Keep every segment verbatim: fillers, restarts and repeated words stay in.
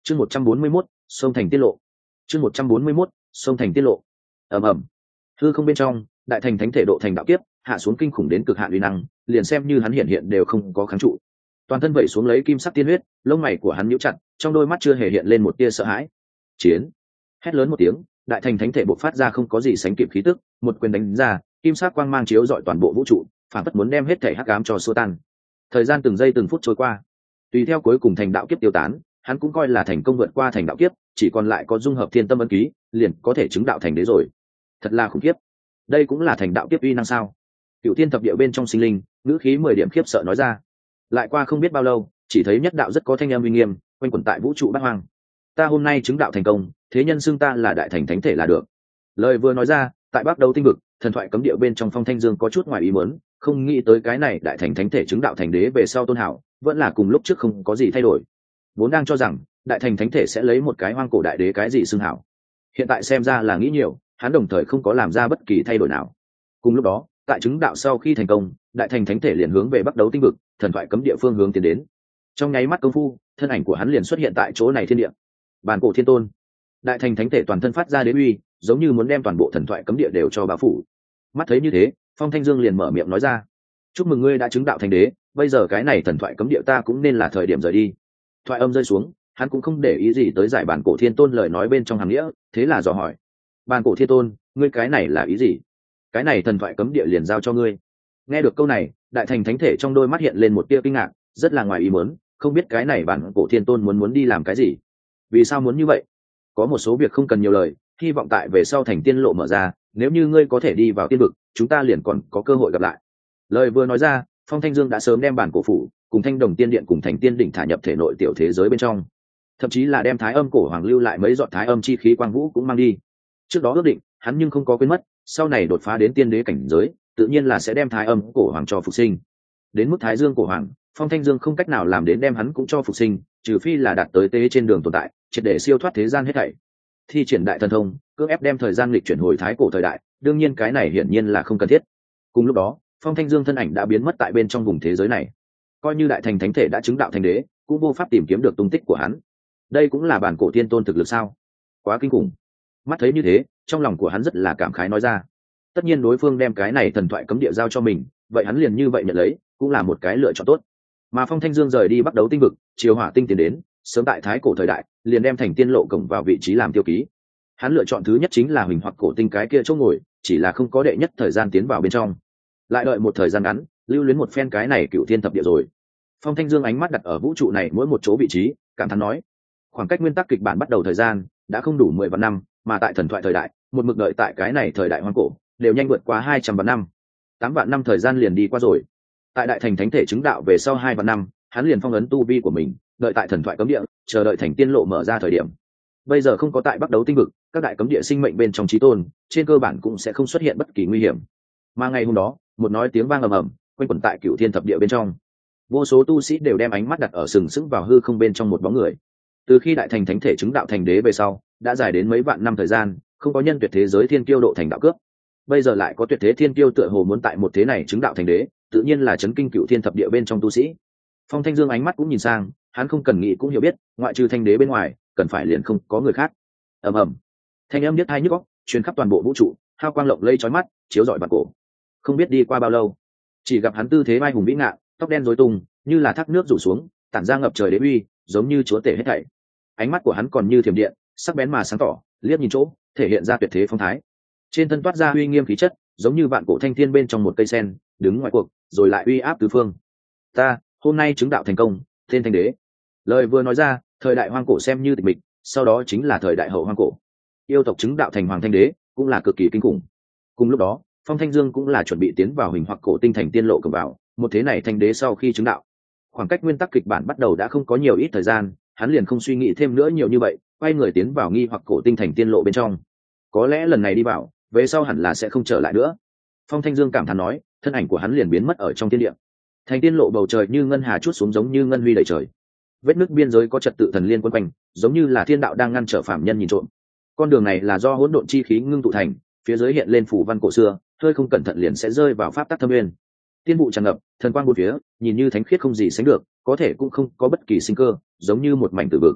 chương một trăm bốn mươi mốt sông thành tiết lộ chương một trăm bốn mươi mốt sông thành tiết lộ ầm ầm. Hư không bên trong, đại thành thánh thể độ thành đạo kiếp hạ xuống kinh khủng đến cực hạn uy năng, liền xem như hắn hiện hiện đều không có kháng trụ. Toàn thân vẩy xuống lấy kim sắc tiên huyết, lông mày của hắn nhíu chặt, trong đôi mắt chưa hề hiện lên một tia sợ hãi. Chiến! Hét lớn một tiếng, đại thành thánh thể bộc phát ra không có gì sánh kịp khí tức, một quyền đánh ra, kim sắc quang mang chiếu rọi toàn bộ vũ trụ, phản phất muốn đem hết thể hắc ám cho xua tan. Thời gian từng giây từng phút trôi qua, tùy theo cuối cùng thành đạo kiếp tiêu tán, hắn cũng coi là thành công vượt qua thành đạo kiếp, chỉ còn lại có dung hợp thiên tâm ấn ký, liền có thể chứng đạo thành đế rồi. Thật là khủng khiếp. Đây cũng là thành đạo kiếp uy năng sao? Cựu thiên thập địa bên trong sinh linh, ngữ khí mười điểm khiếp sợ nói ra. Lại qua không biết bao lâu, chỉ thấy nhất đạo rất có thanh âm uy nghiêm, quanh quẩn tại vũ trụ bát hoang. Ta hôm nay chứng đạo thành công, thế nhân xưng ta là đại thành thánh thể là được. Lời vừa nói ra, tại Bắc Đấu tinh vực, thần thoại cấm địa bên trong Phong Thanh Dương có chút ngoài ý muốn, không nghĩ tới cái này đại thành thánh thể chứng đạo thành đế về sau tôn hảo, vẫn là cùng lúc trước không có gì thay đổi. Vốn đang cho rằng đại thành thánh thể sẽ lấy một cái hoang cổ đại đế cái gì xưng hảo, hiện tại xem ra là nghĩ nhiều, hắn đồng thời không có làm ra bất kỳ thay đổi nào. Cùng lúc đó, tại chứng đạo sau khi thành công, đại thành thánh thể liền hướng về Bắc Đấu tinh vực, thần thoại cấm địa phương hướng tiến đến. Trong nháy mắt công phu, thân ảnh của hắn liền xuất hiện tại chỗ này thiên địa. Bàn cổ thiên tôn, đại thành thánh thể toàn thân phát ra đế uy, giống như muốn đem toàn bộ thần thoại cấm địa đều cho bao phủ. Mắt thấy như thế, Phong Thanh Dương liền mở miệng nói ra: chúc mừng ngươi đã chứng đạo thành đế, bây giờ cái này thần thoại cấm địa ta cũng nên là thời điểm rời đi. Thoại âm rơi xuống, hắn cũng không để ý gì tới giải bản cổ thiên tôn lời nói bên trong hàm nghĩa, thế là dò hỏi: bản cổ thiên tôn, ngươi cái này là ý gì? Cái này thần thoại cấm địa liền giao cho ngươi. Nghe được câu này, đại thành thánh thể trong đôi mắt hiện lên một tia kinh ngạc, rất là ngoài ý muốn, không biết cái này bản cổ thiên tôn muốn muốn đi làm cái gì. Vì sao muốn như vậy? Có một số việc không cần nhiều lời, hy vọng tại về sau thành tiên lộ mở ra, nếu như ngươi có thể đi vào tiên vực, chúng ta liền còn có cơ hội gặp lại. Lời vừa nói ra, Phong Thanh Dương đã sớm đem bản cổ phủ cùng Thanh Đồng Tiên Điện cùng Thành Tiên đỉnh thả nhập thể nội tiểu thế giới bên trong, thậm chí là đem Thái Âm cổ hoàng lưu lại mấy giọt Thái Âm chi khí quang vũ cũng mang đi. Trước đó ước định, hắn nhưng không có quên mất, sau này đột phá đến tiên đế cảnh giới, tự nhiên là sẽ đem Thái Âm cổ hoàng cho phục sinh. Đến mức Thái Dương cổ hoàng, Phong Thanh Dương không cách nào làm đến đem hắn cũng cho phục sinh, trừ phi là đạt tới tế trên đường tồn tại, triệt để siêu thoát thế gian hết thảy. Thi triển đại thần thông, cưỡng ép đem thời gian lịch chuyển hồi thái cổ thời đại, đương nhiên cái này hiển nhiên là không cần thiết. Cùng lúc đó, Phong Thanh Dương thân ảnh đã biến mất tại bên trong vùng thế giới này. Coi như đại thành thánh thể đã chứng đạo thành đế, cũng vô pháp tìm kiếm được tung tích của hắn. Đây cũng là bản cổ tiên tôn thực lực sao? Quá kinh khủng. Mắt thấy như thế, trong lòng của hắn rất là cảm khái nói ra. Tất nhiên đối phương đem cái này thần thoại cấm địa giao cho mình, vậy hắn liền như vậy nhận lấy, cũng là một cái lựa chọn tốt. Mà Phong Thanh Dương rời đi Bắc Đấu tinh vực, chiều hỏa tinh tiến đến, sớm tại thái cổ thời đại, liền đem thành tiên lộ cổng vào vị trí làm tiêu ký. Hắn lựa chọn thứ nhất chính là huỳnh hoặc cổ tinh cái kia chỗ ngồi, chỉ là không có đệ nhất thời gian tiến vào bên trong. Lại đợi một thời gian ngắn, lưu luyến một phen cái này cựu thiên thập địa rồi. Phong Thanh Dương ánh mắt đặt ở vũ trụ này mỗi một chỗ vị trí, cảm thán nói: khoảng cách nguyên tắc kịch bản bắt đầu thời gian đã không đủ mười vạn năm, mà tại thần thoại thời đại, một mực đợi tại cái này thời đại hoang cổ, đều nhanh vượt qua hai trăm vạn năm. Tám vạn năm thời gian liền đi qua rồi. Tại đại thành thánh thể chứng đạo về sau hai vạn năm, hắn liền phong ấn tu vi của mình, đợi tại thần thoại cấm địa, chờ đợi thành tiên lộ mở ra thời điểm. Bây giờ không có tại Bắc Đấu tinh vực, các đại cấm địa sinh mệnh bên trong chí tôn, trên cơ bản cũng sẽ không xuất hiện bất kỳ nguy hiểm. Mà ngày hôm đó, một nói tiếng vang ầm ầm, quanh quẩn tại cựu thiên thập địa bên trong. Vô số tu sĩ đều đem ánh mắt đặt ở sừng sững vào hư không bên trong một bóng người. Từ khi đại thành thánh thể chứng đạo thành đế về sau, đã dài đến mấy vạn năm thời gian, không có nhân tuyệt thế giới thiên kiêu độ thành đạo cướp. Bây giờ lại có tuyệt thế thiên kiêu tựa hồ muốn tại một thế này chứng đạo thành đế, tự nhiên là chấn kinh cựu thiên thập địa bên trong tu sĩ. Phong Thanh Dương ánh mắt cũng nhìn sang, hắn không cần nghĩ cũng hiểu biết, ngoại trừ thanh đế bên ngoài, cần phải liền không có người khác. Ầm ầm, thanh âm nhất hai nhức óc, truyền khắp toàn bộ vũ trụ, hào quang lộng lẫy chói mắt, chiếu rọi bản cổ. Không biết đi qua bao lâu, chỉ gặp hắn tư thế vai hùng vĩ ngạn, tóc đen rối tung, như là thác nước rủ xuống, tản ra ngập trời đế uy, giống như chúa tể hết thảy. Ánh mắt của hắn còn như thiểm điện, sắc bén mà sáng tỏ, liếc nhìn chỗ, thể hiện ra tuyệt thế phong thái. Trên thân toát ra uy nghiêm khí chất, giống như vạn cổ thanh thiên bên trong một cây sen, đứng ngoài cuộc, rồi lại uy áp tứ phương. Ta hôm nay chứng đạo thành công, tên thanh đế. Lời vừa nói ra, thời đại hoang cổ xem như tịch mịch, sau đó chính là thời đại hậu hoang cổ. Yêu tộc chứng đạo thành hoàng thanh đế, cũng là cực kỳ kinh khủng. Cùng lúc đó, Phong Thanh Dương cũng là chuẩn bị tiến vào hình hoặc cổ tinh thành tiên lộ cầm vào, một thế này thanh đế sau khi chứng đạo. Khoảng cách nguyên tắc kịch bản bắt đầu đã không có nhiều ít thời gian, hắn liền không suy nghĩ thêm nữa nhiều như vậy, quay người tiến vào nghi hoặc cổ tinh thành tiên lộ bên trong. Có lẽ lần này đi vào, về sau hẳn là sẽ không trở lại nữa. Phong Thanh Dương cảm thán nói, thân ảnh của hắn liền biến mất ở trong thiên địa. Thành tiên lộ bầu trời như ngân hà chút xuống, giống như ngân huy đầy trời. Vết nứt biên giới có trật tự thần liên quân quanh, giống như là thiên đạo đang ngăn trở phạm nhân nhìn trộm. Con đường này là do hỗn độn chi khí ngưng tụ thành, phía dưới hiện lên phủ văn cổ xưa, hơi không cẩn thận liền sẽ rơi vào pháp tắc thâm nguyên. Tiên vụ tràn ngập, thần quang bốn phía, nhìn như thánh khiết không gì sánh được, có thể cũng không có bất kỳ sinh cơ, giống như một mảnh tử vực.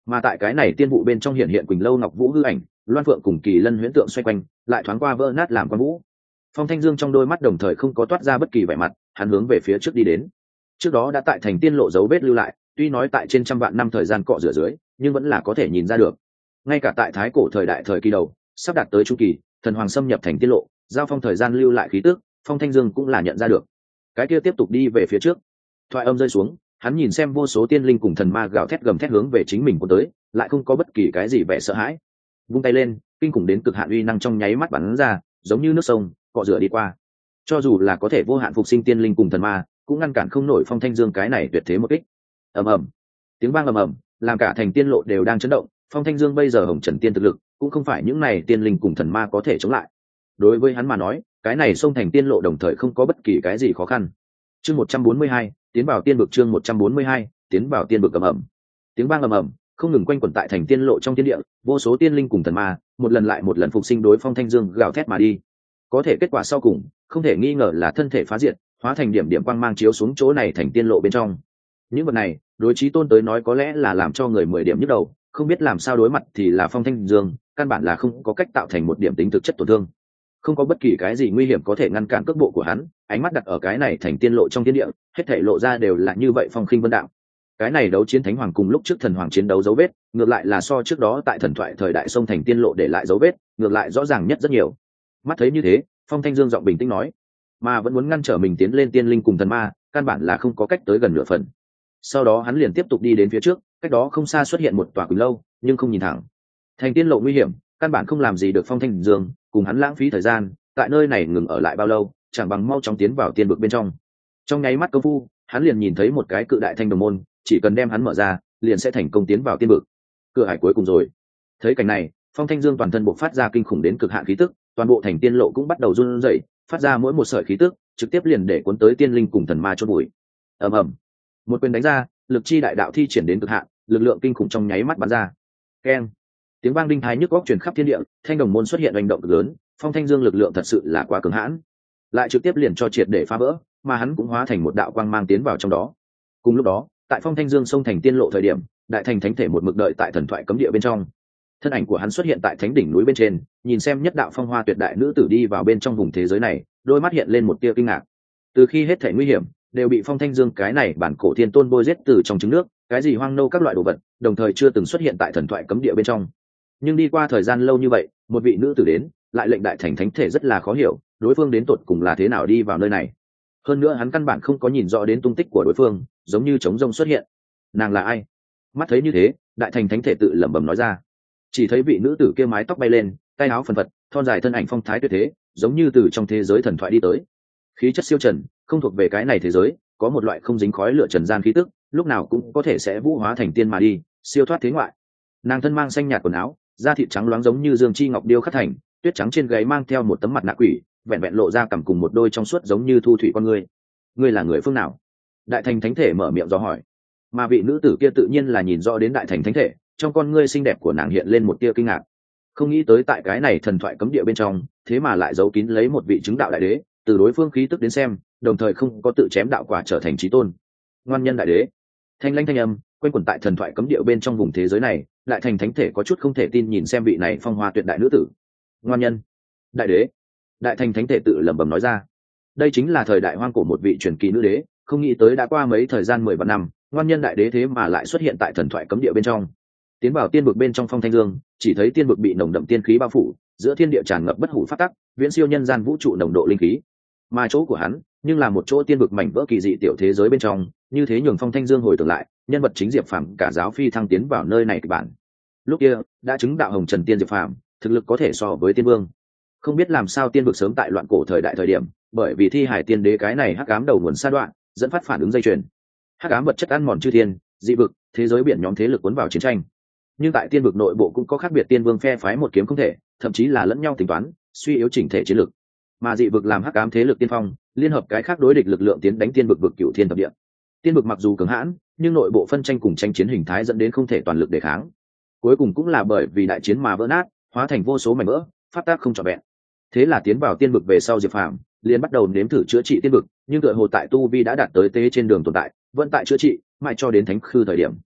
Mà tại cái này tiên vụ bên trong hiện hiện Quỳnh Lâu Ngọc Vũ hư ảnh, Loan Phượng cùng Kỳ Lân huyễn tượng xoay quanh, lại thoáng qua vỡ nát làm quan vũ. Phong Thanh Dương trong đôi mắt đồng thời không có toát ra bất kỳ vẻ mặt, hắn hướng về phía trước đi đến. Trước đó đã tại thành tiên lộ dấu vết lưu lại, tuy nói tại trên trăm vạn năm thời gian cọ rửa dưới, nhưng vẫn là có thể nhìn ra được. Ngay cả tại thái cổ thời đại thời kỳ đầu, sắp đạt tới chu kỳ, thần hoàng xâm nhập thành tiên lộ, giao phong thời gian lưu lại khí tức, Phong Thanh Dương cũng là nhận ra được. Cái kia tiếp tục đi về phía trước. Thoại âm rơi xuống, hắn nhìn xem vô số tiên linh cùng thần ma gào thét gầm thét hướng về chính mình cuốn tới, lại không có bất kỳ cái gì vẻ sợ hãi. Vung tay lên, kinh khủng đến cực hạn uy năng trong nháy mắt bắn ra, giống như nước sông cọ rửa đi qua. Cho dù là có thể vô hạn phục sinh tiên linh cùng thần ma, cũng ngăn cản không nổi Phong Thanh Dương cái này tuyệt thế một kích. Ầm ầm, tiếng vang ầm ầm, làm cả thành tiên lộ đều đang chấn động. Phong Thanh Dương bây giờ hồng trần tiên thực lực, cũng không phải những này tiên linh cùng thần ma có thể chống lại. Đối với hắn mà nói, cái này xông thành tiên lộ đồng thời không có bất kỳ cái gì khó khăn. Chương một trăm bốn mươi hai, tiến vào tiên vực. Chương một trăm bốn mươi hai, tiến vào tiên vực. Ầm ầm, tiếng vang ầm ầm, không ngừng quanh quẩn tại thành tiên lộ trong tiên địa, vô số tiên linh cùng thần ma, một lần lại một lần phục sinh đối Phong Thanh Dương gào thét mà đi. Có thể kết quả sau cùng, không thể nghi ngờ là thân thể phá diệt, hóa thành điểm điểm quang mang chiếu xuống chỗ này thành tiên lộ bên trong. Những vật này, đối chí tôn tới nói có lẽ là làm cho người mười điểm nhức đầu, không biết làm sao đối mặt thì là Phong Thanh Dương, căn bản là không có cách tạo thành một điểm tính thực chất tổn thương. Không có bất kỳ cái gì nguy hiểm có thể ngăn cản cước bộ của hắn, ánh mắt đặt ở cái này thành tiên lộ trong thiên địa, hết thảy lộ ra đều là như vậy phong khinh vân đạm. Cái này đấu chiến thánh hoàng cùng lúc trước thần hoàng chiến đấu dấu vết, ngược lại là so trước đó tại thần thoại thời đại sông thành tiên lộ để lại dấu vết, ngược lại rõ ràng nhất rất nhiều. Mắt thấy như thế, Phong Thanh Dương giọng bình tĩnh nói, mà vẫn muốn ngăn trở mình tiến lên tiên linh cùng thần ma, căn bản là không có cách tới gần nửa phần. Sau đó hắn liền tiếp tục đi đến phía trước, cách đó không xa xuất hiện một tòa quỳnh lâu, nhưng không nhìn thẳng. Thành tiên lộ nguy hiểm, căn bản không làm gì được Phong Thanh Dương, cùng hắn lãng phí thời gian, tại nơi này ngừng ở lại bao lâu, chẳng bằng mau chóng tiến vào tiên vực bên trong. Trong nháy mắt công phu, hắn liền nhìn thấy một cái cự đại thanh đồng môn, chỉ cần đem hắn mở ra, liền sẽ thành công tiến vào tiên vực. Cửa hải cuối cùng rồi. Thấy cảnh này, Phong Thanh Dương toàn thân bộc phát ra kinh khủng đến cực hạn khí tức, toàn bộ thành tiên lộ cũng bắt đầu run rẩy, phát ra mỗi một sợi khí tức, trực tiếp liền để cuốn tới tiên linh cùng thần ma chôn bụi. Ầm ầm, một quyền đánh ra, lực chi đại đạo thi triển đến cực hạn, lực lượng kinh khủng trong nháy mắt bắn ra. Keng, tiếng vang đinh thái nhức óc truyền khắp thiên địa, thanh đồng môn xuất hiện hành động cực lớn, Phong Thanh Dương lực lượng thật sự là quá cứng hãn, lại trực tiếp liền cho triệt để phá vỡ, mà hắn cũng hóa thành một đạo quang mang tiến vào trong đó. Cùng lúc đó, tại Phong Thanh Dương xông thành tiên lộ thời điểm, đại thành thánh thể một mực đợi tại thần thoại cấm địa bên trong. Thân ảnh của hắn xuất hiện tại thánh đỉnh núi bên trên, nhìn xem nhất đạo phong hoa tuyệt đại nữ tử đi vào bên trong vùng thế giới này, đôi mắt hiện lên một tia kinh ngạc. Từ khi hết thể nguy hiểm đều bị Phong Thanh Dương cái này bản cổ thiên tôn bôi giết từ trong trứng nước, cái gì hoang nô các loại đồ vật, đồng thời chưa từng xuất hiện tại thần thoại cấm địa bên trong. Nhưng đi qua thời gian lâu như vậy, một vị nữ tử đến, lại lệnh đại thành thánh thể rất là khó hiểu, đối phương đến tột cùng là thế nào đi vào nơi này. Hơn nữa hắn căn bản không có nhìn rõ đến tung tích của đối phương, giống như trống rông xuất hiện. Nàng là ai? Mắt thấy như thế, đại thành thánh thể tự lẩm bẩm nói ra. Chỉ thấy vị nữ tử kia mái tóc bay lên, tay áo phần phật, thon dài thân ảnh phong thái tuyệt thế, giống như từ trong thế giới thần thoại đi tới. Khí chất siêu trần, không thuộc về cái này thế giới, có một loại không dính khói lửa trần gian khí tức, lúc nào cũng có thể sẽ vũ hóa thành tiên mà đi, siêu thoát thế ngoại. Nàng thân mang xanh nhạt quần áo, da thịt trắng loáng giống như dương chi ngọc điêu khắc thành, tuyết trắng trên gáy mang theo một tấm mặt nạ quỷ, vẹn vẹn lộ ra cằm cùng một đôi trong suốt giống như thu thủy con người. Ngươi là người phương nào? Đại thành thánh thể mở miệng dò hỏi. Mà vị nữ tử kia tự nhiên là nhìn rõ đến đại thành thánh thể, trong con ngươi xinh đẹp của nàng hiện lên một tia kinh ngạc. Không nghĩ tới tại cái này thần thoại cấm địa bên trong, thế mà lại giấu kín lấy một vị chứng đạo đại đế, từ đối phương khí tức đến xem, đồng thời không có tự chém đạo quả trở thành chí tôn. Ngoan nhân đại đế. Thanh lãnh thanh âm quanh quẩn tại thần thoại cấm địa bên trong vùng thế giới này, đại thành thánh thể có chút không thể tin nhìn xem vị này phong hoa tuyệt đại nữ tử. Ngoan nhân đại đế. Đại thành thánh thể tự lẩm bẩm nói ra. Đây chính là thời đại hoang cổ một vị truyền kỳ nữ đế, không nghĩ tới đã qua mấy thời gian mười vạn năm, ngoan nhân đại đế thế mà lại xuất hiện tại thần thoại cấm địa bên trong. Tiến vào tiên vực bên trong Phong Thanh Dương, chỉ thấy tiên vực bị nồng đậm tiên khí bao phủ, giữa thiên địa tràn ngập bất hủ pháp tắc, viễn siêu nhân gian vũ trụ nồng độ linh khí. Mà chỗ của hắn, nhưng là một chỗ tiên vực mảnh vỡ kỳ dị tiểu thế giới bên trong, như thế nhường Phong Thanh Dương hồi tưởng lại, nhân vật chính Diệp Phàm cả giáo phi thăng tiến vào nơi này kịch bản. Lúc kia, đã chứng đạo hồng trần tiên Diệp Phàm, thực lực có thể so với tiên vương. Không biết làm sao tiên vực sớm tại loạn cổ thời đại thời điểm, bởi vì thi hải tiên đế cái này hắc ám đầu nguồn sa đoạn, dẫn phát phản ứng dây chuyền. Hắc ám vật chất ăn mòn chư thiên, dị vực, thế giới biển nhóm thế lực cuốn vào chiến tranh. Nhưng tại tiên vực nội bộ cũng có khác biệt tiên vương phe phái một kiếm không thể, thậm chí là lẫn nhau tính toán, suy yếu chỉnh thể chiến lực. Mà dị vực làm hắc ám thế lực tiên phong, liên hợp cái khác đối địch lực lượng tiến đánh tiên vực vực cửu thiên thập địa. Tiên vực mặc dù cường hãn, nhưng nội bộ phân tranh cùng tranh chiến hình thái dẫn đến không thể toàn lực đề kháng. Cuối cùng cũng là bởi vì đại chiến mà vỡ nát, hóa thành vô số mảnh vỡ, phát tác không trọn vẹn. Thế là tiến vào tiên vực về sau Diệp Phàm liền bắt đầu nếm thử chữa trị tiên vực, nhưng tựa hồ tại tu vi đã đạt tới tế trên đường tồn tại, vẫn tại chữa trị, mãi cho đến thánh khư thời điểm.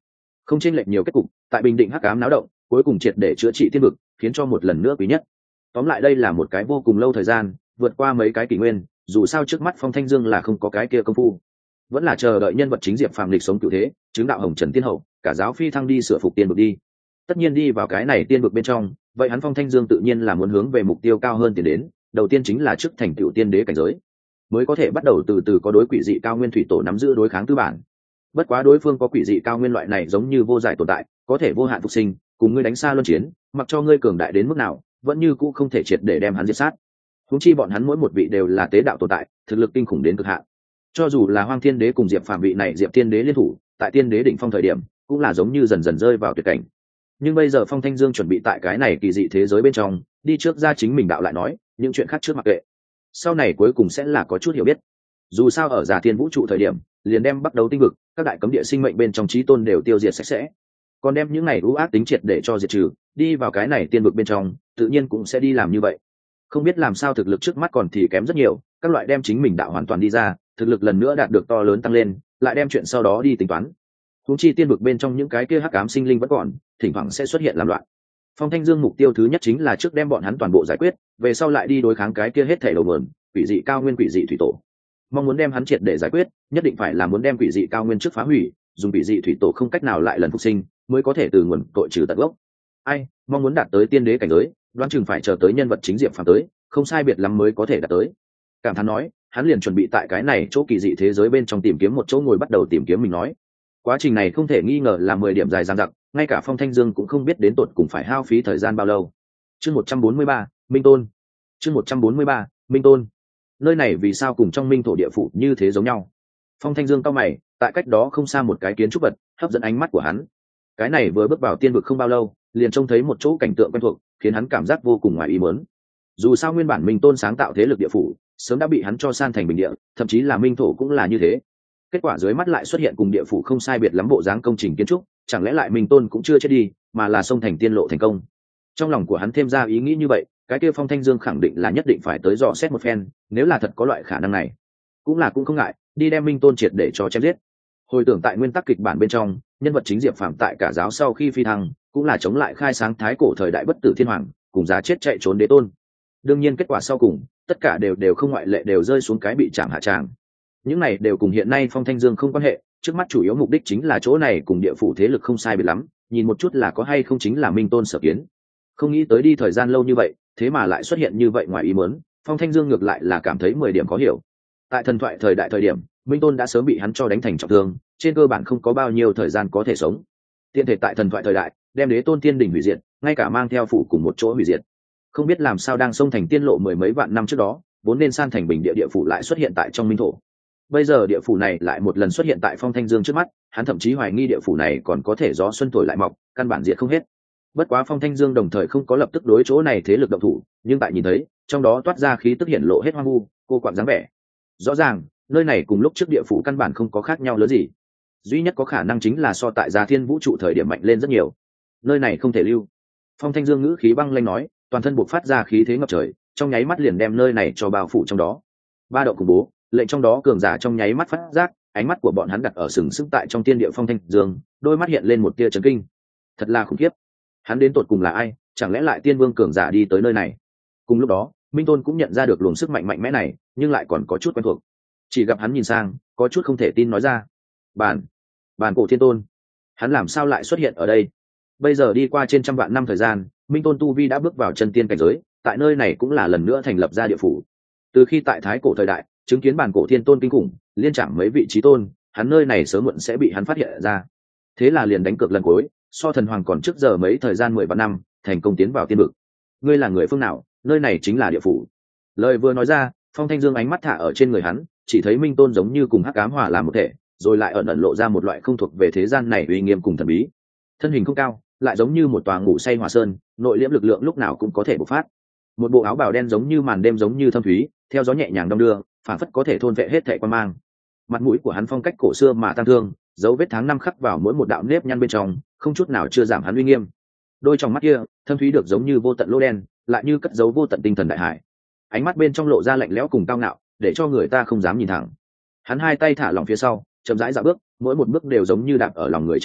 không chênh lệch nhiều kết cục, tại bình định hắc ám náo động, cuối cùng triệt để chữa trị tiên vực, khiến cho một lần nữa quý nhất. Tóm lại đây là một cái vô cùng lâu thời gian, vượt qua mấy cái kỷ nguyên, dù sao trước mắt Phong Thanh Dương là không có cái kia công phu, vẫn là chờ đợi nhân vật chính Diệp Phàm lịch sống cựu thế, chứng đạo hồng trần tiên hậu, cả giáo phi thăng đi sửa phục tiên vực đi. Tất nhiên đi vào cái này tiên vực bên trong, vậy hắn Phong Thanh Dương tự nhiên là muốn hướng về mục tiêu cao hơn tiến đến, đầu tiên chính là trước thành tựu tiên đế cảnh giới, mới có thể bắt đầu từ từ có đối quỷ dị cao nguyên thủy tổ nắm giữ đối kháng tư bản. Bất quá đối phương có quỷ dị cao nguyên loại này giống như vô giải tồn tại, có thể vô hạn phục sinh, cùng ngươi đánh xa luân chiến, mặc cho ngươi cường đại đến mức nào, vẫn như cũ không thể triệt để đem hắn diệt sát. Huống chi bọn hắn mỗi một vị đều là tế đạo tồn tại, thực lực kinh khủng đến cực hạn. Cho dù là Hoang Thiên Đế cùng Diệp Phàm vị này Diệp Tiên Đế liên thủ, tại Tiên Đế đỉnh phong thời điểm, cũng là giống như dần dần rơi vào tuyệt cảnh. Nhưng bây giờ Phong Thanh Dương chuẩn bị tại cái này kỳ dị thế giới bên trong, đi trước ra chính mình đạo lại nói, những chuyện khác trước mặc kệ. Sau này cuối cùng sẽ là có chút hiểu biết. Dù sao ở Già Thiên Vũ trụ thời điểm, liền đem bắt đầu tinh vực, các đại cấm địa sinh mệnh bên trong chí tôn đều tiêu diệt sạch sẽ. Còn đem những này ưu ác tính triệt để cho diệt trừ, đi vào cái này tiên vực bên trong, tự nhiên cũng sẽ đi làm như vậy. Không biết làm sao thực lực trước mắt còn thì kém rất nhiều, các loại đem chính mình đạo hoàn toàn đi ra, thực lực lần nữa đạt được to lớn tăng lên, lại đem chuyện sau đó đi tính toán. Huống chi tiên vực bên trong những cái kia hắc ám sinh linh vẫn còn, thỉnh thoảng sẽ xuất hiện làm loạn. Phong Thanh Dương mục tiêu thứ nhất chính là trước đem bọn hắn toàn bộ giải quyết, về sau lại đi đối kháng cái kia hết thảy đầu nguồn, quỷ dị cao nguyên quỷ dị thủy tổ. Mong muốn đem hắn triệt để giải quyết, nhất định phải là muốn đem quỷ dị cao nguyên trước phá hủy, dùng quỷ dị thủy tổ không cách nào lại lần phục sinh, mới có thể từ nguồn tội trừ tận gốc. Ai, mong muốn đạt tới tiên đế cảnh giới, đoán chừng phải chờ tới nhân vật chính Diệp Phàm tới, không sai biệt lắm mới có thể đạt tới. Cảm thán nói, hắn liền chuẩn bị tại cái này chỗ kỳ dị thế giới bên trong tìm kiếm một chỗ ngồi bắt đầu tìm kiếm mình nói. Quá trình này không thể nghi ngờ là mười điểm dài dằng dặc, ngay cả Phong Thanh Dương cũng không biết đến tột cùng phải hao phí thời gian bao lâu. Chương một trăm bốn mươi ba, Minh Tôn. Chương một trăm bốn mươi ba, Minh Tôn. Nơi này vì sao cùng trong Minh thổ địa phủ như thế giống nhau? Phong Thanh Dương cau mày, tại cách đó không xa một cái kiến trúc vật, hấp dẫn ánh mắt của hắn. Cái này vừa bước vào tiên vực không bao lâu, liền trông thấy một chỗ cảnh tượng quen thuộc, khiến hắn cảm giác vô cùng ngoài ý muốn. Dù sao nguyên bản Minh Tôn sáng tạo thế lực địa phủ, sớm đã bị hắn cho san thành bình địa, thậm chí là Minh thổ cũng là như thế. Kết quả dưới mắt lại xuất hiện cùng địa phủ không sai biệt lắm bộ dáng công trình kiến trúc, chẳng lẽ lại Minh Tôn cũng chưa chết đi, mà là xông thành tiên lộ thành công. Trong lòng của hắn thêm ra ý nghĩ như vậy, cái kia Phong Thanh Dương khẳng định là nhất định phải tới dò xét một phen, nếu là thật có loại khả năng này, cũng là cũng không ngại đi đem Minh Tôn triệt để cho chém giết. Hồi tưởng tại nguyên tắc kịch bản bên trong, nhân vật chính Diệp Phàm tại cả giáo sau khi phi thăng, cũng là chống lại khai sáng thái cổ thời đại bất tử thiên hoàng, cùng giá chết chạy trốn đế tôn. Đương nhiên kết quả sau cùng, tất cả đều đều không ngoại lệ đều rơi xuống cái bị chạm hạ tràng. Những này đều cùng hiện nay Phong Thanh Dương không quan hệ, trước mắt chủ yếu mục đích chính là chỗ này cùng địa phủ thế lực không sai biệt lắm, nhìn một chút là có hay không chính là Minh Tôn sở kiến. Không nghĩ tới đi thời gian lâu như vậy, thế mà lại xuất hiện như vậy ngoài ý muốn, Phong Thanh Dương ngược lại là cảm thấy mười điểm khó hiểu. Tại thần thoại thời đại thời điểm, Minh Tôn đã sớm bị hắn cho đánh thành trọng thương, trên cơ bản không có bao nhiêu thời gian có thể sống. Tiện thể tại thần thoại thời đại, đem đế tôn tiên đỉnh hủy diệt, ngay cả mang theo phủ cùng một chỗ hủy diệt. Không biết làm sao đang xông thành tiên lộ mười mấy vạn năm trước đó, vốn nên san thành bình địa địa phủ lại xuất hiện tại trong Minh thổ. Bây giờ địa phủ này lại một lần xuất hiện tại Phong Thanh Dương trước mắt, hắn thậm chí hoài nghi địa phủ này còn có thể gió xuân thổi lại mọc, căn bản diệt không hết. Bất quá Phong Thanh Dương đồng thời không có lập tức đối chỗ này thế lực động thủ, nhưng tại nhìn thấy, trong đó toát ra khí tức hiện lộ hết hoang vu, cô quặn dáng vẻ. Rõ ràng, nơi này cùng lúc trước địa phủ căn bản không có khác nhau lớn gì. Duy nhất có khả năng chính là so tại Già Thiên Vũ trụ thời điểm mạnh lên rất nhiều. Nơi này không thể lưu. Phong Thanh Dương ngữ khí băng lanh nói, toàn thân bộc phát ra khí thế ngập trời, trong nháy mắt liền đem nơi này cho bao phủ trong đó. Ba động khủng bố, lệnh trong đó cường giả trong nháy mắt phát giác, ánh mắt của bọn hắn đặt ở sừng sững tại trong tiên địa Phong Thanh Dương, đôi mắt hiện lên một tia chấn kinh. Thật là khủng khiếp. Hắn đến tột cùng là ai, chẳng lẽ lại tiên vương cường giả đi tới nơi này? Cùng lúc đó, Minh Tôn cũng nhận ra được luồng sức mạnh mạnh mẽ này, nhưng lại còn có chút quen thuộc. Chỉ gặp hắn nhìn sang, có chút không thể tin nói ra: bản bản cổ thiên tôn, hắn làm sao lại xuất hiện ở đây? Bây giờ đi qua trên trăm vạn năm thời gian, Minh Tôn tu vi đã bước vào chân tiên cảnh giới, tại nơi này cũng là lần nữa thành lập ra địa phủ. Từ khi tại thái cổ thời đại chứng kiến bản cổ thiên tôn kinh khủng, liên chạm mấy vị trí tôn, hắn nơi này sớm muộn sẽ bị hắn phát hiện ra. Thế là liền đánh cược lần cuối, so thần hoàng còn trước giờ mấy thời gian mười vạn năm, thành công tiến vào tiên vực. Ngươi là người phương nào? Nơi này chính là địa phủ. Lời vừa nói ra, Phong Thanh Dương ánh mắt thả ở trên người hắn, chỉ thấy Minh Tôn giống như cùng hắc ám hòa làm một thể, rồi lại ẩn ẩn lộ ra một loại không thuộc về thế gian này uy nghiêm cùng thần bí. Thân hình không cao, lại giống như một tòa ngủ say hòa sơn, nội liễm lực lượng lúc nào cũng có thể bộc phát. Một bộ áo bào đen giống như màn đêm giống như thâm thúy, theo gió nhẹ nhàng đong đưa, phản phất có thể thôn vệ hết thảy quan mang. Mặt mũi của hắn phong cách cổ xưa mà tăng thương, dấu vết tháng năm khắc vào mỗi một đạo nếp nhăn bên trong, không chút nào chưa giảm hắn uy nghiêm. Đôi trong mắt kia, thâm thúy được giống như vô tận lỗ đen, lại như cất giấu vô tận tinh thần đại hải. Ánh mắt bên trong lộ ra lạnh lẽo cùng cao ngạo, để cho người ta không dám nhìn thẳng. Hắn hai tay thả lỏng phía sau, chậm rãi dạo bước, mỗi một bước đều giống như đạp ở lòng người trên ngọn,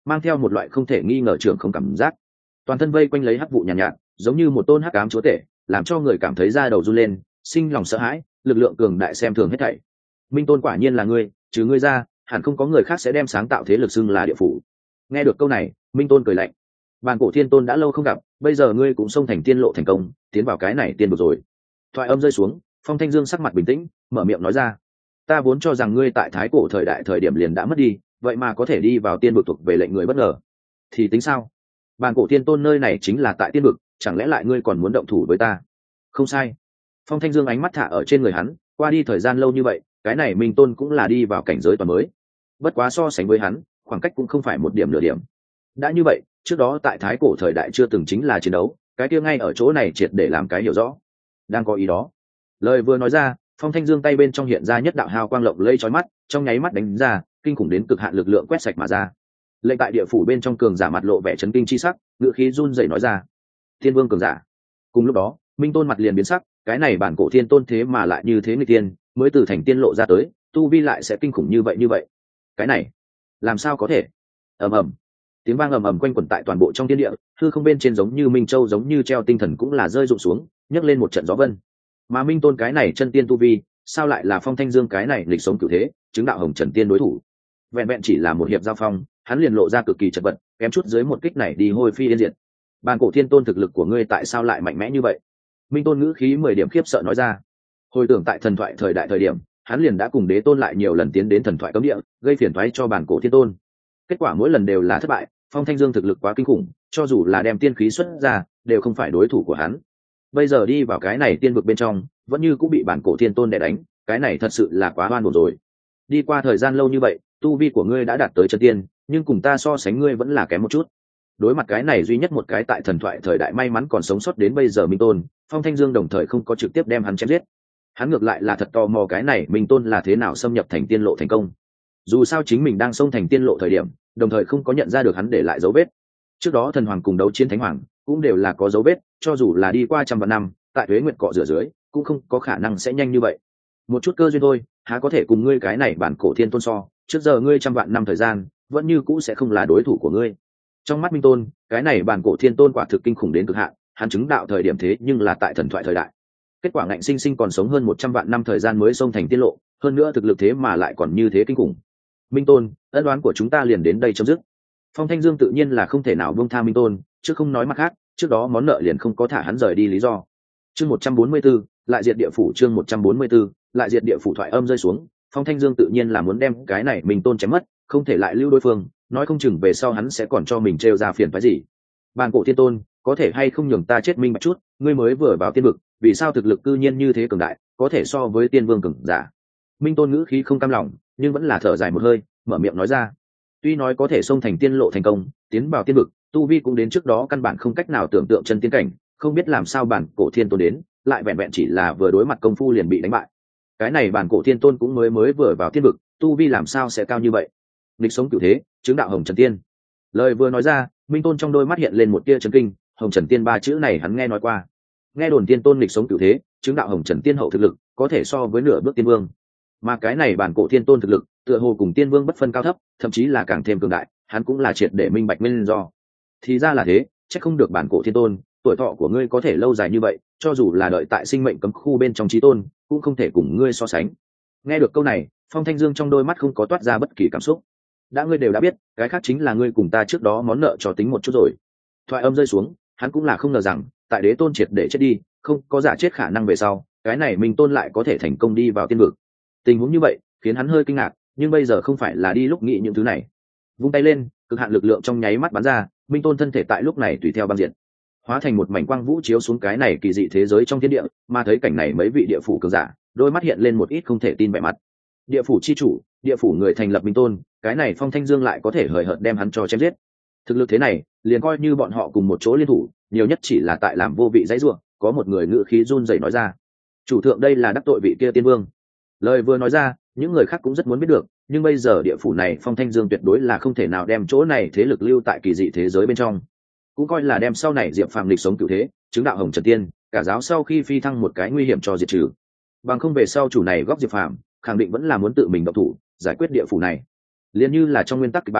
mang theo một loại không thể nghi ngờ trưởng không cảm giác. Toàn thân vây quanh lấy hắc vụ nhàn nhạt, nhạt giống như một tôn hắc ám chúa tể, làm cho người cảm thấy da đầu run lên, sinh lòng sợ hãi, lực lượng cường đại xem thường hết thảy. Minh tôn quả nhiên là ngươi, trừ ngươi ra hẳn không có người khác sẽ đem sáng tạo thế lực xưng là địa phủ. Nghe được câu này, Minh tôn cười lạnh. Bàn cổ thiên tôn đã lâu không gặp, bây giờ ngươi cũng xông thành tiên lộ thành công, tiến vào cái này tiên vực rồi. Thoại âm rơi xuống, Phong Thanh Dương sắc mặt bình tĩnh, mở miệng nói ra: ta vốn cho rằng ngươi tại thái cổ thời đại thời điểm liền đã mất đi, vậy mà có thể đi vào tiên vực thuộc về lệnh người bất ngờ. Thì tính sao? Bàn cổ thiên tôn nơi này chính là tại tiên vực, chẳng lẽ lại ngươi còn muốn động thủ với ta? Không sai. Phong Thanh Dương ánh mắt thả ở trên người hắn, qua đi thời gian lâu như vậy, cái này Minh tôn cũng là đi vào cảnh giới toàn mới. Bất quá so sánh với hắn, khoảng cách cũng không phải một điểm nửa điểm. Đã như vậy, trước đó tại thái cổ thời đại chưa từng chính là chiến đấu, cái kia ngay ở chỗ này triệt để làm cái hiểu rõ. Đang có ý đó. Lời vừa nói ra, Phong Thanh Dương tay bên trong hiện ra nhất đạo hào quang lộng lẫy chói mắt, trong nháy mắt đánh ra, kinh khủng đến cực hạn lực lượng quét sạch mà ra. Lệnh tại địa phủ bên trong cường giả mặt lộ vẻ chấn kinh chi sắc, ngữ khí run rẩy nói ra: Thiên Vương cường giả. Cùng lúc đó, Minh tôn mặt liền biến sắc, cái này bản cổ thiên tôn thế mà lại như thế người tiên, mới từ thành tiên lộ ra tới, tu vi lại sẽ kinh khủng như vậy như vậy. Cái này, làm sao có thể? Ầm ầm. Tiếng vang ầm ầm quanh quẩn tại toàn bộ trong thiên địa, hư không bên trên giống như minh châu giống như treo tinh thần cũng là rơi rụng xuống, nhấc lên một trận gió vân. Mà Minh tôn cái này chân tiên tu vi, sao lại là Phong Thanh Dương cái này lịch sống cửu thế, chứng đạo hồng trần tiên đối thủ? Vẹn vẹn chỉ là một hiệp giao phong, hắn liền lộ ra cực kỳ chật vật, kém chút dưới một kích này đi hôi phi yên diệt. Bàn cổ thiên tôn thực lực của ngươi tại sao lại mạnh mẽ như vậy? Minh tôn ngữ khí mười điểm khiếp sợ nói ra. Hồi tưởng tại thần thoại thời đại thời điểm, hắn liền đã cùng đế tôn lại nhiều lần tiến đến thần thoại cấm địa, gây phiền toái cho bàn cổ thiên tôn. Kết quả mỗi lần đều là thất bại, Phong Thanh Dương thực lực quá kinh khủng, cho dù là đem tiên khí xuất ra, đều không phải đối thủ của hắn. Bây giờ đi vào cái này tiên vực bên trong, vẫn như cũng bị bản cổ thiên tôn đè đánh, cái này thật sự là quá oan uổng rồi. Đi qua thời gian lâu như vậy, tu vi của ngươi đã đạt tới chân tiên, nhưng cùng ta so sánh ngươi vẫn là kém một chút. Đối mặt cái này duy nhất một cái tại thần thoại thời đại may mắn còn sống sót đến bây giờ Minh tôn, Phong Thanh Dương đồng thời không có trực tiếp đem hắn chém giết. Hắn ngược lại là thật tò mò cái này Minh tôn là thế nào xâm nhập thành tiên lộ thành công. Dù sao chính mình đang xông thành tiên lộ thời điểm, đồng thời không có nhận ra được hắn để lại dấu vết. Trước đó thần hoàng cùng đấu chiến thánh hoàng cũng đều là có dấu vết, cho dù là đi qua trăm vạn năm, tại tuế nguyệt cọ rửa dưới, cũng không có khả năng sẽ nhanh như vậy. Một chút cơ duyên thôi, há có thể cùng ngươi cái này bản cổ thiên tôn so, trước giờ ngươi trăm vạn năm thời gian, vẫn như cũ sẽ không là đối thủ của ngươi. Trong mắt Minh tôn, cái này bản cổ thiên tôn quả thực kinh khủng đến cực hạn, hắn chứng đạo thời điểm thế nhưng là tại thần thoại thời đại. Kết quả ngạnh sinh sinh còn sống hơn một trăm vạn năm thời gian mới xông thành tiên lộ, hơn nữa thực lực thế mà lại còn như thế kinh khủng. Minh tôn, ân đoán của chúng ta liền đến đây chấm dứt. Phong Thanh Dương tự nhiên là không thể nào buông tha Minh tôn, chứ không nói mặt khác, trước đó món nợ liền không có thả hắn rời đi lý do. Chương một trăm bốn mươi 144, lại diệt địa phủ chương một trăm bốn mươi 144, lại diệt địa phủ thoại âm rơi xuống, Phong Thanh Dương tự nhiên là muốn đem cái này Minh tôn chém mất, không thể lại lưu đối phương, nói không chừng về sau hắn sẽ còn cho mình trêu ra phiền phức gì. Bàn cổ thiên tôn, có thể hay không nhường ta chết minh bạch chút, ngươi mới vừa vào tiên vực, vì sao thực lực cư nhiên như thế cường đại, có thể so với tiên vương cường giả. Minh tôn ngữ khí không cam lòng, nhưng vẫn là thở dài một hơi, mở miệng nói ra. Tuy nói có thể xông thành tiên lộ thành công, tiến vào tiên vực, tu vi cũng đến trước đó căn bản không cách nào tưởng tượng chân tiên cảnh, không biết làm sao bản cổ thiên tôn đến, lại vẹn vẹn chỉ là vừa đối mặt công phu liền bị đánh bại. Cái này bản cổ thiên tôn cũng mới mới vừa vào tiên vực, tu vi làm sao sẽ cao như vậy? Lịch sống cửu thế, chứng đạo hồng trần tiên. Lời vừa nói ra, Minh tôn trong đôi mắt hiện lên một tia chấn kinh, hồng trần tiên ba chữ này hắn nghe nói qua. Nghe đồn tiên tôn lịch sống cửu thế, chứng đạo hồng trần tiên hậu thực lực, có thể so với nửa bước tiên vương. Mà cái này bản cổ thiên tôn thực lực, tựa hồ cùng tiên vương bất phân cao thấp, thậm chí là càng thêm cường đại, hắn cũng là triệt để minh bạch nguyên do. Thì ra là thế, chắc không được bản cổ thiên tôn, tuổi thọ của ngươi có thể lâu dài như vậy, cho dù là đợi tại sinh mệnh cấm khu bên trong chí tôn, cũng không thể cùng ngươi so sánh. Nghe được câu này, Phong Thanh Dương trong đôi mắt không có toát ra bất kỳ cảm xúc. Đã ngươi đều đã biết, cái khác chính là ngươi cùng ta trước đó món nợ cho tính một chút rồi. Thoại âm rơi xuống, hắn cũng là không ngờ rằng, tại đế tôn triệt để chết đi, không có giả chết khả năng về sau, cái này Minh tôn lại có thể thành công đi vào tiên vực. Tình huống như vậy, khiến hắn hơi kinh ngạc, nhưng bây giờ không phải là đi lúc nghĩ những thứ này. Vung tay lên, cực hạn lực lượng trong nháy mắt bắn ra, Minh tôn thân thể tại lúc này tùy theo băng diện, hóa thành một mảnh quang vũ chiếu xuống cái này kỳ dị thế giới trong thiên địa, mà thấy cảnh này mấy vị địa phủ cường giả, đôi mắt hiện lên một ít không thể tin vẻ mặt. Địa phủ chi chủ, địa phủ người thành lập Minh tôn, cái này Phong Thanh Dương lại có thể hời hợt đem hắn cho chém giết. Thực lực thế này, liền coi như bọn họ cùng một chỗ liên thủ, nhiều nhất chỉ là tại làm vô vị dãy rủa, có một người ngữ khí run rẩy nói ra: "Chủ thượng, đây là đắc tội vị kia tiên vương." Lời vừa nói ra, những người khác cũng rất muốn biết được, nhưng bây giờ địa phủ này Phong Thanh Dương tuyệt đối là không thể nào đem chỗ này thế lực lưu tại kỳ dị thế giới bên trong, cũng coi là đem sau này Diệp Phàm lịch sống cửu thế, chứng đạo hồng trần tiên, cả giáo sau khi phi thăng một cái nguy hiểm cho diệt trừ. Bằng không về sau chủ này góp Diệp Phàm, khẳng định vẫn là muốn tự mình động thủ giải quyết địa phủ này. Liên như là trong nguyên tắc kịch bản,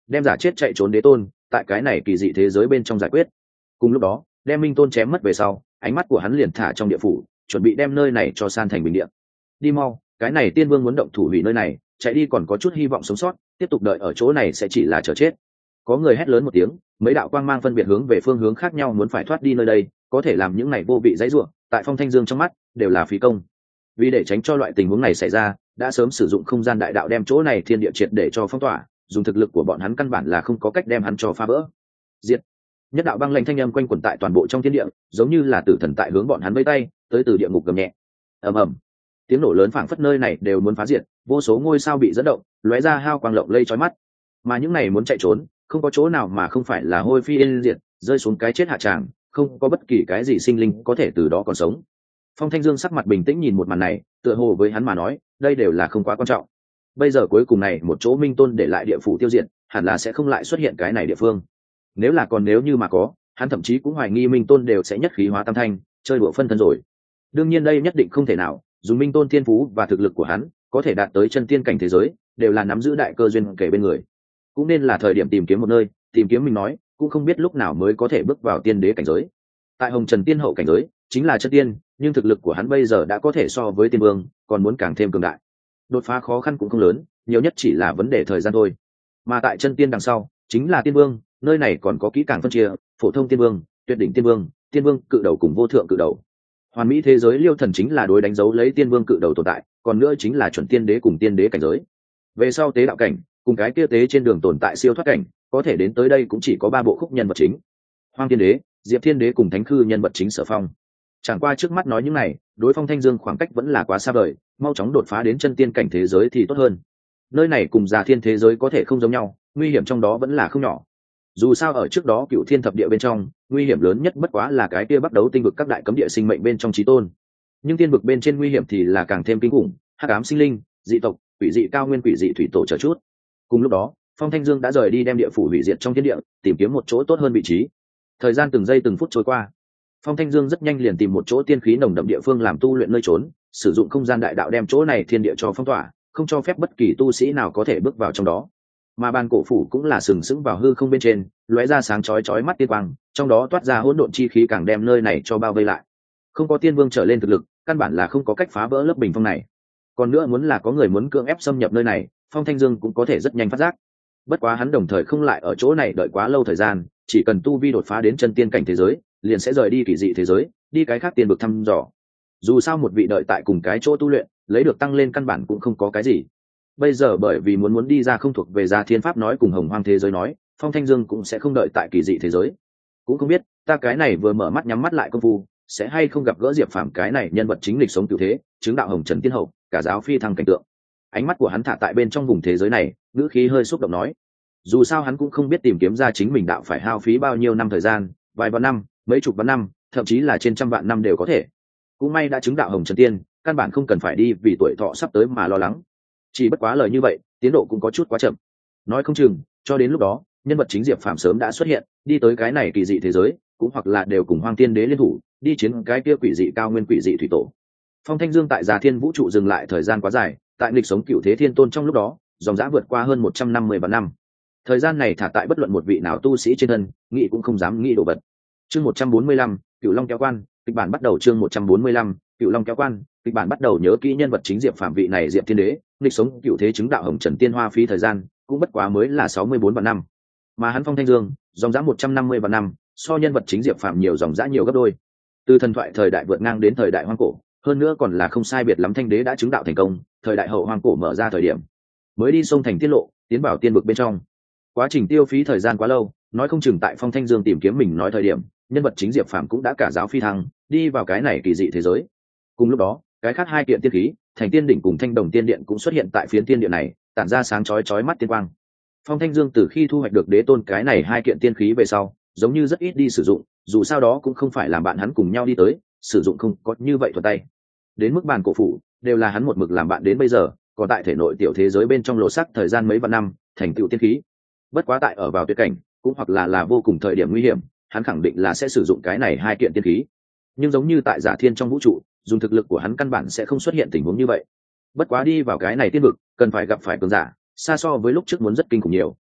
đem giả chết chạy trốn đế tôn tại cái này kỳ dị thế giới bên trong giải quyết. Cùng lúc đó đem minh tôn chém mất về sau, ánh mắt của hắn liền thả trong địa phủ, chuẩn bị đem nơi này cho san thành bình địa. Đi mau, cái này tiên vương muốn động thủ hủy nơi này, chạy đi còn có chút hy vọng sống sót, tiếp tục đợi ở chỗ này sẽ chỉ là chờ chết. Có người hét lớn một tiếng, mấy đạo quang mang phân biệt hướng về phương hướng khác nhau muốn phải thoát đi nơi đây, có thể làm những này vô vị dãy rủa, tại Phong Thanh Dương trong mắt đều là phí công. Vì để tránh cho loại tình huống này xảy ra, đã sớm sử dụng không gian đại đạo đem chỗ này thiên địa triệt để cho phong tỏa, dùng thực lực của bọn hắn căn bản là không có cách đem hắn cho phá vỡ. Diệt. Nhất đạo băng lạnh thanh âm quanh quẩn tại toàn bộ trong thiên địa, giống như là tử thần tại hướng bọn hắn vẫy tay, tới từ địa ngục gầm nhẹ. Ầm ầm. Tiếng nổ lớn phảng phất nơi này đều muốn phá diệt, vô số ngôi sao bị dẫn động, lóe ra hao quang lộng lây chói mắt. Mà những này muốn chạy trốn, không có chỗ nào mà không phải là hôi phi yên diệt, rơi xuống cái chết hạ tràng, không có bất kỳ cái gì sinh linh có thể từ đó còn sống. Phong Thanh Dương sắc mặt bình tĩnh nhìn một màn này, tựa hồ với hắn mà nói, đây đều là không quá quan trọng. Bây giờ cuối cùng này một chỗ minh tôn để lại địa phủ tiêu diệt, hẳn là sẽ không lại xuất hiện cái này địa phương. Nếu là còn nếu như mà có, hắn thậm chí cũng hoài nghi minh tôn đều sẽ nhất khí hóa tam thanh, chơi đùa phân thân rồi. Đương nhiên đây nhất định không thể nào, dùng minh tôn thiên phú và thực lực của hắn, có thể đạt tới chân tiên cảnh thế giới, đều là nắm giữ đại cơ duyên kể bên người. Cũng nên là thời điểm tìm kiếm một nơi, tìm kiếm mình nói, cũng không biết lúc nào mới có thể bước vào tiên đế cảnh giới. Tại Hồng Trần tiên hậu cảnh giới, chính là chân tiên, nhưng thực lực của hắn bây giờ đã có thể so với tiên vương, còn muốn càng thêm cường đại. Đột phá khó khăn cũng không lớn, nhiều nhất chỉ là vấn đề thời gian thôi. Mà tại chân tiên đằng sau, chính là tiên vương, nơi này còn có kỹ càng phân chia, phổ thông tiên vương, tuyệt đỉnh tiên vương, tiên vương cự đầu cùng vô thượng cự đầu. Hoàn mỹ thế giới Liêu Thần chính là đối đánh dấu lấy tiên vương cự đầu tồn tại, còn nữa chính là chuẩn tiên đế cùng tiên đế cảnh giới. Về sau tế đạo cảnh, cùng cái kia tế trên đường tồn tại siêu thoát cảnh, có thể đến tới đây cũng chỉ có ba bộ khúc nhân vật chính. Hoang Tiên Đế, Diệp Thiên Đế cùng Thánh Khư nhân vật chính Sở Phong. Chẳng qua trước mắt nói những này, đối Phong Thanh Dương khoảng cách vẫn là quá xa vời, mau chóng đột phá đến chân tiên cảnh thế giới thì tốt hơn. Nơi này cùng Già Thiên thế giới có thể không giống nhau, nguy hiểm trong đó vẫn là không nhỏ. Dù sao ở trước đó Cựu Thiên thập địa bên trong, nguy hiểm lớn nhất bất quá là cái kia bắt đấu tinh vực các đại cấm địa sinh mệnh bên trong chí tôn. Nhưng tiên vực bên trên nguy hiểm thì là càng thêm kinh khủng, hắc ám sinh linh, dị tộc, quỷ dị cao nguyên quỷ dị thủy tổ chờ chút. Cùng lúc đó, Phong Thanh Dương đã rời đi đem địa phủ hủy diệt trong thiên địa, tìm kiếm một chỗ tốt hơn vị trí. Thời gian từng giây từng phút trôi qua, Phong Thanh Dương rất nhanh liền tìm một chỗ tiên khí nồng đậm địa phương làm tu luyện nơi trốn, sử dụng không gian đại đạo đem chỗ này thiên địa cho phong tỏa, không cho phép bất kỳ tu sĩ nào có thể bước vào trong đó. Mà bàn cổ phủ cũng là sừng sững vào hư không bên trên, lóe ra sáng chói chói mắt tiên quang, trong đó toát ra hỗn độn chi khí càng đem nơi này cho bao vây lại. Không có tiên vương trở lên thực lực, căn bản là không có cách phá vỡ lớp bình phong này. Còn nữa muốn là có người muốn cưỡng ép xâm nhập nơi này, Phong Thanh Dương cũng có thể rất nhanh phát giác. Bất quá hắn đồng thời không lại ở chỗ này đợi quá lâu thời gian, chỉ cần tu vi đột phá đến chân tiên cảnh thế giới, liền sẽ rời đi kỳ dị thế giới, đi cái khác tiên vực thăm dò. Dù sao một vị đợi tại cùng cái chỗ tu luyện, lấy được tăng lên căn bản cũng không có cái gì. Bây giờ bởi vì muốn muốn đi ra không thuộc về Gia Thiên pháp nói cùng Hồng Hoang thế giới nói, Phong Thanh Dương cũng sẽ không đợi tại kỳ dị thế giới. Cũng không biết, ta cái này vừa mở mắt nhắm mắt lại công phu, sẽ hay không gặp gỡ Diệp Phàm cái này nhân vật chính lịch sống cửu thế, chứng đạo Hồng Trần tiên hậu, cả giáo phi thăng cảnh tượng. Ánh mắt của hắn thả tại bên trong vùng thế giới này, ngữ khí hơi xúc động nói. Dù sao hắn cũng không biết tìm kiếm ra chính mình đạo phải hao phí bao nhiêu năm thời gian, vài vạn năm, mấy chục vạn năm, thậm chí là trên trăm vạn năm đều có thể. Cũng may đã chứng đạo Hồng Trần tiên, căn bản không cần phải đi vì tuổi thọ sắp tới mà lo lắng. Chỉ bất quá lời như vậy, tiến độ cũng có chút quá chậm. Nói không chừng, cho đến lúc đó, nhân vật chính Diệp Phàm sớm đã xuất hiện, đi tới cái này kỳ dị thế giới, cũng hoặc là đều cùng Hoang Tiên Đế liên thủ, đi chiến cái kia quỷ dị cao nguyên quỷ dị thủy tổ. Phong Thanh Dương tại Già Thiên vũ trụ dừng lại thời gian quá dài, tại nghịch sống cựu thế thiên tôn trong lúc đó, dòng dã vượt qua hơn một trăm năm mươi vạn năm. Thời gian này thả tại bất luận một vị nào tu sĩ trên thân, nghĩ cũng không dám nghĩ đồ vật. Chương một trăm bốn mươi lăm, Cựu Long kéo quan, kịch bản bắt đầu chương một trăm bốn mươi lăm, Cựu Long kéo quan, kịch bản bắt đầu nhớ kỹ nhân vật chính Diệp Phàm vị này Diệp Thiên Đế, nghịch sống cựu thế chứng đạo Hồng Trần tiên hoa phí thời gian, cũng bất quá mới là sáu mươi bốn vạn năm. Mà hắn Phong Thanh Dương, dòng dã một trăm năm mươi vạn năm, so nhân vật chính Diệp Phàm nhiều dòng dã nhiều gấp đôi. Từ thần thoại thời đại vượt ngang đến thời đại hoang cổ, hơn nữa còn là không sai biệt lắm Thanh Đế đã chứng đạo thành công, thời đại hậu hoang cổ mở ra thời điểm, mới đi sông thành tiết lộ, tiến vào tiên vực bên trong. Quá trình tiêu phí thời gian quá lâu, nói không chừng tại Phong Thanh Dương tìm kiếm mình nói thời điểm, nhân vật chính Diệp Phàm cũng đã cả giáo phi thăng, đi vào cái này kỳ dị thế giới. Cùng lúc đó, cái khác hai kiện tiên khí, Thành Tiên đỉnh cùng Thanh Đồng tiên điện cũng xuất hiện tại phiến tiên điện này, tản ra sáng chói chói mắt tiên quang. Phong Thanh Dương từ khi thu hoạch được đế tôn cái này hai kiện tiên khí về sau, giống như rất ít đi sử dụng, dù sao đó cũng không phải làm bạn hắn cùng nhau đi tới, sử dụng không có như vậy thuận tay. Đến mức bàn cổ phủ, đều là hắn một mực làm bạn đến bây giờ, còn tại thể nội tiểu thế giới bên trong lộ sắc thời gian mấy vạn năm, thành tựu tiên khí. Bất quá tại ở vào tuyệt cảnh, cũng hoặc là là vô cùng thời điểm nguy hiểm, hắn khẳng định là sẽ sử dụng cái này hai kiện tiên khí. Nhưng giống như tại Giả Thiên trong vũ trụ, dùng thực lực của hắn căn bản sẽ không xuất hiện tình huống như vậy. Bất quá đi vào cái này tiên vực, cần phải gặp phải cường giả, xa so với lúc trước muốn rất kinh khủng nhiều.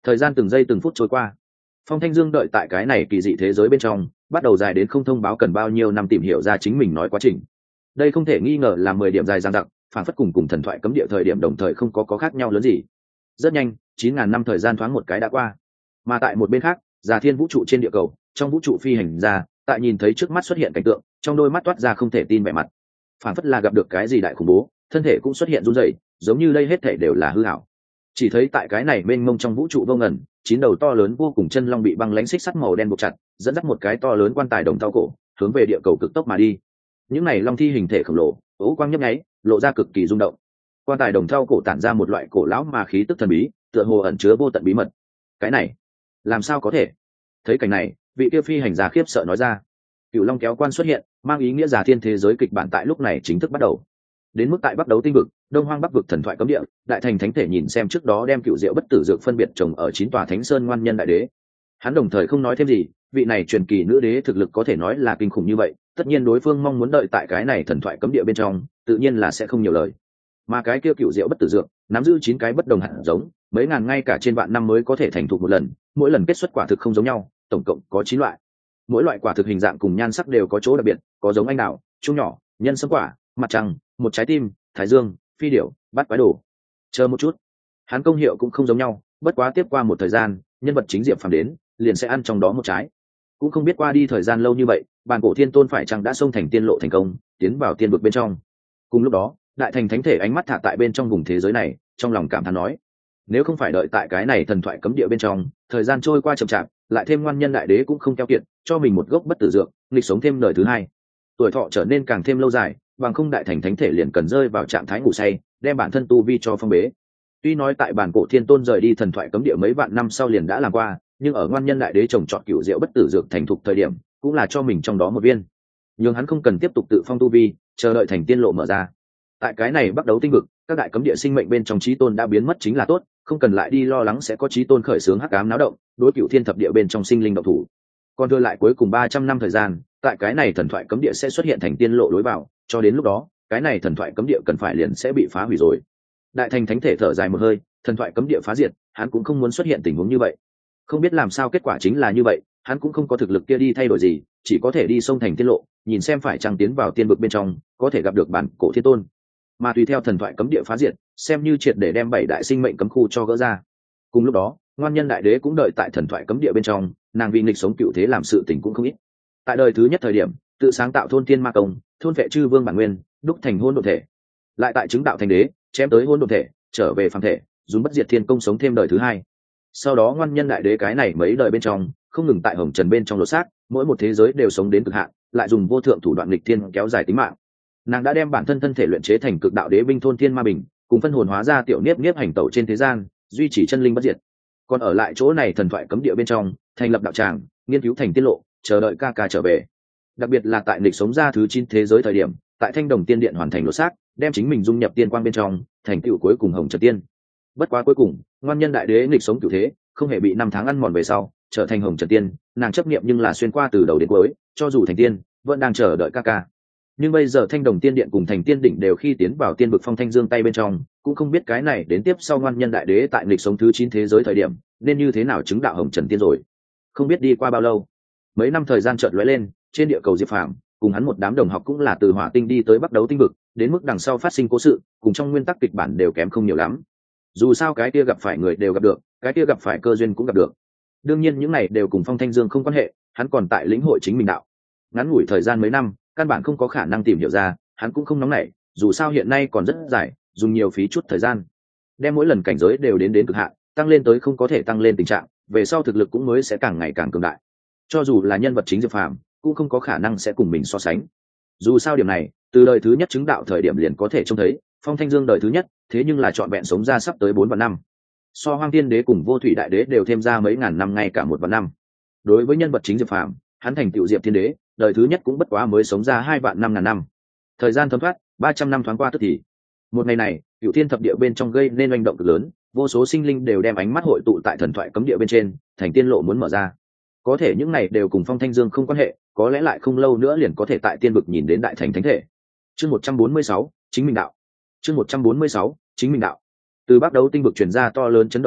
Thời gian từng giây từng phút trôi qua, Phong Thanh Dương đợi tại cái này kỳ dị thế giới bên trong, bắt đầu dài đến không thông báo cần bao nhiêu năm tìm hiểu ra chính mình nói quá trình. Đây không thể nghi ngờ là mười điểm dài dằng dặc, phản phất cùng cùng thần thoại cấm địa thời điểm đồng thời không có có khác nhau lớn gì. Rất nhanh, chín ngàn năm thời gian thoáng một cái đã qua. Mà tại một bên khác, Già Thiên vũ trụ trên địa cầu, trong vũ trụ phi hành ra, tại nhìn thấy trước mắt xuất hiện cảnh tượng, trong đôi mắt toát ra không thể tin vẻ mặt. Phản phất là gặp được cái gì đại khủng bố, thân thể cũng xuất hiện run rẩy, giống như đây hết thảy đều là hư ảo. Chỉ thấy tại cái này mênh mông trong vũ trụ vô ngần, chín đầu to lớn vô cùng chân long bị băng lãnh xích sắt màu đen buộc chặt, dẫn dắt một cái to lớn quan tài đồng thau cổ, hướng về địa cầu cực tốc mà đi. Những này long thi hình thể khổng lồ, ố quang nhấp nháy, lộ ra cực kỳ rung động. Quan tài đồng thau cổ tản ra một loại cổ lão mà khí tức thần bí, tựa hồ ẩn chứa vô tận bí mật. Cái này, làm sao có thể? Thấy cảnh này, vị kia phi hành giả khiếp sợ nói ra. Cựu long kéo quan xuất hiện, mang ý nghĩa Già Thiên thế giới kịch bản tại lúc này chính thức bắt đầu. Đến mức tại Bắc Đấu tinh vực, Đông Hoang Bắc vực thần thoại cấm địa, đại thành thánh thể nhìn xem trước đó đem cựu diệu bất tử dược phân biệt trồng ở chín tòa thánh sơn ngoan nhân đại đế. Hắn đồng thời không nói thêm gì, vị này truyền kỳ nữ đế thực lực có thể nói là kinh khủng như vậy, tất nhiên đối phương mong muốn đợi tại cái này thần thoại cấm địa bên trong, tự nhiên là sẽ không nhiều lời. Mà cái kia cựu diệu bất tử dược, nắm giữ chín cái bất đồng hạt giống, mấy ngàn ngay cả trên vạn năm mới có thể thành thục một lần, mỗi lần kết xuất quả thực không giống nhau, tổng cộng có chín loại. Mỗi loại quả thực hình dạng cùng nhan sắc đều có chỗ đặc biệt, có giống anh đào, trung nhỏ, nhân sâm quả, mặt trăng, một trái tim, thái dương, phi điểu, bát quái đồ. Chờ một chút, hắn công hiệu cũng không giống nhau, bất quá tiếp qua một thời gian, nhân vật chính Diệp Phàm đến, liền sẽ ăn trong đó một trái. Cũng không biết qua đi thời gian lâu như vậy, bàn cổ thiên tôn phải chăng đã xông thành tiên lộ thành công, tiến vào tiên vực bên trong. Cùng lúc đó, đại thành thánh thể ánh mắt thả tại bên trong vùng thế giới này, trong lòng cảm thán nói: nếu không phải đợi tại cái này thần thoại cấm địa bên trong, thời gian trôi qua chậm chạp, lại thêm ngoan nhân đại đế cũng không keo kiệt, cho mình một gốc bất tử dược, nghịch sống thêm đời thứ hai, tuổi thọ trở nên càng thêm lâu dài, bằng không đại thành thánh thể liền cần rơi vào trạng thái ngủ say, đem bản thân tu vi cho phong bế. Tuy nói tại bản cổ thiên tôn rời đi thần thoại cấm địa mấy vạn năm sau liền đã làm qua, nhưng ở ngoan nhân đại đế trồng trọt cựu diệu bất tử dược thành thục thời điểm, cũng là cho mình trong đó một viên, nhưng hắn không cần tiếp tục tự phong tu vi, chờ đợi thành tiên lộ mở ra. Tại cái này Bắc Đấu tinh vực, các đại cấm địa sinh mệnh bên trong chí tôn đã biến mất chính là tốt, không cần lại đi lo lắng sẽ có chí tôn khởi xướng hắc ám náo động, đối cựu thiên thập địa bên trong sinh linh động thủ. Còn đưa lại cuối cùng ba trăm năm thời gian, tại cái này thần thoại cấm địa sẽ xuất hiện thành tiên lộ lối vào, cho đến lúc đó, cái này thần thoại cấm địa cần phải liền sẽ bị phá hủy rồi. Đại thành thánh thể thở dài một hơi, thần thoại cấm địa phá diệt, hắn cũng không muốn xuất hiện tình huống như vậy. Không biết làm sao kết quả chính là như vậy, hắn cũng không có thực lực kia đi thay đổi gì, chỉ có thể đi sông thành tiên lộ, nhìn xem phải chăng tiến vào tiên vực bên trong, có thể gặp được bản cổ thiên tôn. Mà tùy theo thần thoại cấm địa phá diệt, xem như triệt để đem bảy đại sinh mệnh cấm khu cho gỡ ra. Cùng lúc đó, ngoan nhân đại đế cũng đợi tại thần thoại cấm địa bên trong, nàng vì nghịch sống cựu thế làm sự tình cũng không ít. Tại đời thứ nhất thời điểm, tự sáng tạo thôn thiên ma công, thôn vệ chư vương bản nguyên, đúc thành hôn độn thể. Lại tại chứng đạo thành đế, chém tới hôn độn thể, trở về phàm thể, dùng bất diệt thiên công sống thêm đời thứ hai. Sau đó ngoan nhân đại đế cái này mấy đời bên trong, không ngừng tại hồng trần bên trong lột xác, mỗi một thế giới đều sống đến cực hạn, lại dùng vô thượng thủ đoạn nghịch thiên kéo dài tính mạng. Nàng đã đem bản thân thân thể luyện chế thành cực đạo đế binh thôn thiên ma bình, cùng phân hồn hóa ra tiểu niếp niếp hành tẩu trên thế gian, duy trì chân linh bất diệt. Còn ở lại chỗ này thần thoại cấm địa bên trong, thành lập đạo tràng, nghiên cứu thành tiết lộ, chờ đợi ca ca trở về. Đặc biệt là tại nghịch sống ra thứ chín thế giới thời điểm, tại Thanh Đồng Tiên Điện hoàn thành lột xác, đem chính mình dung nhập tiên quang bên trong, thành tựu cuối cùng hồng trần tiên. Bất quá cuối cùng, ngoan nhân đại đế nghịch sống cửu thế, không hề bị năm tháng ăn mòn về sau, trở thành hồng trần tiên, nàng chấp niệm nhưng là xuyên qua từ đầu đến cuối, cho dù thành tiên, vẫn đang chờ đợi ca ca. Nhưng bây giờ Thanh Đồng Tiên Điện cùng Thành Tiên đỉnh đều khi tiến vào tiên vực Phong Thanh Dương tay bên trong, cũng không biết cái này đến tiếp sau ngoan nhân đại đế tại nghịch sống thứ chín thế giới thời điểm, nên như thế nào chứng đạo hồng trần tiên rồi. Không biết đi qua bao lâu, mấy năm thời gian chợt lóe lên, trên địa cầu Diệp Phàm cùng hắn một đám đồng học cũng là từ Hỏa Tinh đi tới Bắc Đấu tinh vực, đến mức đằng sau phát sinh cố sự, cùng trong nguyên tắc kịch bản đều kém không nhiều lắm. Dù sao cái kia gặp phải người đều gặp được, cái kia gặp phải cơ duyên cũng gặp được. Đương nhiên những này đều cùng Phong Thanh Dương không quan hệ, hắn còn tại lĩnh hội chính mình đạo. Ngắn ngủi thời gian mấy năm, căn bản không có khả năng tìm hiểu ra, hắn cũng không nóng nảy, dù sao hiện nay còn rất dài, dùng nhiều phí chút thời gian. Đem mỗi lần cảnh giới đều đến đến cực hạn, tăng lên tới không có thể tăng lên tình trạng, về sau thực lực cũng mới sẽ càng ngày càng cường đại. Cho dù là nhân vật chính Diệp Phàm, cũng không có khả năng sẽ cùng mình so sánh. Dù sao điểm này, từ đời thứ nhất chứng đạo thời điểm liền có thể trông thấy, Phong Thanh Dương đời thứ nhất, thế nhưng là trọn vẹn sống ra sắp tới bốn vạn năm. So Hoang Thiên Đế cùng Vô Thủy Đại Đế đều thêm ra mấy ngàn năm ngay cả một vạn năm. Đối với nhân vật chính Diệp Phàm, hắn thành tựu Diệp Thiên Đế, đời thứ nhất cũng bất quá mới sống ra hai vạn năm ngàn năm. Thời gian thấm thoát, ba trăm năm thoáng qua tức thì. Một ngày này, Cửu Thiên thập địa bên trong gây nên oanh động cực lớn, vô số sinh linh đều đem ánh mắt hội tụ tại thần thoại cấm địa bên trên, thành tiên lộ muốn mở ra. Có thể những này đều cùng Phong Thanh Dương không quan hệ, có lẽ lại không lâu nữa liền có thể tại tiên vực nhìn đến đại thành thánh thể. Chương một trăm bốn mươi sáu, chính mình đạo. Chương một trăm bốn mươi sáu, chính mình đạo. Từ Bắc Đấu tinh vực truyền ra to lớn chấn động lớn,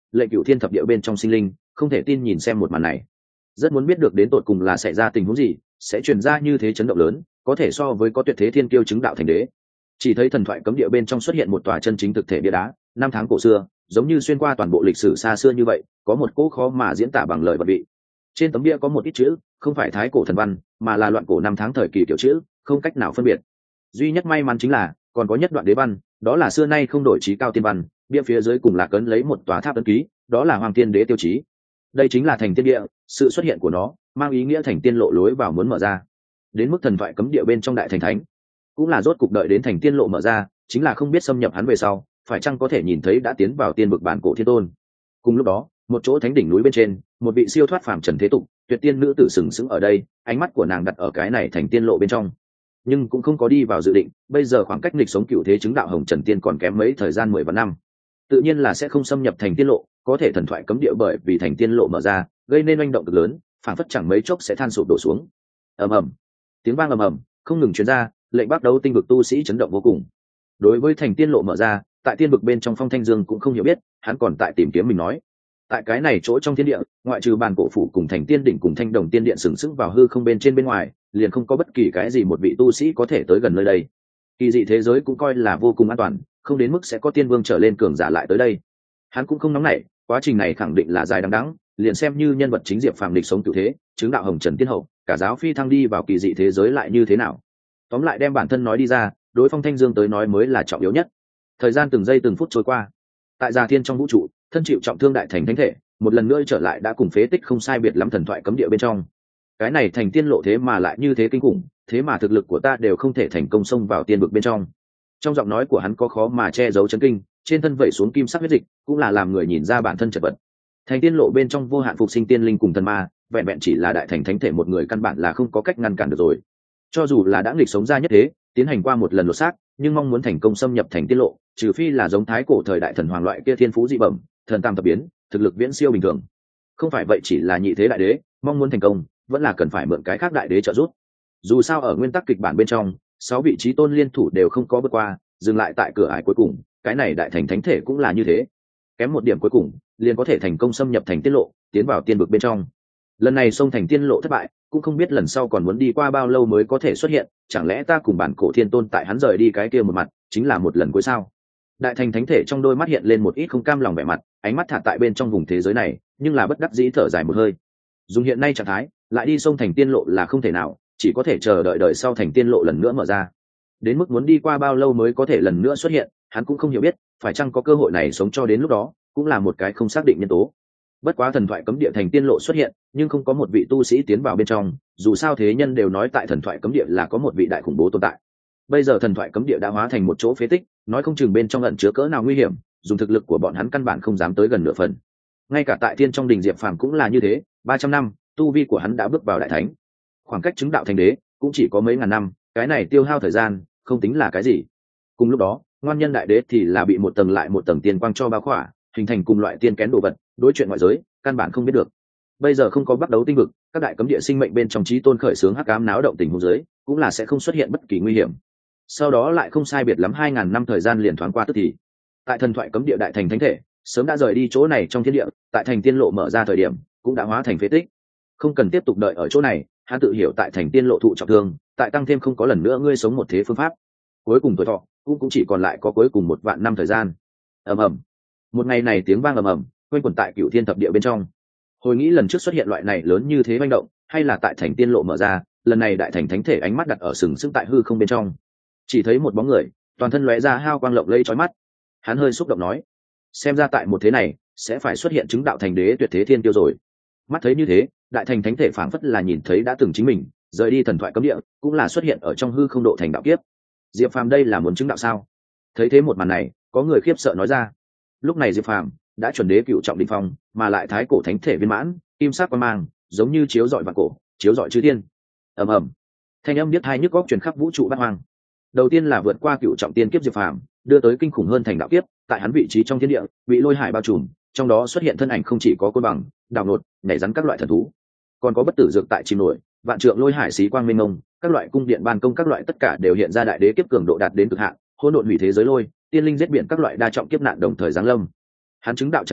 lệ cửu thiên thập địa bên trong sinh linh không thể tin nhìn xem một màn này, rất muốn biết được đến tột cùng là xảy ra tình huống gì sẽ truyền ra như thế chấn động lớn, có thể so với có tuyệt thế thiên kiêu chứng đạo thành đế. Chỉ thấy thần thoại cấm địa bên trong xuất hiện một tòa chân chính thực thể bia đá năm tháng cổ xưa, giống như xuyên qua toàn bộ lịch sử xa xưa như vậy, có một cỗ khó mà diễn tả bằng lời vật vị. Trên tấm bia có một ít chữ, không phải thái cổ thần văn mà là loạn cổ năm tháng thời kỳ kiểu chữ, không cách nào phân biệt. Duy nhất may mắn chính là còn có nhất đoạn đế văn, đó là xưa nay không đổi chí cao tiên văn. Bia phía dưới cùng là cấn lấy một tòa tháp ấn ký, đó là hoàng tiên đế tiêu chí. Đây chính là thành tiên địa, sự xuất hiện của nó mang ý nghĩa thành tiên lộ lối vào muốn mở ra. Đến mức thần thoại cấm địa bên trong đại thành thánh cũng là rốt cục đợi đến thành tiên lộ mở ra, chính là không biết xâm nhập hắn về sau phải chăng có thể nhìn thấy đã tiến vào tiên vực bản cổ thiên tôn. Cùng lúc đó, một chỗ thánh đỉnh núi bên trên, một vị siêu thoát phàm trần thế tục tuyệt tiên nữ tử sừng sững ở đây, ánh mắt của nàng đặt ở cái này thành tiên lộ bên trong, nhưng cũng không có đi vào dự định. Bây giờ khoảng cách nghịch sống cựu thế chứng đạo hồng trần tiên còn kém mấy thời gian mười vạn năm, tự nhiên là sẽ không xâm nhập thành tiên lộ. Có thể thần thoại cấm địa bởi vì thành tiên lộ mở ra gây nên oanh động cực lớn, phảng phất chẳng mấy chốc sẽ than sụp đổ xuống. ầm ầm, tiếng vang ầm ầm không ngừng truyền ra, lệnh bắt đầu tinh vực tu sĩ chấn động vô cùng. Đối với thành tiên lộ mở ra, tại tiên vực bên trong Phong Thanh Dương cũng không hiểu biết, hắn còn tại tìm kiếm mình nói. Tại cái này chỗ trong thiên địa, ngoại trừ bàn cổ phủ cùng thành tiên đỉnh cùng thanh đồng tiên điện sừng sững vào hư không bên trên bên ngoài, liền không có bất kỳ cái gì một vị tu sĩ có thể tới gần nơi đây. Kỳ dị thế giới cũng coi là vô cùng an toàn, không đến mức sẽ có tiên vương trở lên cường giả lại tới đây. Hắn cũng không nóng nảy, quá trình này khẳng định là dài đằng đẵng, liền xem như nhân vật chính Diệp Phàm địch sống cửu thế, chứng đạo hồng trần tiên hậu, cả giáo phi thăng đi vào kỳ dị thế giới lại như thế nào. Tóm lại đem bản thân nói đi ra, đối Phong Thanh Dương tới nói mới là trọng yếu nhất. Thời gian từng giây từng phút trôi qua, tại Già Thiên trong vũ trụ, thân chịu trọng thương đại thành thánh thể một lần nữa trở lại đã cùng phế tích không sai biệt lắm thần thoại cấm địa bên trong. Cái này thành tiên lộ thế mà lại như thế kinh khủng, thế mà thực lực của ta đều không thể thành công xông vào tiên vực bên trong. Trong giọng nói của hắn có khó mà che giấu chấn kinh, trên thân vẩy xuống kim sắc huyết dịch cũng là làm người nhìn ra bản thân chật vật. Thành tiên lộ bên trong vô hạn phục sinh tiên linh cùng thần ma, vẹn vẹn chỉ là đại thành thánh thể một người căn bản là không có cách ngăn cản được rồi. Cho dù là đã nghịch sống ra nhất thế, tiến hành qua một lần lột xác, nhưng mong muốn thành công xâm nhập thành tiên lộ, trừ phi là giống thái cổ thời đại thần hoàng loại kia thiên phú dị bẩm, thần tam thập biến, thực lực viễn siêu bình thường. Không phải vậy chỉ là nhị thế đại đế, mong muốn thành công, vẫn là cần phải mượn cái khác đại đế trợ giúp. Dù sao ở nguyên tắc kịch bản bên trong, sáu vị trí tôn liên thủ đều không có vượt qua, dừng lại tại cửa ải cuối cùng, cái này đại thành thánh thể cũng là như thế. Kém một điểm cuối cùng, liền có thể thành công xâm nhập thành tiên lộ, tiến vào tiên vực bên trong. Lần này xông thành tiên lộ thất bại, cũng không biết lần sau còn muốn đi qua bao lâu mới có thể xuất hiện, chẳng lẽ ta cùng bản cổ thiên tôn tại hắn rời đi cái kia một mặt, chính là một lần cuối sao? Đại thành thánh thể trong đôi mắt hiện lên một ít không cam lòng vẻ mặt, ánh mắt thả tại bên trong vùng thế giới này, nhưng là bất đắc dĩ thở dài một hơi. Dùng hiện nay trạng thái, lại đi xông thành tiên lộ là không thể nào, chỉ có thể chờ đợi đợi sau thành tiên lộ lần nữa mở ra. Đến mức muốn đi qua bao lâu mới có thể lần nữa xuất hiện, hắn cũng không hiểu biết, phải chăng có cơ hội này sống cho đến lúc đó, cũng là một cái không xác định nhân tố. Bất quá thần thoại cấm địa thành tiên lộ xuất hiện, nhưng không có một vị tu sĩ tiến vào bên trong, dù sao thế nhân đều nói tại thần thoại cấm địa là có một vị đại khủng bố tồn tại. Bây giờ thần thoại cấm địa đã hóa thành một chỗ phế tích, nói không chừng bên trong ẩn chứa cỡ nào nguy hiểm, dùng thực lực của bọn hắn căn bản không dám tới gần nửa phần. Ngay cả tại thiên trong đình Diệp Phàm cũng là như thế, ba trăm năm, tu vi của hắn đã bước vào đại thánh. Khoảng cách chứng đạo thành đế cũng chỉ có mấy ngàn năm, cái này tiêu hao thời gian, không tính là cái gì. Cùng lúc đó, ngoan nhân đại đế thì là bị một tầng lại một tầng tiên quang cho bao khỏa, hình thành cùng loại tiên kén đồ vật, đối chuyện ngoại giới, căn bản không biết được. Bây giờ không có bắt đấu tinh vực, các đại cấm địa sinh mệnh bên trong chí tôn khởi sướng hắc ám náo động tình huống dưới, cũng là sẽ không xuất hiện bất kỳ nguy hiểm. Sau đó lại không sai biệt lắm hai ngàn năm thời gian liền thoáng qua tức thì. Tại thần thoại cấm địa đại thành thánh thể, sớm đã rời đi chỗ này trong thiên địa, tại thành tiên lộ mở ra thời điểm, cũng đã hóa thành phế tích. Không cần tiếp tục đợi ở chỗ này, hắn tự hiểu tại thành tiên lộ thụ trọng thương, tại tăng thêm không có lần nữa ngươi sống một thế phương pháp. Cuối cùng tuổi thọ cũng cũng chỉ còn lại có cuối cùng một vạn năm thời gian. Ầm ầm. Một ngày này tiếng vang ầm ầm, quanh quẩn tại Cửu Thiên thập địa bên trong. Hồi nghĩ lần trước xuất hiện loại này lớn như thế manh động, hay là tại thành tiên lộ mở ra, lần này đại thành thánh thể ánh mắt đặt ở sừng sững tại hư không bên trong. Chỉ thấy một bóng người, toàn thân lóe ra hao quang lộng lẫy chói mắt. Hắn hơi xúc động nói: xem ra tại một thế này, sẽ phải xuất hiện chứng đạo thành đế tuyệt thế thiên tiêu rồi. Mắt thấy như thế, đại thành thánh thể phảng phất là nhìn thấy đã từng chính mình, rời đi thần thoại cấm địa, cũng là xuất hiện ở trong hư không độ thành đạo kiếp. Diệp Phàm đây là muốn chứng đạo sao? Thấy thế một màn này, có người khiếp sợ nói ra. Lúc này Diệp Phàm đã chuẩn đế cựu trọng đỉnh phong, mà lại thái cổ thánh thể viên mãn, kim sắc quang mang, giống như chiếu rọi vạn cổ, chiếu rọi chư thiên. Ầm ầm. Thanh âm biết hai nhức góc truyền khắp vũ trụ bát hoang. Đầu tiên là vượt qua cựu trọng tiên kiếp Diệp Phàm, đưa tới kinh khủng hơn thành đạo kiếp, tại hắn vị trí trong thiên địa, bị lôi hải bao trùm, trong đó xuất hiện thân ảnh không chỉ có côn bằng, đào nột, nhảy rắn các loại thần thú, còn có bất tử dược tại chim nổi, vạn trượng lôi hải xí quang mênh mông, các loại cung điện ban công các loại tất cả đều hiện ra đại đế kiếp cường độ đạt đến cực hạn, hỗn độn hủy thế giới lôi, tiên linh giết biển các loại đa trọng kiếp nạn đồng thời giáng lâm. Hắn chứng đạo chẳng cảnh,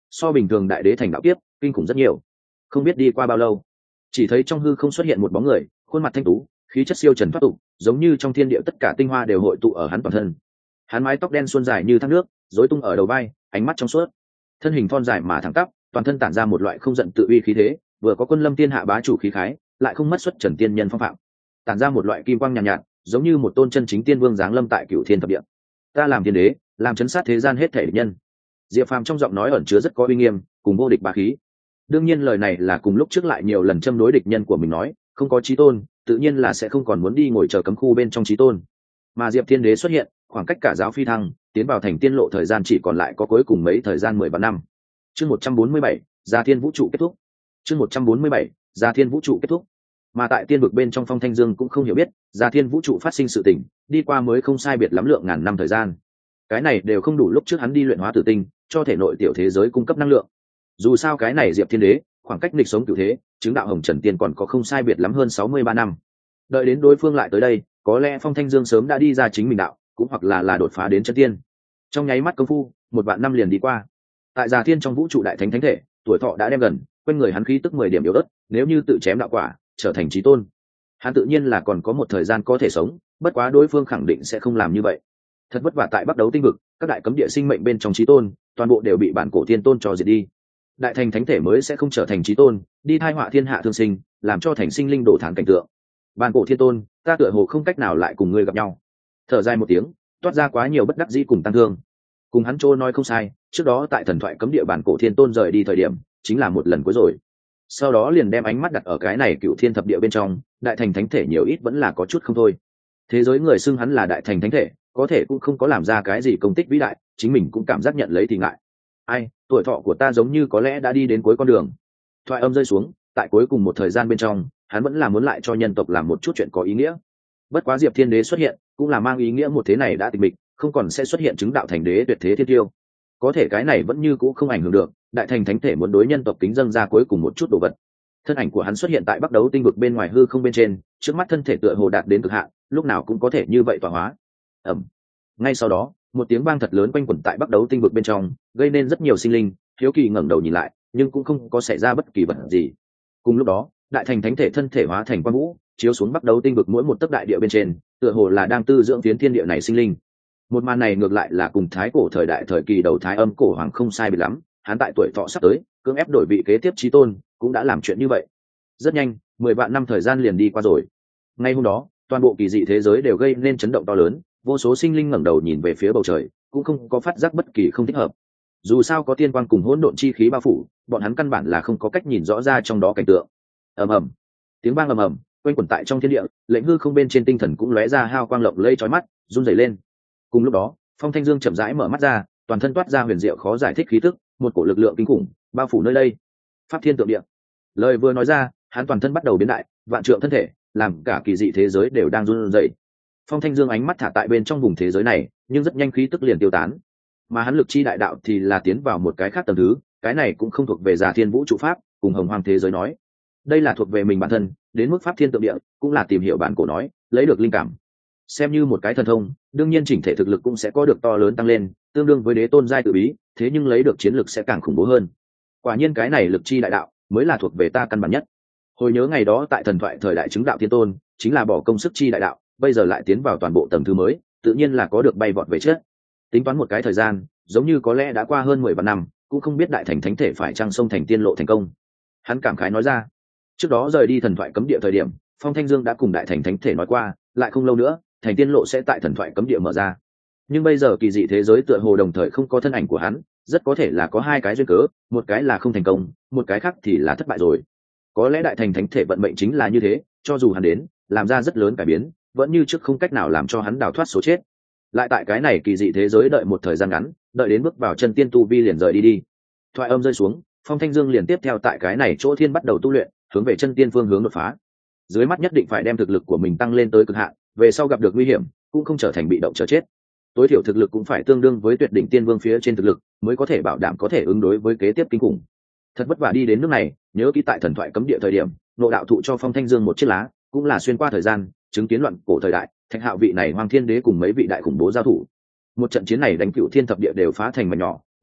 so bình thường đại đế thành đạo kiếp kinh khủng rất nhiều. Không biết đi qua bao lâu, chỉ thấy trong hư không xuất hiện một bóng người, khuôn mặt thanh tú, khí chất siêu trần thoát tục, giống như trong thiên địa tất cả tinh hoa đều hội tụ ở hắn toàn thân. Hắn mái tóc đen suôn dài như thác nước, rối tung ở đầu vai, ánh mắt trong suốt, thân hình thon dài mà thẳng tắp, toàn thân tản ra một loại không giận tự uy khí thế, vừa có quân lâm thiên hạ bá chủ khí khái, lại không mất xuất trần tiên nhân phong phạm, tản ra một loại kim quang nhàn nhạt, nhạt, giống như một tôn chân chính tiên vương giáng lâm tại cửu thiên thập địa. Ta làm thiên đế, làm chấn sát thế gian hết thể địch nhân. Diệp Phàm trong giọng nói ẩn chứa rất có uy nghiêm, cùng vô địch bá khí. Đương nhiên lời này là cùng lúc trước lại nhiều lần châm đối địch nhân của mình nói, không có chí tôn, tự nhiên là sẽ không còn muốn đi ngồi chờ cấm khu bên trong chí tôn. Mà Diệp Thiên Đế xuất hiện, khoảng cách cả giáo phi thăng, tiến vào thành tiên lộ thời gian chỉ còn lại có cuối cùng mấy thời gian mười ba năm. Chương một trăm bốn mươi bảy, Gia Thiên Vũ trụ kết thúc. Chương một trăm bốn mươi bảy, Gia Thiên Vũ trụ kết thúc. Mà tại tiên vực bên trong Phong Thanh Dương cũng không hiểu biết, Gia Thiên Vũ trụ phát sinh sự tình, đi qua mới không sai biệt lắm lượng ngàn năm thời gian. Cái này đều không đủ lúc trước hắn đi luyện hóa tử tinh, cho thể nội tiểu thế giới cung cấp năng lượng. Dù sao cái này Diệp Thiên Đế, khoảng cách nghịch sống cửu thế, chứng đạo hồng trần tiên còn có không sai biệt lắm hơn sáu mươi ba năm. Đợi đến đối phương lại tới đây, có lẽ Phong Thanh Dương sớm đã đi ra chính mình đạo, cũng hoặc là là đột phá đến chân tiên. Trong nháy mắt công phu, một vạn năm liền đi qua. Tại Già Thiên trong vũ trụ đại thánh thánh thể, tuổi thọ đã đem gần, quanh người hắn khí tức mười điểm yếu ớt, nếu như tự chém đạo quả, trở thành chí tôn, hắn tự nhiên là còn có một thời gian có thể sống, bất quá đối phương khẳng định sẽ không làm như vậy. Thật vất vả tại Bắc Đấu tinh vực, các đại cấm địa sinh mệnh bên trong chí tôn, toàn bộ đều bị bản cổ thiên tôn cho diệt đi. Đại thành thánh thể mới sẽ không trở thành chí tôn, đi thai họa thiên hạ thương sinh, làm cho thành sinh linh đổ thán cảnh tượng. Bản cổ thiên tôn, ta tựa hồ không cách nào lại cùng ngươi gặp nhau. Thở dài một tiếng, toát ra quá nhiều bất đắc dĩ cùng tăng thương. Cùng hắn trô nói không sai, trước đó tại thần thoại cấm địa bản cổ thiên tôn rời đi thời điểm, chính là một lần cuối rồi. Sau đó liền đem ánh mắt đặt ở cái này cựu thiên thập địa bên trong, đại thành thánh thể nhiều ít vẫn là có chút không thôi. Thế giới người xưng hắn là đại thành thánh thể, có thể cũng không có làm ra cái gì công tích vĩ đại, chính mình cũng cảm giác nhận lấy thì ngại. Ai, tuổi thọ của ta giống như có lẽ đã đi đến cuối con đường. Thoại âm rơi xuống, tại cuối cùng một thời gian bên trong, hắn vẫn là muốn lại cho nhân tộc làm một chút chuyện có ý nghĩa. Bất quá Diệp Thiên Đế xuất hiện, cũng là mang ý nghĩa một thế này đã tịch mịch, không còn sẽ xuất hiện chứng đạo thành đế tuyệt thế thiên tiêu. Có thể cái này vẫn như cũ không ảnh hưởng được, đại thành thánh thể muốn đối nhân tộc kính dâng ra cuối cùng một chút đồ vật. Thân ảnh của hắn xuất hiện tại Bắc Đấu tinh vực bên ngoài hư không bên trên, trước mắt thân thể tựa hồ đạt đến cực hạn, lúc nào cũng có thể như vậy tọa hóa. Ầm. Ngay sau đó, một tiếng vang thật lớn quanh quẩn tại Bắc Đấu tinh vực bên trong, gây nên rất nhiều sinh linh hiếu kỳ ngẩng đầu nhìn lại, nhưng cũng không có xảy ra bất kỳ vật gì. Cùng lúc đó, đại thành thánh thể thân thể hóa thành quang vũ, chiếu xuống Bắc Đấu tinh vực mỗi một tấc đại địa bên trên, tựa hồ là đang tư dưỡng phiến thiên địa này sinh linh. Một màn này ngược lại là cùng thái cổ thời đại thời kỳ đầu thái âm cổ hoàng không sai biệt lắm, hắn tại tuổi thọ sắp tới, cưỡng ép đổi vị kế tiếp chí tôn, cũng đã làm chuyện như vậy. Rất nhanh, mười vạn năm thời gian liền đi qua rồi. Ngay hôm đó, toàn bộ kỳ dị thế giới đều gây nên chấn động to lớn, vô số sinh linh ngẩng đầu nhìn về phía bầu trời, cũng không có phát giác bất kỳ không thích hợp. Dù sao có tiên quang cùng hỗn độn chi khí bao phủ, bọn hắn căn bản là không có cách nhìn rõ ra trong đó cảnh tượng. Ầm ầm, tiếng vang ầm ầm, quanh quẩn tại trong thiên địa, lệnh hư không bên trên tinh thần cũng lóe ra hào quang lộng lẫy chói mắt, run rẩy lên. Cùng lúc đó, Phong Thanh Dương chậm rãi mở mắt ra, toàn thân toát ra huyền diệu khó giải thích khí tức, một cổ lực lượng kinh khủng bao phủ nơi đây. Pháp thiên tượng địa. Lời vừa nói ra, hắn toàn thân bắt đầu biến đại, vạn trượng thân thể, làm cả kỳ dị thế giới đều đang run rẩy. Phong Thanh Dương ánh mắt thả tại bên trong vùng thế giới này, nhưng rất nhanh khí tức liền tiêu tán. Mà hắn lực chi đại đạo thì là tiến vào một cái khác tầng thứ, cái này cũng không thuộc về Già Thiên Vũ trụ pháp, cùng Hồng Hoang thế giới nói. Đây là thuộc về mình bản thân, đến mức pháp thiên tượng địa, cũng là tìm hiểu bản cổ nói, lấy được linh cảm. Xem như một cái thần thông, đương nhiên chỉnh thể thực lực cũng sẽ có được to lớn tăng lên, tương đương với đế tôn giai tự bí, thế nhưng lấy được chiến lực sẽ càng khủng bố hơn. Quả nhiên cái này lực chi đại đạo mới là thuộc về ta căn bản nhất. Hồi nhớ ngày đó tại thần thoại thời đại chứng đạo thiên tôn, chính là bỏ công sức chi đại đạo, bây giờ lại tiến vào toàn bộ tầng thứ mới, tự nhiên là có được bay vọt về trước. Tính toán một cái thời gian, giống như có lẽ đã qua hơn mười vạn năm, cũng không biết đại thành thánh thể phải chăng sông thành tiên lộ thành công. Hắn cảm khái nói ra. Trước đó rời đi thần thoại cấm địa thời điểm, Phong Thanh Dương đã cùng đại thành thánh thể nói qua, lại không lâu nữa, thành tiên lộ sẽ tại thần thoại cấm địa mở ra. Nhưng bây giờ kỳ dị thế giới tựa hồ đồng thời không có thân ảnh của hắn, rất có thể là có hai cái duyên cớ, một cái là không thành công, một cái khác thì là thất bại rồi. Có lẽ đại thành thánh thể vận mệnh chính là như thế, cho dù hắn đến, làm ra rất lớn cải biến, vẫn như trước không cách nào làm cho hắn đào thoát số chết. Lại tại cái này kỳ dị thế giới đợi một thời gian ngắn, đợi đến bước vào chân tiên tu vi liền rời đi đi. Thoại âm rơi xuống, Phong Thanh Dương liền tiếp theo tại cái này chỗ thiên bắt đầu tu luyện, hướng về chân tiên phương hướng đột phá. Dưới mắt nhất định phải đem thực lực của mình tăng lên tới cực hạn, về sau gặp được nguy hiểm, cũng không trở thành bị động chờ chết. Tối thiểu thực lực cũng phải tương đương với tuyệt đỉnh tiên vương phía trên thực lực, mới có thể bảo đảm có thể ứng đối với kế tiếp kinh khủng. Thật vất vả đi đến nước này, nhớ kỹ tại thần thoại cấm địa thời điểm, Ngộ đạo thụ cho Phong Thanh Dương một chiếc lá, cũng là xuyên qua thời gian, chứng kiến loạn cổ thời đại, Thạch Hạo vị này Hoàng Thiên Đế cùng mấy vị đại khủng bố giao thủ. Một trận chiến này đánh cửu thiên thập địa đều phá thành mảnh nhỏ,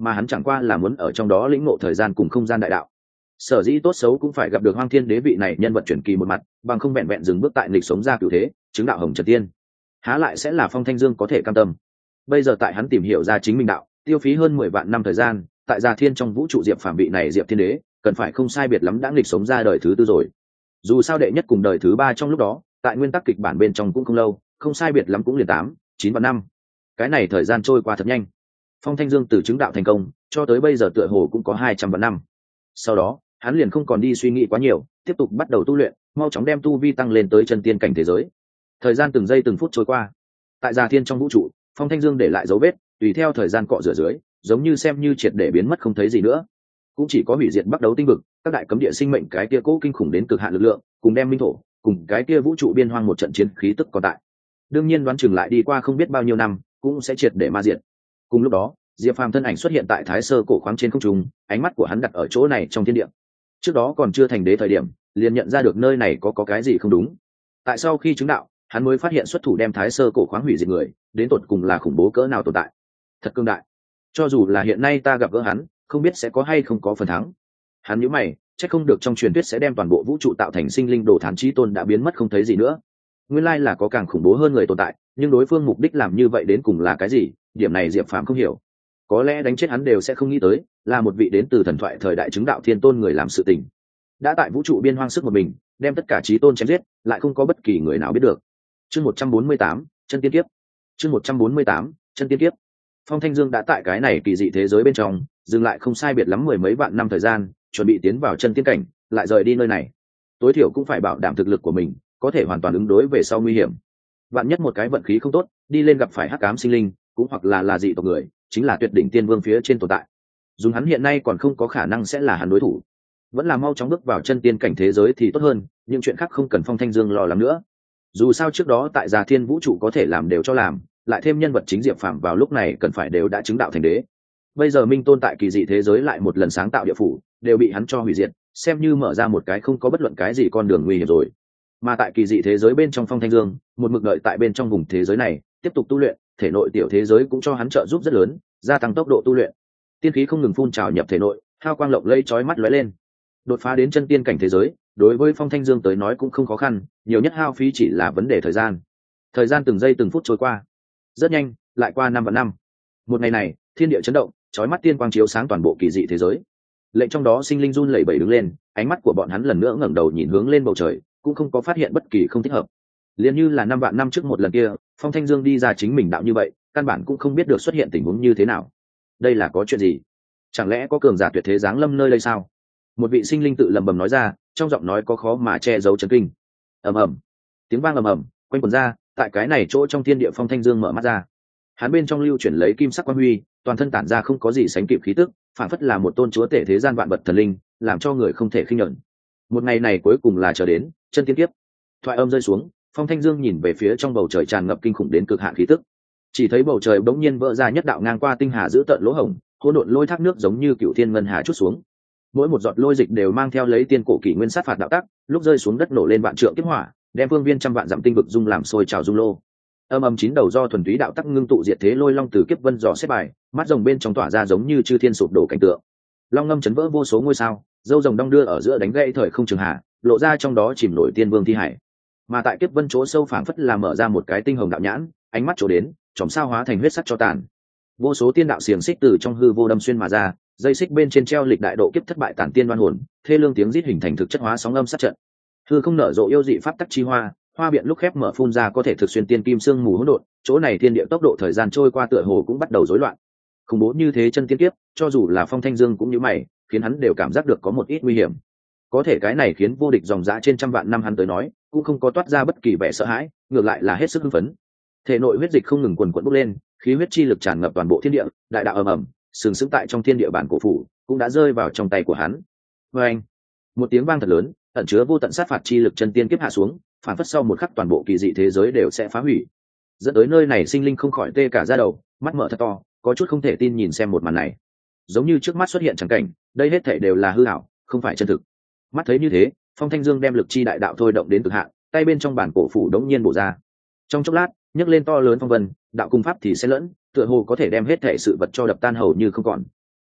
mà hắn chẳng qua là muốn ở trong đó lĩnh ngộ thời gian cùng không gian đại đạo. Sở dĩ tốt xấu cũng phải gặp được Hoang Thiên Đế vị này nhân vật truyền kỳ một mặt, bằng không vẹn vẹn dừng bước tại nghịch sống ra cửu thế, chứng đạo hồng trần tiên, há lại sẽ là Phong Thanh Dương có thể cam tâm. Bây giờ tại hắn tìm hiểu ra chính mình đạo, tiêu phí hơn mười vạn năm thời gian, tại Già Thiên trong vũ trụ Diệp Phàm vị này Diệp Thiên Đế, cần phải không sai biệt lắm đã nghịch sống ra đời thứ tư rồi. Dù sao đệ nhất cùng đời thứ ba trong lúc đó, tại nguyên tắc kịch bản bên trong cũng không lâu, không sai biệt lắm cũng liền tám, chín vạn năm. Cái này thời gian trôi qua thật nhanh. Phong Thanh Dương từ chứng đạo thành công, cho tới bây giờ tựa hồ cũng có hai trăm vạn năm. Sau đó, hắn liền không còn đi suy nghĩ quá nhiều, tiếp tục bắt đầu tu luyện, mau chóng đem tu vi tăng lên tới chân tiên cảnh thế giới. Thời gian từng giây từng phút trôi qua, tại Già Thiên trong vũ trụ, Phong Thanh Dương để lại dấu vết, tùy theo thời gian cọ rửa dưới, giống như xem như triệt để biến mất không thấy gì nữa. Cũng chỉ có hủy diệt bắt đấu tinh vực, các đại cấm địa sinh mệnh cái kia cố kinh khủng đến cực hạn lực lượng, cùng đem minh thổ, cùng cái kia vũ trụ biên hoang một trận chiến khí tức còn tại. Đương nhiên đoán chừng lại đi qua không biết bao nhiêu năm, cũng sẽ triệt để ma diệt. Cùng lúc đó, Diệp Phàm thân ảnh xuất hiện tại Thái Sơ cổ khoáng trên không trung, ánh mắt của hắn đặt ở chỗ này trong thiên địa. Trước đó còn chưa thành đế thời điểm, liền nhận ra được nơi này có có cái gì không đúng. Tại sau khi chứng đạo, hắn mới phát hiện xuất thủ đem Thái Sơ cổ khoáng hủy diệt người, đến tột cùng là khủng bố cỡ nào tồn tại. Thật cương đại. Cho dù là hiện nay ta gặp gỡ hắn, không biết sẽ có hay không có phần thắng. Hắn nhíu mày, chắc không được trong truyền thuyết sẽ đem toàn bộ vũ trụ tạo thành sinh linh đồ thán chí tôn đã biến mất không thấy gì nữa. Nguyên lai là có càng khủng bố hơn người tồn tại, nhưng đối phương mục đích làm như vậy đến cùng là cái gì, điểm này Diệp Phàm không hiểu. Có lẽ đánh chết hắn đều sẽ không nghĩ tới, là một vị đến từ thần thoại thời đại chứng đạo thiên tôn người làm sự tình. Đã tại vũ trụ biên hoang sức một mình, đem tất cả chí tôn chém giết, lại không có bất kỳ người nào biết được. Chương một trăm bốn mươi tám, chân tiên kiếp. Chương một trăm bốn mươi tám, chân tiên kiếp. Phong Thanh Dương đã tại cái này kỳ dị thế giới bên trong, dừng lại không sai biệt lắm mười mấy vạn năm thời gian, chuẩn bị tiến vào chân tiên cảnh, lại rời đi nơi này. Tối thiểu cũng phải bảo đảm thực lực của mình, có thể hoàn toàn ứng đối về sau nguy hiểm. Vạn nhất một cái vận khí không tốt, đi lên gặp phải hắc ám sinh linh, cũng hoặc là là dị tộc người, chính là tuyệt đỉnh tiên vương phía trên tồn tại. Dùng hắn hiện nay còn không có khả năng sẽ là hắn đối thủ. Vẫn là mau chóng bước vào chân tiên cảnh thế giới thì tốt hơn, nhưng chuyện khác không cần Phong Thanh Dương lo lắng nữa. Dù sao trước đó tại Già Thiên vũ trụ có thể làm đều cho làm, lại thêm nhân vật chính Diệp Phàm vào lúc này cần phải đều đã chứng đạo thành đế. Bây giờ Minh Tôn tại kỳ dị thế giới lại một lần sáng tạo địa phủ, đều bị hắn cho hủy diệt, xem như mở ra một cái không có bất luận cái gì con đường nguy hiểm rồi. Mà tại kỳ dị thế giới bên trong Phong Thanh Dương, một mực đợi tại bên trong vùng thế giới này, tiếp tục tu luyện, thể nội tiểu thế giới cũng cho hắn trợ giúp rất lớn, gia tăng tốc độ tu luyện. Tiên khí không ngừng phun trào nhập thể nội, hào quang lộng lẫy chói mắt lóe lên. Đột phá đến chân tiên cảnh thế giới, đối với Phong Thanh Dương tới nói cũng không khó khăn, nhiều nhất hao phí chỉ là vấn đề thời gian. Thời gian từng giây từng phút trôi qua, rất nhanh, lại qua năm vạn năm. Một ngày này, thiên địa chấn động, chói mắt tiên quang chiếu sáng toàn bộ kỳ dị thế giới. Lệnh trong đó sinh linh run lẩy bẩy đứng lên, ánh mắt của bọn hắn lần nữa ngẩng đầu nhìn hướng lên bầu trời, cũng không có phát hiện bất kỳ không thích hợp. Liên như là năm vạn năm trước một lần kia, Phong Thanh Dương đi ra chính mình đạo như vậy, căn bản cũng không biết được xuất hiện tình huống như thế nào. Đây là có chuyện gì? Chẳng lẽ có cường giả tuyệt thế giáng lâm nơi đây sao? Một vị sinh linh tự lẩm bẩm nói ra, trong giọng nói có khó mà che giấu chấn kinh. Ầm ầm, tiếng vang ầm ầm quanh quẩn ra, tại cái này chỗ trong thiên địa Phong Thanh Dương mở mắt ra. Hắn bên trong lưu chuyển lấy kim sắc quang huy, toàn thân tản ra không có gì sánh kịp khí tức, phản phất là một tôn chúa tể thế gian vạn vật thần linh, làm cho người không thể khinh nhẫn. Một ngày này cuối cùng là chờ đến, chân tiên kiếp. Thoại âm rơi xuống, Phong Thanh Dương nhìn về phía trong bầu trời tràn ngập kinh khủng đến cực hạn khí tức. Chỉ thấy bầu trời bỗng nhiên vỡ ra nhất đạo ngang qua tinh hà giữ tận lỗ hổng, hỗn độn lôi thác nước giống như cựu thiên ngân hà chút xuống. Mỗi một giọt lôi dịch đều mang theo lấy tiên cổ kỷ nguyên sát phạt đạo tắc, lúc rơi xuống đất nổ lên vạn trượng kiếp hỏa, đem phương viên trăm vạn dặm tinh vực dung làm sôi trào dung lô. Âm âm chín đầu do thuần túy đạo tắc ngưng tụ diệt thế lôi long từ kiếp vân dò xếp bài, mắt rồng bên trong tỏa ra giống như chư thiên sụp đổ cảnh tượng. Long ngâm chấn vỡ vô số ngôi sao, dâu rồng đong đưa ở giữa đánh gãy thời không trường hạ, lộ ra trong đó chìm nổi tiên vương thi hải. Mà tại kiếp vân chỗ sâu phảng phất là mở ra một cái tinh hồng đạo nhãn, ánh mắt chỗ đến, chòm sao hóa thành huyết sắc cho tàn. Vô số tiên đạo xiềng xích từ trong hư vô đâm xuyên mà ra, dây xích bên trên treo lịch đại độ kiếp thất bại tản tiên đoan hồn, thê lương tiếng rít hình thành thực chất hóa sóng âm sát trận. Hư không nở rộ yêu dị pháp tắc chi hoa, hoa biện lúc khép mở phun ra có thể thực xuyên tiên kim sương mù hỗn độn, chỗ này thiên địa tốc độ thời gian trôi qua tựa hồ cũng bắt đầu rối loạn. Khủng bố như thế chân tiên kiếp, cho dù là Phong Thanh Dương cũng như mày, khiến hắn đều cảm giác được có một ít nguy hiểm. Có thể cái này khiến vô địch dòng dã trên trăm vạn năm hắn tới nói, cũng không có toát ra bất kỳ vẻ sợ hãi, ngược lại là hết sức hưng phấn. Thể nội huyết dịch không ngừng quần quật bốc lên, khí huyết chi lực tràn ngập toàn bộ thiên địa, đại đạo ầm ầm, sừng sững tại trong thiên địa bản cổ phủ, cũng đã rơi vào trong tay của hắn. Oeng! Một tiếng vang thật lớn, ẩn chứa vô tận sát phạt chi lực chân tiên kiếp hạ xuống, phản phất sau một khắc toàn bộ kỳ dị thế giới đều sẽ phá hủy. Dẫn tới nơi này sinh linh không khỏi tê cả da đầu, mắt mở thật to, có chút không thể tin nhìn xem một màn này. Giống như trước mắt xuất hiện chẳng cảnh, đây hết thảy đều là hư ảo, không phải chân thực. Mắt thấy như thế, Phong Thanh Dương đem lực chi đại đạo thôi động đến cực hạn, tay bên trong bản cổ phủ đống nhiên bổ ra. Trong chốc lát, nhấc lên to lớn phong vân, đạo cung pháp thì sẽ lẫn, tựa hồ có thể đem hết thảy sự vật cho đập tan hầu như không còn.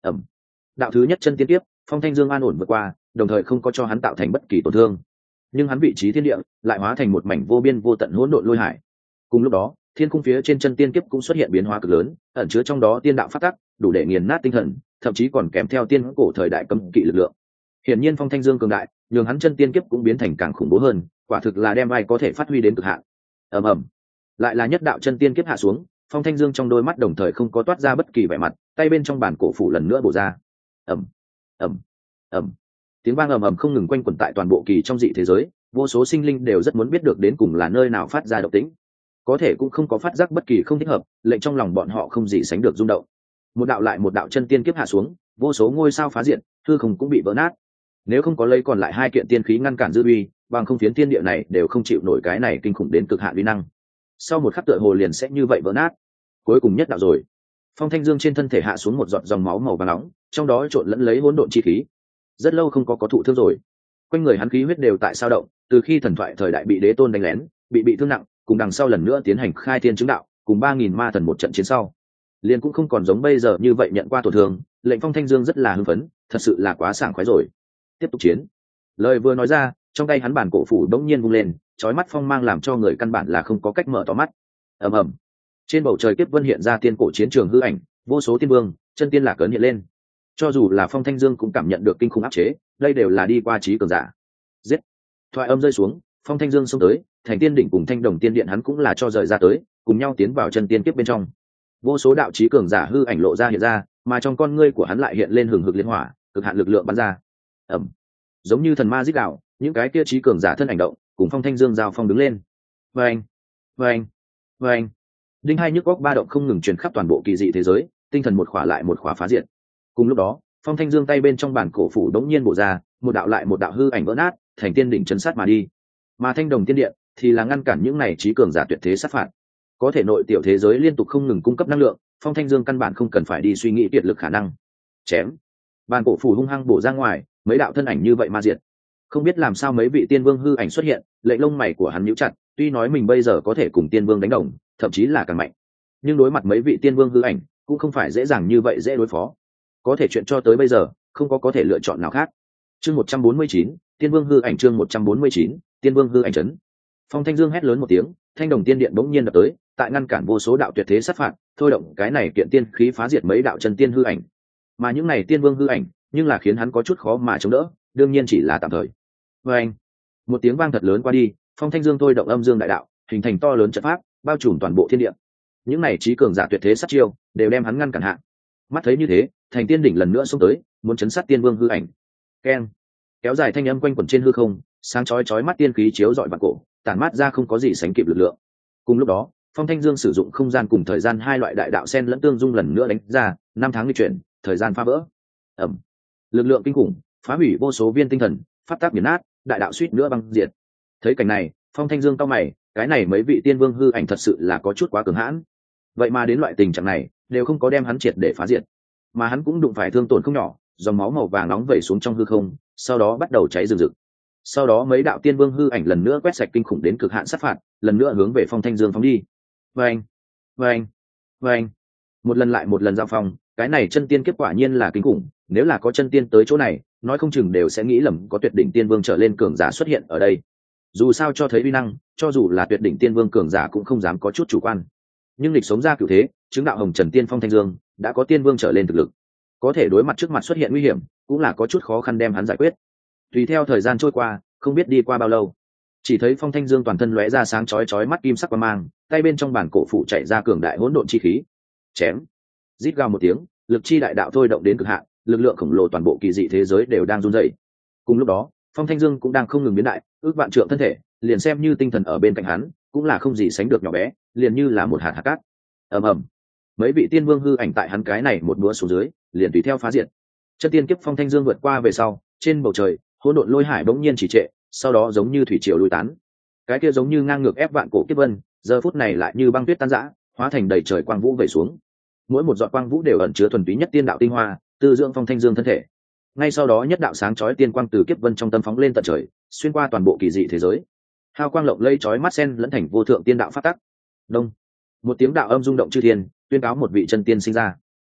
ẩm đạo thứ nhất chân tiên kiếp, Phong Thanh Dương an ổn vượt qua, đồng thời không có cho hắn tạo thành bất kỳ tổn thương, nhưng hắn vị trí thiên địa lại hóa thành một mảnh vô biên vô tận hỗn độn lôi hải. Cùng lúc đó, thiên cung phía trên chân tiên kiếp cũng xuất hiện biến hóa cực lớn, ẩn chứa trong đó tiên đạo phát tắc, đủ để nghiền nát tinh thần, thậm chí còn kèm theo tiên cổ thời đại cấm kỵ lực lượng. Hiển nhiên Phong Thanh Dương cường đại, nhường hắn chân tiên kiếp cũng biến thành càng khủng bố hơn, quả thực là đem ai có thể phát huy đến cực hạn. ầm ầm, lại là nhất đạo chân tiên kiếp hạ xuống, Phong Thanh Dương trong đôi mắt đồng thời không có toát ra bất kỳ vẻ mặt, tay bên trong bản cổ phủ lần nữa bổ ra. ầm ầm ầm, tiếng vang ầm ầm không ngừng quanh quẩn tại toàn bộ kỳ trong dị thế giới, vô số sinh linh đều rất muốn biết được đến cùng là nơi nào phát ra động tĩnh, có thể cũng không có phát giác bất kỳ không thích hợp, lệnh trong lòng bọn họ không gì sánh được rung động. Một đạo lại một đạo chân tiên kiếp hạ xuống, vô số ngôi sao phá diện, hư không cũng bị vỡ nát. Nếu không có lấy còn lại hai kiện tiên khí ngăn cản dư uy, bằng không phiến thiên địa này đều không chịu nổi cái này kinh khủng đến cực hạn uy năng. Sau một khắc tựa hồ liền sẽ như vậy vỡ nát. Cuối cùng nhất đạo rồi. Phong Thanh Dương trên thân thể hạ xuống một giọt dòng máu màu vàng nóng, trong đó trộn lẫn lấy hỗn độn chi khí. Rất lâu không có có thụ thương rồi. Quanh người hắn khí huyết đều tại sao động, từ khi thần thoại thời đại bị đế tôn đánh lén, bị bị thương nặng, cùng đằng sau lần nữa tiến hành khai thiên chứng đạo, cùng ba nghìn ma thần một trận chiến sau, liền cũng không còn giống bây giờ như vậy nhận qua tổn thương, lệnh Phong Thanh Dương rất là hưng phấn, thật sự là quá sảng khoái rồi. Tiếp tục chiến. Lời vừa nói ra, trong tay hắn bản cổ phủ đống nhiên vung lên, chói mắt phong mang làm cho người căn bản là không có cách mở to mắt. ầm ầm, trên bầu trời kiếp vân hiện ra tiên cổ chiến trường hư ảnh, vô số tiên vương, chân tiên lạc cấn hiện lên. Cho dù là Phong Thanh Dương cũng cảm nhận được kinh khủng áp chế, đây đều là đi qua trí cường giả. Giết! Thoại âm rơi xuống, Phong Thanh Dương xông tới, thành tiên đỉnh cùng thanh đồng tiên điện hắn cũng là cho rời ra tới, cùng nhau tiến vào chân tiên kiếp bên trong. Vô số đạo trí cường giả hư ảnh lộ ra hiện ra, mà trong con ngươi của hắn lại hiện lên hừng hực liên hỏa, cực hạn lực lượng bắn ra. ầm, giống như thần ma giết đạo, những cái kia trí cường giả thân ảnh động, cùng Phong Thanh Dương giao phong đứng lên. Vâng, vâng, vâng. Đinh hai nhức góc ba động không ngừng truyền khắp toàn bộ kỳ dị thế giới, tinh thần một khỏa lại một khỏa phá diệt. Cùng lúc đó, Phong Thanh Dương tay bên trong bản cổ phủ đống nhiên bổ ra, một đạo lại một đạo hư ảnh vỡ nát, thành tiên đỉnh chấn sát mà đi. Mà thanh đồng tiên điện thì là ngăn cản những này trí cường giả tuyệt thế sát phạt. Có thể nội tiểu thế giới liên tục không ngừng cung cấp năng lượng, Phong Thanh Dương căn bản không cần phải đi suy nghĩ tuyệt lực khả năng. Chém. Bản cổ phủ hung hăng bổ ra ngoài, mấy đạo thân ảnh như vậy ma diệt. Không biết làm sao mấy vị tiên vương hư ảnh xuất hiện, lệnh lông mày của hắn nhíu chặt, tuy nói mình bây giờ có thể cùng tiên vương đánh đồng, thậm chí là càng mạnh, nhưng đối mặt mấy vị tiên vương hư ảnh cũng không phải dễ dàng như vậy dễ đối phó. Có thể chuyện cho tới bây giờ không có có thể lựa chọn nào khác. Chương một trăm bốn mươi chín, tiên vương hư ảnh. Chương một trăm bốn mươi chín, tiên vương hư ảnh chấn. Phong Thanh Dương hét lớn một tiếng, thanh đồng tiên điện bỗng nhiên đập tới, tại ngăn cản vô số đạo tuyệt thế sát phạt, thôi động cái này kiện tiên khí phá diệt mấy đạo chân tiên hư ảnh. Mà những này tiên vương hư ảnh, nhưng là khiến hắn có chút khó mà chống đỡ, đương nhiên chỉ là tạm thời. Oeng! Một tiếng vang thật lớn qua đi, Phong Thanh Dương thôi động âm dương đại đạo, hình thành to lớn trận pháp, bao trùm toàn bộ thiên địa. Những này trí cường giả tuyệt thế sát chiêu, đều đem hắn ngăn cản hạ. Mắt thấy như thế, thành tiên đỉnh lần nữa xông tới, muốn chấn sát tiên vương hư ảnh. Keng! Kéo dài thanh âm quanh quẩn trên hư không, sáng chói chói mắt tiên khí chiếu rọi vạn cổ, tản mát ra không có gì sánh kịp lực lượng. Cùng lúc đó, Phong Thanh Dương sử dụng không gian cùng thời gian hai loại đại đạo sen lẫn tương dung lần nữa đánh ra, năm tháng di chuyển, thời gian phá vỡ. Ầm! Lực lượng kinh khủng, phá hủy vô số viên tinh thần, pháp tắc biến nát, đại đạo suýt nữa băng diệt. Thấy cảnh này, Phong Thanh Dương cau mày, cái này mấy vị tiên vương hư ảnh thật sự là có chút quá cường hãn. Vậy mà đến loại tình trạng này, đều không có đem hắn triệt để phá diệt, mà hắn cũng đụng phải thương tổn không nhỏ, dòng máu màu vàng nóng vẩy xuống trong hư không, sau đó bắt đầu cháy rừng rực. Sau đó mấy đạo tiên vương hư ảnh lần nữa quét sạch kinh khủng đến cực hạn sát phạt, lần nữa hướng về Phong Thanh Dương phóng đi. Vâng, vâng, vâng. Một lần lại một lần giao phong, cái này chân tiên kiếp quả nhiên là kinh khủng, nếu là có chân tiên tới chỗ này, nói không chừng đều sẽ nghĩ lầm có tuyệt đỉnh tiên vương trở lên cường giả xuất hiện ở đây. Dù sao cho thấy uy năng, cho dù là tuyệt đỉnh tiên vương cường giả cũng không dám có chút chủ quan. Nhưng lịch sống ra cửu thế, chứng đạo hồng trần tiên Phong Thanh Dương đã có tiên vương trở lên thực lực, có thể đối mặt trước mặt xuất hiện nguy hiểm, cũng là có chút khó khăn đem hắn giải quyết. Tùy theo thời gian trôi qua, không biết đi qua bao lâu, chỉ thấy Phong Thanh Dương toàn thân lóe ra sáng chói chói mắt kim sắc quang mang, tay bên trong bản cổ phủ chạy ra cường đại hỗn độn chi khí. Chém! Rít gào một tiếng, lực chi đại đạo thôi động đến cực hạn, lực lượng khổng lồ toàn bộ kỳ dị thế giới đều đang run rẩy. Cùng lúc đó, Phong Thanh Dương cũng đang không ngừng biến đại, ước vạn trượng thân thể, liền xem như tinh thần ở bên cạnh hắn, cũng là không gì sánh được nhỏ bé, liền như là một hạt hạt cát. Ầm ầm. Mấy vị tiên vương hư ảnh tại hắn cái này một búa xuống dưới, liền tùy theo phá diệt. Chân tiên kiếp Phong Thanh Dương vượt qua về sau, trên bầu trời, hỗn độn lôi hải bỗng nhiên chỉ trệ, sau đó giống như thủy triều lui tán. Cái kia giống như ngang ngược ép vạn cổ kiếp vân, giờ phút này lại như băng tuyết tan rã, hóa thành đầy trời quang vũ về xuống. Mỗi một giọt quang vũ đều ẩn chứa thuần túy nhất tiên đạo tinh hoa, tư dưỡng Phong Thanh Dương thân thể. Ngay sau đó nhất đạo sáng chói tiên quang từ kiếp vân trong tâm phóng lên tận trời, xuyên qua toàn bộ kỳ dị thế giới. Hào quang lộng lẫy chói mắt xen lẫn thành vô thượng tiên đạo pháp tắc. Đông, một tiếng đạo âm rung động chư thiên, tuyên cáo một vị chân tiên sinh ra.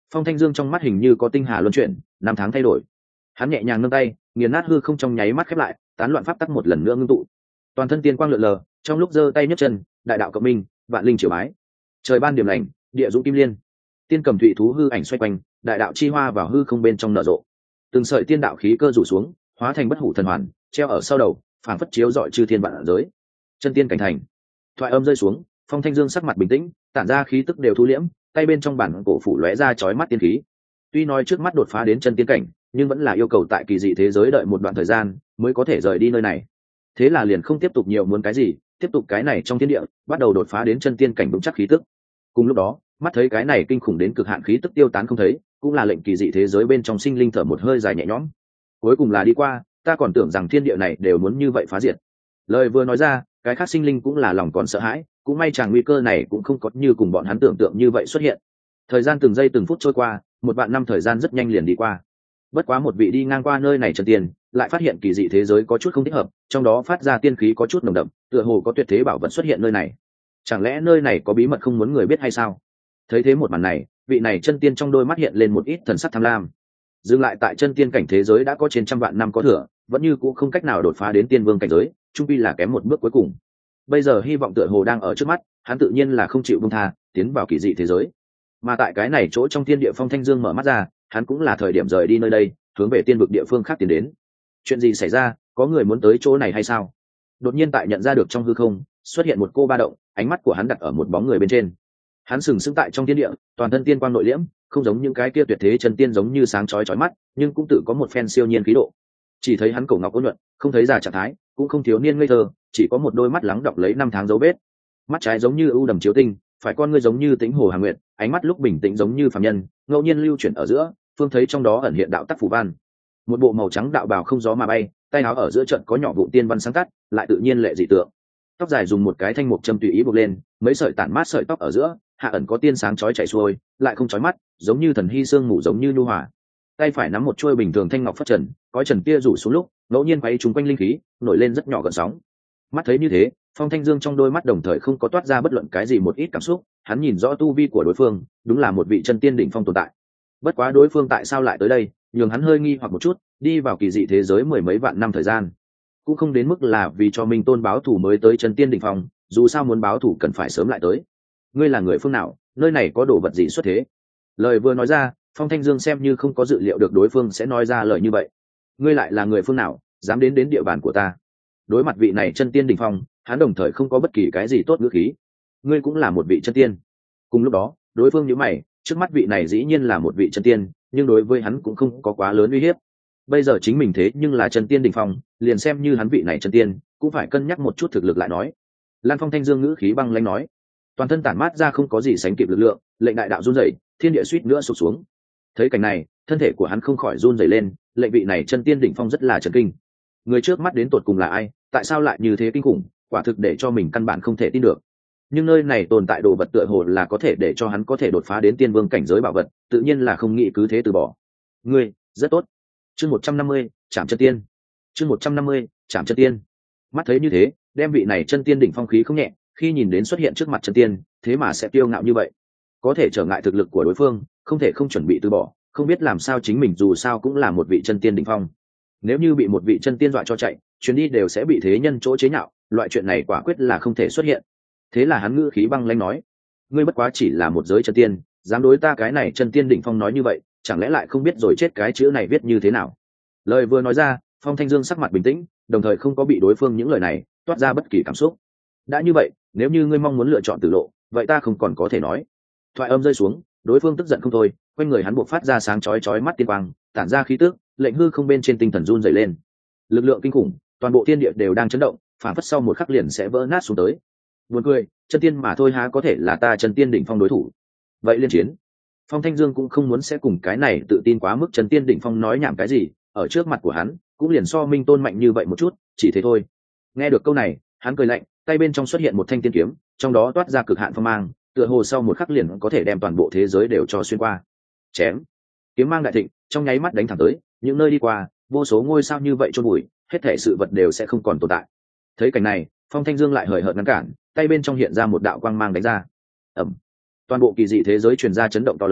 Phong Thanh Dương trong mắt hình như có tinh hà luân chuyển, năm tháng thay đổi. Hắn nhẹ nhàng nâng tay, nghiền nát hư không trong nháy mắt khép lại, tán loạn pháp tắc một lần nữa ngưng tụ. Toàn thân tiên quang lượn lờ, trong lúc giơ tay nhấc chân, đại đạo cộng minh, vạn linh triều bái. Trời ban điểm lành, địa dũng kim liên. Tiên cầm thủy thú hư ảnh xoay quanh, đại đạo chi hoa vào hư không bên trong nở rộ. Từng sợi tiên đạo khí cơ rủ xuống, hóa thành bất hủ thần hoàn, treo ở sau đầu, phảng phất chiếu rọi chư thiên vạn giới. Chân tiên cảnh thành. Thoại âm rơi xuống, Phong Thanh Dương sắc mặt bình tĩnh, tản ra khí tức đều thu liễm, tay bên trong bản cổ phủ lóe ra chói mắt tiên khí. Tuy nói trước mắt đột phá đến chân tiên cảnh, nhưng vẫn là yêu cầu tại kỳ dị thế giới đợi một đoạn thời gian mới có thể rời đi nơi này. Thế là liền không tiếp tục nhiều muốn cái gì, tiếp tục cái này trong thiên địa, bắt đầu đột phá đến chân tiên cảnh vững chắc khí tức. Cùng lúc đó, mắt thấy cái này kinh khủng đến cực hạn khí tức tiêu tán không thấy, cũng là lệnh kỳ dị thế giới bên trong sinh linh thở một hơi dài nhẹ nhõm. Cuối cùng là đi qua, ta còn tưởng rằng thiên địa này đều muốn như vậy phá diệt. Lời vừa nói ra, cái khác sinh linh cũng là lòng còn sợ hãi, cũng may chàng nguy cơ này cũng không có như cùng bọn hắn tưởng tượng như vậy xuất hiện. Thời gian từng giây từng phút trôi qua, một vạn năm thời gian rất nhanh liền đi qua. Bất quá một vị đi ngang qua nơi này chân tiên, lại phát hiện kỳ dị thế giới có chút không thích hợp, trong đó phát ra tiên khí có chút nồng đậm, tựa hồ có tuyệt thế bảo vật xuất hiện nơi này. Chẳng lẽ nơi này có bí mật không muốn người biết hay sao? Thấy thế một màn này, vị này chân tiên trong đôi mắt hiện lên một ít thần sắc tham lam. Dừng lại tại chân tiên cảnh thế giới đã có trên trăm vạn năm có thừa, vẫn như cũ không cách nào đột phá đến tiên vương cảnh giới, chung quy là kém một bước cuối cùng. Bây giờ hy vọng tựa hồ đang ở trước mắt, hắn tự nhiên là không chịu buông tha, tiến vào kỳ dị thế giới. Mà tại cái này chỗ trong thiên địa, Phong Thanh Dương mở mắt ra, hắn cũng là thời điểm rời đi nơi đây, hướng về tiên vực địa phương khác tiến đến. Chuyện gì xảy ra, có người muốn tới chỗ này hay sao? Đột nhiên tại nhận ra được trong hư không xuất hiện một cô ba động, ánh mắt của hắn đặt ở một bóng người bên trên. Hắn sừng sững tại trong thiên địa, toàn thân tiên quang nội liễm, không giống những cái kia tuyệt thế chân tiên giống như sáng chói chói mắt, nhưng cũng tự có một phen siêu nhiên khí độ. Chỉ thấy hắn cổ ngọc ôn nhuận, không thấy già trạng thái, cũng không thiếu niên ngây thơ, chỉ có một đôi mắt lắng đọng lấy năm tháng dấu vết. Mắt trái giống như ưu đầm chiếu tinh, phải con ngươi giống như tĩnh hồ hàng nguyệt, ánh mắt lúc bình tĩnh giống như phàm nhân, ngẫu nhiên lưu chuyển ở giữa, phương thấy trong đó ẩn hiện đạo tắc phù văn. Một bộ màu trắng đạo bào không gió mà bay, tay áo ở giữa trận có nhỏ vụ tiên văn sáng tắt, lại tự nhiên lệ dị tượng. Tóc dài dùng một cái thanh mục châm tùy ý buộc lên, mấy sợi tản mát sợi tóc ở giữa, hạ ẩn có tiên sáng chói chảy xuôi, lại không chói mắt, giống như thần hy sương mù giống như nhu hòa. Tay phải nắm một chuôi bình thường thanh ngọc phất trần, cõi trần kia rủ xuống lúc, ngẫu nhiên quay trúng quanh linh khí, nổi lên rất nhỏ gợn sóng. Mắt thấy như thế, Phong Thanh Dương trong đôi mắt đồng thời không có toát ra bất luận cái gì một ít cảm xúc, hắn nhìn rõ tu vi của đối phương, đúng là một vị chân tiên đỉnh phong tồn tại. Bất quá đối phương tại sao lại tới đây, nhường hắn hơi nghi hoặc một chút, đi vào kỳ dị thế giới mười mấy vạn năm thời gian, cũng không đến mức là vì cho Minh Tôn báo thù mới tới chân tiên đỉnh phong, dù sao muốn báo thù cần phải sớm lại tới. Ngươi là người phương nào, nơi này có đồ vật gì xuất thế? Lời vừa nói ra, Phong Thanh Dương xem như không có dự liệu được đối phương sẽ nói ra lời như vậy. Ngươi lại là người phương nào, dám đến đến địa bàn của ta? Đối mặt vị này chân tiên đỉnh phong, hắn đồng thời không có bất kỳ cái gì tốt ngữ khí. Ngươi cũng là một vị chân tiên. Cùng lúc đó, đối phương nhíu mày, trước mắt vị này dĩ nhiên là một vị chân tiên, nhưng đối với hắn cũng không có quá lớn uy hiếp. Bây giờ chính mình thế nhưng là chân tiên đỉnh phong, liền xem như hắn vị này chân tiên, cũng phải cân nhắc một chút thực lực lại nói. Lan Phong Thanh Dương ngữ khí băng lãnh nói, toàn thân tản mát ra không có gì sánh kịp lực lượng, lệnh đại đạo run rẩy, thiên địa suýt nữa sụp xuống. Thấy cảnh này, thân thể của hắn không khỏi run rẩy lên, lệnh vị này chân tiên đỉnh phong rất là chấn kinh. Người trước mắt đến tột cùng là ai, tại sao lại như thế kinh khủng, quả thực để cho mình căn bản không thể tin được. Nhưng nơi này tồn tại đồ vật tựa hồ là có thể để cho hắn có thể đột phá đến tiên vương cảnh giới bảo vật, tự nhiên là không nghĩ cứ thế từ bỏ. Ngươi, rất tốt. Chương một trăm năm mươi, Trảm Chân Tiên. Chương một trăm năm mươi, Trảm Chân Tiên. Mắt thấy như thế, đem vị này chân tiên đỉnh phong khí không nhẹ, khi nhìn đến xuất hiện trước mặt chân tiên, thế mà sẽ tiêu ngạo như vậy. Có thể trở ngại thực lực của đối phương, không thể không chuẩn bị từ bỏ, không biết làm sao chính mình dù sao cũng là một vị chân tiên đỉnh phong. Nếu như bị một vị chân tiên dọa cho chạy, chuyến đi đều sẽ bị thế nhân chỗ chế nhạo, loại chuyện này quả quyết là không thể xuất hiện. Thế là hắn ngữ khí băng lãnh nói, ngươi bất quá chỉ là một giới chân tiên, dám đối ta cái này chân tiên đỉnh phong nói như vậy, chẳng lẽ lại không biết rồi chết cái chữ này viết như thế nào? Lời vừa nói ra, Phong Thanh Dương sắc mặt bình tĩnh, đồng thời không có bị đối phương những lời này toát ra bất kỳ cảm xúc. Đã như vậy, nếu như ngươi mong muốn lựa chọn tử lộ, vậy ta không còn có thể nói. Thoại âm rơi xuống, đối phương tức giận không thôi, quanh người hắn buộc phát ra sáng chói chói mắt tiên quang, tản ra khí tức, lệnh hư không bên trên tinh thần run rẩy lên. Lực lượng kinh khủng, toàn bộ thiên địa đều đang chấn động, phản phất sau một khắc liền sẽ vỡ nát xuống tới. Buồn cười, chân tiên mà thôi há có thể là ta chân tiên đỉnh phong đối thủ. Vậy liên chiến. Phong Thanh Dương cũng không muốn sẽ cùng cái này tự tin quá mức chân tiên đỉnh phong nói nhảm cái gì, ở trước mặt của hắn, cũng liền so Minh Tôn mạnh như vậy một chút, chỉ thế thôi. Nghe được câu này, hắn cười lạnh, tay bên trong xuất hiện một thanh tiên kiếm, trong đó toát ra cực hạn phong mang, tựa hồ sau một khắc liền có thể đem toàn bộ thế giới đều cho xuyên qua. Chém. Kiếm mang đại thịnh, trong nháy mắt đánh thẳng tới, những nơi đi qua, vô số ngôi sao như vậy chôn bụi, hết thảy sự vật đều sẽ không còn tồn tại. Thấy cảnh này, Phong Thanh Dương lại hời hợt ngăn cản, tay bên trong hiện ra một đạo quang mang đánh ra. Ầm. Toàn bộ kỳ dị thế giới truyền ra chấn động to lớn,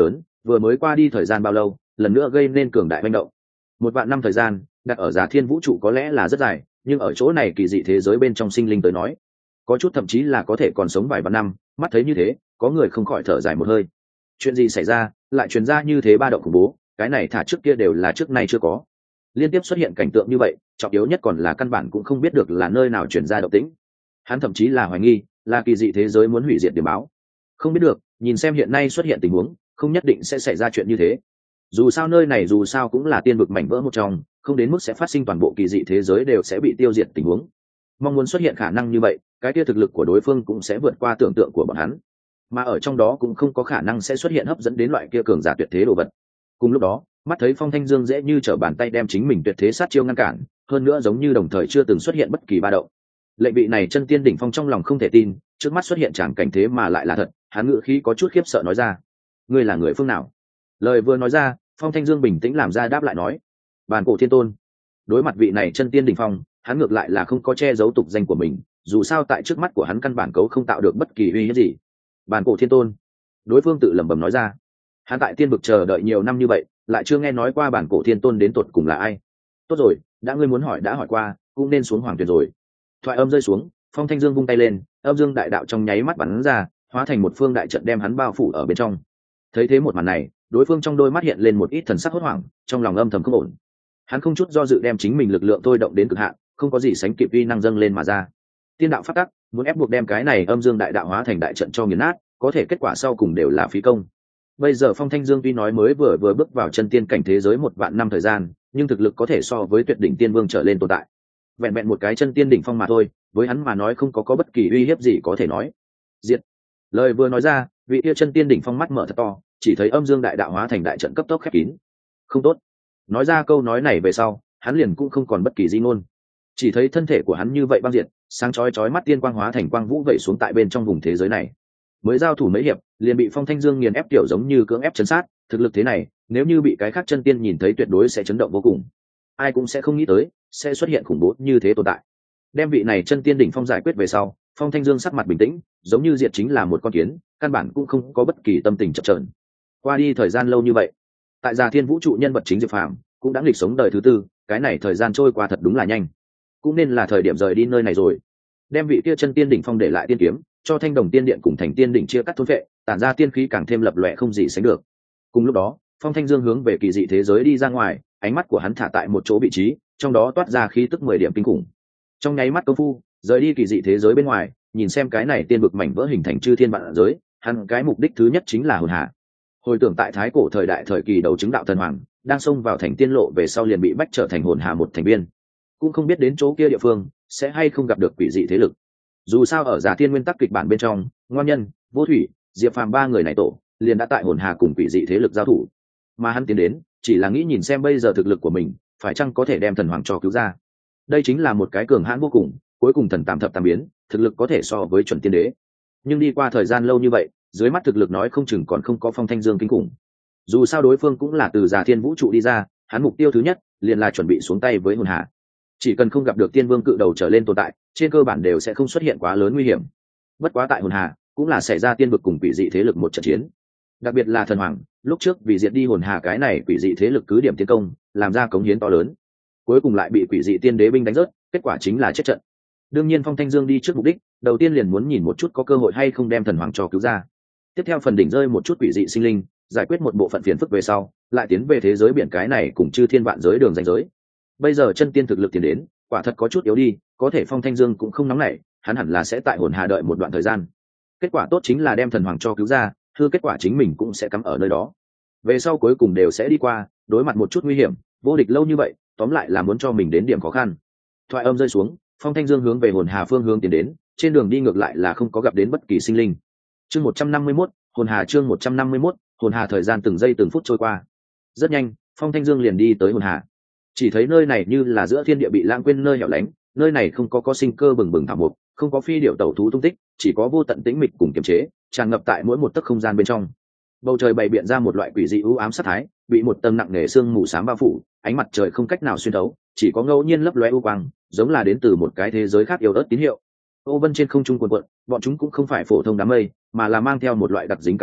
vừa mới qua đi thời gian bao lâu lần nữa gây nên cường đại manh động. Một vạn năm thời gian đặt ở Giả Thiên vũ trụ có lẽ là rất dài, nhưng ở chỗ này kỳ dị thế giới bên trong sinh linh tới nói có chút thậm chí là có thể còn sống vài vạn năm. Mắt thấy như thế có người không khỏi thở dài một hơi. Chuyện gì xảy ra lại truyền ra như thế ba động khủng bố, cái này thả trước kia đều là trước nay chưa có. Liên tiếp xuất hiện cảnh tượng như vậy, trọng yếu nhất còn là căn bản cũng không biết được là nơi nào truyền ra động tĩnh. Hắn thậm chí là hoài nghi là kỳ dị thế giới muốn hủy diệt điểm báo. Không biết được, nhìn xem hiện nay xuất hiện tình huống không nhất định sẽ xảy ra chuyện như thế. Dù sao nơi này dù sao cũng là tiên vực mảnh vỡ một trong, không đến mức sẽ phát sinh toàn bộ kỳ dị thế giới đều sẽ bị tiêu diệt tình huống. Mong muốn xuất hiện khả năng như vậy, cái kia thực lực của đối phương cũng sẽ vượt qua tưởng tượng của bọn hắn, mà ở trong đó cũng không có khả năng sẽ xuất hiện hấp dẫn đến loại kia cường giả tuyệt thế đồ vật. Cùng lúc đó mắt thấy Phong Thanh Dương dễ như trở bàn tay đem chính mình tuyệt thế sát chiêu ngăn cản, hơn nữa giống như đồng thời chưa từng xuất hiện bất kỳ ba động. Lệnh vị này chân tiên đỉnh phong trong lòng không thể tin, trước mắt xuất hiện tràng cảnh thế mà lại là thật. Hắn ngữ khí có chút khiếp sợ nói ra: ngươi là người phương nào? Lời vừa nói ra, Phong Thanh Dương bình tĩnh làm ra đáp lại nói: Bản Cổ Thiên Tôn. Đối mặt vị này chân tiên đỉnh phong, hắn ngược lại là không có che giấu tục danh của mình, dù sao tại trước mắt của hắn căn bản cấu không tạo được bất kỳ uy hiếp gì. Bản Cổ Thiên Tôn. Đối phương tự lẩm bẩm nói ra. Hắn tại tiên vực chờ đợi nhiều năm như vậy, lại chưa nghe nói qua Bản Cổ Thiên Tôn đến tột cùng là ai. Tốt rồi, đã ngươi muốn hỏi đã hỏi qua, cũng nên xuống hoàng tuyển rồi. Thoại âm rơi xuống, Phong Thanh Dương vung tay lên, âm dương đại đạo trong nháy mắt bắn ra, hóa thành một phương đại trận đem hắn bao phủ ở bên trong. Thấy thế một màn này, đối phương trong đôi mắt hiện lên một ít thần sắc hốt hoảng, trong lòng âm thầm không ổn. Hắn không chút do dự đem chính mình lực lượng thôi động đến cực hạn, không có gì sánh kịp uy năng dâng lên mà ra. Tiên đạo phát tắc, muốn ép buộc đem cái này âm dương đại đạo hóa thành đại trận cho nghiền nát, có thể kết quả sau cùng đều là phí công. Bây giờ Phong Thanh Dương tuy nói mới vừa vừa bước vào chân tiên cảnh thế giới một vạn năm thời gian, nhưng thực lực có thể so với tuyệt đỉnh tiên vương trở lên tồn tại. Vẹn vẹn một cái chân tiên đỉnh phong mà thôi, với hắn mà nói không có có bất kỳ uy hiếp gì có thể nói. Diệt. Lời vừa nói ra, vị kia chân tiên đỉnh phong mắt mở thật to, chỉ thấy âm dương đại đạo hóa thành đại trận cấp tốc khép kín. Không tốt. Nói ra câu nói này về sau, hắn liền cũng không còn bất kỳ di ngôn. Chỉ thấy thân thể của hắn như vậy băng diệt, sáng chói chói mắt tiên quang hóa thành quang vũ vẩy xuống tại bên trong vùng thế giới này. Mới giao thủ mấy hiệp, liền bị Phong Thanh Dương nghiền ép tiểu giống như cưỡng ép chấn sát, thực lực thế này, nếu như bị cái khác chân tiên nhìn thấy tuyệt đối sẽ chấn động vô cùng. Ai cũng sẽ không nghĩ tới sẽ xuất hiện khủng bố như thế tồn tại. Đem vị này chân tiên đỉnh phong giải quyết về sau, Phong Thanh Dương sắc mặt bình tĩnh, giống như diệt chính là một con kiến, căn bản cũng không có bất kỳ tâm tình chập chờn. Qua đi thời gian lâu như vậy, tại Già Thiên vũ trụ nhân vật chính Diệp Phàm cũng đã nghịch sống đời thứ tư, cái này thời gian trôi qua thật đúng là nhanh, cũng nên là thời điểm rời đi nơi này rồi. Đem vị kia chân tiên đỉnh phong để lại tiên kiếm, cho Thanh Đồng Tiên Điện cùng Thành Tiên đỉnh chia cắt thôn vệ, tản ra tiên khí càng thêm lập lòe không gì sánh được. Cùng lúc đó, Phong Thanh Dương hướng về kỳ dị thế giới đi ra ngoài, ánh mắt của hắn thả tại một chỗ vị trí, trong đó toát ra khí tức mười điểm kinh khủng. Trong nháy mắt công phu, rời đi kỳ dị thế giới bên ngoài, nhìn xem cái này tiên vực mảnh vỡ hình thành chư thiên vạn giới, hắn cái mục đích thứ nhất chính là hồn hà. Hồi tưởng tại thái cổ thời đại thời kỳ đấu chứng đạo thần hoàng, đang xông vào thành tiên lộ về sau liền bị bách trở thành hồn hà một thành viên, cũng không biết đến chỗ kia địa phương sẽ hay không gặp được quỷ dị thế lực. Dù sao ở Giả Thiên nguyên tắc kịch bản bên trong, Ngoan Nhân, Vô Thủy, Diệp Phàm ba người này tổ liền đã tại hồn hà cùng quỷ dị thế lực giao thủ, mà hắn tiến đến chỉ là nghĩ nhìn xem bây giờ thực lực của mình phải chăng có thể đem thần hoàng cho cứu ra. Đây chính là một cái cường hãn vô cùng, cuối cùng thần tam thập tam biến, thực lực có thể so với chuẩn tiên đế. Nhưng đi qua thời gian lâu như vậy, dưới mắt thực lực nói không chừng còn không có Phong Thanh Dương kinh khủng. Dù sao đối phương cũng là từ Giả Thiên vũ trụ đi ra, hắn mục tiêu thứ nhất liền là chuẩn bị xuống tay với hồn hà. Chỉ cần không gặp được tiên vương cự đầu trở lên tồn tại, trên cơ bản đều sẽ không xuất hiện quá lớn nguy hiểm. Bất quá tại hồn hà cũng là xảy ra tiên vực cùng quỷ dị thế lực một trận chiến, đặc biệt là thần hoàng lúc trước vì diệt đi hồn hà cái này quỷ dị thế lực cứ điểm tiến công, làm ra cống hiến to lớn, cuối cùng lại bị quỷ dị tiên đế binh đánh rớt, kết quả chính là chết trận. Đương nhiên Phong Thanh Dương đi trước mục đích đầu tiên liền muốn nhìn một chút có cơ hội hay không đem thần hoàng cho cứu ra. Tiếp theo phần đỉnh rơi một chút quỷ dị sinh linh, giải quyết một bộ phận phiền phức về sau, lại tiến về thế giới biển cái này cùng chư thiên vạn giới đường ranh giới. Bây giờ chân tiên thực lực tiến đến, quả thật có chút yếu đi, có thể Phong Thanh Dương cũng không nóng nảy, hắn hẳn là sẽ tại hồn hà đợi một đoạn thời gian. Kết quả tốt chính là đem thần hoàng cho cứu ra, hư kết quả chính mình cũng sẽ cắm ở nơi đó. Về sau cuối cùng đều sẽ đi qua, đối mặt một chút nguy hiểm, vô địch lâu như vậy, tóm lại là muốn cho mình đến điểm khó khăn. Thoại âm rơi xuống, Phong Thanh Dương hướng về hồn hà phương hướng tiến đến, trên đường đi ngược lại là không có gặp đến bất kỳ sinh linh. Chương một trăm năm mươi mốt, hồn hà chương một trăm năm mươi mốt, hồn hà thời gian từng giây từng phút trôi qua. Rất nhanh, Phong Thanh Dương liền đi tới hồn hà. Chỉ thấy nơi này như là giữa thiên địa bị lãng quên nơi hẻo lánh, nơi này không có có sinh cơ bừng bừng thảm mục, không có phi điệu tẩu thú tung tích, chỉ có vô tận tĩnh mịch cùng kiềm chế, tràn ngập tại mỗi một tấc không gian bên trong. Bầu trời bày biện ra một loại quỷ dị u ám sát thái, bị một tầng nặng nề sương mù xám bao phủ, ánh mặt trời không cách nào xuyên thấu, chỉ có ngẫu nhiên lấp lóe u quang, giống là đến từ một cái thế giới khác yếu ớt tín hiệu. Ô vân trên không trung cuồn cuộn, bọn chúng cũng không phải phổ thông đám mây, mà là mang theo một loại đặc dính cảm nhận,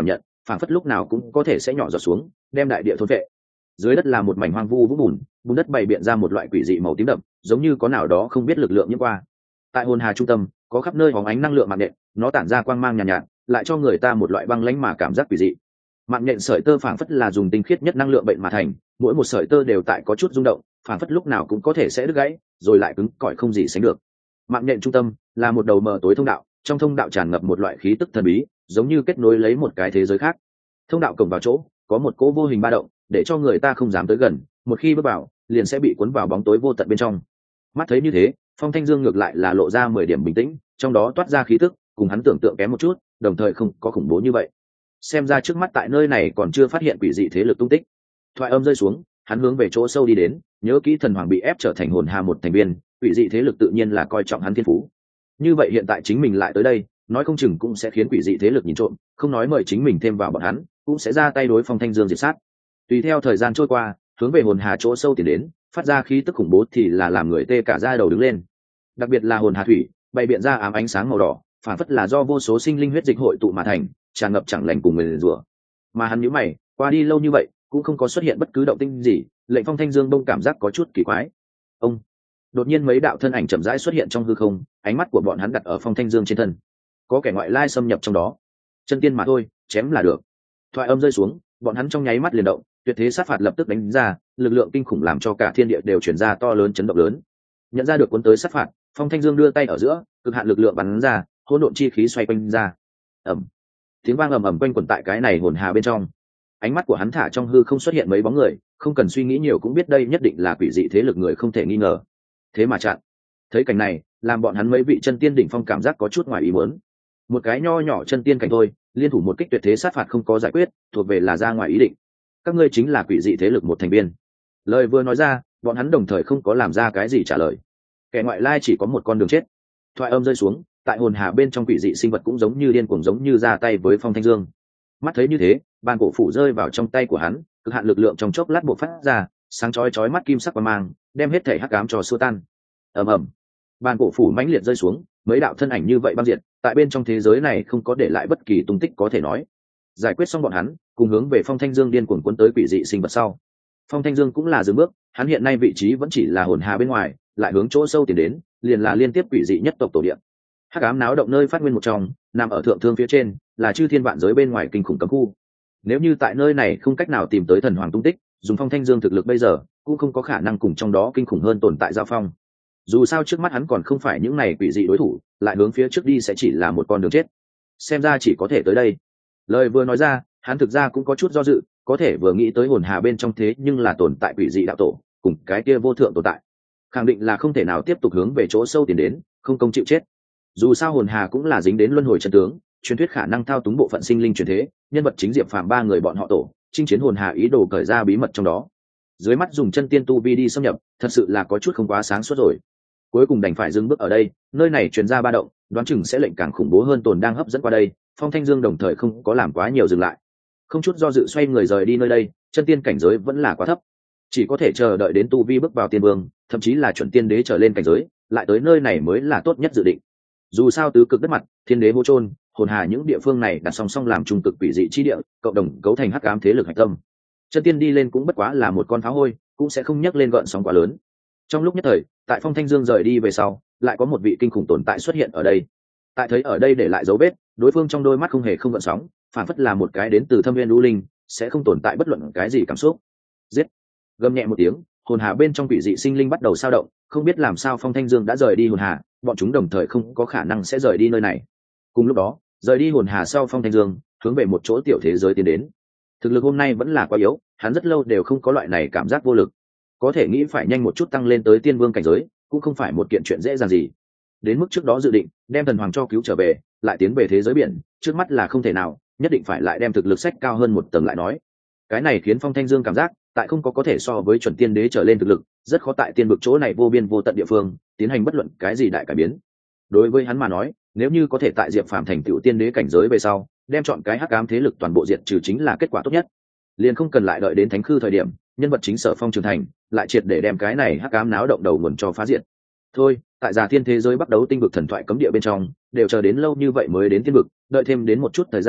phảng phất lúc nào cũng có thể sẽ nhỏ giọt xuống đem đại địa thôn vệ. Dưới đất là một mảnh hoang vu vũng bùn, bùn đất bày biện ra một loại quỷ dị màu tím đậm, giống như có nào đó không biết lực lượng nhiễm qua. Tại hồn hà trung tâm có khắp nơi bóng ánh năng lượng mạng nhện, nó tản ra quang mang nhàn nhạt, nhạt lại cho người ta một loại băng lãnh mà cảm giác quỷ dị. Mạng nhện sợi tơ phảng phất là dùng tinh khiết nhất năng lượng bệnh mà thành, mỗi một sợi tơ đều tại có chút rung động, phảng phất lúc nào cũng có thể sẽ đứt gãy, rồi lại cứng cỏi không gì sánh được. Mạng nhện trung tâm là một đầu mờ tối thông đạo, trong thông đạo tràn ngập một loại khí tức thần bí, giống như kết nối lấy một cái thế giới khác. Thông đạo cổng vào chỗ có một cỗ vô hình ba động, để cho người ta không dám tới gần, một khi bước vào liền sẽ bị cuốn vào bóng tối vô tận bên trong. Mắt thấy như thế, Phong Thanh Dương ngược lại là lộ ra mười điểm bình tĩnh, trong đó toát ra khí tức cùng hắn tưởng tượng kém một chút, đồng thời không có khủng bố như vậy. Xem ra trước mắt tại nơi này còn chưa phát hiện quỷ dị thế lực tung tích. Thoại âm rơi xuống, hắn hướng về chỗ sâu đi đến, nhớ kỹ thần hoàng bị ép trở thành hồn hà một thành viên, quỷ dị thế lực tự nhiên là coi trọng hắn thiên phú. Như vậy hiện tại chính mình lại tới đây, nói không chừng cũng sẽ khiến quỷ dị thế lực nhìn trộm, không nói mời chính mình thêm vào bọn hắn, cũng sẽ ra tay đối Phong Thanh Dương diệt sát. Tùy theo thời gian trôi qua, hướng về hồn hà chỗ sâu tiến đến, phát ra khí tức khủng bố thì là làm người tê cả da đầu đứng lên. Đặc biệt là hồn hà thủy, bày biện ra ám ánh sáng màu đỏ, phản phất là do vô số sinh linh huyết dịch hội tụ mà thành, tràn ngập chẳng lành cùng người rủa. Mà hắn nhíu mày, qua đi lâu như vậy, cũng không có xuất hiện bất cứ động tĩnh gì, lệnh Phong Thanh Dương đông cảm giác có chút kỳ quái. Ông đột nhiên mấy đạo thân ảnh chậm rãi xuất hiện trong hư không, ánh mắt của bọn hắn đặt ở Phong Thanh Dương trên thân. Có kẻ ngoại lai xâm nhập trong đó, chân tiên mà thôi, chém là được. Thoại âm rơi xuống, bọn hắn trong nháy mắt liền động, tuyệt thế sát phạt lập tức đánh ra, lực lượng kinh khủng làm cho cả thiên địa đều chuyển ra to lớn chấn động lớn. Nhận ra được cuốn tới sát phạt, Phong Thanh Dương đưa tay ở giữa, cực hạn lực lượng bắn ra, hỗn độn chi khí xoay quanh ra. Ầm, tiếng vang ầm ầm quanh quẩn tại cái này hồn hà bên trong. Ánh mắt của hắn thả trong hư không xuất hiện mấy bóng người, không cần suy nghĩ nhiều cũng biết đây nhất định là quỷ dị thế lực người không thể nghi ngờ. Thế mà chặn. Thấy cảnh này, làm bọn hắn mấy vị chân tiên đỉnh phong cảm giác có chút ngoài ý muốn. Một cái nho nhỏ chân tiên cảnh thôi, liên thủ một kích tuyệt thế sát phạt không có giải quyết, thuộc về là ra ngoài ý định. Các ngươi chính là quỷ dị thế lực một thành viên. Lời vừa nói ra, bọn hắn đồng thời không có làm ra cái gì trả lời. Kẻ ngoại lai chỉ có một con đường chết. Thoại âm rơi xuống, tại hồn hà bên trong quỷ dị sinh vật cũng giống như điên cuồng giống như ra tay với Phong Thanh Dương. Mắt thấy như thế, bàn cổ phủ rơi vào trong tay của hắn, cực hạn lực lượng trong chốc lát bộc phát ra, sáng chói chói mắt kim sắc quang mang, đem hết thể hắc ám cho xua tan. Ầm ầm, bàn cổ phủ mãnh liệt rơi xuống, mấy đạo thân ảnh như vậy băng diệt, tại bên trong thế giới này không có để lại bất kỳ tung tích có thể nói. Giải quyết xong bọn hắn, cùng hướng về Phong Thanh Dương điên cuồng cuốn tới quỷ dị sinh vật sau. Phong Thanh Dương cũng là dừng bước, hắn hiện nay vị trí vẫn chỉ là hồn hà bên ngoài, lại hướng chỗ sâu tiến đến, liền là liên tiếp quỷ dị nhất tộc tổ địa. Hắc ám náo động nơi phát nguyên một trong, nằm ở thượng thương phía trên, là chư thiên vạn giới bên ngoài kinh khủng cấm khu. Nếu như tại nơi này không cách nào tìm tới thần hoàng tung tích, dùng Phong Thanh Dương thực lực bây giờ, cũng không có khả năng cùng trong đó kinh khủng hơn tồn tại giao phong. Dù sao trước mắt hắn còn không phải những này quỷ dị đối thủ, lại hướng phía trước đi sẽ chỉ là một con đường chết. Xem ra chỉ có thể tới đây. Lời vừa nói ra, hắn thực ra cũng có chút do dự, có thể vừa nghĩ tới hồn hà bên trong thế nhưng là tồn tại quỷ dị đạo tổ, cùng cái kia vô thượng tồn tại, khẳng định là không thể nào tiếp tục hướng về chỗ sâu tiến đến, không công chịu chết. Dù sao hồn hà cũng là dính đến luân hồi chân tướng, truyền thuyết khả năng thao túng bộ phận sinh linh truyền thế, nhân vật chính Diệp Phàm ba người bọn họ tổ, chinh chiến hồn hà ý đồ cởi ra bí mật trong đó. Dưới mắt dùng chân tiên tu vi đi xâm nhập, thật sự là có chút không quá sáng suốt rồi. Cuối cùng đành phải dừng bước ở đây, nơi này truyền ra ba động, đoán chừng sẽ lệnh càng khủng bố hơn tồn đang hấp dẫn qua đây. Phong Thanh Dương đồng thời không có làm quá nhiều dừng lại, không chút do dự xoay người rời đi nơi đây. Chân tiên cảnh giới vẫn là quá thấp, chỉ có thể chờ đợi đến tu vi bước vào tiên vương, thậm chí là chuẩn tiên đế trở lên cảnh giới, lại tới nơi này mới là tốt nhất dự định. Dù sao tứ cực đất mặt, thiên đế vô trôn, hồn hà những địa phương này đặt song song làm trung cực quỷ dị chi địa, cộng đồng cấu thành hắc ám thế lực hạch tâm. Chân tiên đi lên cũng bất quá là một con pháo hôi, cũng sẽ không nhấc lên gợn sóng quá lớn. Trong lúc nhất thời, tại Phong Thanh Dương rời đi về sau, lại có một vị kinh khủng tồn tại xuất hiện ở đây. Tại thấy ở đây để lại dấu vết, đối phương trong đôi mắt không hề không gợn sóng, phản phất là một cái đến từ thâm viên lũ linh, sẽ không tồn tại bất luận cái gì cảm xúc. Giết! Gầm nhẹ một tiếng, hồn hà bên trong quỷ dị sinh linh bắt đầu sao động, không biết làm sao Phong Thanh Dương đã rời đi hồn hà, bọn chúng đồng thời không có khả năng sẽ rời đi nơi này. Cùng lúc đó, rời đi hồn hà sau, Phong Thanh Dương hướng về một chỗ tiểu thế giới tiến đến. Thực lực hôm nay vẫn là quá yếu, hắn rất lâu đều không có loại này cảm giác vô lực. Có thể nghĩ phải nhanh một chút tăng lên tới tiên vương cảnh giới, cũng không phải một kiện chuyện dễ dàng gì. Đến mức trước đó dự định đem thần hoàng cho cứu trở về, lại tiến về thế giới biển, trước mắt là không thể nào, nhất định phải lại đem thực lực sách cao hơn một tầng lại nói. Cái này khiến Phong Thanh Dương cảm giác, tại không có có thể so với chuẩn tiên đế trở lên thực lực, rất khó tại tiên vực chỗ này vô biên vô tận địa phương tiến hành bất luận cái gì đại cải biến. Đối với hắn mà nói, nếu như có thể tại Diệp Phàm thành tựu tiên đế cảnh giới về sau, đem chọn cái hắc ám thế lực toàn bộ diệt trừ chính là kết quả tốt nhất. Liền không cần lại đợi đến thánh khư thời điểm, nhân vật chính Sở Phong trưởng thành, lại triệt để đem cái này hắc ám náo động đầu nguồn cho phá diệt. Thôi, tại Già Thiên thế giới bắt đấu tinh vực thần thoại cấm địa bên trong, đều chờ đến lâu như vậy mới đến tiên vực, đợi thêm đến một chút thời gian,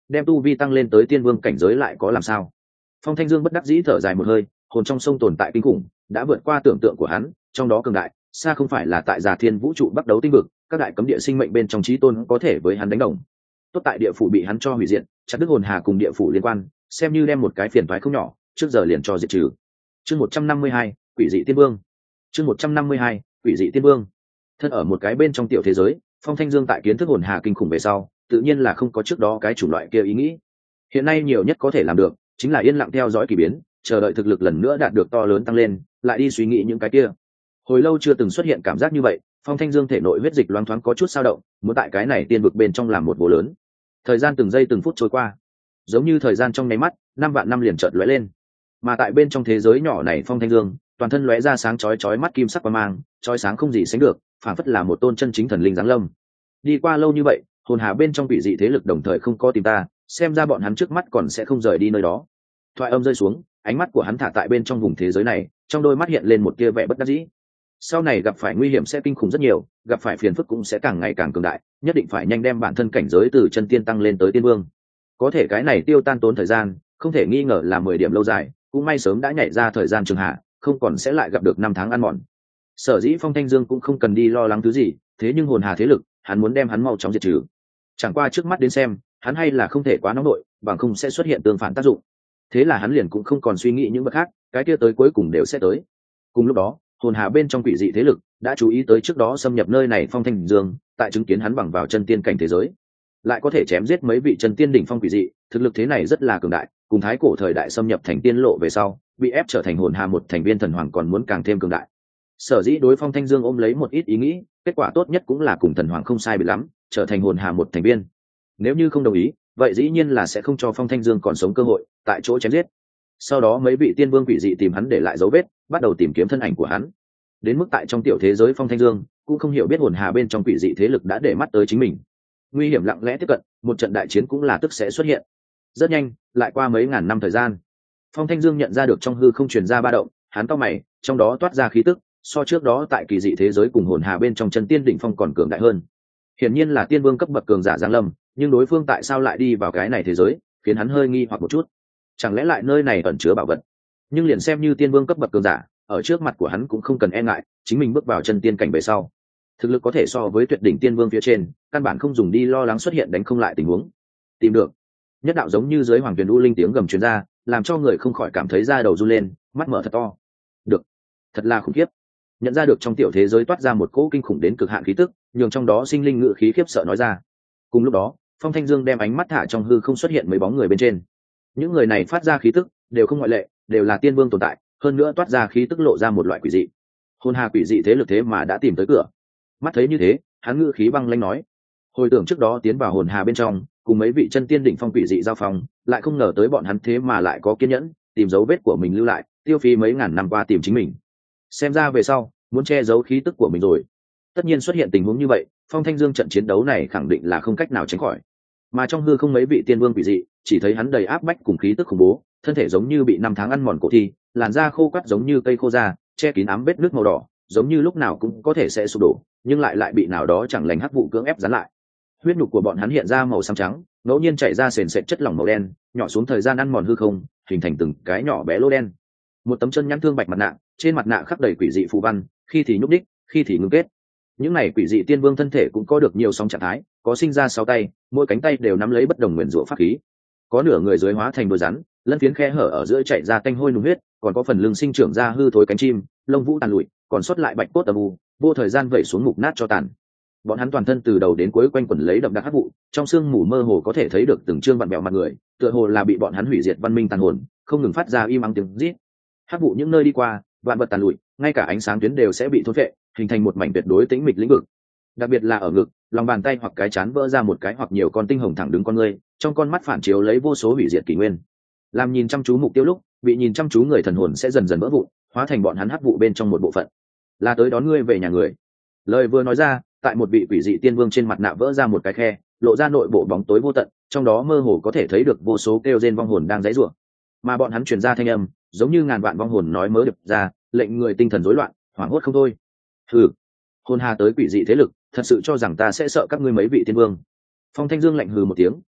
đem tu vi tăng lên tới tiên vương cảnh giới lại có làm sao. Phong Thanh Dương bất đắc dĩ thở dài một hơi, hồn trong sông tồn tại kinh khủng đã vượt qua tưởng tượng của hắn, trong đó cường đại xa không phải là tại Già Thiên vũ trụ bắt đấu tinh vực các đại cấm địa sinh mệnh bên trong chí tôn có thể với hắn đánh đồng. Tốt tại địa phủ bị hắn cho hủy diệt, chặt đứt hồn hà cùng địa phủ liên quan, xem như đem một cái phiền toái không nhỏ trước giờ liền cho diệt trừ. Chương một trăm năm mươi hai, quỷ dị tiên vương. Chương một trăm năm mươi hai, quỷ dị tiên vương. Thân ở một cái bên trong tiểu thế giới, Phong Thanh Dương tại kiến thức hồn hà kinh khủng về sau, tự nhiên là không có trước đó cái chủng loại kia ý nghĩ. Hiện nay nhiều nhất có thể làm được chính là yên lặng theo dõi kỳ biến, chờ đợi thực lực lần nữa đạt được to lớn tăng lên, lại đi suy nghĩ những cái kia. Hồi lâu chưa từng xuất hiện cảm giác như vậy, Phong Thanh Dương thể nội huyết dịch loáng thoáng có chút dao động, muốn tại cái này tiên vực bên trong làm một vụ lớn. Thời gian từng giây từng phút trôi qua, giống như thời gian trong nháy mắt, năm vạn năm liền chợt lóe lên. Mà tại bên trong thế giới nhỏ này, Phong Thanh Dương toàn thân lóe ra sáng chói chói mắt kim sắc quang mang, chói sáng không gì sánh được, phảng phất là một tôn chân chính thần linh giáng lâm. Đi qua lâu như vậy, hồn hà bên trong quỷ dị thế lực đồng thời không có tìm ta, xem ra bọn hắn trước mắt còn sẽ không rời đi nơi đó. Thoại âm rơi xuống, ánh mắt của hắn thả tại bên trong vùng thế giới này, trong đôi mắt hiện lên một tia vẻ bất đắc dĩ. Sau này gặp phải nguy hiểm sẽ kinh khủng rất nhiều, gặp phải phiền phức cũng sẽ càng ngày càng cường đại, nhất định phải nhanh đem bản thân cảnh giới từ chân tiên tăng lên tới tiên vương. Có thể cái này tiêu tan tốn thời gian, không thể nghi ngờ là mười điểm lâu dài, cũng may sớm đã nhảy ra thời gian trường hạ, không còn sẽ lại gặp được năm tháng ăn mòn. Sở dĩ Phong Thanh Dương cũng không cần đi lo lắng thứ gì, thế nhưng hồn hà thế lực, hắn muốn đem hắn mau chóng diệt trừ. Chẳng qua trước mắt đến xem, hắn hay là không thể quá nóng nổi, bằng không sẽ xuất hiện tương phản tác dụng. Thế là hắn liền cũng không còn suy nghĩ những vật khác, cái kia tới cuối cùng đều sẽ tới. Cùng lúc đó, hồn hà bên trong quỷ dị thế lực đã chú ý tới trước đó xâm nhập nơi này Phong Thanh Dương, tại chứng kiến hắn bằng vào chân tiên cảnh thế giới, lại có thể chém giết mấy vị chân tiên đỉnh phong quỷ dị, thực lực thế này rất là cường đại, cùng thái cổ thời đại xâm nhập thành tiên lộ về sau, bị ép trở thành hồn hà một thành viên thần hoàng còn muốn càng thêm cường đại. Sở dĩ đối Phong Thanh Dương ôm lấy một ít ý nghĩ, kết quả tốt nhất cũng là cùng thần hoàng không sai biệt lắm, trở thành hồn hà một thành viên. Nếu như không đồng ý, vậy dĩ nhiên là sẽ không cho Phong Thanh Dương còn sống cơ hội, tại chỗ chém giết. Sau đó mấy vị tiên vương quỷ dị tìm hắn để lại dấu vết, bắt đầu tìm kiếm thân ảnh của hắn. Đến mức tại trong tiểu thế giới Phong Thanh Dương cũng không hiểu biết hồn hà bên trong quỷ dị thế lực đã để mắt tới chính mình. Nguy hiểm lặng lẽ tiếp cận, một trận đại chiến cũng là tức sẽ xuất hiện. Rất nhanh, lại qua mấy ngàn năm thời gian, Phong Thanh Dương nhận ra được trong hư không truyền ra ba động, hắn cau mày, trong đó toát ra khí tức, so trước đó tại kỳ dị thế giới cùng hồn hà bên trong chân tiên đỉnh phong còn cường đại hơn. Hiển nhiên là tiên vương cấp bậc cường giả giáng lâm, nhưng đối phương tại sao lại đi vào cái này thế giới, khiến hắn hơi nghi hoặc một chút. Chẳng lẽ lại nơi này ẩn chứa bảo vật? Nhưng liền xem như tiên vương cấp bậc cường giả, ở trước mặt của hắn cũng không cần e ngại, chính mình bước vào chân tiên cảnh về sau, thực lực có thể so với tuyệt đỉnh tiên vương phía trên, căn bản không dùng đi lo lắng xuất hiện đánh không lại tình huống. Tìm được. Nhất đạo giống như dưới hoàng tuyền u linh tiếng gầm truyền ra, làm cho người không khỏi cảm thấy da đầu run lên, mắt mở thật to. Được. Thật là khủng khiếp. Nhận ra được trong tiểu thế giới toát ra một cỗ kinh khủng đến cực hạn khí tức, nhường trong đó sinh linh ngự khí khiếp sợ nói ra. Cùng lúc đó, Phong Thanh Dương đem ánh mắt thả trong hư không xuất hiện mấy bóng người bên trên. Những người này phát ra khí tức đều không ngoại lệ, đều là tiên vương tồn tại, hơn nữa toát ra khí tức lộ ra một loại quỷ dị. Hồn hà quỷ dị thế lực thế mà đã tìm tới cửa. Mắt thấy như thế, hắn ngự khí băng lãnh nói: hồi tưởng trước đó tiến vào hồn hà bên trong, cùng mấy vị chân tiên đỉnh phong quỷ dị giao phong, lại không ngờ tới bọn hắn thế mà lại có kiên nhẫn, tìm dấu vết của mình lưu lại, tiêu phí mấy ngàn năm qua tìm chính mình. Xem ra về sau muốn che giấu khí tức của mình rồi. Tất nhiên xuất hiện tình huống như vậy, Phong Thanh Dương trận chiến đấu này khẳng định là không cách nào tránh khỏi. Mà trong hư không mấy vị tiên vương quỷ dị, chỉ thấy hắn đầy áp bách cùng khí tức khủng bố, thân thể giống như bị năm tháng ăn mòn cổ thi, làn da khô quắt giống như cây khô già, che kín ám vết nước màu đỏ, giống như lúc nào cũng có thể sẽ sụp đổ, nhưng lại lại bị nào đó chẳng lành hắc vụ cưỡng ép dán lại. Huyết nhục của bọn hắn hiện ra màu xám trắng, ngẫu nhiên chảy ra sền sệt chất lỏng màu đen, nhỏ xuống thời gian ăn mòn hư không, hình thành từng cái nhỏ bé lỗ đen. Một tấm chân nhăn thương bạch mặt nạ, trên mặt nạ khắc đầy quỷ dị phù văn, khi thì nhúc đích, khi thì ngưng kết. Những này quỷ dị tiên vương thân thể cũng có được nhiều sóng trạng thái, có sinh ra sáu tay, mỗi cánh tay đều nắm lấy bất đồng nguyên rủa pháp khí. Có nửa người dưới hóa thành đôi rắn, lân phiến khe hở ở giữa chạy ra tanh hôi nung huyết, còn có phần lưng sinh trưởng ra hư thối cánh chim, lông vũ tàn lụi, còn sót lại bạch cốt âm u, vô thời gian vẩy xuống mục nát cho tàn. Bọn hắn toàn thân từ đầu đến cuối quanh quẩn lấy đậm đặc hắc vụ, trong sương mù mơ hồ có thể thấy được từng trương vặn bẹo mặt người, tựa hồ là bị bọn hắn hủy diệt văn minh tàn hồn, không ngừng phát ra im ắng tiếng rít. Hắc vụ những nơi đi qua, vạn vật tàn lụi, ngay cả ánh sáng tuyến đều sẽ bị thôn phệ, hình thành một mảnh tuyệt đối tĩnh mịch lĩnh vực. Đặc biệt là ở ngực, lòng bàn tay hoặc cái chán vỡ ra một cái hoặc nhiều con tinh hồng thẳng đứng con người, trong con mắt phản chiếu lấy vô số hủy diệt kỷ nguyên. Làm nhìn chăm chú mục tiêu lúc, bị nhìn chăm chú người thần hồn sẽ dần dần vỡ vụn, hóa thành bọn hắn hắc vụ bên trong một bộ phận. Là tới đón ngươi về nhà người. Lời vừa nói ra, tại một vị quỷ dị tiên vương trên mặt nạ vỡ ra một cái khe, lộ ra nội bộ bóng tối vô tận, trong đó mơ hồ có thể thấy được vô số kêu rên vong hồn đang giãy giụa. Mà bọn hắn truyền ra thanh âm, giống như ngàn vạn vong hồn nói mớ được ra, lệnh người tinh thần rối loạn, hoảng hốt không thôi. Hừ, hồn hà tới quỷ dị thế lực, thật sự cho rằng ta sẽ sợ các ngươi mấy vị tiên vương? Phong Thanh Dương lạnh hừ một tiếng,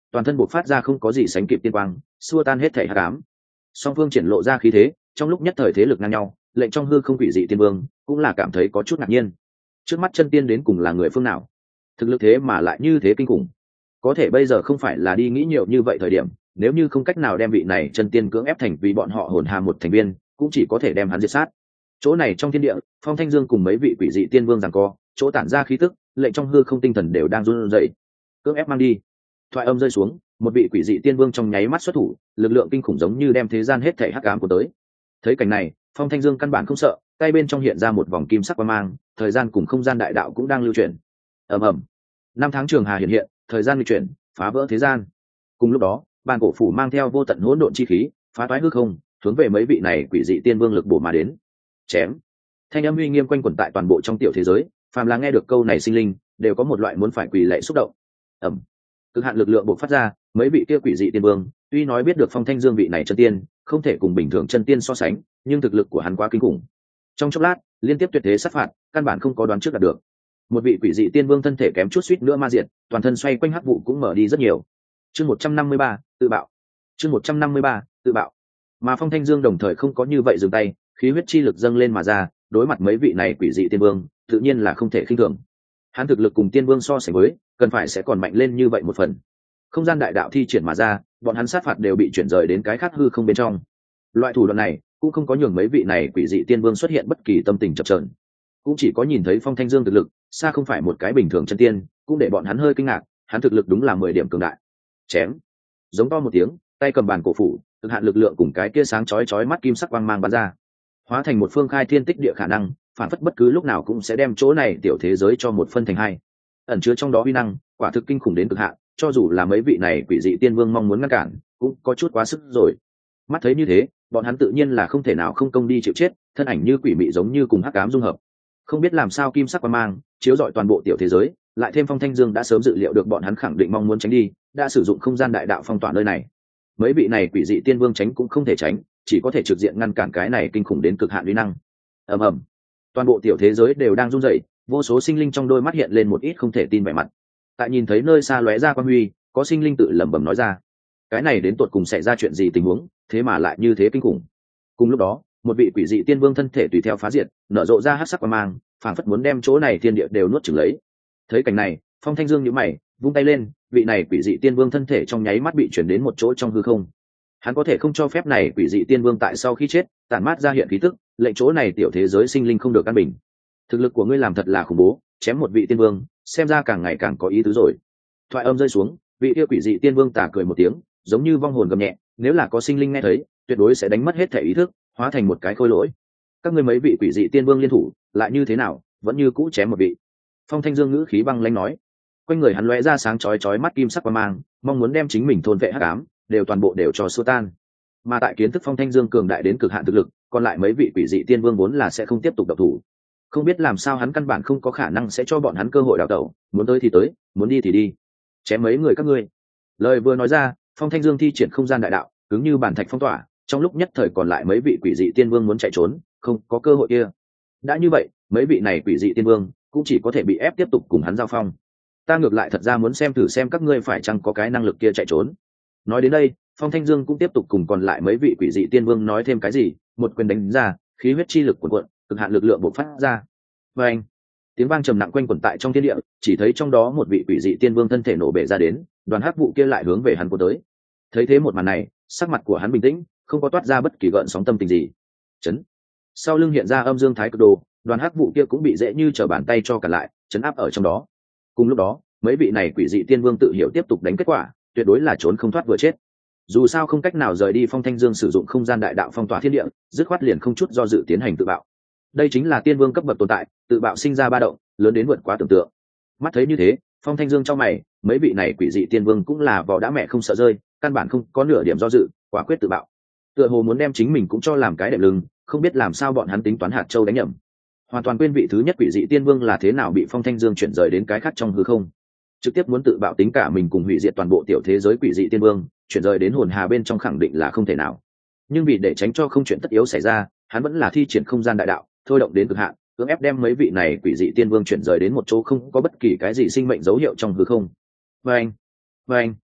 toàn thân buộc phát ra không có gì sánh kịp tiên quang, xua tan hết thể hắc ám. Song phương triển lộ ra khí thế, trong lúc nhất thời thế lực ngang nhau, lệnh trong hư không quỷ dị tiên vương cũng là cảm thấy có chút ngạc nhiên. Trước mắt chân tiên đến cùng là người phương nào? Thực lực thế mà lại như thế kinh khủng. Có thể bây giờ không phải là đi nghĩ nhiều như vậy thời điểm, nếu như không cách nào đem vị này chân tiên cưỡng ép thành vì bọn họ hồn hà một thành viên, cũng chỉ có thể đem hắn diệt sát. Chỗ này trong thiên địa, Phong Thanh Dương cùng mấy vị quỷ dị tiên vương giằng co, chỗ tản ra khí tức, lệnh trong hư không tinh thần đều đang run rẩy. Cưỡng ép mang đi. Thoại âm rơi xuống, một vị quỷ dị tiên vương trong nháy mắt xuất thủ, lực lượng kinh khủng giống như đem thế gian hết thảy hắc ám của tới. Thấy cảnh này, Phong Thanh Dương căn bản không sợ, tay bên trong hiện ra một vòng kim sắc quang mang, thời gian cùng không gian đại đạo cũng đang lưu chuyển. Ầm ầm. Năm tháng trường hà hiện hiện, thời gian lưu chuyển, phá vỡ thế gian. Cùng lúc đó, bàn cổ phủ mang theo vô tận hỗn độn chi khí, phá toái hư không, hướng về mấy vị này quỷ dị tiên vương lực bổ mà đến. Chém. Thanh âm uy nghiêm quanh quẩn tại toàn bộ trong tiểu thế giới, phàm là nghe được câu này sinh linh, đều có một loại muốn phải quỳ lạy xúc động. Ầm. Cực hạn lực lượng bộc phát ra, mấy vị kia quỷ dị tiên vương, tuy nói biết được Phong Thanh Dương vị này chân tiên, không thể cùng bình thường chân tiên so sánh, nhưng thực lực của hắn quá kinh khủng. Trong chốc lát, liên tiếp tuyệt thế sát phạt, căn bản không có đoán trước đạt được. Một vị quỷ dị tiên vương thân thể kém chút suýt nữa ma diệt, toàn thân xoay quanh hắc vụ cũng mở đi rất nhiều. Chương một trăm năm mươi ba, tự bạo. Chương một trăm năm mươi ba, tự bạo. Mà Phong Thanh Dương đồng thời không có như vậy dừng tay, khí huyết chi lực dâng lên mà ra, đối mặt mấy vị này quỷ dị tiên vương, tự nhiên là không thể khinh thường. Hắn thực lực cùng tiên vương so sánh với, cần phải sẽ còn mạnh lên như vậy một phần. Không gian đại đạo thi triển mà ra, bọn hắn sát phạt đều bị chuyển rời đến cái khác hư không bên trong. Loại thủ đoạn này cũng không có nhường mấy vị này quỷ dị tiên vương xuất hiện bất kỳ tâm tình chập chờn, cũng chỉ có nhìn thấy Phong Thanh Dương thực lực xa không phải một cái bình thường chân tiên, cũng để bọn hắn hơi kinh ngạc, hắn thực lực đúng là mười điểm cường đại. Chém. Giống to một tiếng, tay cầm bàn cổ phủ, cực hạn lực lượng cùng cái kia sáng chói chói mắt kim sắc quang mang bắn ra, hóa thành một phương khai thiên tích địa khả năng, phản phất bất cứ lúc nào cũng sẽ đem chỗ này tiểu thế giới cho một phân thành hai. Ẩn chứa trong đó uy năng, quả thực kinh khủng đến cực hạn, cho dù là mấy vị này quỷ dị tiên vương mong muốn ngăn cản, cũng có chút quá sức rồi. Mắt thấy như thế, bọn hắn tự nhiên là không thể nào không công đi chịu chết, thân ảnh như quỷ mị giống như cùng hắc ám dung hợp. Không biết làm sao kim sắc quang mang chiếu rọi toàn bộ tiểu thế giới, lại thêm Phong Thanh Dương đã sớm dự liệu được bọn hắn khẳng định mong muốn tránh đi, đã sử dụng không gian đại đạo phong tỏa nơi này. Mấy vị này quỷ dị tiên vương tránh cũng không thể tránh, chỉ có thể trực diện ngăn cản cái này kinh khủng đến cực hạn uy năng. Ầm ầm. Toàn bộ tiểu thế giới đều đang run rẩy, vô số sinh linh trong đôi mắt hiện lên một ít không thể tin vẻ mặt. Tại nhìn thấy nơi xa lóe ra quang huy, có sinh linh tự lẩm bẩm nói ra: cái này đến tột cùng xảy ra chuyện gì tình huống, thế mà lại như thế kinh khủng. Cùng lúc đó, một vị quỷ dị tiên vương thân thể tùy theo phá diệt, nở rộ ra hắc sắc quang mang, phảng phất muốn đem chỗ này thiên địa đều nuốt chửng lấy. Thấy cảnh này, Phong Thanh Dương nhíu mày, vung tay lên, vị này quỷ dị tiên vương thân thể trong nháy mắt bị chuyển đến một chỗ trong hư không. Hắn có thể không cho phép này quỷ dị tiên vương tại sau khi chết tản mát ra hiện khí tức, lệnh chỗ này tiểu thế giới sinh linh không được an bình. Thực lực của ngươi làm thật là khủng bố, chém một vị tiên vương, xem ra càng ngày càng có ý tứ rồi. Thoại âm rơi xuống, vị kia quỷ dị tiên vương tà cười một tiếng, giống như vong hồn gầm nhẹ, nếu là có sinh linh nghe thấy, tuyệt đối sẽ đánh mất hết thể ý thức, hóa thành một cái khôi lỗi. Các ngươi mấy vị quỷ dị tiên vương liên thủ, lại như thế nào, vẫn như cũ chém một vị. Phong Thanh Dương ngữ khí băng lãnh nói. Quanh người hắn lóe ra sáng chói chói mắt kim sắc quang mang, mong muốn đem chính mình thôn vệ hắc ám, đều toàn bộ đều cho xua tan. Mà tại kiến thức Phong Thanh Dương cường đại đến cực hạn thực lực, còn lại mấy vị quỷ dị tiên vương vốn là sẽ không tiếp tục độc thủ. Không biết làm sao hắn căn bản không có khả năng sẽ cho bọn hắn cơ hội đào tẩu, muốn tới thì tới, muốn đi thì đi. Chém mấy người các ngươi. Lời vừa nói ra, Phong Thanh Dương thi triển không gian đại đạo, cứng như bàn thạch phong tỏa, trong lúc nhất thời còn lại mấy vị quỷ dị tiên vương muốn chạy trốn, không có cơ hội kia. Đã như vậy, mấy vị này quỷ dị tiên vương cũng chỉ có thể bị ép tiếp tục cùng hắn giao phong. Ta ngược lại thật ra muốn xem thử xem các ngươi phải chăng có cái năng lực kia chạy trốn. Nói đến đây, Phong Thanh Dương cũng tiếp tục cùng còn lại mấy vị quỷ dị tiên vương nói thêm cái gì, một quyền đánh ra, khí huyết chi lực cuồn cuộn, cực hạn lực lượng bộc phát ra. Và anh, tiếng vang trầm nặng quanh quẩn tại trong thiên địa, chỉ thấy trong đó một vị quỷ dị tiên vương thân thể nổ bể ra đến, đoàn hắc vụ kia lại hướng về hắn cuốn tới. Thấy thế một màn này, sắc mặt của hắn bình tĩnh, không có toát ra bất kỳ gợn sóng tâm tình gì. Chấn. Sau lưng hiện ra âm dương thái cực đồ, đoàn hắc vụ kia cũng bị dễ như trở bàn tay cho cả lại, chấn áp ở trong đó. Cùng lúc đó, mấy vị này quỷ dị tiên vương tự hiểu tiếp tục đánh kết quả, tuyệt đối là trốn không thoát vừa chết. Dù sao không cách nào rời đi, Phong Thanh Dương sử dụng không gian đại đạo phong tỏa thiên địa, dứt khoát liền không chút do dự tiến hành tự bạo. Đây chính là tiên vương cấp bậc tồn tại, tự bạo sinh ra ba động, lớn đến vượt quá tưởng tượng. Mắt thấy như thế, Phong Thanh Dương trong mày, mấy vị này quỷ dị tiên vương cũng là vỏ đã mẹ không sợ rơi, căn bản không có nửa điểm do dự, quả quyết tự bạo. Tựa hồ muốn đem chính mình cũng cho làm cái đệm lưng, không biết làm sao bọn hắn tính toán hạt châu đánh nhầm, hoàn toàn quên vị thứ nhất quỷ dị tiên vương là thế nào bị Phong Thanh Dương chuyển rời đến cái khác trong hư không, trực tiếp muốn tự bạo tính cả mình cùng hủy diệt toàn bộ tiểu thế giới quỷ dị tiên vương, chuyển rời đến hồn hà bên trong khẳng định là không thể nào. Nhưng vì để tránh cho không chuyện tất yếu xảy ra, hắn vẫn là thi triển không gian đại đạo, thôi động đến cực hạn, cưỡng ép đem mấy vị này quỷ dị tiên vương chuyển rời đến một chỗ không có bất kỳ cái gì sinh mệnh dấu hiệu trong hư không. Vâng, vâng,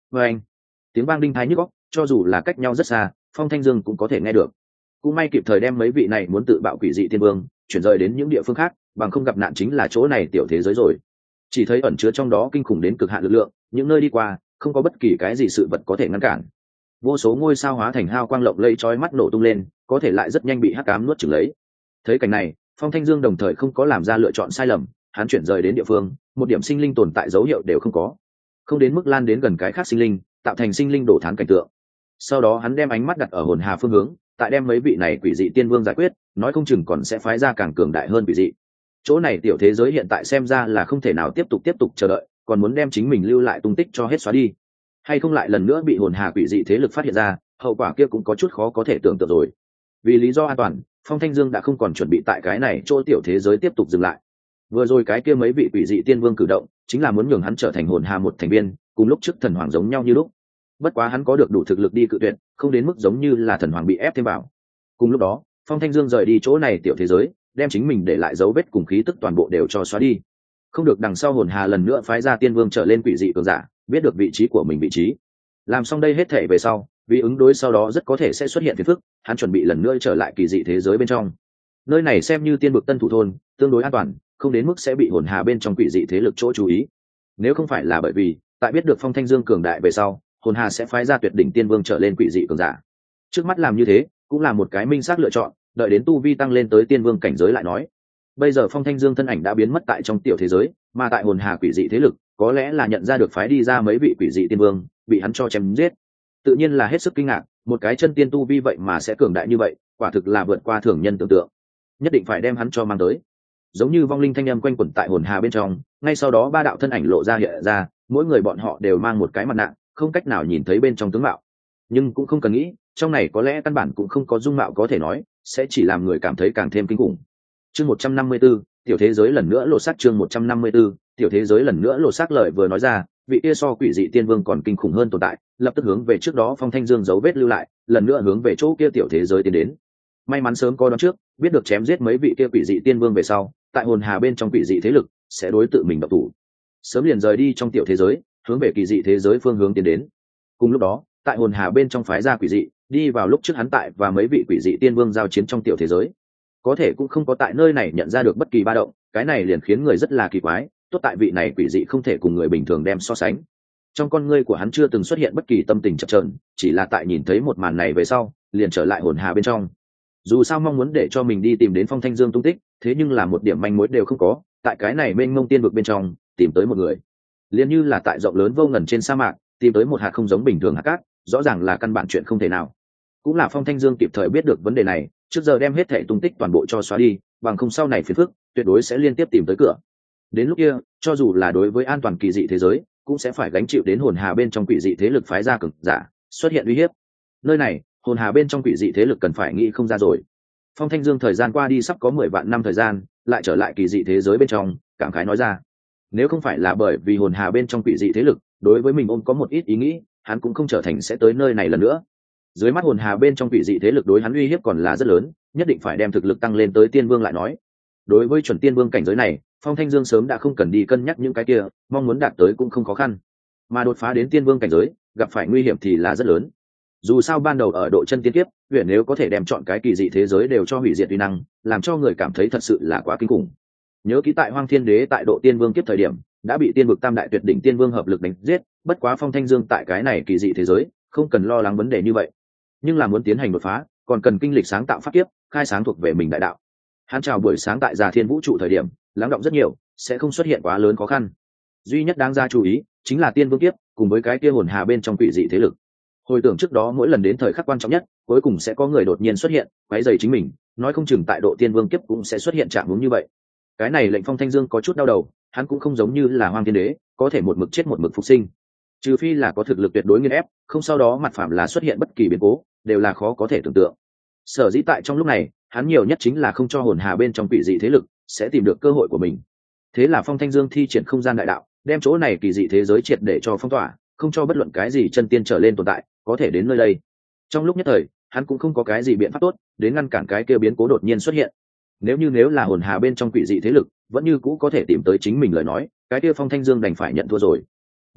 vê anh, tiếng vang đinh thái nhức óc, cho dù là cách nhau rất xa, Phong Thanh Dương cũng có thể nghe được. Cũng may kịp thời đem mấy vị này muốn tự bạo quỷ dị tiên vương chuyển rời đến những địa phương khác, bằng không gặp nạn chính là chỗ này tiểu thế giới rồi. Chỉ thấy ẩn chứa trong đó kinh khủng đến cực hạn lực lượng, những nơi đi qua không có bất kỳ cái gì sự vật có thể ngăn cản. Vô số ngôi sao hóa thành hào quang lộng lẫy chói mắt nổ tung lên, có thể lại rất nhanh bị hắc ám nuốt chửng lấy. Thấy cảnh này, Phong Thanh Dương đồng thời không có làm ra lựa chọn sai lầm, hắn chuyển rời đến địa phương, một điểm sinh linh tồn tại dấu hiệu đều không có, không đến mức lan đến gần cái khác sinh linh, tạo thành sinh linh đổ thán cảnh tượng. Sau đó hắn đem ánh mắt đặt ở hồn hà phương hướng, tại đem mấy vị này quỷ dị tiên vương giải quyết, nói không chừng còn sẽ phái ra càng cường đại hơn quỷ dị. Chỗ này tiểu thế giới hiện tại xem ra là không thể nào tiếp tục tiếp tục chờ đợi, còn muốn đem chính mình lưu lại tung tích cho hết xóa đi, hay không lại lần nữa bị hồn hà quỷ dị thế lực phát hiện ra, hậu quả kia cũng có chút khó có thể tưởng tượng rồi. Vì lý do an toàn, Phong Thanh Dương đã không còn chuẩn bị tại cái này chỗ tiểu thế giới tiếp tục dừng lại. Vừa rồi cái kia mấy vị quỷ dị tiên vương cử động, chính là muốn nhường hắn trở thành hồn hà một thành viên, cùng lúc trước thần hoàng giống nhau như lúc. Bất quá hắn có được đủ thực lực đi cự tuyệt, không đến mức giống như là thần hoàng bị ép thêm vào. Cùng lúc đó, Phong Thanh Dương rời đi chỗ này tiểu thế giới, đem chính mình để lại dấu vết cùng khí tức toàn bộ đều cho xóa đi. Không được đằng sau hồn hà lần nữa phái ra tiên vương trở lên quỷ dị cường giả, biết được vị trí của mình vị trí. Làm xong đây hết thể về sau, vì ứng đối sau đó rất có thể sẽ xuất hiện phiền phức, hắn chuẩn bị lần nữa trở lại kỳ dị thế giới bên trong. Nơi này xem như tiên vực tân thủ thôn, tương đối an toàn, không đến mức sẽ bị hồn hà bên trong quỷ dị thế lực chỗ chú ý. Nếu không phải là bởi vì tại biết được Phong Thanh Dương cường đại về sau, hồn hà sẽ phái ra tuyệt đỉnh tiên vương trở lên quỷ dị cường giả. Trước mắt làm như thế cũng là một cái minh xác lựa chọn, đợi đến tu vi tăng lên tới tiên vương cảnh giới lại nói. Bây giờ Phong Thanh Dương thân ảnh đã biến mất tại trong tiểu thế giới, mà tại hồn hà quỷ dị thế lực có lẽ là nhận ra được phái đi ra mấy vị quỷ dị tiên vương bị hắn cho chém giết, tự nhiên là hết sức kinh ngạc, một cái chân tiên tu vi vậy mà sẽ cường đại như vậy, quả thực là vượt qua thường nhân tưởng tượng, nhất định phải đem hắn cho mang tới. Giống như vong linh thanh âm quanh quẩn tại hồn hà bên trong, ngay sau đó ba đạo thân ảnh lộ ra hiện ra, mỗi người bọn họ đều mang một cái mặt nạ, không cách nào nhìn thấy bên trong tướng mạo. Nhưng cũng không cần nghĩ, trong này có lẽ căn bản cũng không có dung mạo có thể nói, sẽ chỉ làm người cảm thấy càng thêm kinh khủng. Chương một trăm năm mươi 154, tiểu thế giới lần nữa lột xác. Chương một trăm năm mươi 154, tiểu thế giới lần nữa lột xác. Lời vừa nói ra, vị kia so quỷ dị tiên vương còn kinh khủng hơn tồn tại, lập tức hướng về trước đó Phong Thanh Dương dấu vết lưu lại, lần nữa hướng về chỗ kia tiểu thế giới tiến đến. May mắn sớm có đoán trước, biết được chém giết mấy vị kia quỷ dị tiên vương về sau, tại hồn hà bên trong quỷ dị thế lực sẽ đối tự mình độc thủ, sớm liền rời đi trong tiểu thế giới, hướng về kỳ dị thế giới phương hướng tiến đến. Cùng lúc đó, tại hồn hà bên trong phái ra quỷ dị, đi vào lúc trước hắn tại và mấy vị quỷ dị tiên vương giao chiến trong tiểu thế giới, có thể cũng không có tại nơi này nhận ra được bất kỳ ba động, cái này liền khiến người rất là kỳ quái. Tốt tại vị này quỷ dị không thể cùng người bình thường đem so sánh, trong con ngươi của hắn chưa từng xuất hiện bất kỳ tâm tình chập chờn, chỉ là tại nhìn thấy một màn này về sau liền trở lại hồn hà bên trong. Dù sao mong muốn để cho mình đi tìm đến Phong Thanh Dương tung tích, thế nhưng là một điểm manh mối đều không có, tại cái này mênh mông tiên vực bên trong tìm tới một người, liền như là tại rộng lớn vô ngần trên sa mạc tìm tới một hạt không giống bình thường hạt cát, rõ ràng là căn bản chuyện không thể nào. Cũng là Phong Thanh Dương kịp thời biết được vấn đề này, trước giờ đem hết thảy tung tích toàn bộ cho xóa đi, bằng không sau này phiền phức tuyệt đối sẽ liên tiếp tìm tới cửa. Đến lúc kia, cho dù là đối với an toàn kỳ dị thế giới, cũng sẽ phải gánh chịu đến hồn hà bên trong quỷ dị thế lực phái ra cường giả xuất hiện uy hiếp. Nơi này, hồn hà bên trong quỷ dị thế lực cần phải nghĩ không ra rồi. Phong Thanh Dương thời gian qua đi sắp có mười vạn năm thời gian, lại trở lại kỳ dị thế giới bên trong, cảm khái nói ra. Nếu không phải là bởi vì hồn hà bên trong quỷ dị thế lực đối với mình ôm có một ít ý nghĩ, hắn cũng không trở thành sẽ tới nơi này lần nữa. Dưới mắt hồn hà bên trong quỷ dị thế lực đối hắn uy hiếp còn là rất lớn, nhất định phải đem thực lực tăng lên tới tiên vương lại nói. Đối với chuẩn tiên vương cảnh giới này, Phong Thanh Dương sớm đã không cần đi cân nhắc những cái kia, mong muốn đạt tới cũng không khó khăn. Mà đột phá đến tiên vương cảnh giới, gặp phải nguy hiểm thì là rất lớn. Dù sao ban đầu ở độ chân tiên kiếp, huyền nếu có thể đem chọn cái kỳ dị thế giới đều cho hủy diệt uy năng, làm cho người cảm thấy thật sự là quá kinh khủng. Nhớ ký tại Hoang Thiên Đế tại độ tiên vương kiếp thời điểm, đã bị tiên vực tam đại tuyệt đỉnh tiên vương hợp lực đánh giết, bất quá Phong Thanh Dương tại cái này kỳ dị thế giới, không cần lo lắng vấn đề như vậy. Nhưng là muốn tiến hành đột phá, còn cần kinh lịch sáng tạo pháp kiếp, khai sáng thuộc về mình đại đạo. Hắn chào buổi sáng tại Già Thiên Vũ trụ thời điểm, lắng động rất nhiều, sẽ không xuất hiện quá lớn khó khăn. Duy nhất đáng ra chú ý chính là tiên vương kiếp, cùng với cái kia hồn hà bên trong quỷ dị thế lực. Hồi tưởng trước đó mỗi lần đến thời khắc quan trọng nhất, cuối cùng sẽ có người đột nhiên xuất hiện, quấy rầy chính mình, nói không chừng tại độ tiên vương kiếp cũng sẽ xuất hiện trạng huống như vậy. Cái này lệnh Phong Thanh Dương có chút đau đầu, hắn cũng không giống như là Hoang Thiên Đế, có thể một mực chết một mực phục sinh. Trừ phi là có thực lực tuyệt đối nghiền ép, không sau đó mặt phạm là xuất hiện bất kỳ biến cố, đều là khó có thể tưởng tượng. Sở dĩ tại trong lúc này, hắn nhiều nhất chính là không cho hồn hà bên trong quỷ dị thế lực sẽ tìm được cơ hội của mình. Thế là Phong Thanh Dương thi triển không gian đại đạo, đem chỗ này kỳ dị thế giới triệt để cho phong tỏa, không cho bất luận cái gì chân tiên trở lên tồn tại có thể đến nơi đây. Trong lúc nhất thời, hắn cũng không có cái gì biện pháp tốt đến ngăn cản cái kia biến cố đột nhiên xuất hiện. Nếu như nếu là hồn hà bên trong quỷ dị thế lực vẫn như cũ có thể tìm tới chính mình lời nói, cái kia Phong Thanh Dương đành phải nhận thua rồi.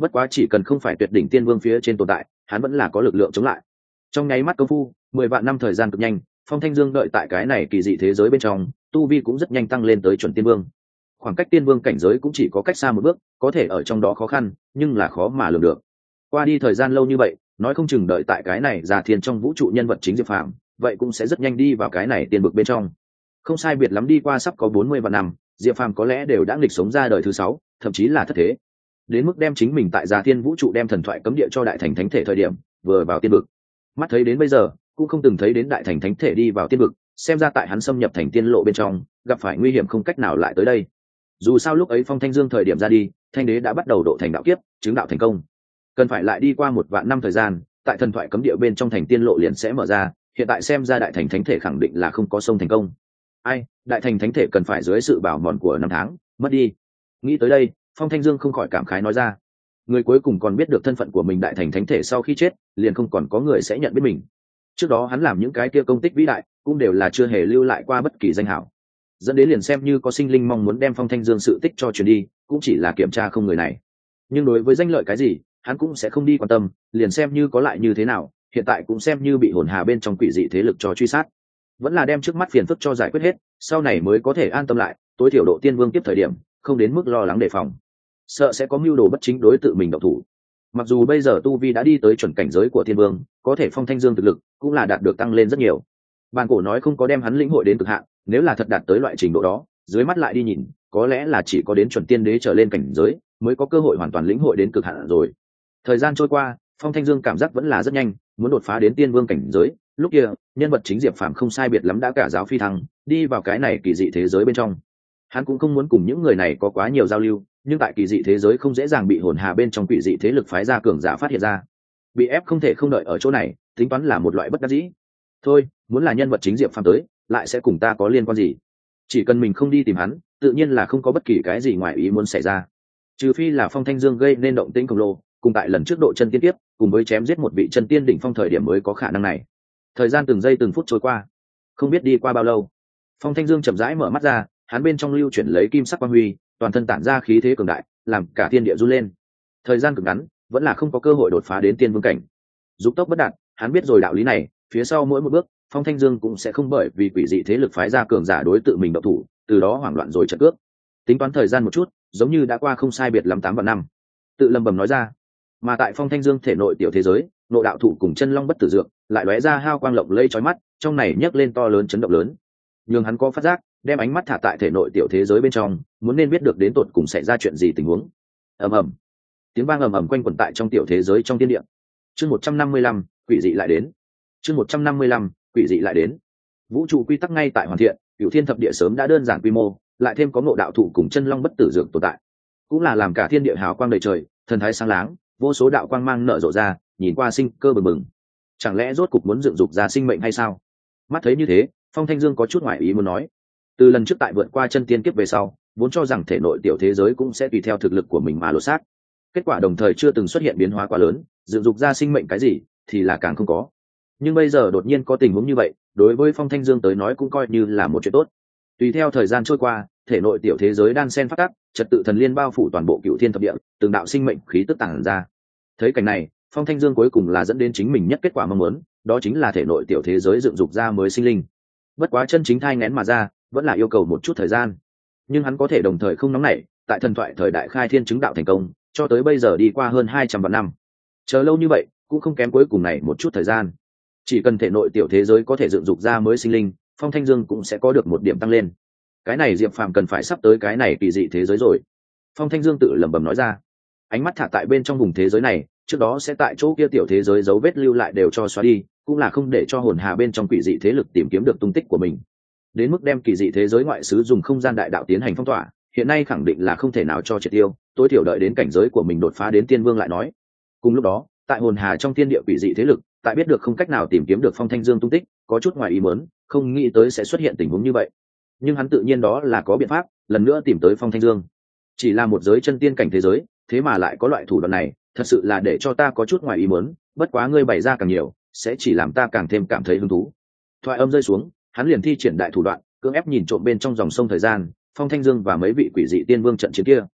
bất quá chỉ cần không phải tuyệt đỉnh tiên vương phía trên tồn tại, hắn vẫn là có lực lượng chống lại. Trong nháy mắt công phu, mười vạn năm thời gian cực nhanh, Phong Thanh Dương đợi tại cái này kỳ dị thế giới bên trong, tu vi cũng rất nhanh tăng lên tới chuẩn tiên vương. Khoảng cách tiên vương cảnh giới cũng chỉ có cách xa một bước, có thể ở trong đó khó khăn, nhưng là khó mà lường được. Qua đi thời gian lâu như vậy, nói không chừng đợi tại cái này già thiên trong vũ trụ nhân vật chính Diệp Phàm, vậy cũng sẽ rất nhanh đi vào cái này tiên vực bên trong. Không sai biệt lắm đi qua sắp có bốn mươi vạn năm, Diệp Phàm có lẽ đều đã nghịch sống ra đời thứ sáu, thậm chí là thất thế. Đến mức đem chính mình tại già thiên vũ trụ đem thần thoại cấm địa cho đại thành thánh thể thời điểm, vừa vào tiên vực. Mắt thấy đến bây giờ, cũng không từng thấy đến đại thành thánh thể đi vào tiên vực, xem ra tại hắn xâm nhập thành tiên lộ bên trong, gặp phải nguy hiểm không cách nào lại tới đây. Dù sao lúc ấy Phong Thanh Dương thời điểm ra đi, thanh đế đã bắt đầu độ thành đạo kiếp, chứng đạo thành công. Cần phải lại đi qua một vạn năm thời gian, tại thần thoại cấm địa bên trong thành tiên lộ liền sẽ mở ra, hiện tại xem ra đại thành thánh thể khẳng định là không có sông thành công. Ai, đại thành thánh thể cần phải dưới sự bảo mòn của năm tháng, mất đi. Nghĩ tới đây, Phong Thanh Dương không khỏi cảm khái nói ra. Người cuối cùng còn biết được thân phận của mình đại thành thánh thể sau khi chết, liền không còn có người sẽ nhận biết mình. Trước đó hắn làm những cái kia công tích vĩ đại, cũng đều là chưa hề lưu lại qua bất kỳ danh hảo. Dẫn đến liền xem như có sinh linh mong muốn đem Phong Thanh Dương sự tích cho truyền đi, cũng chỉ là kiểm tra không người này. Nhưng đối với danh lợi cái gì, hắn cũng sẽ không đi quan tâm, liền xem như có lại như thế nào, hiện tại cũng xem như bị hồn hà bên trong quỷ dị thế lực cho truy sát. Vẫn là đem trước mắt phiền phức cho giải quyết hết, sau này mới có thể an tâm lại, tối thiểu độ tiên vương tiếp thời điểm, không đến mức lo lắng đề phòng. Sợ sẽ có mưu đồ bất chính đối tự mình động thủ. Mặc dù bây giờ tu vi đã đi tới chuẩn cảnh giới của tiên vương, có thể Phong Thanh Dương thực lực cũng là đạt được tăng lên rất nhiều. Bàn cổ nói không có đem hắn lĩnh hội đến cực hạn, nếu là thật đạt tới loại trình độ đó, dưới mắt lại đi nhìn, có lẽ là chỉ có đến chuẩn tiên đế trở lên cảnh giới, mới có cơ hội hoàn toàn lĩnh hội đến cực hạn rồi. Thời gian trôi qua, Phong Thanh Dương cảm giác vẫn là rất nhanh, muốn đột phá đến tiên vương cảnh giới, lúc kia, nhân vật chính Diệp Phàm không sai biệt lắm đã cả giáo phi thăng, đi vào cái này kỳ dị thế giới bên trong. Hắn cũng không muốn cùng những người này có quá nhiều giao lưu, nhưng tại kỳ dị thế giới không dễ dàng bị hồn hà bên trong quỷ dị thế lực phái ra cường giả phát hiện ra. Bị ép không thể không đợi ở chỗ này, tính toán là một loại bất đắc dĩ. Thôi, muốn là nhân vật chính Diệp Phàm tới, lại sẽ cùng ta có liên quan gì? Chỉ cần mình không đi tìm hắn, tự nhiên là không có bất kỳ cái gì ngoài ý muốn xảy ra. Trừ phi là Phong Thanh Dương gây nên động tĩnh khổng lồ, cùng tại lần trước độ chân tiên tiếp, cùng với chém giết một vị chân tiên đỉnh phong thời điểm mới có khả năng này. Thời gian từng giây từng phút trôi qua, không biết đi qua bao lâu. Phong Thanh Dương chậm rãi mở mắt ra, hắn bên trong lưu chuyển lấy kim sắc quang huy, toàn thân tản ra khí thế cường đại, làm cả thiên địa run lên. Thời gian cực ngắn, vẫn là không có cơ hội đột phá đến tiên vương cảnh. Dục tốc bất đạt, hắn biết rồi đạo lý này, phía sau mỗi một bước, Phong Thanh Dương cũng sẽ không bởi vì quỷ dị thế lực phái ra cường giả đối tự mình động thủ, từ đó hoảng loạn rồi chật cướp. Tính toán thời gian một chút, giống như đã qua không sai biệt lắm tám vạn năm. Tự lầm bầm nói ra. Mà tại Phong Thanh Dương thể nội tiểu thế giới, nội đạo thụ cùng chân long bất tử dược, lại lóe ra hao quang lộng lẫy chói mắt, trong này nhấc lên to lớn chấn động lớn. Nhưng hắn có phát giác, đem ánh mắt thả tại thể nội tiểu thế giới bên trong, muốn nên biết được đến tột cùng xảy ra chuyện gì tình huống. Ầm ầm. Tiếng vang ầm ầm quanh quẩn tại trong tiểu thế giới trong thiên địa. Chương một trăm năm mươi lăm, quỷ dị lại đến. Chương một trăm năm mươi lăm, quỷ dị lại đến. Vũ trụ quy tắc ngay tại hoàn thiện, Cửu Thiên thập địa sớm đã đơn giản quy mô, lại thêm có ngộ đạo thụ cùng chân long bất tử dược tồn tại, cũng là làm cả thiên địa hào quang đầy trời, thần thái sáng láng, vô số đạo quang mang nở rộ ra, nhìn qua sinh cơ bừng bừng. Chẳng lẽ rốt cục muốn dựng dục ra sinh mệnh hay sao? Mắt thấy như thế, Phong Thanh Dương có chút ngoại ý muốn nói. Từ lần trước tại vượt qua chân tiên kiếp về sau, vốn cho rằng thể nội tiểu thế giới cũng sẽ tùy theo thực lực của mình mà lột xác. Kết quả đồng thời chưa từng xuất hiện biến hóa quá lớn, dựng dục ra sinh mệnh cái gì thì là càng không có. Nhưng bây giờ đột nhiên có tình huống như vậy, đối với Phong Thanh Dương tới nói cũng coi như là một chuyện tốt. Tùy theo thời gian trôi qua, thể nội tiểu thế giới đan sen phát tác, trật tự thần liên bao phủ toàn bộ Cửu Thiên thập địa, từng đạo sinh mệnh khí tức tàng ra. Thấy cảnh này, Phong Thanh Dương cuối cùng là dẫn đến chính mình nhất kết quả mong muốn, đó chính là thể nội tiểu thế giới dựng dục ra mới sinh linh. Bất quá chân chính thai nghén mà ra, vẫn là yêu cầu một chút thời gian. Nhưng hắn có thể đồng thời không nóng nảy, tại thần thoại thời đại khai thiên chứng đạo thành công, cho tới bây giờ đi qua hơn hai trăm vạn năm. Chờ lâu như vậy, cũng không kém cuối cùng này một chút thời gian. Chỉ cần thể nội tiểu thế giới có thể dựng dục ra mới sinh linh, Phong Thanh Dương cũng sẽ có được một điểm tăng lên. Cái này Diệp Phàm cần phải sắp tới cái này kỳ dị thế giới rồi. Phong Thanh Dương tự lẩm bẩm nói ra. Ánh mắt thả tại bên trong vùng thế giới này, trước đó sẽ tại chỗ kia tiểu thế giới dấu vết lưu lại đều cho xóa đi, cũng là không để cho hồn hà bên trong quỷ dị thế lực tìm kiếm được tung tích của mình. Đến mức đem kỳ dị thế giới ngoại xứ dùng không gian đại đạo tiến hành phong tỏa, hiện nay khẳng định là không thể nào cho triệt tiêu, tối thiểu đợi đến cảnh giới của mình đột phá đến tiên vương lại nói. Cùng lúc đó, tại hồn hà trong thiên địa quỷ dị thế lực, tại biết được không cách nào tìm kiếm được Phong Thanh Dương tung tích, có chút ngoài ý muốn, không nghĩ tới sẽ xuất hiện tình huống như vậy. Nhưng hắn tự nhiên đó là có biện pháp, lần nữa tìm tới Phong Thanh Dương. Chỉ là một giới chân tiên cảnh thế giới, thế mà lại có loại thủ đoạn này, thật sự là để cho ta có chút ngoài ý muốn, bất quá ngươi bày ra càng nhiều, sẽ chỉ làm ta càng thêm cảm thấy hứng thú. Thoại âm rơi xuống, hắn liền thi triển đại thủ đoạn, cưỡng ép nhìn trộm bên trong dòng sông thời gian, Phong Thanh Dương và mấy vị quỷ dị tiên vương trận chiến kia.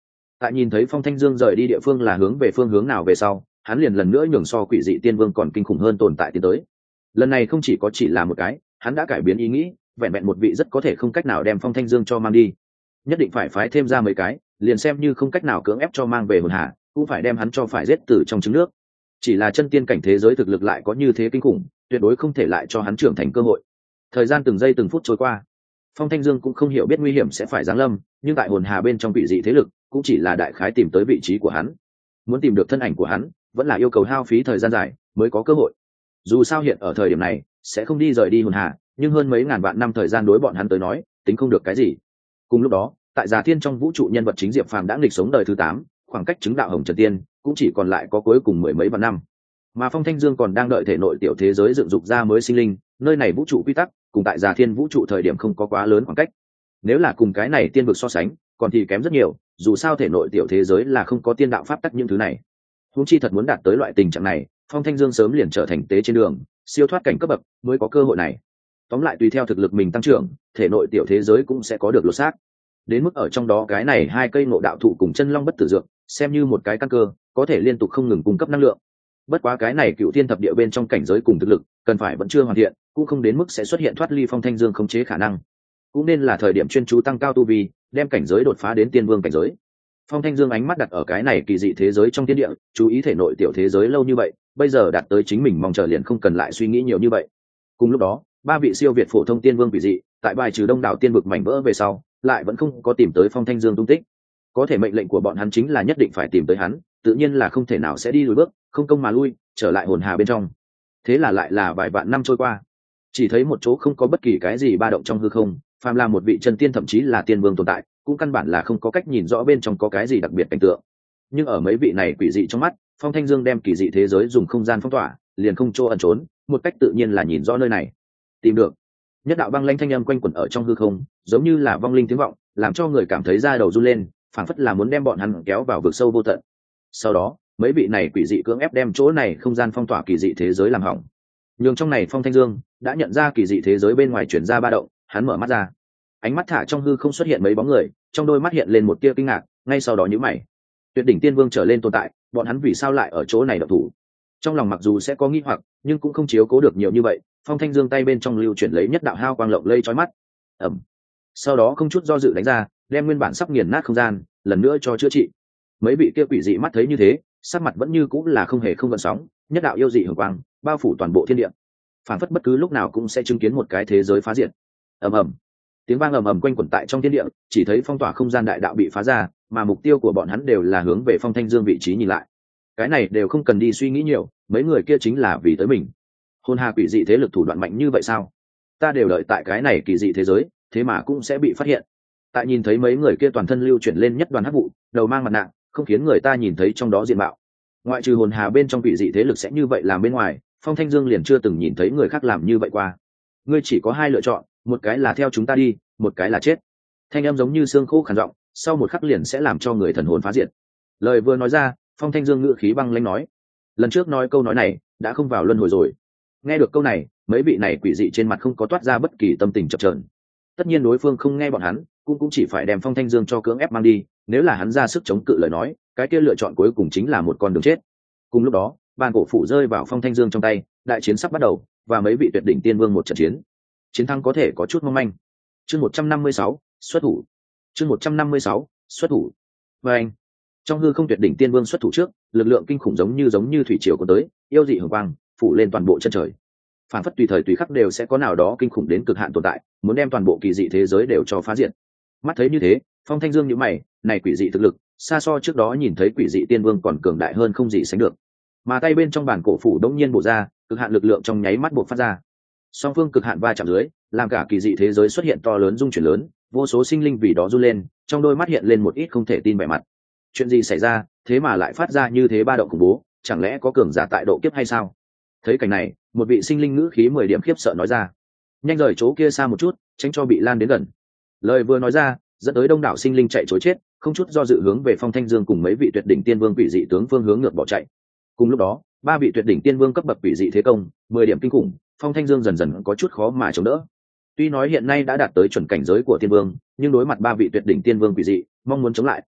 Tại nhìn thấy Phong Thanh Dương rời đi địa phương là hướng về phương hướng nào về sau, hắn liền lần nữa nhường so quỷ dị tiên vương còn kinh khủng hơn tồn tại tiến tới. Lần này không chỉ có chỉ là một cái, hắn đã cải biến ý nghĩ, vẹn vẹn một vị rất có thể không cách nào đem Phong Thanh Dương cho mang đi, nhất định phải phái thêm ra mấy cái, liền xem như không cách nào cưỡng ép cho mang về hồn hà, cũng phải đem hắn cho phải giết tử trong trứng nước. Chỉ là chân tiên cảnh thế giới thực lực lại có như thế kinh khủng, tuyệt đối không thể lại cho hắn trưởng thành cơ hội. Thời gian từng giây từng phút trôi qua, Phong Thanh Dương cũng không hiểu biết nguy hiểm sẽ phải giáng lâm, nhưng tại hồn hà bên trong vị dị thế lực, cũng chỉ là đại khái tìm tới vị trí của hắn. Muốn tìm được thân ảnh của hắn, vẫn là yêu cầu hao phí thời gian dài mới có cơ hội. Dù sao hiện ở thời điểm này, sẽ không đi rời đi hồn hà, nhưng hơn mấy ngàn vạn năm thời gian đối bọn hắn tới nói, tính không được cái gì. Cùng lúc đó, tại Già Thiên trong vũ trụ nhân vật chính Diệp Phàm đã nghịch sống đời thứ tám, khoảng cách chứng đạo hồng trần tiên cũng chỉ còn lại có cuối cùng mười mấy vạn năm. Mà Phong Thanh Dương còn đang đợi thể nội tiểu thế giới dựng dục ra mới sinh linh, nơi này vũ trụ quy tắc cùng tại Già Thiên vũ trụ thời điểm không có quá lớn khoảng cách. Nếu là cùng cái này tiên vực so sánh, còn thì kém rất nhiều, dù sao thể nội tiểu thế giới là không có tiên đạo pháp tắc những thứ này. Huống chi thật muốn đạt tới loại tình trạng này, Phong Thanh Dương sớm liền trở thành tế trên đường, siêu thoát cảnh cấp bậc mới có cơ hội này. Tóm lại tùy theo thực lực mình tăng trưởng, thể nội tiểu thế giới cũng sẽ có được lột xác. Đến mức ở trong đó cái này hai cây ngộ đạo thụ cùng chân long bất tử dược, xem như một cái căn cơ, có thể liên tục không ngừng cung cấp năng lượng. Bất quá cái này cựu thiên thập địa bên trong cảnh giới cùng thực lực, cần phải vẫn chưa hoàn thiện, cũng không đến mức sẽ xuất hiện thoát ly Phong Thanh Dương khống chế khả năng. Cũng nên là thời điểm chuyên chú tăng cao tu vi, đem cảnh giới đột phá đến tiên vương cảnh giới. Phong Thanh Dương ánh mắt đặt ở cái này kỳ dị thế giới trong thiên địa, chú ý thể nội tiểu thế giới lâu như vậy, bây giờ đạt tới chính mình mong chờ liền không cần lại suy nghĩ nhiều như vậy. Cùng lúc đó, ba vị siêu việt phổ thông tiên vương quỷ dị, tại bài trừ đông đảo tiên vực mảnh vỡ về sau, lại vẫn không có tìm tới Phong Thanh Dương tung tích. Có thể mệnh lệnh của bọn hắn chính là nhất định phải tìm tới hắn, tự nhiên là không thể nào sẽ đi lùi bước, không công mà lui, trở lại hồn hà bên trong. Thế là lại là vài vạn năm trôi qua, chỉ thấy một chỗ không có bất kỳ cái gì ba động trong hư không, phàm là một vị chân tiên thậm chí là tiên vương tồn tại, cũng căn bản là không có cách nhìn rõ bên trong có cái gì đặc biệt cảnh tượng. Nhưng ở mấy vị này quỷ dị trong mắt, Phong Thanh Dương đem kỳ dị thế giới dùng không gian phong tỏa, liền không chỗ ẩn trốn, một cách tự nhiên là nhìn rõ nơi này. Tìm được. Nhất đạo băng lãnh thanh âm quanh quẩn ở trong hư không, giống như là vong linh tiếng vọng, làm cho người cảm thấy da đầu run lên, phảng phất là muốn đem bọn hắn kéo vào vực sâu vô tận. Sau đó, mấy vị này quỷ dị cưỡng ép đem chỗ này không gian phong tỏa kỳ dị thế giới làm hỏng. Nhưng trong này Phong Thanh Dương đã nhận ra kỳ dị thế giới bên ngoài chuyển ra ba động, hắn mở mắt ra, ánh mắt thả trong hư không xuất hiện mấy bóng người, trong đôi mắt hiện lên một tia kinh ngạc, ngay sau đó nhíu mày. Tuyệt đỉnh tiên vương trở lên tồn tại, bọn hắn vì sao lại ở chỗ này độc thủ? Trong lòng mặc dù sẽ có nghi hoặc, nhưng cũng không chiếu cố được nhiều như vậy. Phong Thanh Dương tay bên trong lưu chuyển lấy nhất đạo hao quang lộng lây chói mắt. Ầm. Sau đó không chút do dự đánh ra, đem nguyên bản sắp nghiền nát không gian lần nữa cho chữa trị. Mấy vị kia quỷ dị mắt thấy như thế, sắc mặt vẫn như cũng là không hề không gợn sóng, nhất đạo yêu dị hưởng quang bao phủ toàn bộ thiên địa, phản phất bất cứ lúc nào cũng sẽ chứng kiến một cái thế giới phá diệt. Ầm ầm. Tiếng vang ầm ầm quanh quẩn tại trong thiên địa, chỉ thấy phong tỏa không gian đại đạo bị phá ra, mà mục tiêu của bọn hắn đều là hướng về Phong Thanh Dương vị trí nhìn lại. Cái này đều không cần đi suy nghĩ nhiều, mấy người kia chính là vì tới mình. Hồn hà quỷ dị thế lực thủ đoạn mạnh như vậy sao? Ta đều đợi tại cái này kỳ dị thế giới, thế mà cũng sẽ bị phát hiện. Tại nhìn thấy mấy người kia toàn thân lưu chuyển lên nhất đoàn hắc vụ, đầu mang mặt nạ, không khiến người ta nhìn thấy trong đó diện mạo. Ngoại trừ hồn hà bên trong quỷ dị thế lực sẽ như vậy làm bên ngoài, Phong Thanh Dương liền chưa từng nhìn thấy người khác làm như vậy qua. Ngươi chỉ có hai lựa chọn, một cái là theo chúng ta đi, một cái là chết. Thanh âm giống như xương khô khàn giọng, sau một khắc liền sẽ làm cho người thần hồn phá diệt. Lời vừa nói ra, Phong Thanh Dương ngữ khí băng lãnh nói. Lần trước nói câu nói này, đã không vào luân hồi rồi. Nghe được câu này, mấy vị này quỷ dị trên mặt không có toát ra bất kỳ tâm tình chập chờn. Tất nhiên đối phương không nghe bọn hắn, cũng cũng chỉ phải đem Phong Thanh Dương cho cưỡng ép mang đi, nếu là hắn ra sức chống cự lời nói, cái kia lựa chọn cuối cùng chính là một con đường chết. Cùng lúc đó, bàn cổ phủ rơi vào Phong Thanh Dương trong tay, đại chiến sắp bắt đầu, và mấy vị tuyệt đỉnh tiên vương một trận chiến. Chiến thắng có thể có chút mong manh. Chương một trăm năm mươi sáu, xuất thủ. Chương một trăm năm mươi sáu, xuất thủ. Và anh, trong hư không tuyệt đỉnh tiên vương xuất thủ trước, lực lượng kinh khủng giống như giống như thủy triều cuốn tới, yêu dị hồng quang phủ lên toàn bộ chân trời. Phản phất tùy thời tùy khắc đều sẽ có nào đó kinh khủng đến cực hạn tồn tại, muốn đem toàn bộ kỳ dị thế giới đều cho phá diệt. Mắt thấy như thế, Phong Thanh Dương nhíu mày, này quỷ dị thực lực, xa so trước đó nhìn thấy quỷ dị tiên vương còn cường đại hơn không gì sánh được. Mà tay bên trong bản cổ phủ đống nhiên bổ ra, cực hạn lực lượng trong nháy mắt bộc phát ra. Song phương cực hạn va chạm dưới, làm cả kỳ dị thế giới xuất hiện to lớn rung chuyển lớn, vô số sinh linh vì đó run lên, trong đôi mắt hiện lên một ít không thể tin vẻ mặt. Chuyện gì xảy ra, thế mà lại phát ra như thế ba động khủng bố, chẳng lẽ có cường giả tại độ kiếp hay sao? Thấy cảnh này, một vị sinh linh ngữ khí mười điểm khiếp sợ nói ra. Nhanh rời chỗ kia xa một chút, tránh cho bị lan đến gần. Lời vừa nói ra, dẫn tới đông đảo sinh linh chạy trối chết, không chút do dự hướng về Phong Thanh Dương cùng mấy vị tuyệt đỉnh tiên vương quỷ dị tướng phương hướng ngược bỏ chạy. Cùng lúc đó, ba vị tuyệt đỉnh tiên vương cấp bậc quỷ dị thế công, mười điểm kinh khủng, Phong Thanh Dương dần dần có chút khó mà chống đỡ. Tuy nói hiện nay đã đạt tới chuẩn cảnh giới của tiên vương, nhưng đối mặt ba vị tuyệt đỉnh tiên vương quỷ dị, mong muốn chống lại,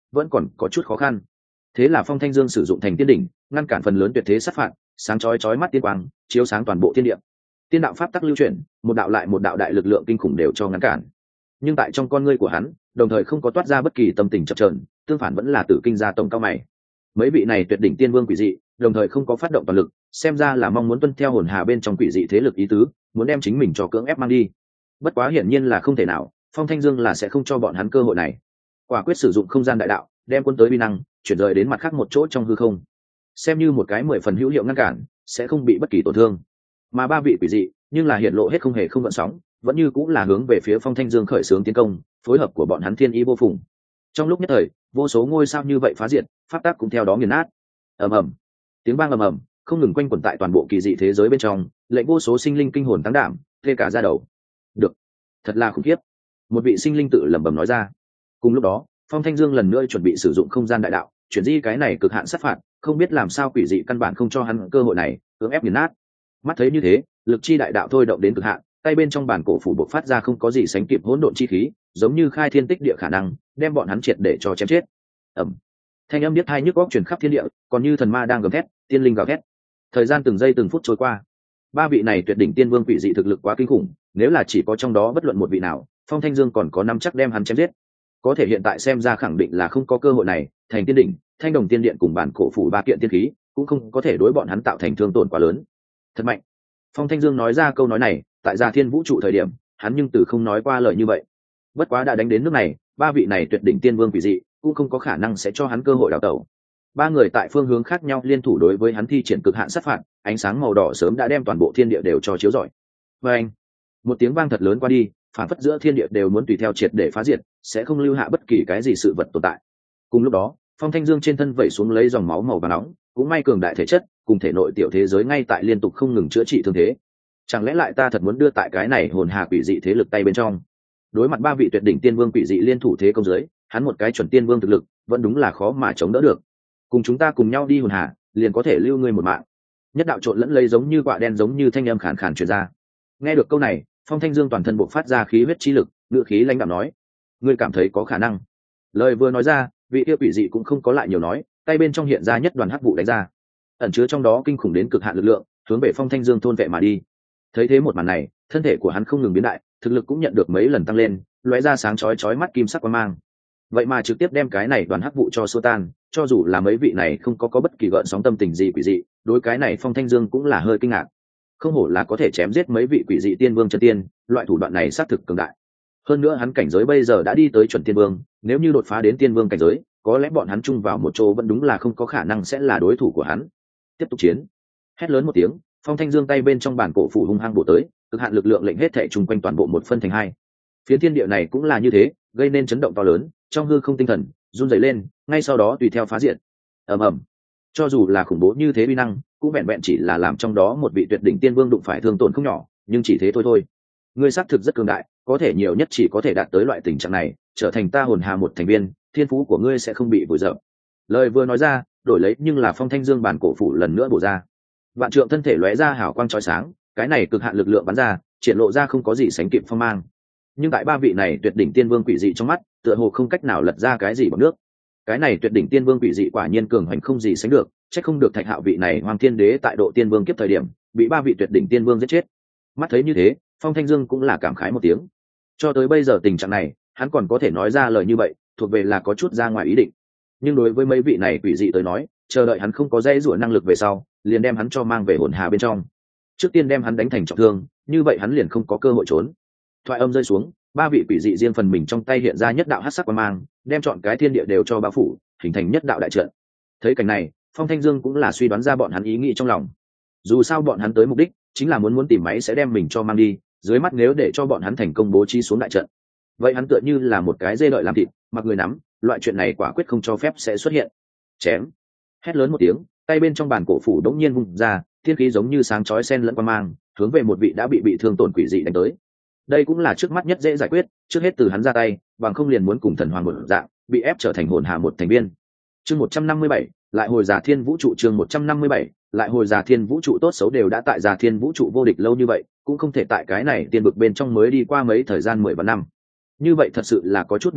vẫn còn có chút khó khăn. Thế là Phong Thanh Dương sử dụng thành tiên đỉnh ngăn cản phần lớn tuyệt thế sát phạt, sáng chói chói mắt tiên quang chiếu sáng toàn bộ thiên địa. Tiên đạo pháp tắc lưu chuyển, một đạo lại một đạo đại lực lượng kinh khủng đều cho ngăn cản. Nhưng tại trong con ngươi của hắn, đồng thời không có toát ra bất kỳ tâm tình chập chờn, tương phản vẫn là tử kinh gia tổng cao mày. Mấy vị này tuyệt đỉnh tiên vương quỷ dị, đồng thời không có phát động toàn lực, xem ra là mong muốn tuân theo hồn hà bên trong quỷ dị thế lực ý tứ, muốn đem chính mình cho cưỡng ép mang đi. Bất quá hiển nhiên là không thể nào, Phong Thanh Dương là sẽ không cho bọn hắn cơ hội này. Quả quyết sử dụng không gian đại đạo, đem quân tới uy năng chuyển rời đến mặt khác một chỗ trong hư không, xem như một cái mười phần hữu hiệu ngăn cản, sẽ không bị bất kỳ tổn thương. Mà ba vị quỷ dị nhưng là hiện lộ hết không hề không gợn sóng, vẫn như cũng là hướng về phía Phong Thanh Dương khởi xướng tiến công, phối hợp của bọn hắn thiên ý vô phùng. Trong lúc nhất thời, vô số ngôi sao như vậy phá diệt, pháp tắc cũng theo đó nghiền nát. Ầm ầm, tiếng vang ầm ầm không ngừng quanh quẩn tại toàn bộ kỳ dị thế giới bên trong, lệnh vô số sinh linh kinh hồn tăng đảm, tê cả da đầu. Được, thật là khủng khiếp. Một vị sinh linh tự lẩm bẩm nói ra. Cùng lúc đó, Phong Thanh Dương lần nữa chuẩn bị sử dụng không gian đại đạo, chuyển di cái này cực hạn sát phạt, không biết làm sao quỷ dị căn bản không cho hắn cơ hội này, cưỡng ép nghiền nát. Mắt thấy như thế, lực chi đại đạo thôi động đến cực hạn, tay bên trong bản cổ phủ bộc phát ra không có gì sánh kịp hỗn độn chi khí, giống như khai thiên tích địa khả năng, đem bọn hắn triệt để cho chém chết. Ầm. Thanh âm điếc tai nhức óc truyền khắp thiên địa, còn như thần ma đang gầm thét, tiên linh gào thét. Thời gian từng giây từng phút trôi qua. Ba vị này tuyệt đỉnh tiên vương quỷ dị thực lực quá kinh khủng, nếu là chỉ có trong đó bất luận một vị nào, Phong Thanh Dương còn có năm chắc đem hắn chém giết. Có thể hiện tại xem ra khẳng định là không có cơ hội này, thành tiên đỉnh, thanh đồng tiên điện cùng bản cổ phủ ba kiện tiên khí, cũng không có thể đối bọn hắn tạo thành thương tổn quá lớn. Thật mạnh. Phong Thanh Dương nói ra câu nói này, tại Già Thiên Vũ trụ thời điểm, hắn nhưng từ không nói qua lời như vậy. Bất quá đã đánh đến nước này, ba vị này tuyệt đỉnh tiên vương quỷ dị, cũng không có khả năng sẽ cho hắn cơ hội đào tẩu. Ba người tại phương hướng khác nhau liên thủ đối với hắn thi triển cực hạn sát phạt, ánh sáng màu đỏ sớm đã đem toàn bộ thiên địa đều cho chiếu rọi. Và anh, một tiếng vang thật lớn qua đi, phản phất giữa thiên địa đều muốn tùy theo triệt để phá diệt, sẽ không lưu hạ bất kỳ cái gì sự vật tồn tại. Cùng lúc đó, Phong Thanh Dương trên thân vẩy xuống lấy dòng máu màu vàng nóng, cũng may cường đại thể chất, cùng thể nội tiểu thế giới ngay tại liên tục không ngừng chữa trị thương thế. Chẳng lẽ lại ta thật muốn đưa tại cái này hồn hà quỷ dị thế lực tay bên trong? Đối mặt ba vị tuyệt đỉnh tiên vương quỷ dị liên thủ thế công dưới, hắn một cái chuẩn tiên vương thực lực, vẫn đúng là khó mà chống đỡ được. Cùng chúng ta cùng nhau đi hồn hà, liền có thể lưu ngươi một mạng. Nhất đạo trộn lẫn lây giống như quạ đen giống như thanh âm khàn khàn truyền ra. Nghe được câu này, Phong Thanh Dương toàn thân bộc phát ra khí huyết chi lực, ngữ khí lãnh đạm nói: "Ngươi cảm thấy có khả năng?" Lời vừa nói ra, vị yêu quỷ dị cũng không có lại nhiều nói, tay bên trong hiện ra nhất đoàn hắc vụ đánh ra, ẩn chứa trong đó kinh khủng đến cực hạn lực lượng, hướng về Phong Thanh Dương thôn vệ mà đi. Thấy thế một màn này, thân thể của hắn không ngừng biến đại, thực lực cũng nhận được mấy lần tăng lên, lóe ra sáng chói chói mắt kim sắc quang mang. Vậy mà trực tiếp đem cái này đoàn hắc vụ cho xua tan, cho dù là mấy vị này không có có bất kỳ gợn sóng tâm tình gì quỷ dị, đối cái này Phong Thanh Dương cũng là hơi kinh ngạc. Không hổ là có thể chém giết mấy vị quỷ dị tiên vương chân tiên, loại thủ đoạn này xác thực cường đại. Hơn nữa hắn cảnh giới bây giờ đã đi tới chuẩn tiên vương, nếu như đột phá đến tiên vương cảnh giới, có lẽ bọn hắn chung vào một chỗ vẫn đúng là không có khả năng sẽ là đối thủ của hắn. Tiếp tục chiến. Hét lớn một tiếng, Phong Thanh Dương tay bên trong bản cổ phủ hung hăng bổ tới, cực hạn lực lượng lệnh hết thảy chung quanh toàn bộ một phân thành hai. Phiến thiên địa này cũng là như thế, gây nên chấn động to lớn, trong hư không tinh thần run rẩy lên, ngay sau đó tùy theo phá diệt. Ầm ầm. Cho dù là khủng bố như thế uy năng, cũng vẹn vẹn chỉ là làm trong đó một vị tuyệt đỉnh tiên vương đụng phải thương tổn không nhỏ, nhưng chỉ thế thôi thôi. Ngươi xác thực rất cường đại, có thể nhiều nhất chỉ có thể đạt tới loại tình trạng này, trở thành ta hồn hà một thành viên, thiên phú của ngươi sẽ không bị vùi dập. Lời vừa nói ra, đổi lấy nhưng là Phong Thanh Dương bản cổ phủ lần nữa bổ ra. Vạn trượng thân thể lóe ra hào quang chói sáng, cái này cực hạn lực lượng bắn ra, triển lộ ra không có gì sánh kịp phong mang. Nhưng tại ba vị này tuyệt đỉnh tiên vương quỷ dị trong mắt, tựa hồ không cách nào lật ra cái gì bằng nước. Cái này tuyệt đỉnh tiên vương quỷ dị quả nhiên cường hành không gì sánh được, chắc không được Thạch Hạo vị này Hoàng Thiên Đế tại độ tiên vương kiếp thời điểm, bị ba vị tuyệt đỉnh tiên vương giết chết. Mắt thấy như thế, Phong Thanh Dương cũng là cảm khái một tiếng. Cho tới bây giờ tình trạng này, hắn còn có thể nói ra lời như vậy, thuộc về là có chút ra ngoài ý định. Nhưng đối với mấy vị này quỷ dị tới nói, chờ đợi hắn không có dây rủa năng lực về sau, liền đem hắn cho mang về hồn hà bên trong. Trước tiên đem hắn đánh thành trọng thương, như vậy hắn liền không có cơ hội trốn. Thoại âm rơi xuống, ba vị quỷ dị riêng phần mình trong tay hiện ra nhất đạo hắc sắc quang mang, đem chọn cái thiên địa đều cho bao phủ, hình thành nhất đạo đại trận. Thấy cảnh này, Phong Thanh Dương cũng là suy đoán ra bọn hắn ý nghĩ trong lòng. Dù sao bọn hắn tới mục đích chính là muốn muốn tìm máy sẽ đem mình cho mang đi, dưới mắt nếu để cho bọn hắn thành công bố trí xuống đại trận, vậy hắn tựa như là một cái dê đợi làm thịt, mặc người nắm, loại chuyện này quả quyết không cho phép sẽ xuất hiện. Chém. Hét lớn một tiếng, tay bên trong bàn cổ phủ đống nhiên vung ra, thiên khí giống như sáng chói xen lẫn quang mang, hướng về một vị đã bị bị thương tổn quỷ dị đánh tới. Đây cũng là trước mắt nhất dễ giải quyết, trước hết từ hắn ra tay, bằng không liền muốn cùng thần hoàng một dạng, bị ép trở thành hồn hà một thành viên. Chương một trăm năm mươi bảy, lại hồi Già Thiên Vũ trụ chương một trăm năm mươi bảy, lại hồi Già Thiên Vũ trụ tốt xấu đều đã tại Già Thiên Vũ trụ vô địch lâu như vậy, cũng không thể tại cái này tiên vực bên trong mới đi qua mấy thời gian mười vạn năm. Như vậy thật sự là có chút biệt khuất,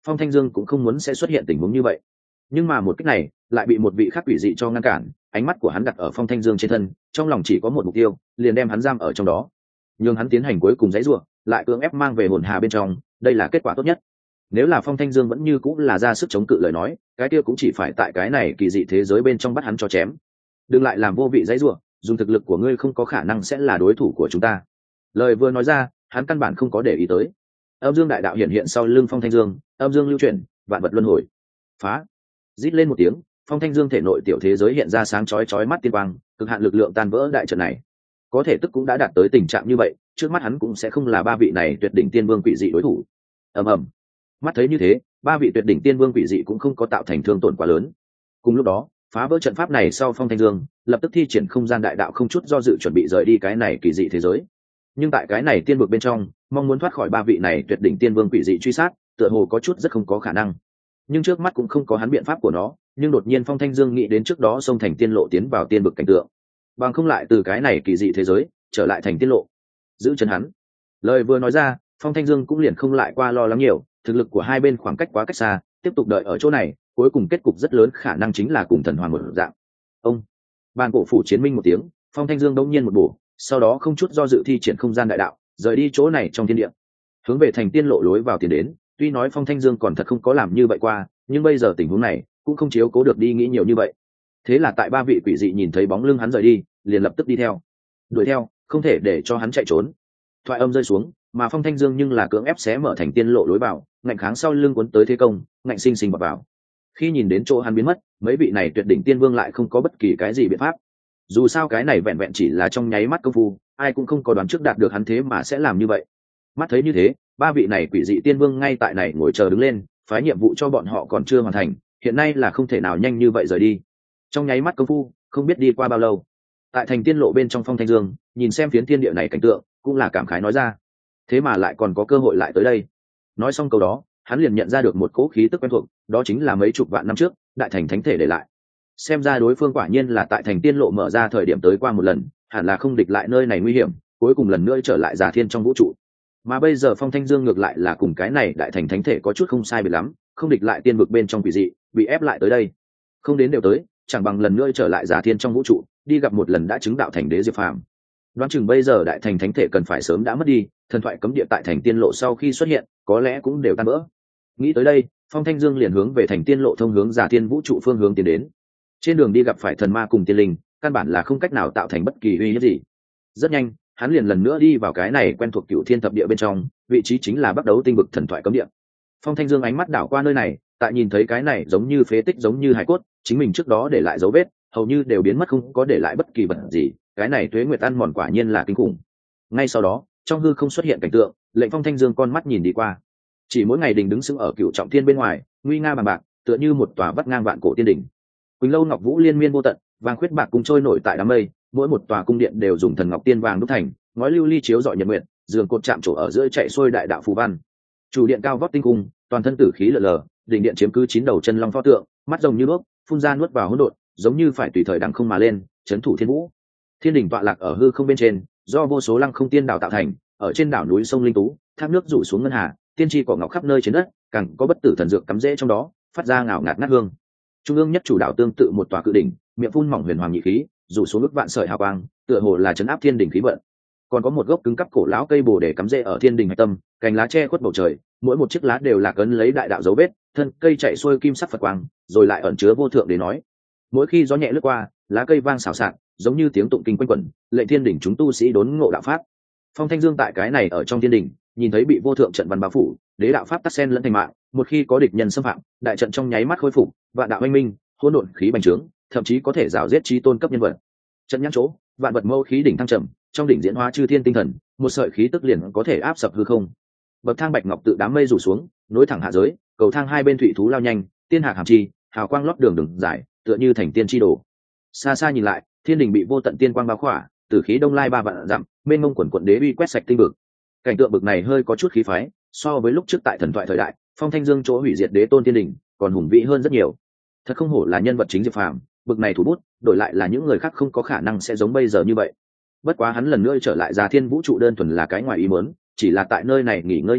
Phong Thanh Dương cũng không muốn sẽ xuất hiện tình huống như vậy, nhưng mà một cách này lại bị một vị khác quỷ dị cho ngăn cản. Ánh mắt của hắn đặt ở Phong Thanh Dương trên thân, trong lòng chỉ có một mục tiêu, liền đem hắn giam ở trong đó, nhưng hắn tiến hành cuối cùng giãy giụa, lại cưỡng ép mang về hồn hà bên trong. Đây là kết quả tốt nhất. Nếu là Phong Thanh Dương vẫn như cũng là ra sức chống cự lời nói, cái kia cũng chỉ phải tại cái này kỳ dị thế giới bên trong bắt hắn cho chém. Đừng lại làm vô vị giãy giụa, dùng thực lực của ngươi không có khả năng sẽ là đối thủ của chúng ta. Lời vừa nói ra, hắn căn bản không có để ý tới. Âm Dương đại đạo hiện hiện sau lưng Phong Thanh Dương, âm dương lưu chuyển, vạn vật luân hồi. Phá! Rít lên một tiếng, Phong Thanh Dương thể nội tiểu thế giới hiện ra sáng chói chói mắt tiên quang, cực hạn lực lượng tan vỡ đại trận này. Có thể tức cũng đã đạt tới tình trạng như vậy, trước mắt hắn cũng sẽ không là ba vị này tuyệt đỉnh tiên vương quỷ dị đối thủ. Ầm ầm. Mắt thấy như thế, ba vị tuyệt đỉnh tiên vương quỷ dị cũng không có tạo thành thương tổn quá lớn. Cùng lúc đó, phá vỡ trận pháp này sau, Phong Thanh Dương lập tức thi triển không gian đại đạo, không chút do dự chuẩn bị rời đi cái này kỳ dị thế giới. Nhưng tại cái này tiên vực bên trong, mong muốn thoát khỏi ba vị này tuyệt đỉnh tiên vương quỷ dị truy sát, tựa hồ có chút rất không có khả năng. Nhưng trước mắt cũng không có hắn biện pháp của nó. Nhưng đột nhiên Phong Thanh Dương nghĩ đến trước đó xông thành tiên lộ tiến vào tiên vực cảnh tượng, bằng không lại từ cái này kỳ dị thế giới trở lại thành tiên lộ, giữ chân hắn. Lời vừa nói ra, Phong Thanh Dương cũng liền không lại qua lo lắng nhiều. Thực lực của hai bên khoảng cách quá cách xa, tiếp tục đợi ở chỗ này, cuối cùng kết cục rất lớn khả năng chính là cùng thần hoàn một dạng. Ông bàn cổ phủ chiến minh một tiếng, Phong Thanh Dương đông nhiên một bổ, sau đó không chút do dự thi triển không gian đại đạo, rời đi chỗ này trong thiên địa, hướng về thành tiên lộ lối vào tiến đến. Tuy nói Phong Thanh Dương còn thật không có làm như vậy qua, nhưng bây giờ tình huống này cũng không chiếu cố được đi nghĩ nhiều như vậy. Thế là tại ba vị quỷ dị nhìn thấy bóng lưng hắn rời đi, liền lập tức đi theo, đuổi theo, không thể để cho hắn chạy trốn. Thoại âm rơi xuống, mà Phong Thanh Dương nhưng là cưỡng ép xé mở thành tiên lộ lối vào, ngạnh kháng sau lưng cuốn tới thế công, ngạnh sinh sinh bật vào. Khi nhìn đến chỗ hắn biến mất, mấy vị này tuyệt đỉnh tiên vương lại không có bất kỳ cái gì biện pháp. Dù sao cái này vẹn vẹn chỉ là trong nháy mắt công phu, ai cũng không có đoán trước đạt được hắn thế mà sẽ làm như vậy. Mắt thấy như thế, ba vị này quỷ dị tiên vương ngay tại này ngồi chờ đứng lên, phái nhiệm vụ cho bọn họ còn chưa hoàn thành, hiện nay là không thể nào nhanh như vậy rời đi. Trong nháy mắt công phu, không biết đi qua bao lâu, tại thành tiên lộ bên trong, Phong Thanh Dương nhìn xem phiến thiên địa này cảnh tượng, cũng là cảm khái nói ra, thế mà lại còn có cơ hội lại tới đây. Nói xong câu đó, hắn liền nhận ra được một cỗ khí tức quen thuộc, đó chính là mấy chục vạn năm trước đại thành thánh thể để lại. Xem ra đối phương quả nhiên là tại thành tiên lộ mở ra thời điểm tới qua một lần, hẳn là không địch lại nơi này nguy hiểm, cuối cùng lần nữa trở lại Già Thiên trong vũ trụ. Mà bây giờ Phong Thanh Dương ngược lại là cùng cái này đại thành thánh thể có chút không sai biệt lắm, không địch lại tiên vực bên trong quỷ dị, bị ép lại tới đây. Không đến đều tới, chẳng bằng lần nữa trở lại Già Thiên trong vũ trụ, đi gặp một lần đã chứng đạo thành đế Diệp Phàm. Đoán chừng bây giờ đại thành thánh thể cần phải sớm đã mất đi, thần thoại cấm địa tại thành tiên lộ sau khi xuất hiện, có lẽ cũng đều tan vỡ. Nghĩ tới đây, Phong Thanh Dương liền hướng về thành tiên lộ thông hướng Già Thiên vũ trụ phương hướng tiến đến. Trên đường đi gặp phải thần ma cùng tiên linh, căn bản là không cách nào tạo thành bất kỳ uy hiếp gì. Rất nhanh, hắn liền lần nữa đi vào cái này quen thuộc Cửu Thiên thập địa bên trong, vị trí chính là Bắc Đấu tinh vực thần thoại cấm địa. Phong Thanh Dương ánh mắt đảo qua nơi này, tại nhìn thấy cái này giống như phế tích, giống như hải cốt, chính mình trước đó để lại dấu vết, hầu như đều biến mất, không có để lại bất kỳ vật gì. Cái này tuế nguyệt ăn mòn quả nhiên là kinh khủng. Ngay sau đó, trong hư không xuất hiện cảnh tượng, lệnh Phong Thanh Dương con mắt nhìn đi qua. Chỉ mỗi ngày đình đứng sững ở Cửu Trọng Thiên bên ngoài, nguy nga bằng bạc, tựa như một tòa vắt ngang vạn cổ tiên đỉnh. Quỳnh lâu ngọc vũ liên miên vô tận, vàng khuyết bạc cùng trôi nổi tại đám mây, mỗi một tòa cung điện đều dùng thần ngọc tiên vàng đúc thành, ngói lưu ly chiếu rọi nhật nguyện, giường cột chạm trổ ở giữa chạy xuôi đại đạo phù văn. Chủ điện cao vóc tinh cung, toàn thân tử khí lờ lờ, đỉnh điện chiếm cứ chín đầu chân long pho tượng, mắt rồng như nước, phun ra nuốt vào hỗn độn, giống như phải tùy thời đằng không mà lên, chấn thủ thiên vũ. Thiên đỉnh tọa lạc ở hư không bên trên, do vô số lăng không tiên đảo tạo thành, ở trên đảo núi sông linh tú, thác nước rủ xuống ngân hà, tiên tri cỏ ngọc khắp nơi trên đất, càng có bất tử thần dược cắm rễ trong đó, phát ra ngào ngạt ngát hương. Trung ương nhất chủ đạo tương tự một tòa cự đỉnh, miệng phun mỏng huyền hoàng nhị khí, rủ xuống ức vạn sợi hào quang, tựa hồ là chấn áp thiên đỉnh khí vận. Còn có một gốc cứng cắp cổ lão cây bồ đề cắm rễ ở thiên đỉnh hạch tâm, cành lá che khuất bầu trời, mỗi một chiếc lá đều là cấn lấy đại đạo dấu vết, thân cây chạy xuôi kim sắc phật quang, rồi lại ẩn chứa vô thượng để nói. Mỗi khi gió nhẹ lướt qua, lá cây vang xào xạc, giống như tiếng tụng kinh quanh quẩn, lệnh thiên đỉnh chúng tu sĩ đốn ngộ đạo pháp. Phong Thanh Dương tại cái này ở trong thiên đỉnh, nhìn thấy bị vô thượng trận văn bao phủ, đế đạo pháp tắc sen lẫn thành mạng, một khi có địch nhân xâm phạm, đại trận trong nháy mắt khôi phục, vạn đạo anh minh, hỗn độn khí bành trướng, thậm chí có thể rào giết chí tôn cấp nhân vật. Trận nhãn chỗ, vạn vật mâu khí đỉnh thăng trầm, trong đỉnh diễn hóa chư thiên tinh thần, một sợi khí tức liền có thể áp sập hư không. Bậc thang bạch ngọc tự đám mây rủ xuống, nối thẳng hạ giới, cầu thang hai bên thủy thú lao nhanh, tiên hạc hàm chi, hào quang lót đường đường dài, tựa như thành tiên chi đồ. Xa xa nhìn lại, thiên đình bị vô tận tiên quang bao khỏa, tử khí đông lai ba vạn dặm, mênh mông quần quận đế uy quét sạch tinh vực. Cảnh tượng bực này hơi có chút khí phái, so với lúc trước tại thần thoại thời đại, Phong Thanh Dương chỗ hủy diệt đế tôn tiên đình, còn hùng vĩ hơn rất nhiều. Thật không hổ là nhân vật chính Diệp Phàm, bực này thủ bút, đổi lại là những người khác không có khả năng sẽ giống bây giờ như vậy. Bất quá hắn lần nữa trở lại Già Thiên vũ trụ đơn thuần là cái ngoài ý muốn, chỉ là tại nơi này nghỉ ngơi nhất đoạn,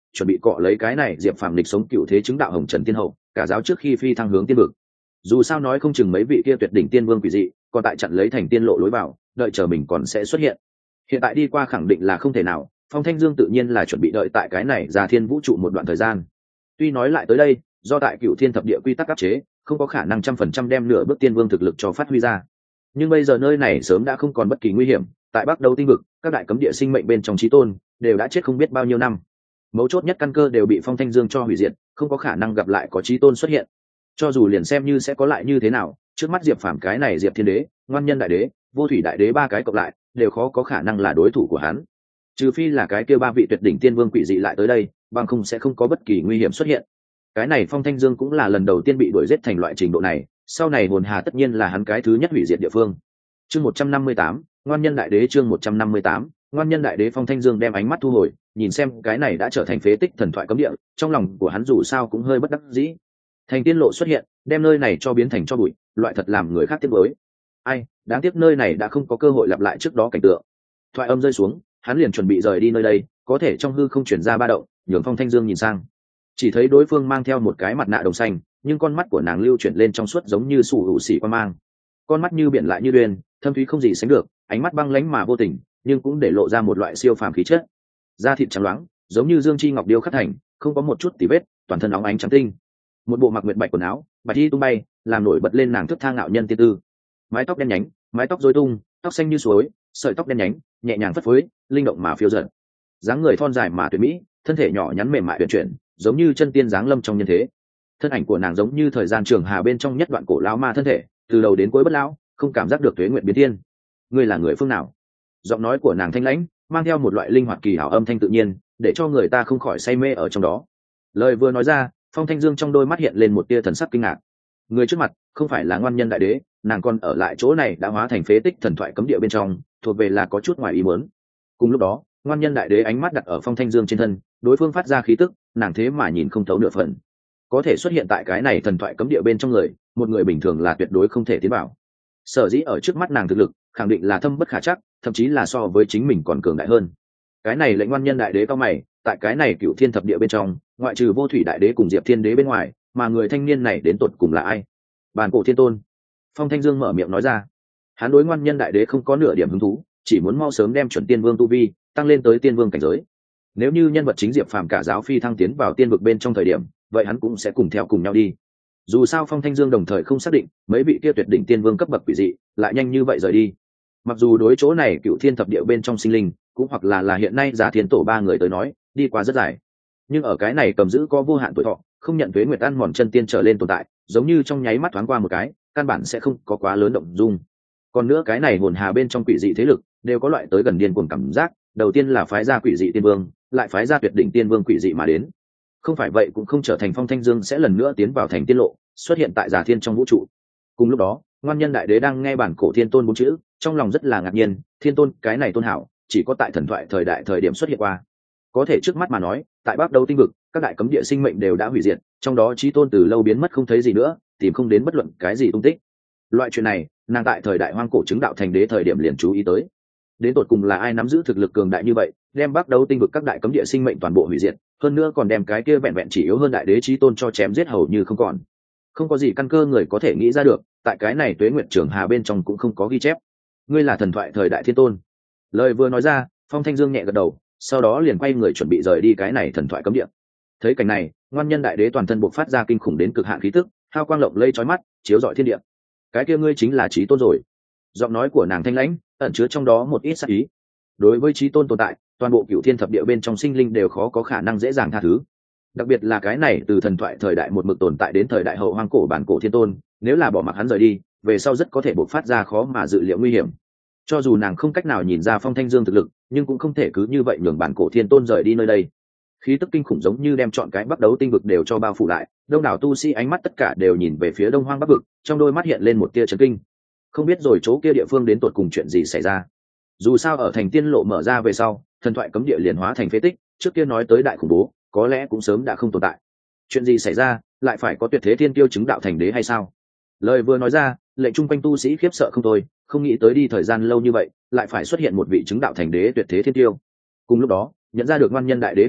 chuẩn bị cọ lấy cái này diệp phàm lịch sống cựu thế chứng đạo hồng trần tiên hậu cả giáo trước khi phi thăng hướng tiên vực. Dù sao nói không chừng mấy vị kia tuyệt đỉnh tiên vương quỷ dị còn tại chặn lấy thành tiên lộ lối vào, đợi chờ mình còn sẽ xuất hiện. Hiện tại đi qua khẳng định là không thể nào, Phong Thanh Dương tự nhiên là chuẩn bị đợi tại cái này ra thiên vũ trụ một đoạn thời gian. Tuy nói lại tới đây, do tại cựu thiên thập địa quy tắc áp chế, không có khả năng trăm phần trăm đem nửa bước tiên vương thực lực cho phát huy ra. Nhưng bây giờ nơi này sớm đã không còn bất kỳ nguy hiểm, tại Bắc Đấu tinh vực, các đại cấm địa sinh mệnh bên trong chí tôn đều đã chết không biết bao nhiêu năm. Mấu chốt nhất căn cơ đều bị Phong Thanh Dương cho hủy diệt, không có khả năng gặp lại có chí tôn xuất hiện. Cho dù liền xem như sẽ có lại như thế nào, trước mắt Diệp Phàm cái này Diệp Thiên Đế, Ngoan Nhân Đại Đế, Vô Thủy Đại Đế ba cái cộng lại, đều khó có khả năng là đối thủ của hắn. Trừ phi là cái kia ba vị tuyệt đỉnh tiên vương quỷ dị lại tới đây, bằng không sẽ không có bất kỳ nguy hiểm xuất hiện. Cái này Phong Thanh Dương cũng là lần đầu tiên bị đuổi giết thành loại trình độ này, sau này hồn hà tất nhiên là hắn cái thứ nhất hủy diệt địa phương. Chương một trăm năm mươi tám, Ngoan Nhân Đại Đế chương một trăm năm mươi tám, Ngoan Nhân Đại Đế. Phong Thanh Dương đem ánh mắt thu hồi, nhìn xem cái này đã trở thành phế tích thần thoại cấm địa, trong lòng của hắn dù sao cũng hơi bất đắc dĩ. Thành tiên lộ xuất hiện, đem nơi này cho biến thành cho bụi, loại thật làm người khác tiếc nuối. Ai, đáng tiếc nơi này đã không có cơ hội lặp lại trước đó cảnh tượng. Thoại âm rơi xuống, hắn liền chuẩn bị rời đi nơi đây, có thể trong hư không chuyển ra ba động, nhường Phong Thanh Dương nhìn sang, chỉ thấy đối phương mang theo một cái mặt nạ đồng xanh, nhưng con mắt của nàng lưu chuyển lên trong suốt giống như sủ hữu xỉ quan mang, con mắt như biển lại như đuyên, thâm thúy không gì sánh được, ánh mắt băng lãnh mà vô tình, nhưng cũng để lộ ra một loại siêu phàm khí chất. Da thịt trắng loáng, giống như dương chi ngọc điêu khắc thành, không có một chút tì vết, toàn thân óng ánh trắng tinh. Một bộ mặc nguyệt bạch quần áo, bạch y tung bay, làm nổi bật lên nàng thước tha ngạo nhân tiên tư. Mái tóc đen nhánh, mái tóc rối tung, tóc xanh như suối, sợi tóc đen nhánh, nhẹ nhàng phất phới, linh động mà phiêu dật. Dáng người thon dài mà tuyệt mỹ, thân thể nhỏ nhắn mềm mại uyển chuyển, giống như chân tiên giáng lâm trong nhân thế. Thân ảnh của nàng giống như thời gian trường hà bên trong nhất đoạn cổ lão ma thân thể, từ đầu đến cuối bất lão, không cảm giác được tuế nguyện biến thiên. Ngươi là người phương nào? Giọng nói của nàng thanh lãnh, mang theo một loại linh hoạt kỳ hảo âm thanh tự nhiên, để cho người ta không khỏi say mê ở trong đó. Lời vừa nói ra, Phong Thanh Dương trong đôi mắt hiện lên một tia thần sắc kinh ngạc. Người trước mặt không phải là Ngoan Nhân Đại Đế, nàng còn ở lại chỗ này đã hóa thành phế tích thần thoại cấm địa bên trong, thuộc về là có chút ngoài ý muốn. Cùng lúc đó, Ngoan Nhân Đại Đế ánh mắt đặt ở Phong Thanh Dương trên thân, đối phương phát ra khí tức, nàng thế mà nhìn không thấu nửa phần. Có thể xuất hiện tại cái này thần thoại cấm địa bên trong người, một người bình thường là tuyệt đối không thể tiến vào. Sở dĩ ở trước mắt nàng thực lực, khẳng định là thâm bất khả trắc, thậm chí là so với chính mình còn cường đại hơn. Cái này lệnh Ngoan Nhân Đại Đế cao mày, tại cái này cựu thiên thập địa bên trong, ngoại trừ Vô Thủy Đại Đế cùng Diệp Thiên Đế bên ngoài, mà người thanh niên này đến tột cùng là ai? Bản cổ thiên tôn. Phong Thanh Dương mở miệng nói ra. Hắn đối Ngoan Nhân Đại Đế không có nửa điểm hứng thú, chỉ muốn mau sớm đem chuẩn tiên vương tu vi tăng lên tới tiên vương cảnh giới. Nếu như nhân vật chính Diệp Phàm cả giáo phi thăng tiến vào tiên vực bên trong thời điểm, vậy hắn cũng sẽ cùng theo cùng nhau đi. Dù sao Phong Thanh Dương đồng thời không xác định mấy vị kia tuyệt đỉnh tiên vương cấp bậc quỷ dị lại nhanh như vậy rời đi. Mặc dù đối chỗ này cựu thiên thập địa bên trong sinh linh, cũng hoặc là là hiện nay Giá Thiên Tổ ba người tới nói, đi qua rất dài. Nhưng ở cái này cầm giữ có vô hạn tuổi thọ, không nhận thuế nguyệt ăn mòn chân tiên trở lên tồn tại, giống như trong nháy mắt thoáng qua một cái, căn bản sẽ không có quá lớn động dung. Còn nữa cái này hồn hà bên trong quỷ dị thế lực, đều có loại tới gần điên cuồng cảm giác, đầu tiên là phái ra quỷ dị tiên vương, lại phái ra tuyệt đỉnh tiên vương quỷ dị mà đến. Không phải vậy cũng không trở thành Phong Thanh Dương sẽ lần nữa tiến vào thành tiên lộ, xuất hiện tại Giả Thiên trong vũ trụ. Cùng lúc đó, Ngoan Nhân Đại Đế đang nghe bản cổ thiên tôn bốn chữ, trong lòng rất là ngạc nhiên, thiên tôn, cái này tôn hảo, chỉ có tại thần thoại thời đại thời điểm xuất hiện qua. Có thể trước mắt mà nói, tại Bắc Đấu tinh vực, các đại cấm địa sinh mệnh đều đã hủy diệt, trong đó chí tôn từ lâu biến mất không thấy gì nữa, tìm không đến bất luận cái gì tung tích. Loại chuyện này, nàng tại thời đại hoang cổ chứng đạo thành đế thời điểm liền chú ý tới. Đến tột cùng là ai nắm giữ thực lực cường đại như vậy, đem Bắc Đấu tinh vực các đại cấm địa sinh mệnh toàn bộ hủy diệt, hơn nữa còn đem cái kia vẹn vẹn chỉ yếu hơn đại đế chí tôn cho chém giết hầu như không còn. Không có gì căn cơ người có thể nghĩ ra được, tại cái này Tuế Nguyệt Trường Hà bên trong cũng không có ghi chép. Ngươi là thần thoại thời đại thiên tôn. Lời vừa nói ra, Phong Thanh Dương nhẹ gật đầu, sau đó liền quay người chuẩn bị rời đi cái này thần thoại cấm địa. Thấy cảnh này, Ngoan Nhân Đại Đế toàn thân bộc phát ra kinh khủng đến cực hạn khí tức, hào quang lộng lây chói mắt, chiếu rọi thiên địa. Cái kia ngươi chính là chí tôn rồi. Giọng nói của nàng thanh lãnh, ẩn chứa trong đó một ít sát ý. Đối với chí tôn tồn tại, toàn bộ cửu thiên thập địa bên trong sinh linh đều khó có khả năng dễ dàng tha thứ. Đặc biệt là cái này từ thần thoại thời đại một mực tồn tại đến thời đại hậu hoang cổ bản cổ thiên tôn, nếu là bỏ mặc hắn rời đi, về sau rất có thể bộc phát ra khó mà dự liệu nguy hiểm. Cho dù nàng không cách nào nhìn ra Phong Thanh Dương thực lực, nhưng cũng không thể cứ như vậy nhường bản cổ thiên tôn rời đi nơi đây. Khí tức kinh khủng giống như đem trọn cái Bắc Đấu tinh vực đều cho bao phủ lại, đông đảo tu sĩ ánh mắt tất cả đều nhìn về phía Đông Hoang Bắc vực, trong đôi mắt hiện lên một tia chấn kinh. Không biết rồi chỗ kia địa phương đến tột cùng chuyện gì xảy ra. Dù sao ở thành tiên lộ mở ra về sau, thần thoại cấm địa liền hóa thành phế tích, trước kia nói tới đại khủng bố, có lẽ cũng sớm đã không tồn tại. Chuyện gì xảy ra, lại phải có tuyệt thế thiên tiêu chứng đạo thành đế hay sao? Lời vừa nói ra, lệnh chung quanh tu sĩ khiếp sợ không thôi, không nghĩ tới đi thời gian lâu như vậy, lại phải xuất hiện một vị chứng đạo thành đế tuyệt thế thiên tiêu. Cùng lúc đó, nhận ra được Ngoan Nhân Đại Đế ý,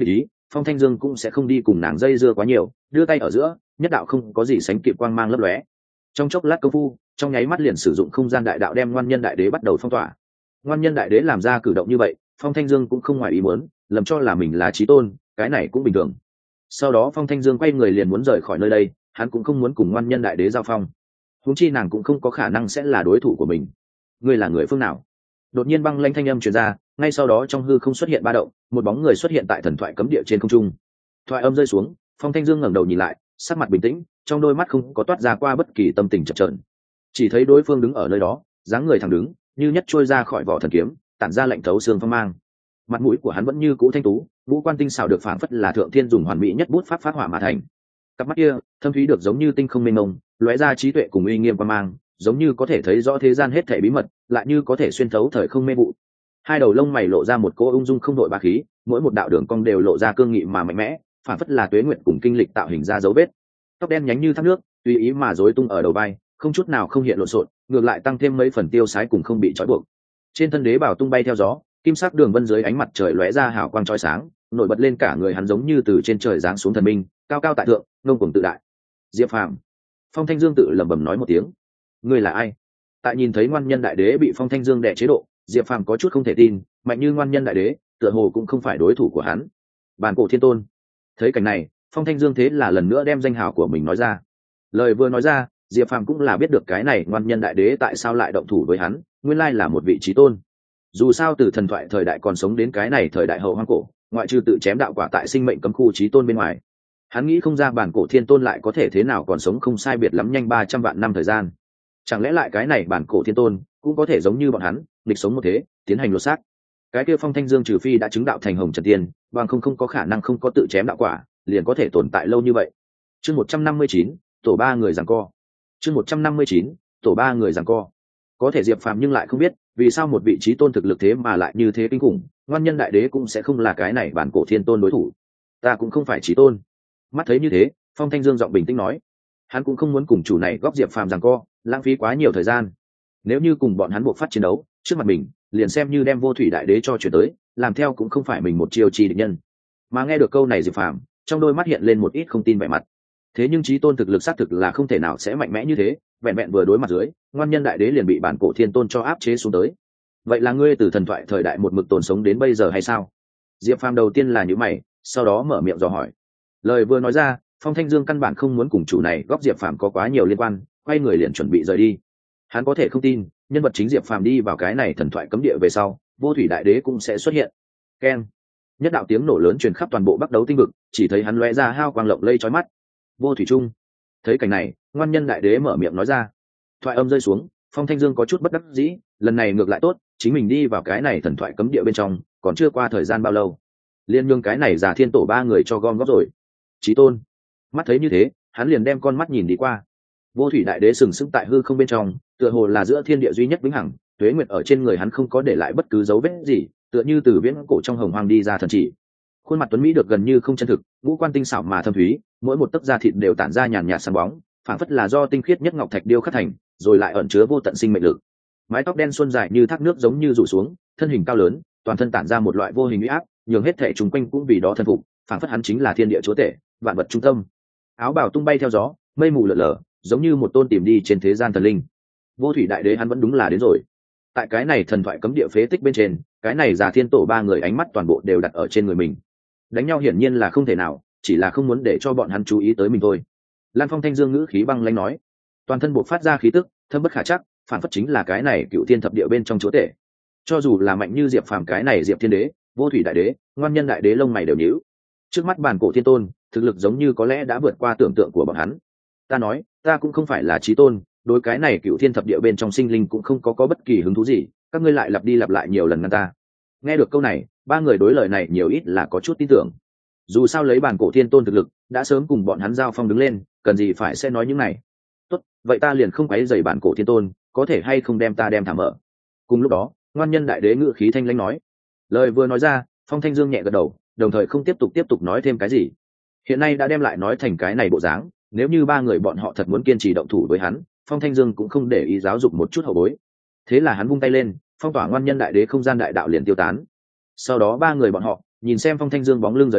Phong Thanh Dương cũng sẽ không đi cùng nàng dây dưa quá nhiều, đưa tay ở giữa, nhất đạo không có gì sánh kịp quang mang lấp lóe. Trong chốc lát công phu, trong nháy mắt liền sử dụng không gian đại đạo đem ngoan nhân đại đế bắt đầu phong tỏa. Ngoan nhân đại đế làm ra cử động như vậy, Phong Thanh Dương cũng không ngoài ý muốn, lầm cho là mình là chí tôn, cái này cũng bình thường. Sau đó Phong Thanh Dương quay người liền muốn rời khỏi nơi đây, hắn cũng không muốn cùng ngoan nhân đại đế giao phong. Huống chi nàng cũng không có khả năng sẽ là đối thủ của mình. Ngươi là người phương nào? Đột nhiên băng lãnh thanh âm truyền ra, ngay sau đó trong hư không xuất hiện ba động, một bóng người xuất hiện tại thần thoại cấm địa trên không trung. Thoại âm rơi xuống, Phong Thanh Dương ngẩng đầu nhìn lại, sắc mặt bình tĩnh, trong đôi mắt không có toát ra qua bất kỳ tâm tình chập chờn. Chỉ thấy đối phương đứng ở nơi đó, dáng người thẳng đứng, như nhất trôi ra khỏi vỏ thần kiếm, tản ra lạnh thấu xương phong mang. Mặt mũi của hắn vẫn như cũ thanh tú, ngũ quan tinh xảo được phảng phất là thượng thiên dùng hoàn mỹ nhất bút pháp phát hỏa mà thành. Cặp mắt kia, thâm thúy được giống như tinh không mênh mông, lóe ra trí tuệ cùng uy nghiêm quan mang, giống như có thể thấy rõ thế gian hết thảy bí mật, lại như có thể xuyên thấu thời không mê vụ. Hai đầu lông mày lộ ra một cỗ ung dung không đội bá khí, mỗi một đạo đường cong đều lộ ra cương nghị mà mạnh mẽ, phản phất là tuế nguyệt cùng kinh lịch tạo hình ra dấu vết. Tóc đen nhánh như thác nước, tùy ý mà rối tung ở đầu vai, không chút nào không hiện lộn xộn, ngược lại tăng thêm mấy phần tiêu sái cùng không bị trói buộc. Trên thân đế bảo tung bay theo gió, kim sắc đường vân dưới ánh mặt trời lóe ra hào quang chói sáng, nổi bật lên cả người hắn giống như từ trên trời giáng xuống thần minh, cao cao tại thượng, ngông cuồng tự đại. Diệp Phàm. Phong Thanh Dương tự lẩm bẩm nói một tiếng. Ngươi là ai? Tại nhìn thấy ngoan nhân đại đế bị Phong Thanh Dương đè chế độ, Diệp Phàm có chút không thể tin, mạnh như ngoan nhân đại đế, tựa hồ cũng không phải đối thủ của hắn. Bản cổ thiên tôn. Thấy cảnh này, Phong Thanh Dương thế là lần nữa đem danh hào của mình nói ra. Lời vừa nói ra, Diệp Phàm cũng là biết được cái này ngoan nhân đại đế tại sao lại động thủ với hắn, nguyên lai là một vị chí tôn. Dù sao từ thần thoại thời đại còn sống đến cái này thời đại hậu hoang cổ, ngoại trừ tự chém đạo quả tại sinh mệnh cấm khu chí tôn bên ngoài, hắn nghĩ không ra bản cổ thiên tôn lại có thể thế nào còn sống không sai biệt lắm nhanh ba trăm vạn năm thời gian. Chẳng lẽ lại cái này bản cổ thiên tôn cũng có thể giống như bọn hắn, nghịch sống một thế, tiến hành lột xác? Cái kia Phong Thanh Dương trừ phi đã chứng đạo thành hồng trần tiên, bằng không không có khả năng không có tự chém đạo quả, liền có thể tồn tại lâu như vậy. Chương một trăm năm mươi chín, tổ ba người giằng co. Chương một trăm năm mươi chín, tổ ba người giằng co. Có thể Diệp Phàm nhưng lại không biết, vì sao một vị chí tôn thực lực thế mà lại như thế kinh khủng, ngoan nhân đại đế cũng sẽ không là cái này bản cổ thiên tôn đối thủ. Ta cũng không phải chí tôn. Mắt thấy như thế, Phong Thanh Dương giọng bình tĩnh nói, hắn cũng không muốn cùng chủ này góp Diệp Phàm giằng co, lãng phí quá nhiều thời gian. Nếu như cùng bọn hắn buộc phát chiến đấu, trước mặt mình, liền xem như đem vô thủy đại đế cho chuyển tới, làm theo cũng không phải mình một chiêu chi địch nhân. Mà nghe được câu này Diệp Phàm, trong đôi mắt hiện lên một ít không tin vẻ mặt. Thế nhưng chí tôn thực lực xác thực là không thể nào sẽ mạnh mẽ như thế, vẹn vẹn vừa đối mặt dưới, ngoan nhân đại đế liền bị bản cổ thiên tôn cho áp chế xuống tới. Vậy là ngươi từ thần thoại thời đại một mực tồn sống đến bây giờ hay sao? Diệp Phàm đầu tiên là nhíu mày, sau đó mở miệng dò hỏi. Lời vừa nói ra, Phong Thanh Dương căn bản không muốn cùng chủ này góp Diệp Phàm có quá nhiều liên quan, quay người liền chuẩn bị rời đi. Hắn có thể không tin, nhân vật chính Diệp Phàm đi vào cái này thần thoại cấm địa về sau, vô thủy đại đế cũng sẽ xuất hiện. Keng. Nhất đạo tiếng nổ lớn truyền khắp toàn bộ Bắc Đấu tinh vực, chỉ thấy hắn lóe ra hao quang lộng lây chói mắt. Vô thủy trung. Thấy cảnh này, ngoan nhân đại đế mở miệng nói ra. Thoại âm rơi xuống, Phong Thanh Dương có chút bất đắc dĩ, lần này ngược lại tốt, chính mình đi vào cái này thần thoại cấm địa bên trong, còn chưa qua thời gian bao lâu, liên nhường cái này giả thiên tổ ba người cho gom góp rồi. Chí tôn. Mắt thấy như thế, hắn liền đem con mắt nhìn đi qua. Vô thủy đại đế sừng sững tại hư không bên trong, tựa hồ là giữa thiên địa duy nhất vĩnh hằng, tuế nguyệt ở trên người hắn không có để lại bất cứ dấu vết gì, tựa như từ viễn cổ trong hồng hoang đi ra thần chỉ. Khuôn mặt tuấn mỹ được gần như không chân thực, ngũ quan tinh xảo mà thâm thúy, mỗi một tấc da thịt đều tản ra nhàn nhạt sáng bóng, phảng phất là do tinh khiết nhất ngọc thạch điêu khắc thành, rồi lại ẩn chứa vô tận sinh mệnh lực. Mái tóc đen xuân dài như thác nước giống như rủ xuống, thân hình cao lớn, toàn thân tản ra một loại vô hình uy áp, nhường hết thảy chúng quanh cũng vì đó thân phục, phảng phất hắn chính là thiên địa chúa tể, vạn vật trung tâm. Áo bào tung bay theo gió, mây mù lở lở, giống như một tôn tìm đi trên thế gian thần linh. Vô thủy đại đế hắn vẫn đúng là đến rồi. Tại cái này thần thoại cấm địa phế tích bên trên, cái này giả thiên tổ ba người ánh mắt toàn bộ đều đặt ở trên người mình. Đánh nhau hiển nhiên là không thể nào, chỉ là không muốn để cho bọn hắn chú ý tới mình thôi. Lan Phong Thanh Dương ngữ khí băng lãnh nói, toàn thân buộc phát ra khí tức thâm bất khả chắc, phản phất chính là cái này cựu thiên thập địa bên trong chúa tể. Cho dù là mạnh như Diệp Phàm cái này Diệp Thiên Đế, Vô Thủy Đại Đế, Ngoan Nhân Đại Đế lông mày đều nhíu. Trước mắt bản cổ thiên tôn, thực lực giống như có lẽ đã vượt qua tưởng tượng của bọn hắn. Ta nói, ta cũng không phải là chí tôn, đối cái này cựu thiên thập địa bên trong sinh linh cũng không có có bất kỳ hứng thú gì, các ngươi lại lặp đi lặp lại nhiều lần ngăn ta. Nghe được câu này, ba người đối lời này nhiều ít là có chút tin tưởng. Dù sao lấy bản cổ thiên tôn thực lực, đã sớm cùng bọn hắn giao phong đứng lên, cần gì phải sẽ nói những này. Tốt, vậy ta liền không quấy rầy bản cổ thiên tôn, có thể hay không đem ta đem thả mở. Cùng lúc đó, Ngoan Nhân Đại Đế ngự khí thanh lãnh nói. Lời vừa nói ra, Phong Thanh Dương nhẹ gật đầu, đồng thời không tiếp tục tiếp tục nói thêm cái gì. Hiện nay đã đem lại nói thành cái này bộ dáng, nếu như ba người bọn họ thật muốn kiên trì động thủ với hắn, Phong Thanh Dương cũng không để ý giáo dục một chút hậu bối. Thế là hắn vung tay lên, phong tỏa Ngoan Nhân Đại Đế không gian đại đạo liền tiêu tán. Sau đó ba người bọn họ nhìn xem Phong Thanh Dương bóng lưng rời đi,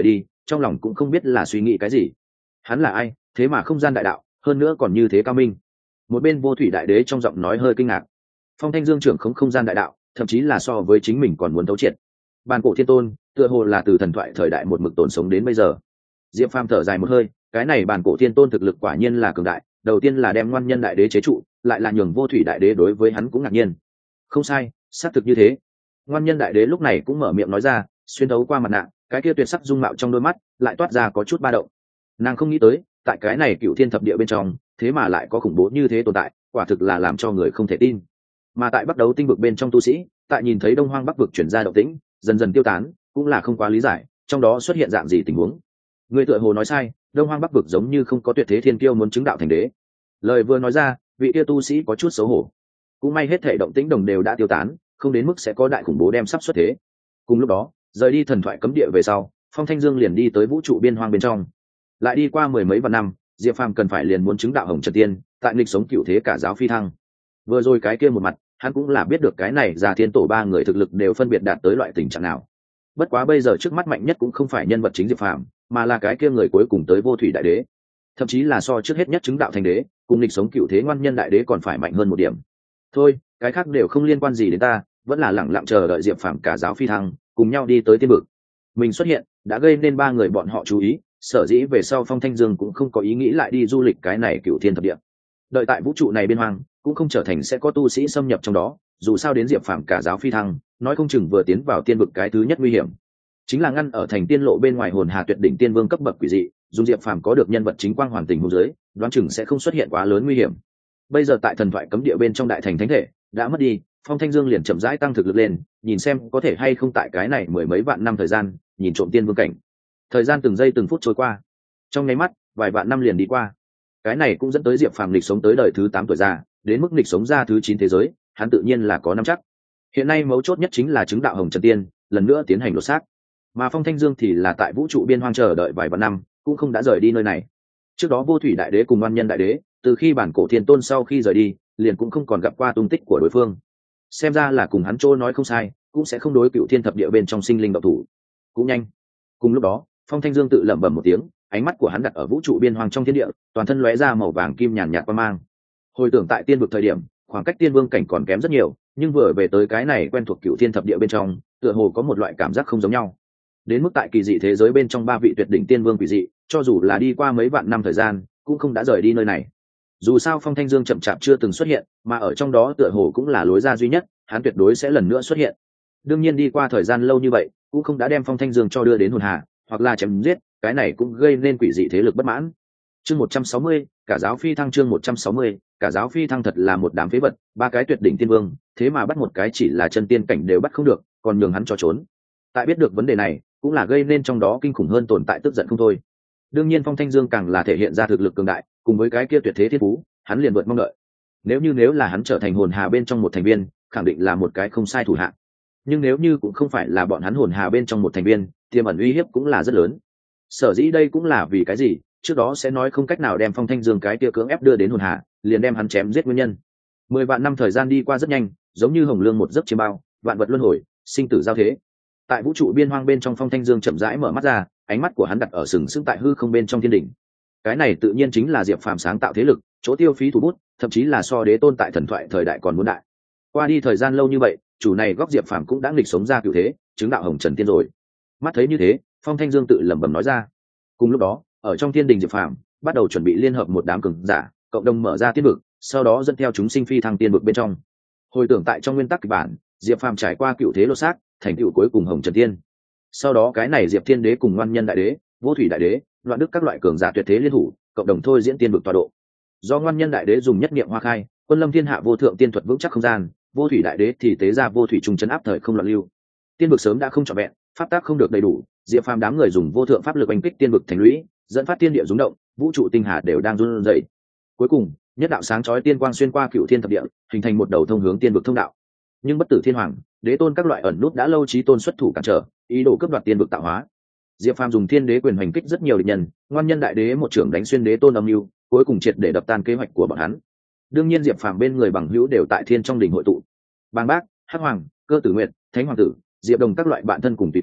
trong lòng cũng không biết là suy nghĩ cái gì. Hắn là ai, thế mà không gian đại đạo, hơn nữa còn như thế cao minh. Một bên Vô Thủy Đại Đế trong giọng nói hơi kinh ngạc. Phong Thanh Dương trưởng không không gian đại đạo, thậm chí là so với chính mình còn muốn thấu triệt. Bàn cổ thiên tôn, tựa hồ là từ thần thoại thời đại một mực tồn sống đến bây giờ. Diệp Phàm thở dài một hơi, cái này bàn cổ thiên tôn thực lực quả nhiên là cường đại, đầu tiên là đem Ngoan Nhân Đại Đế chế trụ, lại là nhường Vô Thủy Đại Đế đối với hắn cũng ngạc nhiên. Không sai, xác thực như thế. Ngoan Nhân Đại Đế lúc này cũng mở miệng nói ra, xuyên thấu qua mặt nạ, cái kia tuyệt sắc dung mạo trong đôi mắt lại toát ra có chút ba động. Nàng không nghĩ tới, tại cái này Cựu Thiên Thập Địa bên trong, thế mà lại có khủng bố như thế tồn tại, quả thực là làm cho người không thể tin. Mà tại Bắc Đấu tinh vực bên trong tu sĩ, tại nhìn thấy Đông Hoang Bắc vực chuyển ra động tĩnh, dần dần tiêu tán, cũng là không quá lý giải, trong đó xuất hiện dạng gì tình huống. Người tựa hồ nói sai, Đông Hoang Bắc vực giống như không có tuyệt thế thiên kiêu muốn chứng đạo thành đế. Lời vừa nói ra, vị kia tu sĩ có chút xấu hổ. Cũng may hết thể động tĩnh đồng đều đã tiêu tán, không đến mức sẽ có đại khủng bố đem sắp xuất thế. Cùng lúc đó, rời đi thần thoại cấm địa về sau, Phong Thanh Dương liền đi tới vũ trụ biên hoang bên trong. Lại đi qua mười mấy vạn năm, Diệp Phàm cần phải liền muốn chứng đạo Hồng Trần Tiên, tại nghịch sống cựu thế cả giáo phi thăng. Vừa rồi cái kia một mặt, hắn cũng là biết được cái này Già Thiên Tổ ba người thực lực đều phân biệt đạt tới loại tình trạng nào. Bất quá bây giờ trước mắt mạnh nhất cũng không phải nhân vật chính Diệp Phàm, mà là cái kia người cuối cùng tới Vô Thủy Đại Đế. Thậm chí là so trước hết nhất chứng đạo thành đế, cùng nghịch sống cựu thế Ngoan Nhân Đại Đế còn phải mạnh hơn một điểm. Thôi, cái khác đều không liên quan gì đến ta, vẫn là lẳng lặng chờ đợi Diệp Phàm cả giáo phi thăng, cùng nhau đi tới tiên vực. Mình xuất hiện, đã gây nên ba người bọn họ chú ý, sở dĩ về sau Phong Thanh Dương cũng không có ý nghĩ lại đi du lịch cái này Cựu Thiên Thập Địa. Đợi tại vũ trụ này biên hoang, cũng không trở thành sẽ có tu sĩ xâm nhập trong đó, dù sao đến Diệp Phàm cả giáo phi thăng, nói không chừng vừa tiến vào tiên vực cái thứ nhất nguy hiểm chính là ngăn ở thành tiên lộ bên ngoài hồn hà tuyệt đỉnh tiên vương cấp bậc quỷ dị, dùng Diệp Phàm có được nhân vật chính quang hoàn tình huống dưới, đoán chừng sẽ không xuất hiện quá lớn nguy hiểm. Bây giờ tại thần thoại cấm địa bên trong đại thành thánh thể đã mất đi, Phong Thanh Dương liền chậm rãi tăng thực lực lên, nhìn xem có thể hay không tại cái này mười mấy vạn năm thời gian, nhìn trộm tiên vương cảnh. Thời gian từng giây từng phút trôi qua, trong nháy mắt, vài vạn năm liền đi qua. Cái này cũng dẫn tới Diệp Phàm lịch sống tới đời thứ tám tuổi già, đến mức lịch sống ra thứ chín thế giới, hắn tự nhiên là có nắm chắc. Hiện nay mấu chốt nhất chính là chứng đạo Hồng Trần Tiên, lần nữa tiến hành đột xác. Mà Phong Thanh Dương thì là tại vũ trụ biên hoang chờ đợi vài vạn năm, cũng không đã rời đi nơi này. Trước đó Vô Thủy Đại Đế cùng Ngoan Nhân Đại Đế, từ khi bản cổ thiên tôn sau khi rời đi, liền cũng không còn gặp qua tung tích của đối phương. Xem ra là cùng hắn trô nói không sai, cũng sẽ không đối Cựu Thiên Thập Địa bên trong sinh linh động thủ. Cũng nhanh. Cùng lúc đó, Phong Thanh Dương tự lẩm bẩm một tiếng, ánh mắt của hắn đặt ở vũ trụ biên hoang trong thiên địa, toàn thân lóe ra màu vàng kim nhàn nhạt quang mang. Hồi tưởng tại tiên vực thời điểm, khoảng cách tiên vương cảnh còn kém rất nhiều, nhưng vừa về tới cái này quen thuộc Cựu Thiên Thập Địa bên trong, tựa hồ có một loại cảm giác không giống nhau. Đến mức tại kỳ dị thế giới bên trong ba vị tuyệt đỉnh tiên vương quỷ dị, cho dù là đi qua mấy vạn năm thời gian, cũng không đã rời đi nơi này. Dù sao Phong Thanh Dương chậm chạp chưa từng xuất hiện, mà ở trong đó tựa hồ cũng là lối ra duy nhất, hắn tuyệt đối sẽ lần nữa xuất hiện. Đương nhiên đi qua thời gian lâu như vậy, cũng không đã đem Phong Thanh Dương cho đưa đến hồn hà, hoặc là chém giết, cái này cũng gây nên quỷ dị thế lực bất mãn. Chương một trăm sáu mươi, cả giáo phi thăng chương một trăm sáu mươi, cả giáo phi thăng thật là một đám phế vật, ba cái tuyệt đỉnh tiên vương, thế mà bắt một cái chỉ là chân tiên cảnh đều bắt không được, còn nhường hắn cho trốn. Tại biết được vấn đề này, cũng là gây nên trong đó kinh khủng hơn tồn tại tức giận không thôi. Đương nhiên Phong Thanh Dương càng là thể hiện ra thực lực cường đại, cùng với cái kia tuyệt thế thiên phú, hắn liền vượt mong đợi. Nếu như nếu là hắn trở thành hồn hà bên trong một thành viên, khẳng định là một cái không sai thủ hạng. Nhưng nếu như cũng không phải là bọn hắn hồn hà bên trong một thành viên, tiềm ẩn uy hiếp cũng là rất lớn. Sở dĩ đây cũng là vì cái gì, trước đó sẽ nói không cách nào đem Phong Thanh Dương cái kia cưỡng ép đưa đến hồn hà, liền đem hắn chém giết nguyên nhân. Mười vạn năm thời gian đi qua rất nhanh, giống như hồng lương một giấc chiêm bao, vạn vật luân hồi, sinh tử giao thế. Tại vũ trụ biên hoang bên trong, Phong Thanh Dương chậm rãi mở mắt ra, ánh mắt của hắn đặt ở sừng sững tại hư không bên trong thiên đỉnh. Cái này tự nhiên chính là Diệp Phàm sáng tạo thế lực, chỗ tiêu phí thủ bút, thậm chí là so đế tôn tại thần thoại thời đại còn muốn đại. Qua đi thời gian lâu như vậy, chủ này góc Diệp Phàm cũng đã nghịch sống ra cựu thế, chứng đạo Hồng Trần Tiên rồi. Mắt thấy như thế, Phong Thanh Dương tự lẩm bẩm nói ra. Cùng lúc đó, ở trong thiên đình Diệp Phàm bắt đầu chuẩn bị liên hợp một đám cường giả, cộng đồng mở ra tiên vực, sau đó dẫn theo chúng sinh phi thăng tiên vực bên trong. Hồi tưởng tại trong nguyên tắc kịch bản, Diệp Phàm trải qua cựu thế lô xác, thành tựu cuối cùng Hồng Trần Tiên. Sau đó cái này Diệp Thiên Đế cùng Ngoan Nhân Đại Đế, Vô Thủy Đại Đế, Loạn Đức các loại cường giả tuyệt thế liên thủ, cộng đồng thôi diễn tiên vực tọa độ. Do Ngoan Nhân Đại Đế dùng nhất niệm hoa khai, quân lâm thiên hạ vô thượng tiên thuật vững chắc không gian, Vô Thủy Đại Đế thì tế ra vô thủy trùng trấn áp thời không loạn lưu. Tiên vực sớm đã không trọn vẹn, pháp tác không được đầy đủ, Diệp Phàm đám người dùng vô thượng pháp lực oanh kích tiên vực thành lũy, dẫn phát tiên địa rung động, vũ trụ tinh hà đều đang run rẩy. Cuối cùng, nhất đạo sáng chói tiên quang xuyên qua cựu thiên thập địa, hình thành một đầu thông hướng tiên vực thông đạo. Nhưng bất tử thiên hoàng, đế tôn các loại ẩn nút đã lâu chí tôn xuất thủ cản trở, ý đồ cướp đoạt tiên vực tạo hóa. Diệp Phàm dùng thiên đế quyền hành kích rất nhiều địch nhân, Ngoan Nhân Đại Đế một trưởng đánh xuyên đế tôn âm mưu, cuối cùng triệt để đập tan kế hoạch của bọn hắn. Đương nhiên Diệp Phàm bên người bằng hữu đều tại thiên trong đỉnh hội tụ. Bàng Bác, Hắc Hoàng, Cơ Tử Nguyệt, Thánh Hoàng tử, Diệp Đồng các loại bạn thân cùng tùy tùng,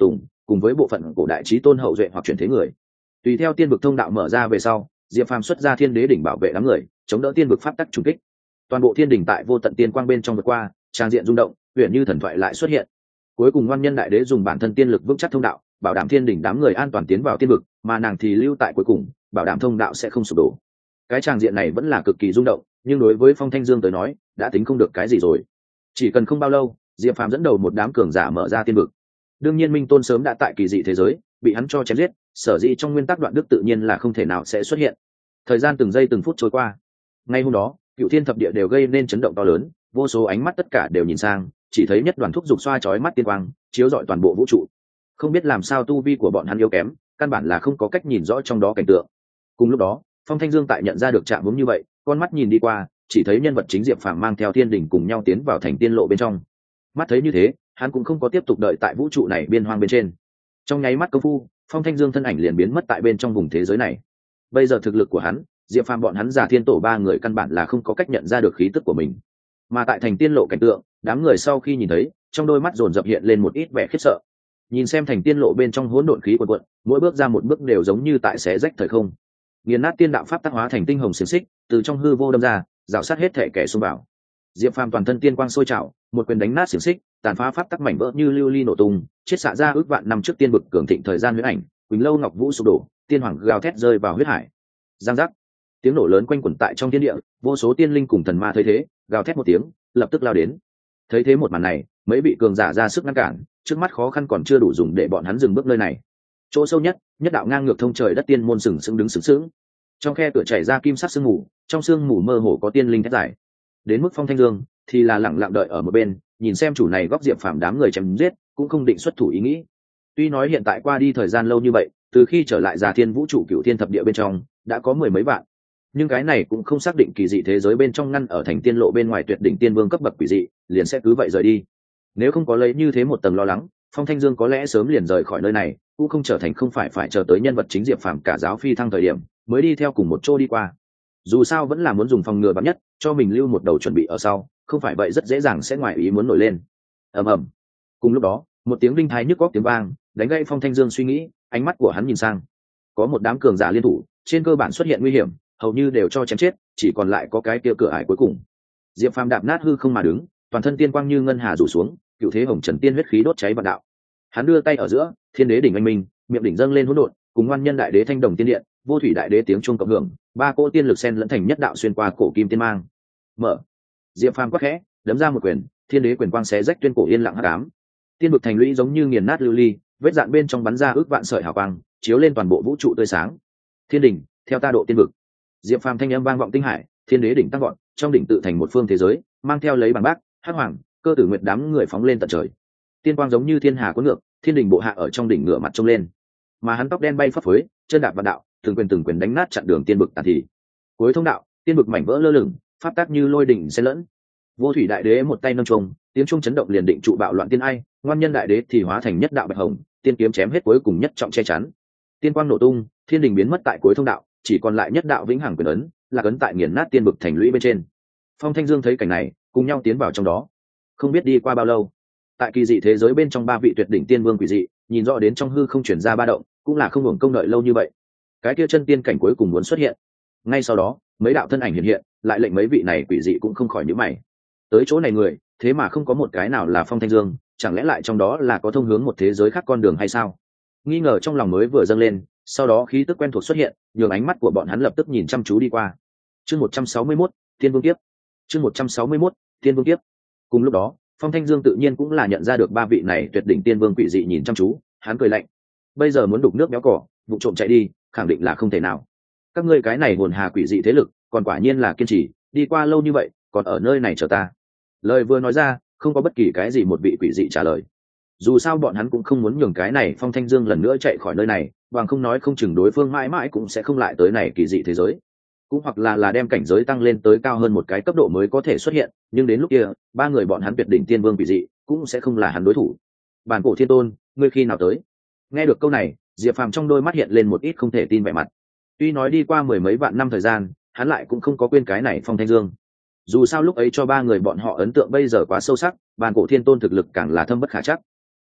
cùng với bộ phận cổ đại trí tôn hậu duệ hoặc chuyển thế người. Tùy theo tiên vực thông đạo mở ra về sau, Diệp Phàm xuất ra thiên đế đỉnh bảo vệ đám người, chống đỡ tiên vực pháp tắc trùng kích. Toàn bộ thiên đỉnh tại vô tận tiên quang bên trong vượt qua, trang diện rung động, huyền như thần thoại lại xuất hiện. Cuối cùng ngoan nhân đại đế dùng bản thân tiên lực vững chắc thông đạo, bảo đảm thiên đỉnh đám người an toàn tiến vào tiên vực, mà nàng thì lưu tại cuối cùng, bảo đảm thông đạo sẽ không sụp đổ. Cái trang diện này vẫn là cực kỳ rung động, nhưng đối với Phong Thanh Dương tới nói, đã tính không được cái gì rồi. Chỉ cần không bao lâu, Diệp Phàm dẫn đầu một đám cường giả mở ra tiên vực. Đương nhiên Minh Tôn sớm đã tại kỳ dị thế giới, bị hắn cho chém giết, sở dĩ trong nguyên tắc đoạn đức tự nhiên là không thể nào sẽ xuất hiện. Thời gian từng giây từng phút trôi qua. Ngay hôm đó, Cựu Thiên thập địa đều gây nên chấn động to lớn, vô số ánh mắt tất cả đều nhìn sang, chỉ thấy nhất đoàn thúc dục xoa chói mắt tiên quang, chiếu rọi toàn bộ vũ trụ. Không biết làm sao tu vi của bọn hắn yếu kém, căn bản là không có cách nhìn rõ trong đó cảnh tượng. Cùng lúc đó, Phong Thanh Dương tại nhận ra được trạng huống như vậy, con mắt nhìn đi qua, chỉ thấy nhân vật chính Diệp Phàm mang theo thiên đỉnh cùng nhau tiến vào thành tiên lộ bên trong. Mắt thấy như thế, hắn cũng không có tiếp tục đợi tại vũ trụ này biên hoang bên trên. Trong nháy mắt công phu, Phong Thanh Dương thân ảnh liền biến mất tại bên trong vùng thế giới này. Bây giờ thực lực của hắn, Diệp Phàm bọn hắn giả thiên tổ ba người căn bản là không có cách nhận ra được khí tức của mình. Mà tại thành tiên lộ cảnh tượng, đám người sau khi nhìn thấy, trong đôi mắt dồn dập hiện lên một ít vẻ khiếp sợ. Nhìn xem thành tiên lộ bên trong hỗn độn khí cuồn cuộn, mỗi bước ra một bước đều giống như tại xé rách thời không. Nghiền nát tiên đạo pháp tác hóa thành tinh hồng xiềng xích, từ trong hư vô đâm ra, rào sát hết thể kẻ xung vào. Diệp Phàm toàn thân tiên quang sôi trào, một quyền đánh nát xiềng xích, tàn phá pháp tắc mảnh vỡ như lưu ly nổ tung, chiết xạ ra ước vạn năm trước tiên vực cường thịnh thời gian huyễn ảnh, Quỳnh Lâu Ngọc Vũ sụp đổ, tiên hoàng gào thét rơi vào huyết hải. Giang giác, tiếng nổ lớn quanh quẩn tại trong thiên địa, vô số tiên linh cùng thần ma thấy thế, gào thét một tiếng, lập tức lao đến. Thấy thế một màn này, mấy vị cường giả ra sức ngăn cản, trước mắt khó khăn còn chưa đủ dùng để bọn hắn dừng bước nơi này. Chỗ sâu nhất, nhất đạo ngang ngược thông trời đất tiên môn sừng sững đứng sừng sững. Trong khe cửa chảy ra kim sắc sương mù, trong sương mù mơ hồ có tiên linh thét giải. Đến mức Phong Thanh Dương thì là lặng lặng đợi ở một bên, nhìn xem chủ này góc Diệp Phàm đám người chém giết, cũng không định xuất thủ ý nghĩ. Tuy nói hiện tại qua đi thời gian lâu như vậy, từ khi trở lại Già Thiên vũ trụ Cửu Thiên thập địa bên trong, đã có mười mấy vạn, nhưng cái này cũng không xác định kỳ dị thế giới bên trong ngăn ở thành tiên lộ bên ngoài tuyệt đỉnh tiên vương cấp bậc quỷ dị, liền sẽ cứ vậy rời đi. Nếu không có lấy như thế một tầng lo lắng, Phong Thanh Dương có lẽ sớm liền rời khỏi nơi này, cũng không trở thành không phải phải chờ tới nhân vật chính Diệp Phàm cả giáo phi thăng thời điểm mới đi theo cùng một chỗ đi qua. Dù sao vẫn là muốn dùng phòng ngừa bắn nhất, cho mình lưu một đầu chuẩn bị ở sau, không phải vậy rất dễ dàng sẽ ngoài ý muốn nổi lên. Ầm ầm. Cùng lúc đó, một tiếng đinh thái nhức óc tiếng vang, đánh gãy Phong Thanh Dương suy nghĩ, ánh mắt của hắn nhìn sang. Có một đám cường giả liên thủ, trên cơ bản xuất hiện nguy hiểm, hầu như đều cho chém chết, chỉ còn lại có cái kia cửa ải cuối cùng. Diệp Phàm đạp nát hư không mà đứng, toàn thân tiên quang như ngân hà rủ xuống, cựu thế hồng trần tiên huyết khí đốt cháy vạn đạo. Hắn đưa tay ở giữa, thiên đế đỉnh anh minh, miệng đỉnh dâng lên hỗn độn, cùng ngoan nhân đại đế thanh đồng tiên điện, vô thủy đại đế tiếng chuông cộng hưởng, ba cỗ tiên lực xen lẫn thành nhất đạo xuyên qua cổ kim tiên mang. Mở. Diệp Phàm quát khẽ, đấm ra một quyền, thiên đế quyền quang xé rách tuyên cổ yên lặng hắc ám. Tiên vực thành lũy giống như nghiền nát lưu ly, vết dạn bên trong bắn ra ước vạn sợi hào quang, chiếu lên toàn bộ vũ trụ tươi sáng. Thiên đỉnh, theo ta độ tiên vực. Diệp Phàm thanh âm vang vọng tinh hải, thiên đế đỉnh tăng vọt, trong đỉnh tự thành một phương thế giới, mang theo lấy bằng bác, hắc hoàng, cơ tử nguyệt đám người phóng lên tận trời. Tiên quang giống như thiên hà cuốn ngược, thiên đỉnh bộ hạ ở trong đỉnh ngửa mặt trông lên, mà hắn tóc đen bay phấp phới, chân đạp vạn đạo, từng quyền từng quyền đánh nát chặn đường tiên vực tàn thì. Cuối thông đạo, tiên vực mảnh vỡ lơ lửng, pháp tác như lôi đỉnh xen lẫn. Vô thủy đại đế một tay nâng trùng, tiếng trung chấn động liền định trụ bạo loạn tiên ai, ngoan nhân đại đế thì hóa thành nhất đạo bạch hồng, tiên kiếm chém hết cuối cùng nhất trọng che chắn. Tiên quang nổ tung, thiên đình biến mất tại cuối thông đạo, chỉ còn lại nhất đạo vĩnh hằng quyền ấn, là ấn tại nghiền nát tiên vực thành lũy bên trên. Phong Thanh Dương thấy cảnh này, cùng nhau tiến vào trong đó. Không biết đi qua bao lâu, tại kỳ dị thế giới bên trong ba vị tuyệt đỉnh tiên vương quỷ dị, nhìn rõ đến trong hư không chuyển ra ba động, cũng là không hưởng công đợi lâu như vậy. Cái kia chân tiên cảnh cuối cùng muốn xuất hiện. Ngay sau đó, mấy đạo thân ảnh hiện hiện, lại lệnh mấy vị này quỷ dị cũng không khỏi nhíu mày. Tới chỗ này người, thế mà không có một cái nào là Phong Thanh Dương, chẳng lẽ lại trong đó là có thông hướng một thế giới khác con đường hay sao? Nghi ngờ trong lòng mới vừa dâng lên, sau đó khí tức quen thuộc xuất hiện, nhường ánh mắt của bọn hắn lập tức nhìn chăm chú đi qua. Chương một trăm sáu mươi mốt, Tiên Vương Kiếp. Chương một trăm sáu mươi mốt, Tiên Vương Kiếp. Cùng lúc đó, Phong Thanh Dương tự nhiên cũng là nhận ra được ba vị này tuyệt đỉnh tiên vương quỷ dị nhìn chăm chú, hắn cười lạnh. Bây giờ muốn đục nước béo cỏ, vụ trộm chạy đi, khẳng định là không thể nào. Các ngươi cái này hồn hà quỷ dị thế lực, còn quả nhiên là kiên trì, đi qua lâu như vậy, còn ở nơi này chờ ta. Lời vừa nói ra, không có bất kỳ cái gì một vị quỷ dị trả lời. Dù sao bọn hắn cũng không muốn nhường cái này Phong Thanh Dương lần nữa chạy khỏi nơi này, bằng không nói không chừng đối phương mãi mãi cũng sẽ không lại tới này kỳ dị thế giới, cũng hoặc là là đem cảnh giới tăng lên tới cao hơn một cái cấp độ mới có thể xuất hiện, nhưng đến lúc kia ba người bọn hắn tuyệt đỉnh tiên vương quỷ dị cũng sẽ không là hắn đối thủ. Bản cổ thiên tôn, ngươi khi nào tới? Nghe được câu này, Diệp Phàm trong đôi mắt hiện lên một ít không thể tin vẻ mặt. Tuy nói đi qua mười mấy vạn năm thời gian, hắn lại cũng không có quên cái này Phong Thanh Dương. Dù sao lúc ấy cho ba người bọn họ ấn tượng bây giờ quá sâu sắc, bản cổ thiên tôn thực lực càng là thâm bất khả chắc.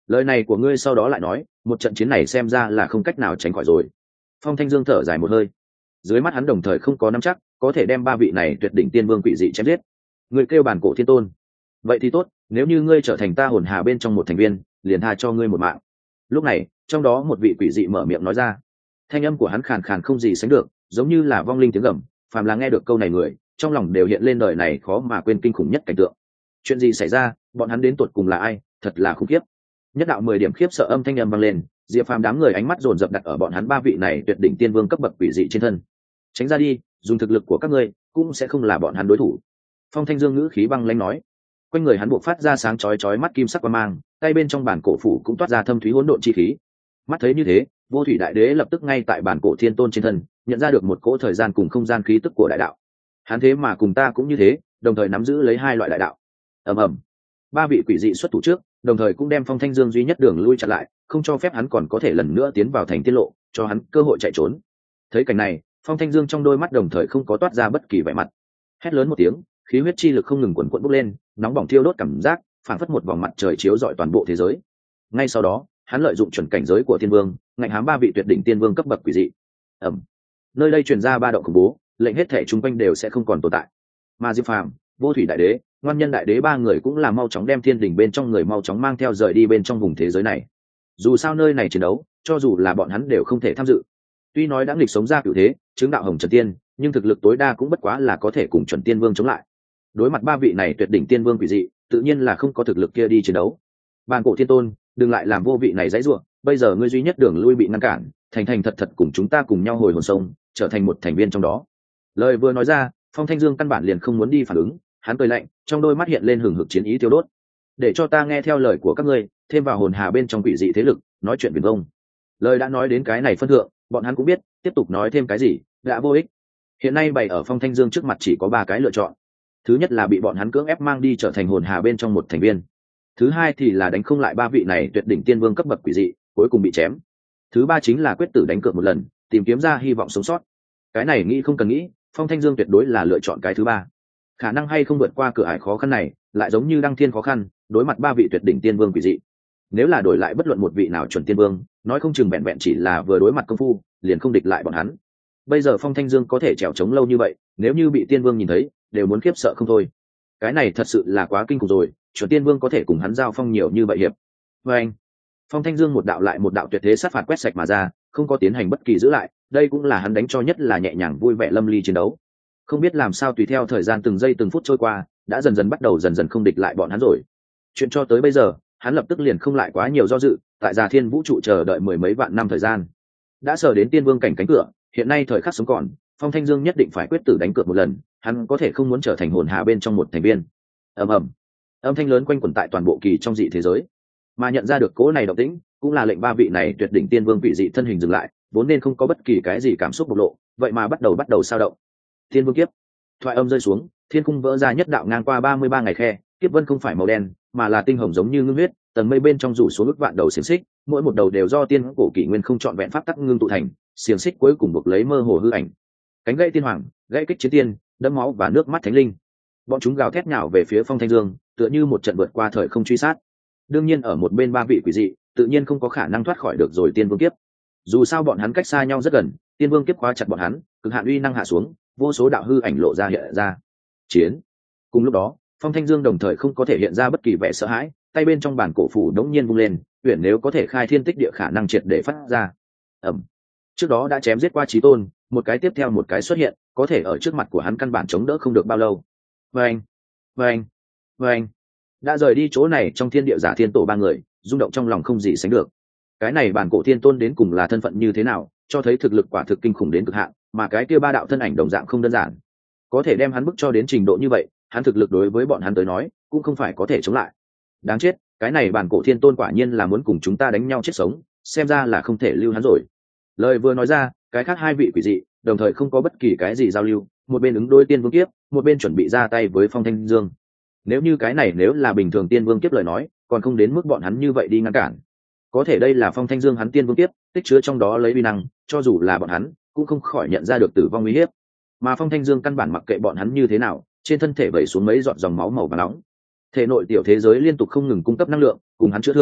lời này của ngươi sau đó lại nói, một trận chiến này xem ra là không cách nào tránh khỏi rồi. Phong Thanh Dương thở dài một hơi, dưới mắt hắn đồng thời không có nắm chắc có thể đem ba vị này tuyệt đỉnh tiên vương quỷ dị chém giết. Ngươi kêu bản cổ thiên tôn, vậy thì tốt, nếu như ngươi trở thành ta hồn hà bên trong một thành viên, liền tha cho ngươi một mạng. Lúc này trong đó một vị quỷ dị mở miệng nói ra, thanh âm của hắn khàn khàn không gì sánh được, giống như là vong linh tiếng gầm. Phàm là nghe được câu này người, trong lòng đều hiện lên đời này khó mà quên kinh khủng nhất cảnh tượng. Chuyện gì xảy ra, bọn hắn đến tột cùng là ai, thật là khủng khiếp. Nhất đạo mười điểm khiếp sợ âm thanh âm vang lên, Diệp Phàm đám người ánh mắt dồn dập đặt ở bọn hắn ba vị này tuyệt đỉnh tiên vương cấp bậc quỷ dị trên thân. Tránh ra đi, dùng thực lực của các ngươi cũng sẽ không là bọn hắn đối thủ. Phong Thanh Dương ngữ khí băng lãnh nói. Quanh người hắn buộc phát ra sáng chói chói mắt kim sắc quang mang, tay bên trong bản cổ phủ cũng toát ra thâm thúy hỗn độn chi khí. Mắt thấy như thế, Vô Thủy Đại Đế lập tức ngay tại bản cổ thiên tôn trên thân nhận ra được một cỗ thời gian cùng không gian khí tức của đại đạo. Hắn thế mà cùng ta cũng như thế, đồng thời nắm giữ lấy hai loại đại đạo. Ầm ầm. Ba vị quỷ dị xuất thủ trước, đồng thời cũng đem Phong Thanh Dương duy nhất đường lui chặn lại, không cho phép hắn còn có thể lần nữa tiến vào thành tiết lộ, cho hắn cơ hội chạy trốn. Thấy cảnh này, Phong Thanh Dương trong đôi mắt đồng thời không có toát ra bất kỳ vẻ mặt. Hét lớn một tiếng, khí huyết chi lực không ngừng quần quật bốc lên, nóng bỏng thiêu đốt cảm giác, phảng phất một vòng mặt trời chiếu rọi toàn bộ thế giới. Ngay sau đó, hắn lợi dụng chuẩn cảnh giới của Thiên Vương, ngạnh hám ba vị tuyệt đỉnh tiên vương cấp bậc quỷ dị. Ầm. Nơi đây truyền ra ba động khủng bố, lệnh hết thể chúng quanh đều sẽ không còn tồn tại. Mà Diệp Phàm, Vô Thủy Đại Đế, Ngoan Nhân Đại Đế ba người cũng là mau chóng đem thiên đỉnh bên trong người mau chóng mang theo rời đi bên trong vùng thế giới này. Dù sao nơi này chiến đấu, cho dù là bọn hắn đều không thể tham dự. Tuy nói đã nghịch sống ra cửu thế, chứng đạo hồng trần tiên, nhưng thực lực tối đa cũng bất quá là có thể cùng chuẩn tiên vương chống lại. Đối mặt ba vị này tuyệt đỉnh tiên vương quỷ dị, tự nhiên là không có thực lực kia đi chiến đấu. Bàn cổ thiên tôn, đừng lại làm vô vị này dãy rủa, bây giờ ngươi duy nhất đường lui bị ngăn cản, thành thành thật thật cùng chúng ta cùng nhau hồi hồn sông, trở thành một thành viên trong đó. Lời vừa nói ra, Phong Thanh Dương căn bản liền không muốn đi phản ứng, hắn cười lạnh, trong đôi mắt hiện lên hừng hực chiến ý tiêu đốt. Để cho ta nghe theo lời của các ngươi, thêm vào hồn hà bên trong quỷ dị thế lực, nói chuyện viển vông. Lời đã nói đến cái này phân thượng, bọn hắn cũng biết, tiếp tục nói thêm cái gì đã vô ích. Hiện nay bày ở Phong Thanh Dương trước mặt chỉ có ba cái lựa chọn. Thứ nhất là bị bọn hắn cưỡng ép mang đi trở thành hồn hà bên trong một thành viên. Thứ hai thì là đánh không lại ba vị này tuyệt đỉnh tiên vương cấp bậc quỷ dị, cuối cùng bị chém. Thứ ba chính là quyết tử đánh cược một lần, tìm kiếm ra hy vọng sống sót. Cái này nghĩ không cần nghĩ, Phong Thanh Dương tuyệt đối là lựa chọn cái thứ ba. Khả năng hay không vượt qua cửa ải khó khăn này, lại giống như đăng thiên khó khăn, đối mặt ba vị tuyệt đỉnh tiên vương quỷ dị. Nếu là đổi lại bất luận một vị nào chuẩn tiên vương, nói không chừng vẹn vẹn chỉ là vừa đối mặt công phu, liền không địch lại bọn hắn. Bây giờ Phong Thanh Dương có thể trèo trống lâu như vậy, nếu như bị tiên vương nhìn thấy, đều muốn khiếp sợ không thôi. Cái này thật sự là quá kinh khủng rồi, chuẩn tiên vương có thể cùng hắn giao phong nhiều như vậy hiệp. Và anh, Phong Thanh Dương một đạo lại một đạo tuyệt thế sát phạt quét sạch mà ra, không có tiến hành bất kỳ giữ lại, đây cũng là hắn đánh cho nhất là nhẹ nhàng vui vẻ lâm ly chiến đấu. Không biết làm sao tùy theo thời gian từng giây từng phút trôi qua, đã dần dần bắt đầu dần dần không địch lại bọn hắn rồi. Chuyện cho tới bây giờ, hắn lập tức liền không lại quá nhiều do dự, tại Già Thiên Vũ trụ chờ đợi mười mấy vạn năm thời gian, đã sờ đến tiên vương cảnh cánh cửa, hiện nay thời khắc sống còn, Phong Thanh Dương nhất định phải quyết tử đánh cược một lần, hắn có thể không muốn trở thành hồn hà bên trong một thành viên. Ầm ầm, âm thanh lớn quanh quẩn tại toàn bộ kỳ trong dị thế giới, mà nhận ra được cỗ này động tĩnh, cũng là lệnh ba vị này tuyệt đỉnh tiên vương quỷ dị thân hình dừng lại, vốn nên không có bất kỳ cái gì cảm xúc bộc lộ, vậy mà bắt đầu bắt đầu sao động. Thiên vương kiếp, thoại âm rơi xuống, thiên cung vỡ ra nhất đạo ngang qua ba mươi ba ngày khe, kiếp vân không phải màu đen, mà là tinh hồng giống như ngưng huyết, tầng mây bên trong rủ xuống ức vạn đầu xiềng xích, mỗi một đầu đều do tiên cổ kỷ nguyên không chọn vẹn pháp tắc ngưng tụ thành, xiềng xích cuối cùng buộc lấy mơ hồ hư ảnh. Cánh gãy tiên hoàng, gãy kích chiến tiên, đẫm máu và nước mắt thánh linh. Bọn chúng gào thét nhào về phía Phong Thanh Dương, tựa như một trận vượt qua thời không truy sát. Đương nhiên ở một bên ba vị quỷ dị, tự nhiên không có khả năng thoát khỏi được rồi tiên vương kiếp. Dù sao bọn hắn cách xa nhau rất gần, tiên vương kiếp khóa chặt bọn hắn, cực hạn uy năng hạ xuống, vô số đạo hư ảnh lộ ra hiện ra. Chiến. Cùng lúc đó, Phong Thanh Dương đồng thời không có thể hiện ra bất kỳ vẻ sợ hãi, tay bên trong bản cổ phủ đống nhiên vung lên, uyển nếu có thể khai thiên tích địa khả năng triệt để phát ra. Ầm. Trước đó đã chém giết qua chí tôn, một cái tiếp theo một cái xuất hiện, có thể ở trước mặt của hắn căn bản chống đỡ không được bao lâu. Vâng, vâng, vâng. Đã rời đi chỗ này trong thiên địa Giả Thiên Tổ ba người, rung động trong lòng không gì sánh được. Cái này bản cổ thiên tôn đến cùng là thân phận như thế nào, cho thấy thực lực quả thực kinh khủng đến cực hạn, mà cái kia ba đạo thân ảnh đồng dạng không đơn giản. Có thể đem hắn bức cho đến trình độ như vậy, hắn thực lực đối với bọn hắn tới nói, cũng không phải có thể chống lại. Đáng chết, cái này bản cổ thiên tôn quả nhiên là muốn cùng chúng ta đánh nhau chết sống, xem ra là không thể lưu hắn rồi. Lời vừa nói ra, cái khác hai vị quỷ dị, đồng thời không có bất kỳ cái gì giao lưu, một bên ứng đối tiên vương kiếp, một bên chuẩn bị ra tay với Phong Thanh Dương. Nếu như cái này nếu là bình thường tiên vương kiếp lời nói, còn không đến mức bọn hắn như vậy đi ngăn cản. Có thể đây là Phong Thanh Dương hắn tiên vương kiếp, tích chứa trong đó lấy uy năng, cho dù là bọn hắn, cũng không khỏi nhận ra được tử vong uy hiếp. Mà Phong Thanh Dương căn bản mặc kệ bọn hắn như thế nào, trên thân thể vẩy xuống mấy giọt dòng máu màu vàng nóng. Thể nội tiểu thế giới liên tục không ngừng cung cấp năng lượng, cùng hắn chữa thương,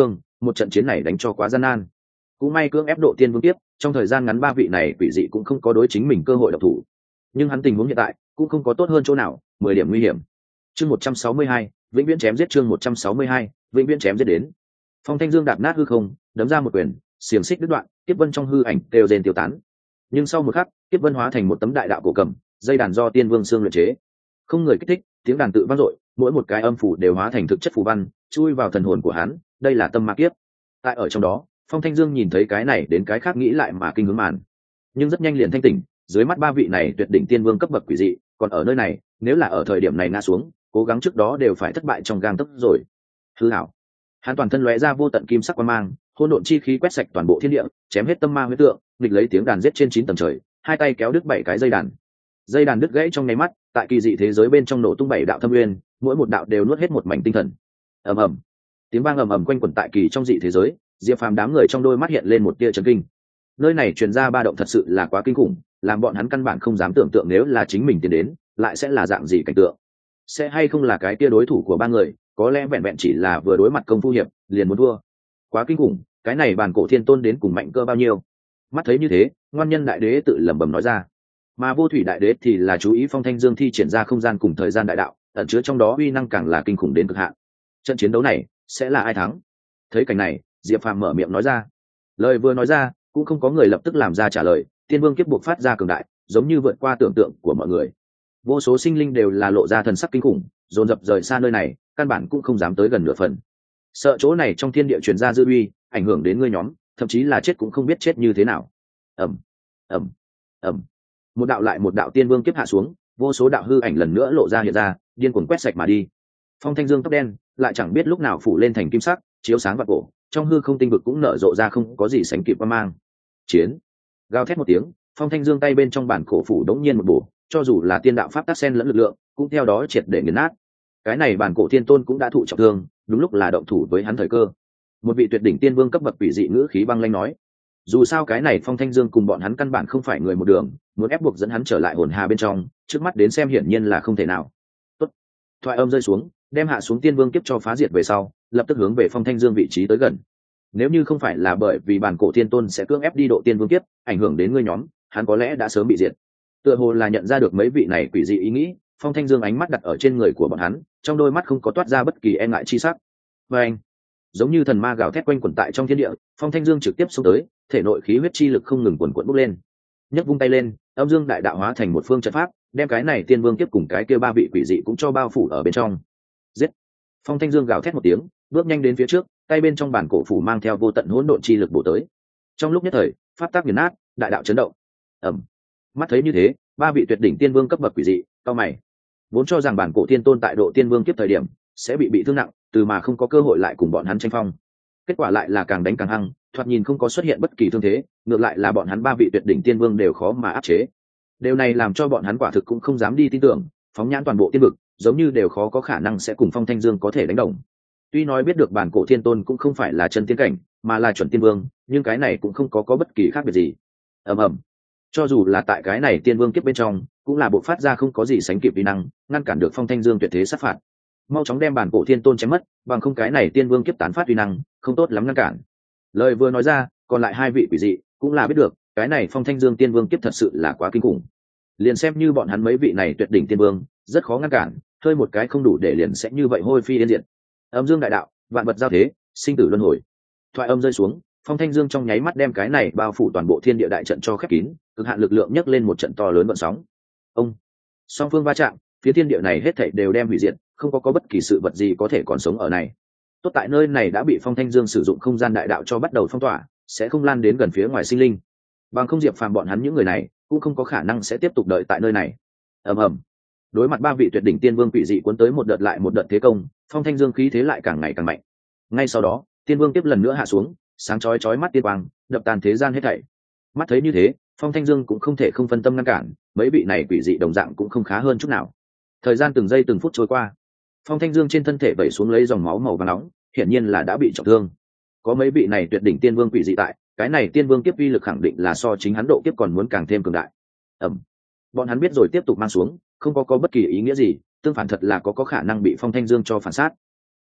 một trận chiến này đánh cho quá gian nan. Cũng may cưỡng ép độ tiên vương tiếp, trong thời gian ngắn ba vị này quỷ dị cũng không có đối chính mình cơ hội độc thủ. Nhưng hắn tình huống hiện tại cũng không có tốt hơn chỗ nào, mười điểm nguy hiểm. Chương một trăm sáu mươi hai, vĩnh viễn chém giết. Chương một trăm sáu mươi hai, vĩnh viễn chém giết đến. Phong Thanh Dương đạp nát hư không, đấm ra một quyền, xiềng xích đứt đoạn, tiếp vân trong hư ảnh đều rên tiêu tán. Nhưng sau một khắc, tiếp vân hóa thành một tấm đại đạo cổ cầm, dây đàn do tiên vương xương luyện chế. Không người kích thích, tiếng đàn tự vang dội, mỗi một cái âm phủ đều hóa thành thực chất phù văn, chui vào thần hồn của hắn, đây là tâm ma kiếp. Tại ở trong đó, Phong Thanh Dương nhìn thấy cái này đến cái khác nghĩ lại mà kinh hướng màn. Nhưng rất nhanh liền thanh tỉnh, dưới mắt ba vị này tuyệt đỉnh tiên vương cấp bậc quỷ dị, còn ở nơi này, nếu là ở thời điểm này ngã xuống, cố gắng trước đó đều phải thất bại trong gang tấc rồi. Hư hảo. Hắn toàn thân lóe ra vô tận kim sắc quang mang, hỗn độn chi khí quét sạch toàn bộ thiên địa, chém hết tâm ma huyết tượng, nghịch lấy tiếng đàn giết trên chín tầng trời, hai tay kéo đứt bảy cái dây đàn. Dây đàn đứt gãy trong nháy mắt, tại kỳ dị thế giới bên trong nổ tung bảy đạo thâm nguyên, mỗi một đạo đều nuốt hết một mảnh tinh thần. Ầm ầm. Tiếng vang ầm ầm quanh quẩn tại kỳ trong dị thế giới, Diệp Phàm đám người trong đôi mắt hiện lên một tia chấn kinh. Nơi này truyền ra ba động thật sự là quá kinh khủng, làm bọn hắn căn bản không dám tưởng tượng nếu là chính mình tiến đến, lại sẽ là dạng gì cảnh tượng. Sẽ hay không là cái tia đối thủ của ba người, có lẽ vẹn vẹn chỉ là vừa đối mặt công phu hiệp, liền muốn thua. Quá kinh khủng, cái này bàn cổ thiên tôn đến cùng mạnh cơ bao nhiêu. Mắt thấy như thế, ngoan nhân đại đế tự lẩm bẩm nói ra. Mà vô thủy đại đế thì là chú ý Phong Thanh Dương thi triển ra không gian cùng thời gian đại đạo, ẩn chứa trong đó uy năng càng là kinh khủng đến cực hạn. Trận chiến đấu này sẽ là ai thắng? Thấy cảnh này, Diệp Phàm mở miệng nói ra. Lời vừa nói ra, cũng không có người lập tức làm ra trả lời, tiên vương kiếp buộc phát ra cường đại, giống như vượt qua tưởng tượng của mọi người. Vô số sinh linh đều là lộ ra thần sắc kinh khủng, dồn dập rời xa nơi này, căn bản cũng không dám tới gần nửa phần. Sợ chỗ này trong thiên địa truyền ra dư uy, ảnh hưởng đến ngươi nhóm, thậm chí là chết cũng không biết chết như thế nào. Ầm, ầm, ầm. Một đạo lại một đạo tiên vương kiếp hạ xuống, vô số đạo hư ảnh lần nữa lộ ra hiện ra, điên cuồng quét sạch mà đi. Phong Thanh Dương tóc đen, lại chẳng biết lúc nào phủ lên thành kim sắc, chiếu sáng vạn cổ, trong hư không tinh vực cũng nở rộ ra không có gì sánh kịp qua mang. Chiến! Gào thét một tiếng, Phong Thanh Dương tay bên trong bản cổ phủ đống nhiên một bổ, cho dù là tiên đạo pháp tác sen lẫn lực lượng, cũng theo đó triệt để nghiền nát. Cái này bản cổ thiên tôn cũng đã thụ trọng thương, đúng lúc là động thủ với hắn thời cơ. Một vị tuyệt đỉnh tiên vương cấp bậc quỷ dị ngữ khí băng lãnh nói: dù sao cái này Phong Thanh Dương cùng bọn hắn căn bản không phải người một đường, muốn ép buộc dẫn hắn trở lại hồn hà bên trong, trước mắt đến xem hiển nhiên là không thể nào. Tốt. Thoại âm rơi xuống, đem hạ xuống tiên vương kiếp cho phá diệt về sau, lập tức hướng về Phong Thanh Dương vị trí tới gần. Nếu như không phải là bởi vì bản cổ thiên tôn sẽ cưỡng ép đi độ tiên vương kiếp, ảnh hưởng đến ngươi nhóm, hắn có lẽ đã sớm bị diệt. Tựa hồ là nhận ra được mấy vị này quỷ dị ý nghĩ, Phong Thanh Dương ánh mắt đặt ở trên người của bọn hắn, trong đôi mắt không có toát ra bất kỳ e ngại chi sắc. Và anh, giống như thần ma gào thét quanh quẩn tại trong thiên địa, Phong Thanh Dương trực tiếp xông tới, thể nội khí huyết chi lực không ngừng quần quần bốc lên. Nhấc vung tay lên, âm dương đại đạo hóa thành một phương trận pháp, đem cái này tiên vương kiếp cùng cái kia ba vị quỷ dị cũng cho bao phủ ở bên trong. Giết! Phong Thanh Dương gào thét một tiếng, bước nhanh đến phía trước, tay bên trong bản cổ phủ mang theo vô tận hỗn độn chi lực bổ tới. Trong lúc nhất thời, pháp tác nghiền nát, đại đạo chấn động. Ầm. Mắt thấy như thế, ba vị tuyệt đỉnh tiên vương cấp bậc quỷ dị, cao mày. Vốn cho rằng bản cổ tiên tôn tại độ tiên vương kiếp thời điểm sẽ bị bị thương nặng, từ mà không có cơ hội lại cùng bọn hắn tranh phong. Kết quả lại là càng đánh càng hăng, thoạt nhìn không có xuất hiện bất kỳ thương thế, ngược lại là bọn hắn ba vị tuyệt đỉnh tiên vương đều khó mà áp chế. Điều này làm cho bọn hắn quả thực cũng không dám đi tin tưởng, phóng nhãn toàn bộ tiên vực, giống như đều khó có khả năng sẽ cùng Phong Thanh Dương có thể đánh đồng. Tuy nói biết được bản cổ thiên tôn cũng không phải là chân tiên cảnh, mà là chuẩn tiên vương, nhưng cái này cũng không có có bất kỳ khác biệt gì. Ầm ầm. Cho dù là tại cái này tiên vương kiếp bên trong, cũng là bộc phát ra không có gì sánh kịp uy năng, ngăn cản được Phong Thanh Dương tuyệt thế sát phạt. Mau chóng đem bản cổ thiên tôn chém mất, bằng không cái này tiên vương kiếp tán phát uy năng, không tốt lắm ngăn cản. Lời vừa nói ra, còn lại hai vị quỷ dị cũng là biết được, cái này Phong Thanh Dương tiên vương kiếp thật sự là quá kinh khủng. Liền xem như bọn hắn mấy vị này tuyệt đỉnh tiên vương, rất khó ngăn cản, hơi một cái không đủ để liền sẽ như vậy hôi phi yên diệt. Âm dương đại đạo, vạn vật giao thế, sinh tử luân hồi. Thoại âm rơi xuống, Phong Thanh Dương trong nháy mắt đem cái này bao phủ toàn bộ thiên địa đại trận cho khép kín, cực hạn lực lượng nhấc lên một trận to lớn gợn sóng. Ông, song phương va chạm, phía thiên địa này hết thảy đều đem hủy diệt, không có có bất kỳ sự vật gì có thể còn sống ở này. Tốt tại nơi này đã bị Phong Thanh Dương sử dụng không gian đại đạo cho bắt đầu phong tỏa, sẽ không lan đến gần phía ngoài sinh linh. Bằng không Diệp Phàm bọn hắn những người này cũng không có khả năng sẽ tiếp tục đợi tại nơi này. Ầm ầm. Đối mặt ba vị tuyệt đỉnh tiên vương quỷ dị cuốn tới một đợt lại một đợt thế công, Phong Thanh Dương khí thế lại càng ngày càng mạnh. Ngay sau đó, tiên vương tiếp lần nữa hạ xuống, sáng chói chói mắt tiên quang, đập tàn thế gian hết thảy. Mắt thấy như thế, Phong Thanh Dương cũng không thể không phân tâm ngăn cản, mấy vị này quỷ dị đồng dạng cũng không khá hơn chút nào. Thời gian từng giây từng phút trôi qua, Phong Thanh Dương trên thân thể vẩy xuống lấy dòng máu màu vàng nóng, hiển nhiên là đã bị trọng thương. Có mấy vị này tuyệt đỉnh tiên vương quỷ dị tại, cái này tiên vương kiếp uy lực khẳng định là so chính hắn độ kiếp còn muốn càng thêm cường đại. Ẩm. Bọn hắn biết rồi tiếp tục mang xuống, không có có bất kỳ ý nghĩa gì, tương phản thật là có có khả năng bị Phong Thanh Dương cho phản sát.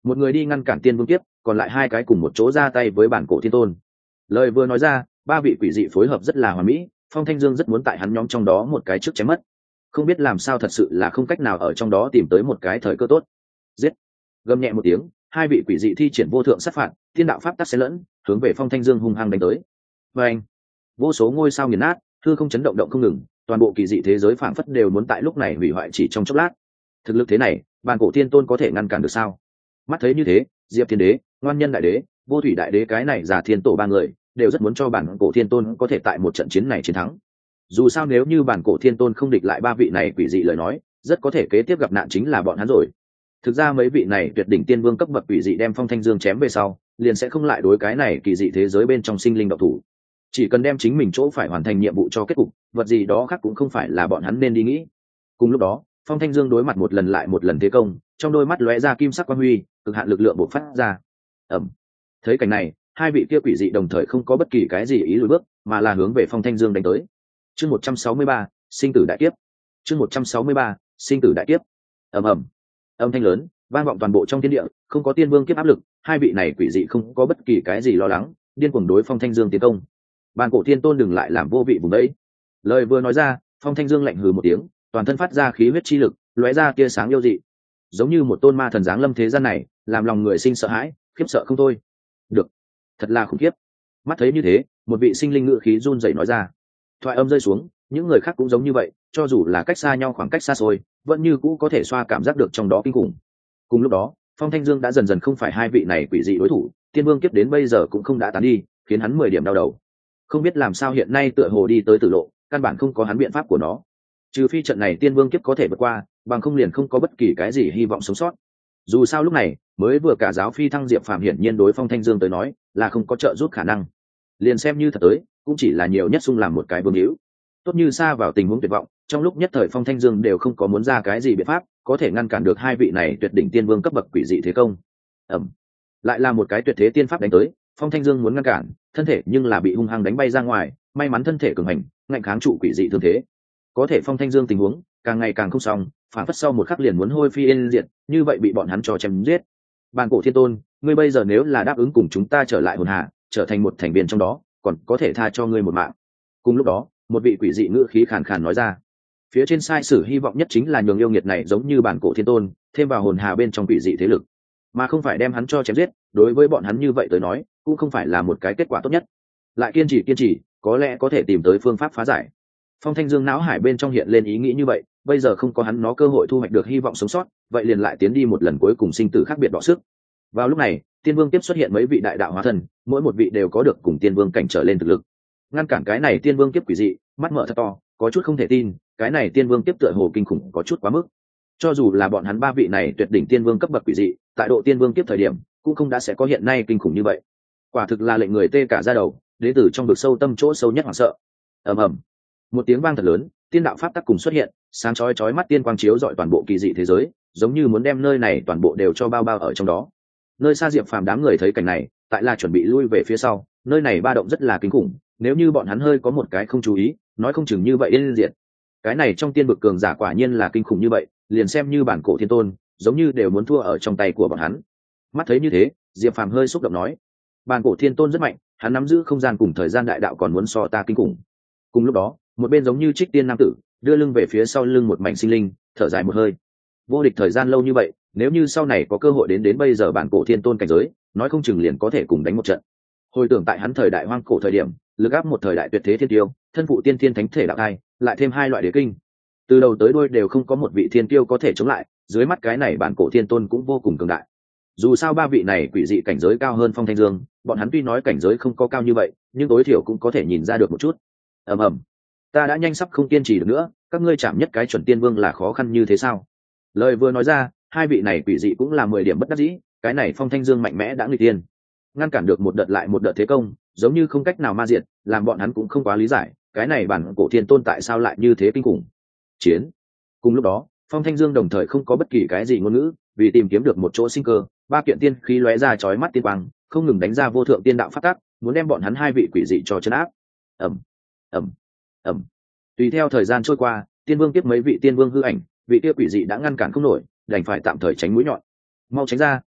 một người đi ngăn cản tiên vương kiếp, còn lại hai cái cùng một chỗ ra tay với bản cổ thiên tôn. Lời vừa nói ra, ba vị quỷ dị phối hợp rất là hoàn mỹ, Phong Thanh Dương rất muốn tại hắn nhóm trong đó một cái trước chém mất. Không biết làm sao thật sự là không cách nào ở trong đó tìm tới một cái thời cơ tốt. Giết! Gầm nhẹ một tiếng, hai vị quỷ dị thi triển vô thượng sát phạt, thiên đạo pháp tắc xen lẫn, hướng về Phong Thanh Dương hung hăng đánh tới. Và anh, vô số ngôi sao nghiền nát, hư không chấn động động không ngừng, toàn bộ kỳ dị thế giới phảng phất đều muốn tại lúc này hủy hoại chỉ trong chốc lát. Thực lực thế này, bản cổ thiên tôn có thể ngăn cản được sao? Mắt thấy như thế, Diệp Thiên Đế, Ngoan Nhân Đại Đế, Vô Thủy Đại Đế cái này giả thiên tổ ba người đều rất muốn cho bản cổ thiên tôn có thể tại một trận chiến này chiến thắng. Dù sao nếu như bản cổ thiên tôn không địch lại ba vị này quỷ dị lời nói, rất có thể kế tiếp gặp nạn chính là bọn hắn rồi. Thực ra mấy vị này tuyệt đỉnh tiên vương cấp bậc quỷ dị đem Phong Thanh Dương chém về sau, liền sẽ không lại đối cái này kỳ dị thế giới bên trong sinh linh độc thủ. Chỉ cần đem chính mình chỗ phải hoàn thành nhiệm vụ cho kết cục, vật gì đó khác cũng không phải là bọn hắn nên đi nghĩ. Cùng lúc đó, Phong Thanh Dương đối mặt một lần lại một lần thế công, trong đôi mắt lóe ra kim sắc quang huy, cực hạn lực lượng bộc phát ra. Ầm. Thấy cảnh này, hai vị kia quỷ dị đồng thời không có bất kỳ cái gì ý lùi bước, mà là hướng về Phong Thanh Dương đánh tới. Chương một trăm sáu mươi ba, sinh tử đại kiếp. Chương một trăm sáu mươi ba, sinh tử đại kiếp. Ầm ầm. Âm thanh lớn vang vọng toàn bộ trong thiên địa, không có tiên vương kiếp áp lực, hai vị này quỷ dị không có bất kỳ cái gì lo lắng, điên cuồng đối Phong Thanh Dương tiến công. Bàn cổ thiên tôn đừng lại làm vô vị vùng đấy. Lời vừa nói ra, Phong Thanh Dương lạnh hừ một tiếng, toàn thân phát ra khí huyết chi lực, lóe ra tia sáng yêu dị, giống như một tôn ma thần giáng lâm thế gian này, làm lòng người sinh sợ hãi, khiếp sợ không thôi. Được, thật là khủng khiếp. Mắt thấy như thế, một vị sinh linh ngự khí run rẩy nói ra. Thoại âm rơi xuống, những người khác cũng giống như vậy, cho dù là cách xa nhau khoảng cách xa xôi, vẫn như cũ có thể xoa cảm giác được trong đó kinh khủng. Cùng lúc đó, Phong Thanh Dương đã dần dần không phải hai vị này quỷ dị đối thủ, tiên vương kiếp đến bây giờ cũng không đã tán đi, khiến hắn mười điểm đau đầu. Không biết làm sao hiện nay tựa hồ đi tới tử lộ, căn bản không có hắn biện pháp của nó. Trừ phi trận này tiên vương kiếp có thể vượt qua, bằng không liền không có bất kỳ cái gì hy vọng sống sót. Dù sao lúc này, mới vừa cả giáo phi thăng Diệp Phàm hiển nhiên đối Phong Thanh Dương tới nói, là không có trợ giúp khả năng. Liền xem như thật tới, cũng chỉ là nhiều nhất xung làm một cái vương hữu. Tốt như xa vào tình huống tuyệt vọng, trong lúc nhất thời Phong Thanh Dương đều không có muốn ra cái gì biện pháp, có thể ngăn cản được hai vị này tuyệt đỉnh tiên vương cấp bậc quỷ dị thế công. Ầm. Lại là một cái tuyệt thế tiên pháp đánh tới, Phong Thanh Dương muốn ngăn cản, thân thể nhưng là bị hung hăng đánh bay ra ngoài, may mắn thân thể cường hành, ngạnh kháng trụ quỷ dị thương thế. Có thể Phong Thanh Dương tình huống càng ngày càng không xong, phản phất sau một khắc liền muốn hôi phi yên diệt, như vậy bị bọn hắn cho chém giết. Bàn cổ thiên tôn, ngươi bây giờ nếu là đáp ứng cùng chúng ta trở lại hồn hà, trở thành một thành viên trong đó, còn có thể tha cho ngươi một mạng. Cùng lúc đó, một vị quỷ dị ngữ khí khàn khàn nói ra. Phía trên sai sử hy vọng nhất chính là nhường yêu nghiệt này giống như bản cổ thiên tôn, thêm vào hồn hà bên trong quỷ dị thế lực, mà không phải đem hắn cho chém giết. Đối với bọn hắn như vậy tới nói, cũng không phải là một cái kết quả tốt nhất. Lại kiên trì kiên trì, có lẽ có thể tìm tới phương pháp phá giải. Phong Thanh Dương não hải bên trong hiện lên ý nghĩ như vậy, bây giờ không có hắn nó cơ hội thu hoạch được hy vọng sống sót, vậy liền lại tiến đi một lần cuối cùng sinh tử khác biệt đọ sức. Vào lúc này, Tiên Vương tiếp xuất hiện mấy vị đại đạo hóa thần, mỗi một vị đều có được cùng Tiên Vương cảnh trở lên thực lực. Ngăn cản cái này Tiên Vương kiếp quỷ dị, mắt mở thật to, có chút không thể tin, cái này Tiên Vương kiếp tựa hồ kinh khủng có chút quá mức. Cho dù là bọn hắn ba vị này tuyệt đỉnh Tiên Vương cấp bậc quỷ dị, tại độ Tiên Vương kiếp thời điểm, cũng không đã sẽ có hiện nay kinh khủng như vậy. Quả thực là lệnh người tê cả da đầu, đến từ trong vực sâu tâm chỗ sâu nhất hoảng sợ. Ầm ầm. Một tiếng vang thật lớn, tiên đạo pháp tắc cùng xuất hiện, sáng chói chói mắt tiên quang chiếu rọi toàn bộ kỳ dị thế giới, giống như muốn đem nơi này toàn bộ đều cho bao bao ở trong đó. Nơi xa Diệp Phàm đám người thấy cảnh này, tại là chuẩn bị lui về phía sau, nơi này ba động rất là kinh khủng, nếu như bọn hắn hơi có một cái không chú ý, nói không chừng như vậy yên diệt. Cái này trong tiên vực cường giả quả nhiên là kinh khủng như vậy, liền xem như bản cổ thiên tôn, giống như đều muốn thua ở trong tay của bọn hắn. Mắt thấy như thế, Diệp Phàm hơi xúc động nói, bản cổ thiên tôn rất mạnh, hắn nắm giữ không gian cùng thời gian đại đạo còn muốn so ta kinh khủng. Cùng lúc đó, một bên giống như trích tiên nam tử đưa lưng về phía sau lưng một mảnh sinh linh, thở dài một hơi. Vô địch thời gian lâu như vậy, nếu như sau này có cơ hội đến đến bây giờ bản cổ thiên tôn cảnh giới, nói không chừng liền có thể cùng đánh một trận. Hồi tưởng tại hắn thời đại hoang cổ thời điểm, lực áp một thời đại tuyệt thế thiên tiêu, thân phụ tiên thiên thánh thể đạo thai, lại thêm hai loại đế kinh, từ đầu tới đuôi đều không có một vị thiên tiêu có thể chống lại, dưới mắt cái này bản cổ thiên tôn cũng vô cùng cường đại. Dù sao ba vị này quỷ dị cảnh giới cao hơn Phong Thanh Dương, bọn hắn tuy nói cảnh giới không có cao như vậy, nhưng tối thiểu cũng có thể nhìn ra được một chút. Ầm ầm. Ta đã nhanh sắp không kiên trì được nữa, các ngươi chạm nhất cái chuẩn tiên vương là khó khăn như thế sao? Lời vừa nói ra, hai vị này quỷ dị cũng là mười điểm bất đắc dĩ, cái này Phong Thanh Dương mạnh mẽ đã nguy tiên, ngăn cản được một đợt lại một đợt thế công, giống như không cách nào ma diệt, làm bọn hắn cũng không quá lý giải, cái này bản cổ thiên tôn tại sao lại như thế kinh khủng. Chiến. Cùng lúc đó, Phong Thanh Dương đồng thời không có bất kỳ cái gì ngôn ngữ, vì tìm kiếm được một chỗ sinh cơ, ba kiện tiên khí lóe ra chói mắt tiên quang, không ngừng đánh ra vô thượng tiên đạo pháp tắc, muốn đem bọn hắn hai vị quỷ dị cho trấn áp. Ầm, ầm, ầm. Tùy theo thời gian trôi qua, tiên vương tiếp mấy vị tiên vương hư ảnh, vị kia quỷ dị đã ngăn cản không nổi, đành phải tạm thời tránh mũi nhọn. Mau tránh ra,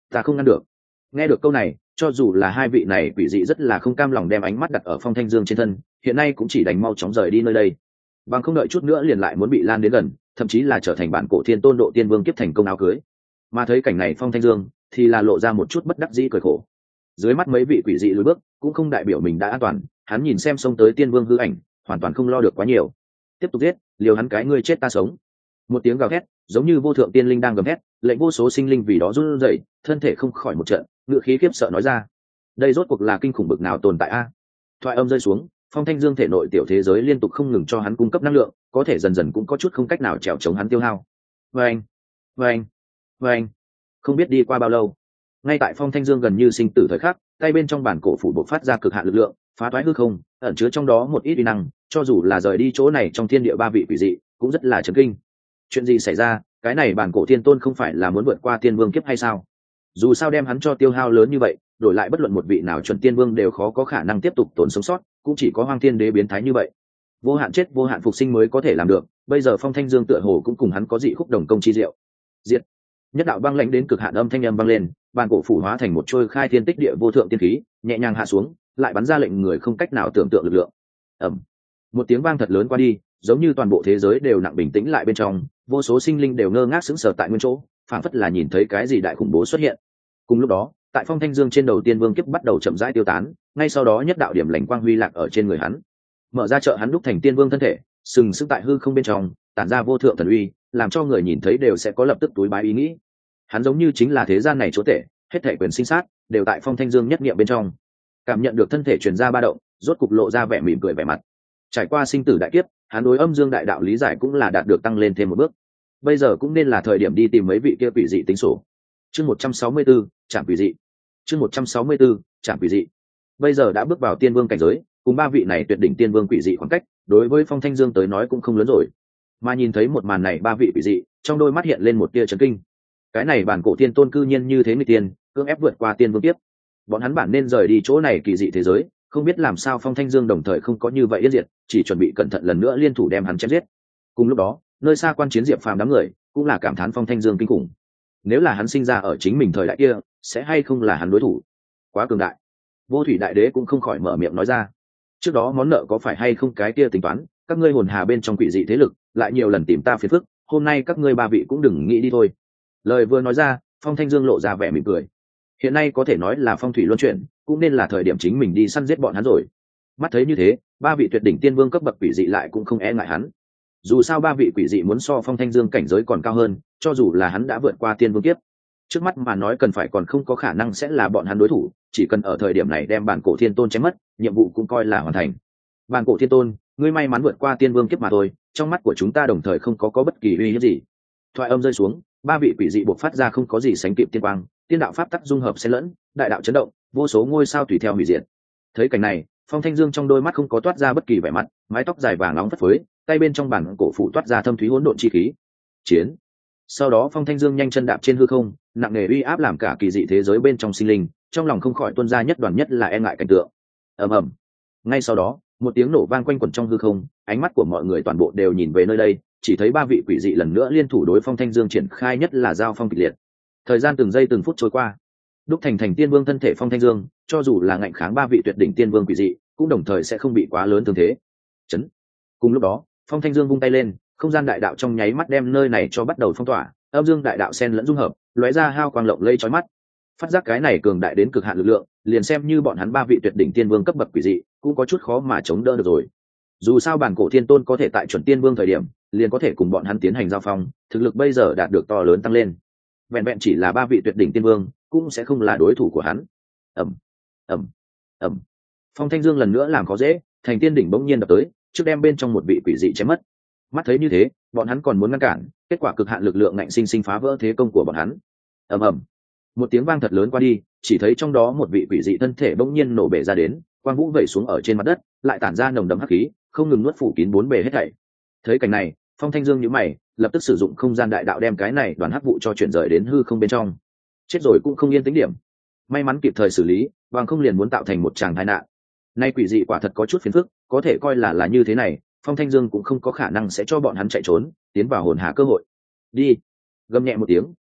ta không ngăn được. Nghe được câu này, cho dù là hai vị này quỷ dị rất là không cam lòng đem ánh mắt đặt ở Phong Thanh Dương trên thân, hiện nay cũng chỉ đành mau chóng rời đi nơi đây, bằng không đợi chút nữa liền lại muốn bị lan đến gần, thậm chí là trở thành bản cổ thiên tôn độ tiên vương kiếp thành công áo cưới. Mà thấy cảnh này Phong Thanh Dương thì là lộ ra một chút bất đắc dĩ cười khổ. Dưới mắt mấy vị quỷ dị lùi bước cũng không đại biểu mình đã an toàn, hắn nhìn xem xông tới tiên vương hư ảnh, hoàn toàn không lo được quá nhiều. Tiếp tục giết, liều hắn cái ngươi chết ta sống. Một tiếng gào thét, giống như vô thượng tiên linh đang gầm hét, lệnh vô số sinh linh vì đó run rẩy, thân thể không khỏi một trận, ngựa khí khiếp sợ nói ra: đây rốt cuộc là kinh khủng bực nào tồn tại a? Thoại âm rơi xuống, Phong Thanh Dương thể nội tiểu thế giới liên tục không ngừng cho hắn cung cấp năng lượng, có thể dần dần cũng có chút không cách nào chèo chống hắn tiêu hao. Vâng, vâng, vâng. Không biết đi qua bao lâu, ngay tại Phong Thanh Dương gần như sinh tử thời khắc, tay bên trong bản cổ phủ bộc phát ra cực hạn lực lượng, phá toái hư không, ẩn chứa trong đó một ít uy năng, cho dù là rời đi chỗ này trong thiên địa ba vị quỷ dị, cũng rất là chấn kinh. Chuyện gì xảy ra? Cái này bản cổ thiên tôn không phải là muốn vượt qua tiên vương kiếp hay sao? Dù sao đem hắn cho tiêu hao lớn như vậy, đổi lại bất luận một vị nào chuẩn tiên vương đều khó có khả năng tiếp tục tồn sống sót, cũng chỉ có Hoang Thiên Đế biến thái như vậy, vô hạn chết vô hạn phục sinh mới có thể làm được. Bây giờ Phong Thanh Dương tựa hồ cũng cùng hắn có dị khúc đồng công chi diệu. Diệt! Nhất đạo băng lãnh đến cực hạn âm thanh âm vang lên, bàn cổ phủ hóa thành một trôi khai thiên tích địa vô thượng tiên khí, nhẹ nhàng hạ xuống, lại bắn ra lệnh người không cách nào tưởng tượng lực lượng. Ầm! Một tiếng vang thật lớn qua đi, giống như toàn bộ thế giới đều nặng bình tĩnh lại bên trong, vô số sinh linh đều ngơ ngác sững sờ tại nguyên chỗ, phảng phất là nhìn thấy cái gì đại khủng bố xuất hiện. Cùng lúc đó, tại Phong Thanh Dương trên đầu tiên vương kiếp bắt đầu chậm rãi tiêu tán, ngay sau đó nhất đạo điểm lành quang huy lạc ở trên người hắn, mở ra trợ hắn đúc thành tiên vương thân thể, sừng sững tại hư không bên trong, tản ra vô thượng thần uy, làm cho người nhìn thấy đều sẽ có lập tức túi bái ý nghĩ. Hắn giống như chính là thế gian này chúa tể, hết thảy quyền sinh sát đều tại Phong Thanh Dương nhất niệm bên trong. Cảm nhận được thân thể truyền ra ba động, rốt cục lộ ra vẻ mỉm cười vẻ mặt. Trải qua sinh tử đại kiếp, hắn đối âm dương đại đạo lý giải cũng là đạt được tăng lên thêm một bước. Bây giờ cũng nên là thời điểm đi tìm mấy vị kia quỷ dị tính sổ. Chương một trăm sáu mươi tư, trạm quỷ dị. Chương một trăm sáu mươi tư, trạm quỷ dị. Bây giờ đã bước vào tiên vương cảnh giới, cùng ba vị này tuyệt đỉnh tiên vương quỷ dị khoảng cách, đối với Phong Thanh Dương tới nói cũng không lớn rồi. Mà nhìn thấy một màn này ba vị quỷ dị, trong đôi mắt hiện lên một tia chấn kinh. Cái này bản cổ tiên tôn cư nhiên như thế người tiên, cưỡng ép vượt qua tiên vương tiếp. Bọn hắn bản nên rời đi chỗ này kỳ dị thế giới, không biết làm sao Phong Thanh Dương đồng thời không có như vậy yết diệt, chỉ chuẩn bị cẩn thận lần nữa liên thủ đem hắn chém giết. Cùng lúc đó, nơi xa quan chiến Diệp Phàm đám người cũng là cảm thán Phong Thanh Dương kinh khủng. Nếu là hắn sinh ra ở chính mình thời đại kia, sẽ hay không là hắn đối thủ? Quá cường đại. Vô Thủy Đại Đế cũng không khỏi mở miệng nói ra. Trước đó món nợ có phải hay không cái kia tính toán, các ngươi hồn hà bên trong quỷ dị thế lực lại nhiều lần tìm ta phiền phức, hôm nay các ngươi ba vị cũng đừng nghĩ đi thôi. Lời vừa nói ra, Phong Thanh Dương lộ ra vẻ mỉm cười. Hiện nay có thể nói là phong thủy luân chuyển, cũng nên là thời điểm chính mình đi săn giết bọn hắn rồi. Mắt thấy như thế, ba vị tuyệt đỉnh tiên vương cấp bậc quỷ dị lại cũng không e ngại hắn. Dù sao ba vị quỷ dị muốn so Phong Thanh Dương cảnh giới còn cao hơn, cho dù là hắn đã vượt qua tiên vương kiếp, trước mắt mà nói cần phải còn không có khả năng sẽ là bọn hắn đối thủ, chỉ cần ở thời điểm này đem bản cổ thiên tôn chém mất, nhiệm vụ cũng coi là hoàn thành. Bản cổ thiên tôn, ngươi may mắn vượt qua tiên vương kiếp mà thôi, trong mắt của chúng ta đồng thời không có có bất kỳ uy hiếp gì. Thoại âm rơi xuống, ba vị quỷ dị bộc phát ra không có gì sánh kịp tiên quang, tiên đạo pháp tắc dung hợp xen lẫn, đại đạo chấn động, vô số ngôi sao tùy theo hủy diệt. Thấy cảnh này, Phong Thanh Dương trong đôi mắt không có toát ra bất kỳ vẻ mặt, mái tóc dài vàng nóng phất phới, tay bên trong bản cổ phủ toát ra thâm thúy hỗn độn chi khí. Chiến. Sau đó Phong Thanh Dương nhanh chân đạp trên hư không, nặng nề uy áp làm cả kỳ dị thế giới bên trong sinh linh, trong lòng không khỏi tuôn ra nhất đoàn nhất là e ngại cảnh tượng. Ầm ầm. Ngay sau đó, một tiếng nổ vang quanh quẩn trong hư không, ánh mắt của mọi người toàn bộ đều nhìn về nơi đây, chỉ thấy ba vị quỷ dị lần nữa liên thủ đối Phong Thanh Dương triển khai nhất là giao phong kịch liệt. Thời gian từng giây từng phút trôi qua, đúc thành thành tiên vương thân thể Phong Thanh Dương, cho dù là ngạnh kháng ba vị tuyệt đỉnh tiên vương quỷ dị, cũng đồng thời sẽ không bị quá lớn thương thế. Chấn. Cùng lúc đó, Phong Thanh Dương vung tay lên, không gian đại đạo trong nháy mắt đem nơi này cho bắt đầu phong tỏa, âm dương đại đạo xen lẫn dung hợp, lóe ra hao quang lộng lây chói mắt. Phát giác cái này cường đại đến cực hạn lực lượng, liền xem như bọn hắn ba vị tuyệt đỉnh tiên vương cấp bậc quỷ dị, cũng có chút khó mà chống đỡ được rồi. Dù sao bản cổ thiên tôn có thể tại chuẩn tiên vương thời điểm, liền có thể cùng bọn hắn tiến hành giao phong, thực lực bây giờ đạt được to lớn tăng lên. Vẹn vẹn chỉ là ba vị tuyệt đỉnh tiên vương, cũng sẽ không là đối thủ của hắn. Ầm, ầm, ầm. Phong Thanh Dương lần nữa làm khó dễ, thành tiên đỉnh bỗng nhiên đập tới, trước đem bên trong một vị quỷ dị chém mất. Mắt thấy như thế, bọn hắn còn muốn ngăn cản, kết quả cực hạn lực lượng ngạnh sinh sinh phá vỡ thế công của bọn hắn. Ầm ầm. Một tiếng vang thật lớn qua đi, chỉ thấy trong đó một vị quỷ dị thân thể bỗng nhiên nổ bể ra đến, quang vũ vẩy xuống ở trên mặt đất, lại tản ra nồng đậm hắc khí, không ngừng nuốt phủ kín bốn bề hết thảy. Thấy cảnh này, Phong Thanh Dương nhíu mày, lập tức sử dụng không gian đại đạo đem cái này đoàn hắc vụ cho chuyển rời đến hư không bên trong. Chết rồi cũng không yên tĩnh điểm. May mắn kịp thời xử lý, bằng không liền muốn tạo thành một tràng tai nạn. Nay quỷ dị quả thật có chút phiền phức, có thể coi là là như thế này, Phong Thanh Dương cũng không có khả năng sẽ cho bọn hắn chạy trốn, tiến vào hồn hà cơ hội. Đi. Gầm nhẹ một tiếng,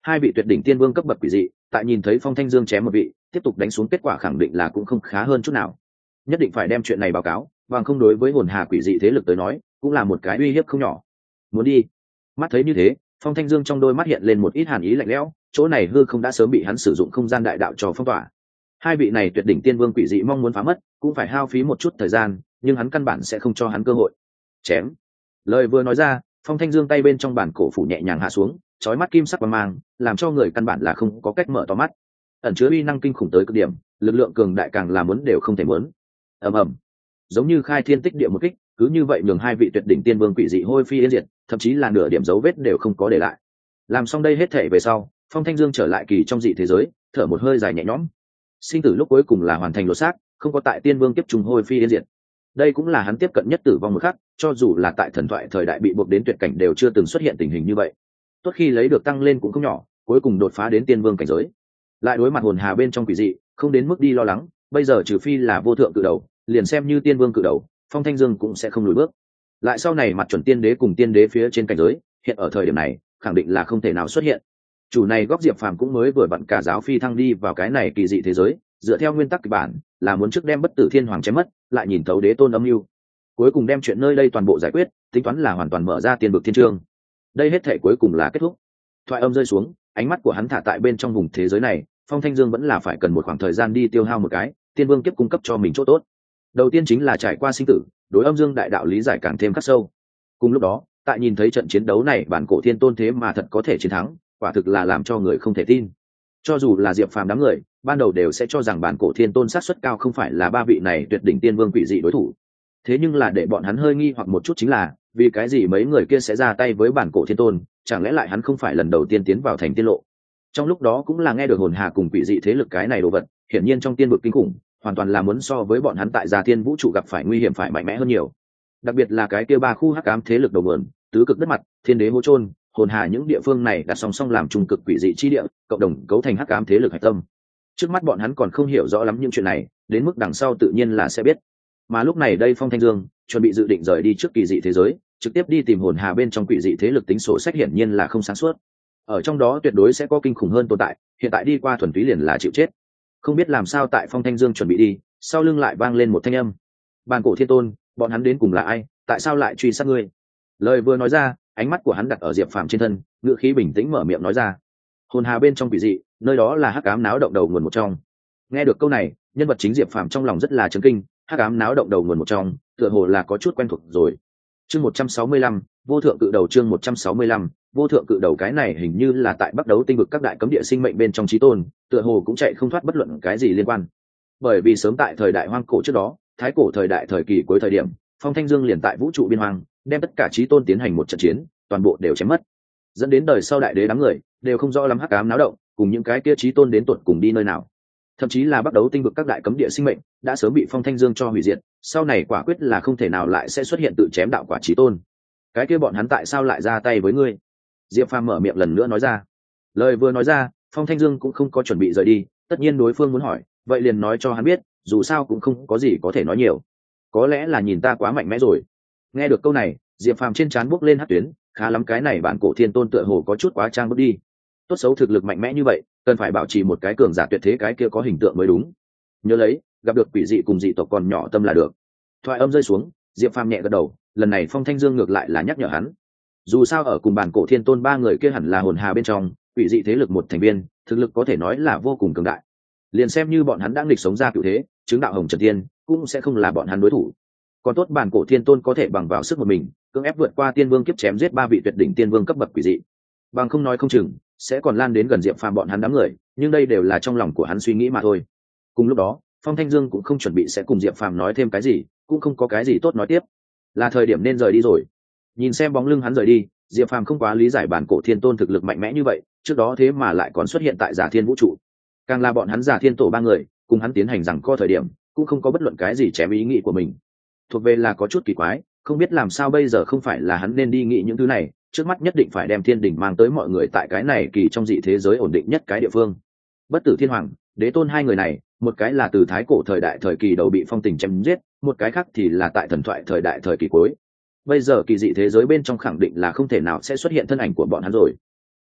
hai vị tuyệt đỉnh tiên vương cấp bậc quỷ dị tại nhìn thấy Phong Thanh Dương chém một vị tiếp tục đánh xuống, kết quả khẳng định là cũng không khá hơn chút nào. Nhất định phải đem chuyện này báo cáo, bằng không đối với hồn hà quỷ dị thế lực tới nói cũng là một cái uy hiếp không nhỏ. Muốn đi. Mắt thấy như thế, Phong Thanh Dương trong đôi mắt hiện lên một ít hàn ý lạnh lẽo, chỗ này hư không đã sớm bị hắn sử dụng không gian đại đạo cho phong tỏa. Hai vị này tuyệt đỉnh tiên vương quỷ dị mong muốn phá mất cũng phải hao phí một chút thời gian, nhưng hắn căn bản sẽ không cho hắn cơ hội. Chém. Lời vừa nói ra, Phong Thanh Dương tay bên trong bản cổ phủ nhẹ nhàng hạ xuống, chói mắt kim sắc quang mang, làm cho người căn bản là không có cách mở to mắt. Ẩn chứa uy năng kinh khủng tới cực điểm, lực lượng cường đại càng là muốn đều không thể muốn. Ầm ầm. Giống như khai thiên tích địa một kích, cứ như vậy nhường hai vị tuyệt đỉnh tiên vương quỷ dị hôi phi yên diệt, thậm chí là nửa điểm dấu vết đều không có để lại. Làm xong đây hết thể về sau, Phong Thanh Dương trở lại kỳ trong dị thế giới, thở một hơi dài nhẹ nhõm. Sinh tử lúc cuối cùng là hoàn thành lột xác, không có tại tiên vương kiếp trùng hôi phi yên diệt. Đây cũng là hắn tiếp cận nhất tử vong một khắc, cho dù là tại thần thoại thời đại bị buộc đến tuyệt cảnh đều chưa từng xuất hiện tình hình như vậy. Tốt khi lấy được tăng lên cũng không nhỏ, cuối cùng đột phá đến tiên vương cảnh giới. Lại đối mặt hồn hà bên trong quỷ dị, không đến mức đi lo lắng, bây giờ trừ phi là vô thượng cự đầu, liền xem như tiên vương cự đầu, Phong Thanh Dương cũng sẽ không lùi bước. Lại sau này mặt chuẩn tiên đế cùng tiên đế phía trên cảnh giới, hiện ở thời điểm này, khẳng định là không thể nào xuất hiện. Chủ này góc Diệp Phàm cũng mới vừa vặn cả giáo phi thăng đi vào cái này kỳ dị thế giới, dựa theo nguyên tắc kịch bản, là muốn trước đem bất tử thiên hoàng chém mất, lại nhìn thấu đế tôn âm mưu, cuối cùng đem chuyện nơi đây toàn bộ giải quyết, tính toán là hoàn toàn mở ra tiên vực thiên trương. Đây hết thể cuối cùng là kết thúc. Thoại âm rơi xuống, ánh mắt của hắn thả tại bên trong vùng thế giới này, Phong Thanh Dương vẫn là phải cần một khoảng thời gian đi tiêu hao một cái, tiên vương kiếp cung cấp cho mình chỗ tốt. Đầu tiên chính là trải qua sinh tử, đối âm dương đại đạo lý giải càng thêm khắc sâu. Cùng lúc đó, tại nhìn thấy trận chiến đấu này bản cổ thiên tôn thế mà thật có thể chiến thắng, quả thực là làm cho người không thể tin. Cho dù là Diệp Phàm đám người, ban đầu đều sẽ cho rằng bản cổ thiên tôn sát suất cao không phải là ba vị này tuyệt đỉnh tiên vương quỷ dị đối thủ. Thế nhưng là để bọn hắn hơi nghi hoặc một chút chính là, vì cái gì mấy người kia sẽ ra tay với bản cổ thiên tôn, chẳng lẽ lại hắn không phải lần đầu tiên tiến vào thành tiên lộ. Trong lúc đó cũng là nghe được hồn hà cùng quỷ dị thế lực cái này đồ vật, hiển nhiên trong tiên vực kinh khủng, hoàn toàn là muốn so với bọn hắn tại Gia Thiên vũ trụ gặp phải nguy hiểm phải mạnh mẽ hơn nhiều. Đặc biệt là cái kia ba khu hắc ám thế lực đầu nguồn, tứ cực đất mặt, thiên đế hố chôn, hồn hà những địa phương này đặt song song làm trung cực quỷ dị chi địa, cộng đồng cấu thành hắc ám thế lực hạch tâm. Trước mắt bọn hắn còn không hiểu rõ lắm những chuyện này, đến mức đằng sau tự nhiên là sẽ biết. Mà lúc này đây Phong Thanh Dương chuẩn bị dự định rời đi trước kỳ dị thế giới, trực tiếp đi tìm hồn hà bên trong quỷ dị thế lực tính sổ sách, hiển nhiên là không sáng suốt. Ở trong đó tuyệt đối sẽ có kinh khủng hơn tồn tại, hiện tại đi qua thuần túy liền là chịu chết. Không biết làm sao tại Phong Thanh Dương chuẩn bị đi, sau lưng lại vang lên một thanh âm. Bàn cổ thiên tôn, bọn hắn đến cùng là ai, tại sao lại truy sát ngươi? Lời vừa nói ra, ánh mắt của hắn đặt ở Diệp Phàm trên thân, ngữ khí bình tĩnh mở miệng nói ra. Hồn hà bên trong quỷ dị, nơi đó là hắc ám náo động đầu nguồn một trong. Nghe được câu này, nhân vật chính Diệp Phàm trong lòng rất là chấn kinh, hắc ám náo động đầu nguồn một trong, tựa hồ là có chút quen thuộc rồi. Chương một trăm sáu mươi lăm, vô thượng cự đầu. Chương một trăm sáu mươi lăm, vô thượng cự đầu. Cái này hình như là tại Bắc Đấu tinh vực các đại cấm địa sinh mệnh bên trong chí tôn, tựa hồ cũng chạy không thoát bất luận cái gì liên quan. Bởi vì sớm tại thời đại hoang cổ trước đó, thái cổ thời đại thời kỳ cuối thời điểm, Phong Thanh Dương liền tại vũ trụ biên hoang, đem tất cả chí tôn tiến hành một trận chiến, toàn bộ đều chém mất. Dẫn đến đời sau đại đế đám người đều không rõ lắm hắc ám náo động, cùng những cái kia chí tôn đến tuột cùng đi nơi nào. Thậm chí là Bắc Đấu tinh vực các đại cấm địa sinh mệnh đã sớm bị Phong Thanh Dương cho hủy diệt, sau này quả quyết là không thể nào lại sẽ xuất hiện tự chém đạo quả chí tôn. Cái kia bọn hắn tại sao lại ra tay với ngươi? Diệp Phàm mở miệng lần nữa nói ra. Lời vừa nói ra, Phong Thanh Dương cũng không có chuẩn bị rời đi, tất nhiên đối phương muốn hỏi, vậy liền nói cho hắn biết, dù sao cũng không có gì có thể nói nhiều. Có lẽ là nhìn ta quá mạnh mẽ rồi. Nghe được câu này, Diệp Phàm trên trán bước lên hắc tuyến, khá lắm, cái này bản cổ thiên tôn tựa hồ có chút quá trang bước đi. Tốt xấu thực lực mạnh mẽ như vậy, cần phải bảo trì một cái cường giả tuyệt thế cái kia có hình tượng mới đúng. Nhớ lấy, gặp được quỷ dị cùng dị tộc còn nhỏ tâm là được. Thoại âm rơi xuống, Diệp Phàm nhẹ gật đầu, lần này Phong Thanh Dương ngược lại là nhắc nhở hắn. Dù sao ở cùng bản cổ thiên tôn ba người kia hẳn là hồn hà bên trong quỷ dị thế lực một thành viên, thực lực có thể nói là vô cùng cường đại. Liền xem như bọn hắn đang nghịch sống ra cựu thế, chứng đạo hồng trần tiên, cũng sẽ không là bọn hắn đối thủ. Còn tốt bản cổ thiên tôn có thể bằng vào sức một mình, cưỡng ép vượt qua tiên vương kiếp chém giết ba vị tuyệt đỉnh tiên vương cấp bậc quỷ dị. Bằng không nói không chừng sẽ còn lan đến gần Diệp Phàm bọn hắn đám người, nhưng đây đều là trong lòng của hắn suy nghĩ mà thôi. Cùng lúc đó, Phong Thanh Dương cũng không chuẩn bị sẽ cùng Diệp Phàm nói thêm cái gì, cũng không có cái gì tốt nói tiếp, là thời điểm nên rời đi rồi. Nhìn xem bóng lưng hắn rời đi, Diệp Phàm không quá lý giải bản cổ thiên tôn thực lực mạnh mẽ như vậy, trước đó thế mà lại còn xuất hiện tại Giả Thiên vũ trụ. Càng là bọn hắn Giả Thiên tổ ba người cùng hắn tiến hành rằng co thời điểm, cũng không có bất luận cái gì chém ý nghĩ của mình, thuộc về là có chút kỳ quái, không biết làm sao bây giờ không phải là hắn nên đi nghĩ những thứ này, trước mắt nhất định phải đem thiên đỉnh mang tới mọi người tại cái này kỳ trong dị thế giới ổn định nhất cái địa phương. Bất tử thiên hoàng, đế tôn hai người này, một cái là từ thái cổ thời đại thời kỳ đầu bị phong tình chém giết, một cái khác thì là tại thần thoại thời đại thời kỳ cuối. Bây giờ kỳ dị thế giới bên trong khẳng định là không thể nào sẽ xuất hiện thân ảnh của bọn hắn rồi.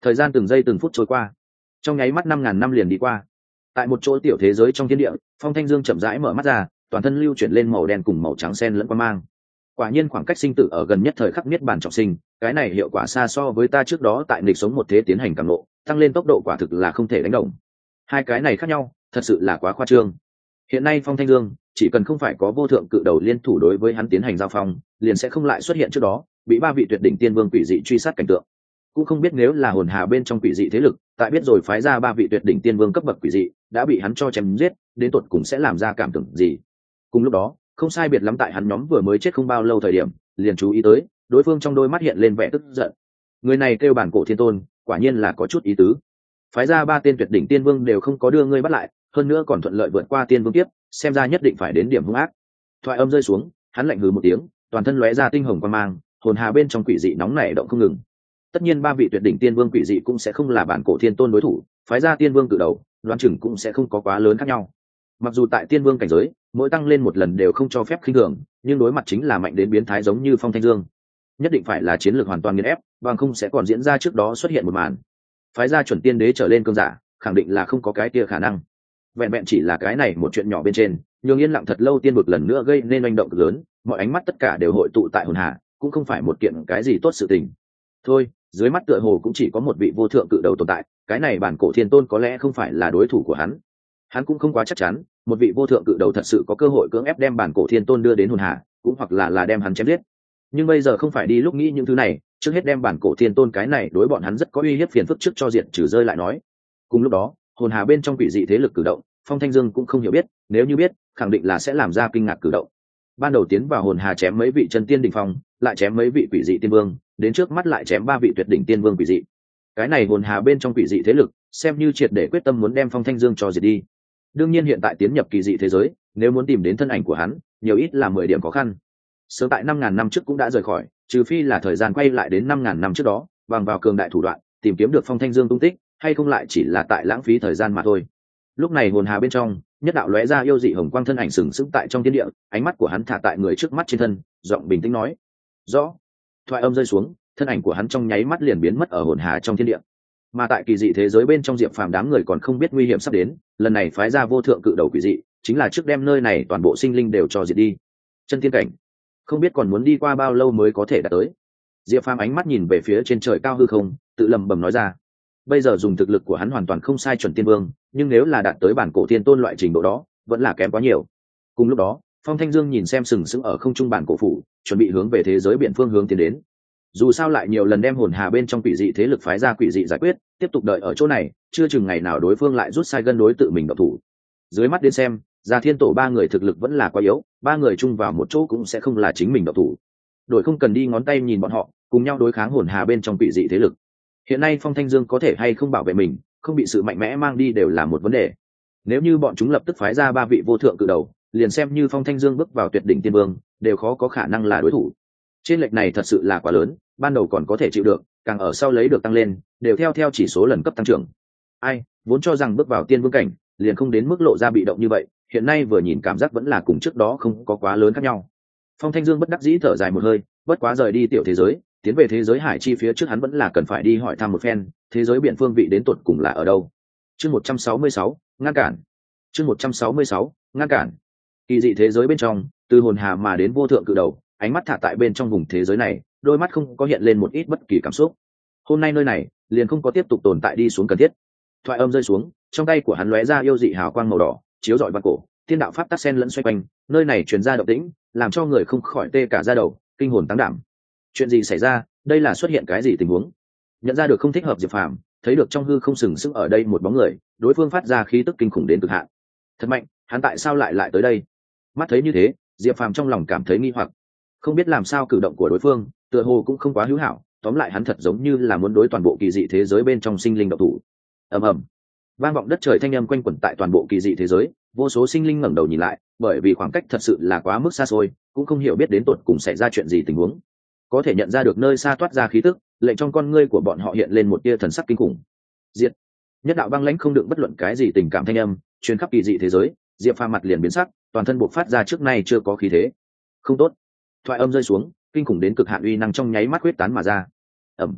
thời gian từng giây từng phút trôi qua, trong nháy mắt năm ngàn năm liền đi qua. Tại một chỗ tiểu thế giới trong thiên địa, Phong Thanh Dương chậm rãi mở mắt ra, toàn thân lưu chuyển lên màu đen cùng màu trắng xen lẫn quang mang. Quả nhiên khoảng cách sinh tử ở gần nhất thời khắc niết bàn trọng sinh, cái này hiệu quả xa so với ta trước đó tại nghịch sống một thế tiến hành càng lộ, tăng lên tốc độ quả thực là không thể đánh đồng. Hai cái này khác nhau, thật sự là quá khoa trương. Hiện nay Phong Thanh Dương chỉ cần không phải có vô thượng cự đầu liên thủ đối với hắn tiến hành giao phong, liền sẽ không lại xuất hiện trước đó bị ba vị tuyệt đỉnh tiên vương quỷ dị truy sát cảnh tượng. Cũng không biết nếu là hồn hà bên trong quỷ dị thế lực, tại biết rồi phái ra ba vị tuyệt đỉnh tiên vương cấp bậc quỷ dị đã bị hắn cho chém giết, đến tột cùng sẽ làm ra cảm tưởng gì. Cùng lúc đó, không sai biệt lắm tại hắn nhóm vừa mới chết không bao lâu thời điểm, liền chú ý tới đối phương trong đôi mắt hiện lên vẻ tức giận. Người này kêu bản cổ thiên tôn, quả nhiên là có chút ý tứ. Phái ra ba tên tuyệt đỉnh tiên vương đều không có đưa ngươi bắt lại, hơn nữa còn thuận lợi vượt qua tiên vương tiếp, xem ra nhất định phải đến điểm hung ác. Thoại âm rơi xuống, hắn lạnh hừ một tiếng, toàn thân lóe ra tinh hồng quang mang, hồn hà bên trong quỷ dị nóng nảy động không ngừng. Tất nhiên ba vị tuyệt đỉnh tiên vương quỷ dị cũng sẽ không là bản cổ thiên tôn đối thủ, phái ra tiên vương cự đầu, đoán chừng cũng sẽ không có quá lớn khác nhau. Mặc dù tại tiên vương cảnh giới, mỗi tăng lên một lần đều không cho phép khinh thường, nhưng đối mặt chính là mạnh đến biến thái giống như Phong Thanh Dương, nhất định phải là chiến lược hoàn toàn nghiền ép, bằng không sẽ còn diễn ra trước đó xuất hiện một màn. Phái ra chuẩn tiên đế trở lên cương giả, khẳng định là không có cái kia khả năng. Vẹn vẹn chỉ là cái này một chuyện nhỏ bên trên, nhường yên lặng thật lâu tiên vực lần nữa gây nên oanh động cực lớn, mọi ánh mắt tất cả đều hội tụ tại hồn hà, cũng không phải một kiện cái gì tốt sự tình. Thôi, dưới mắt tựa hồ cũng chỉ có một vị vô thượng cự đầu tồn tại, cái này bản cổ thiên tôn có lẽ không phải là đối thủ của hắn. Hắn cũng không quá chắc chắn, một vị vô thượng cự đầu thật sự có cơ hội cưỡng ép đem bản cổ thiên tôn đưa đến hồn hà, cũng hoặc là là đem hắn chém giết. Nhưng bây giờ không phải đi lúc nghĩ những thứ này, trước hết đem bản cổ thiên tôn cái này đối bọn hắn rất có uy hiếp phiền phức trước cho diện trừ rơi lại nói. Cùng lúc đó, hồn hà bên trong quỷ dị thế lực cử động, Phong Thanh Dương cũng không hiểu biết, nếu như biết, khẳng định là sẽ làm ra kinh ngạc cử động. Ban đầu tiến vào hồn hà chém mấy vị chân tiên đỉnh phong, lại chém mấy vị quỷ dị tiên vương, đến trước mắt lại chém ba vị tuyệt đỉnh tiên vương quỷ dị. Cái này hồn hà bên trong quỷ dị thế lực, xem như triệt để quyết tâm muốn đem Phong Thanh Dương cho diệt đi. Đương nhiên hiện tại tiến nhập kỳ dị thế giới, nếu muốn tìm đến thân ảnh của hắn, nhiều ít là mười điểm khó khăn. Sớm tại năm ngàn năm trước cũng đã rời khỏi, trừ phi là thời gian quay lại đến năm ngàn năm trước đó, bằng vào cường đại thủ đoạn, tìm kiếm được Phong Thanh Dương tung tích, hay không lại chỉ là tại lãng phí thời gian mà thôi. Lúc này hồn hà bên trong, nhất đạo lóe ra yêu dị hồng quang thân ảnh sừng sững tại trong thiên địa, ánh mắt của hắn thả tại người trước mắt trên thân, giọng bình tĩnh nói: "Rõ." Thoại âm rơi xuống, thân ảnh của hắn trong nháy mắt liền biến mất ở hồn hà trong thiên địa. Mà tại kỳ dị thế giới bên trong Diệp Phàm đám người còn không biết nguy hiểm sắp đến, lần này phái ra vô thượng cự đầu quỷ dị, chính là trước đem nơi này toàn bộ sinh linh đều cho diệt đi. Chân tiên cảnh, không biết còn muốn đi qua bao lâu mới có thể đạt tới. Diệp Phàm ánh mắt nhìn về phía trên trời cao hư không, tự lẩm bẩm nói ra. Bây giờ dùng thực lực của hắn hoàn toàn không sai chuẩn tiên vương, nhưng nếu là đạt tới bản cổ tiên tôn loại trình độ đó, vẫn là kém quá nhiều. Cùng lúc đó, Phong Thanh Dương nhìn xem sừng sững ở không trung bản cổ phủ, chuẩn bị hướng về thế giới biển phương hướng tiến đến. Dù sao lại nhiều lần đem hồn hà bên trong quỷ dị thế lực phái ra quỷ dị giải quyết, tiếp tục đợi ở chỗ này, chưa chừng ngày nào đối phương lại rút sai gân đối tự mình độc thủ. Dưới mắt đến xem, Gia Thiên Tổ ba người thực lực vẫn là quá yếu, ba người chung vào một chỗ cũng sẽ không là chính mình độc thủ. Đội không cần đi ngón tay nhìn bọn họ, cùng nhau đối kháng hồn hà bên trong quỷ dị thế lực. Hiện nay Phong Thanh Dương có thể hay không bảo vệ mình, không bị sự mạnh mẽ mang đi đều là một vấn đề. Nếu như bọn chúng lập tức phái ra ba vị vô thượng cự đầu, liền xem như Phong Thanh Dương bước vào tuyệt đỉnh tiên vương, đều khó có khả năng là đối thủ. Trên lệch này thật sự là quá lớn, ban đầu còn có thể chịu được, càng ở sau lấy được tăng lên, đều theo theo chỉ số lần cấp tăng trưởng. Ai, vốn cho rằng bước vào tiên vương cảnh, liền không đến mức lộ ra bị động như vậy, hiện nay vừa nhìn cảm giác vẫn là cùng trước đó không có quá lớn khác nhau. Phong Thanh Dương bất đắc dĩ thở dài một hơi, bất quá rời đi tiểu thế giới, tiến về thế giới hải chi phía trước hắn vẫn là cần phải đi hỏi thăm một phen, thế giới biển phương vị đến tột cùng là ở đâu. Chương một trăm sáu mươi sáu, ngăn cản. Chương một trăm sáu mươi sáu, ngăn cản. Kỳ dị thế giới bên trong, từ hồn hà mà đến vô thượng cự đầu, ánh mắt thả tại bên trong vùng thế giới này, đôi mắt không có hiện lên một ít bất kỳ cảm xúc. Hôm nay nơi này liền không có tiếp tục tồn tại đi xuống cần thiết. Thoại âm rơi xuống, trong tay của hắn lóe ra yêu dị hào quang màu đỏ, chiếu rọi văn cổ, thiên đạo pháp tắc sen lẫn xoay quanh, nơi này truyền ra động tĩnh, làm cho người không khỏi tê cả da đầu, kinh hồn tăng đảm. Chuyện gì xảy ra? Đây là xuất hiện cái gì tình huống? Nhận ra được không thích hợp Diệp Phàm, thấy được trong hư không sừng sững ở đây một bóng người, đối phương phát ra khí tức kinh khủng đến cực hạn. Thật mạnh, hắn tại sao lại lại tới đây? Mắt thấy như thế, Diệp Phàm trong lòng cảm thấy nghi hoặc, không biết làm sao cử động của đối phương, tựa hồ cũng không quá hữu hảo, tóm lại hắn thật giống như là muốn đối toàn bộ kỳ dị thế giới bên trong sinh linh độc thủ. Ầm ầm, vang vọng đất trời thanh âm quanh quẩn tại toàn bộ kỳ dị thế giới, vô số sinh linh ngẩng đầu nhìn lại, bởi vì khoảng cách thật sự là quá mức xa xôi, cũng không hiểu biết đến tột cùng xảy ra chuyện gì tình huống. Có thể nhận ra được nơi xa toát ra khí tức, lệnh trong con ngươi của bọn họ hiện lên một tia thần sắc kinh khủng. Diệt. Nhất đạo băng lãnh không đựng bất luận cái gì tình cảm thanh âm, truyền khắp kỳ dị thế giới, Diệp Phàm mặt liền biến sắc, toàn thân bộc phát ra trước nay chưa có khí thế. Không tốt. Thoại âm rơi xuống, kinh khủng đến cực hạn uy năng trong nháy mắt huyết tán mà ra. Ầm.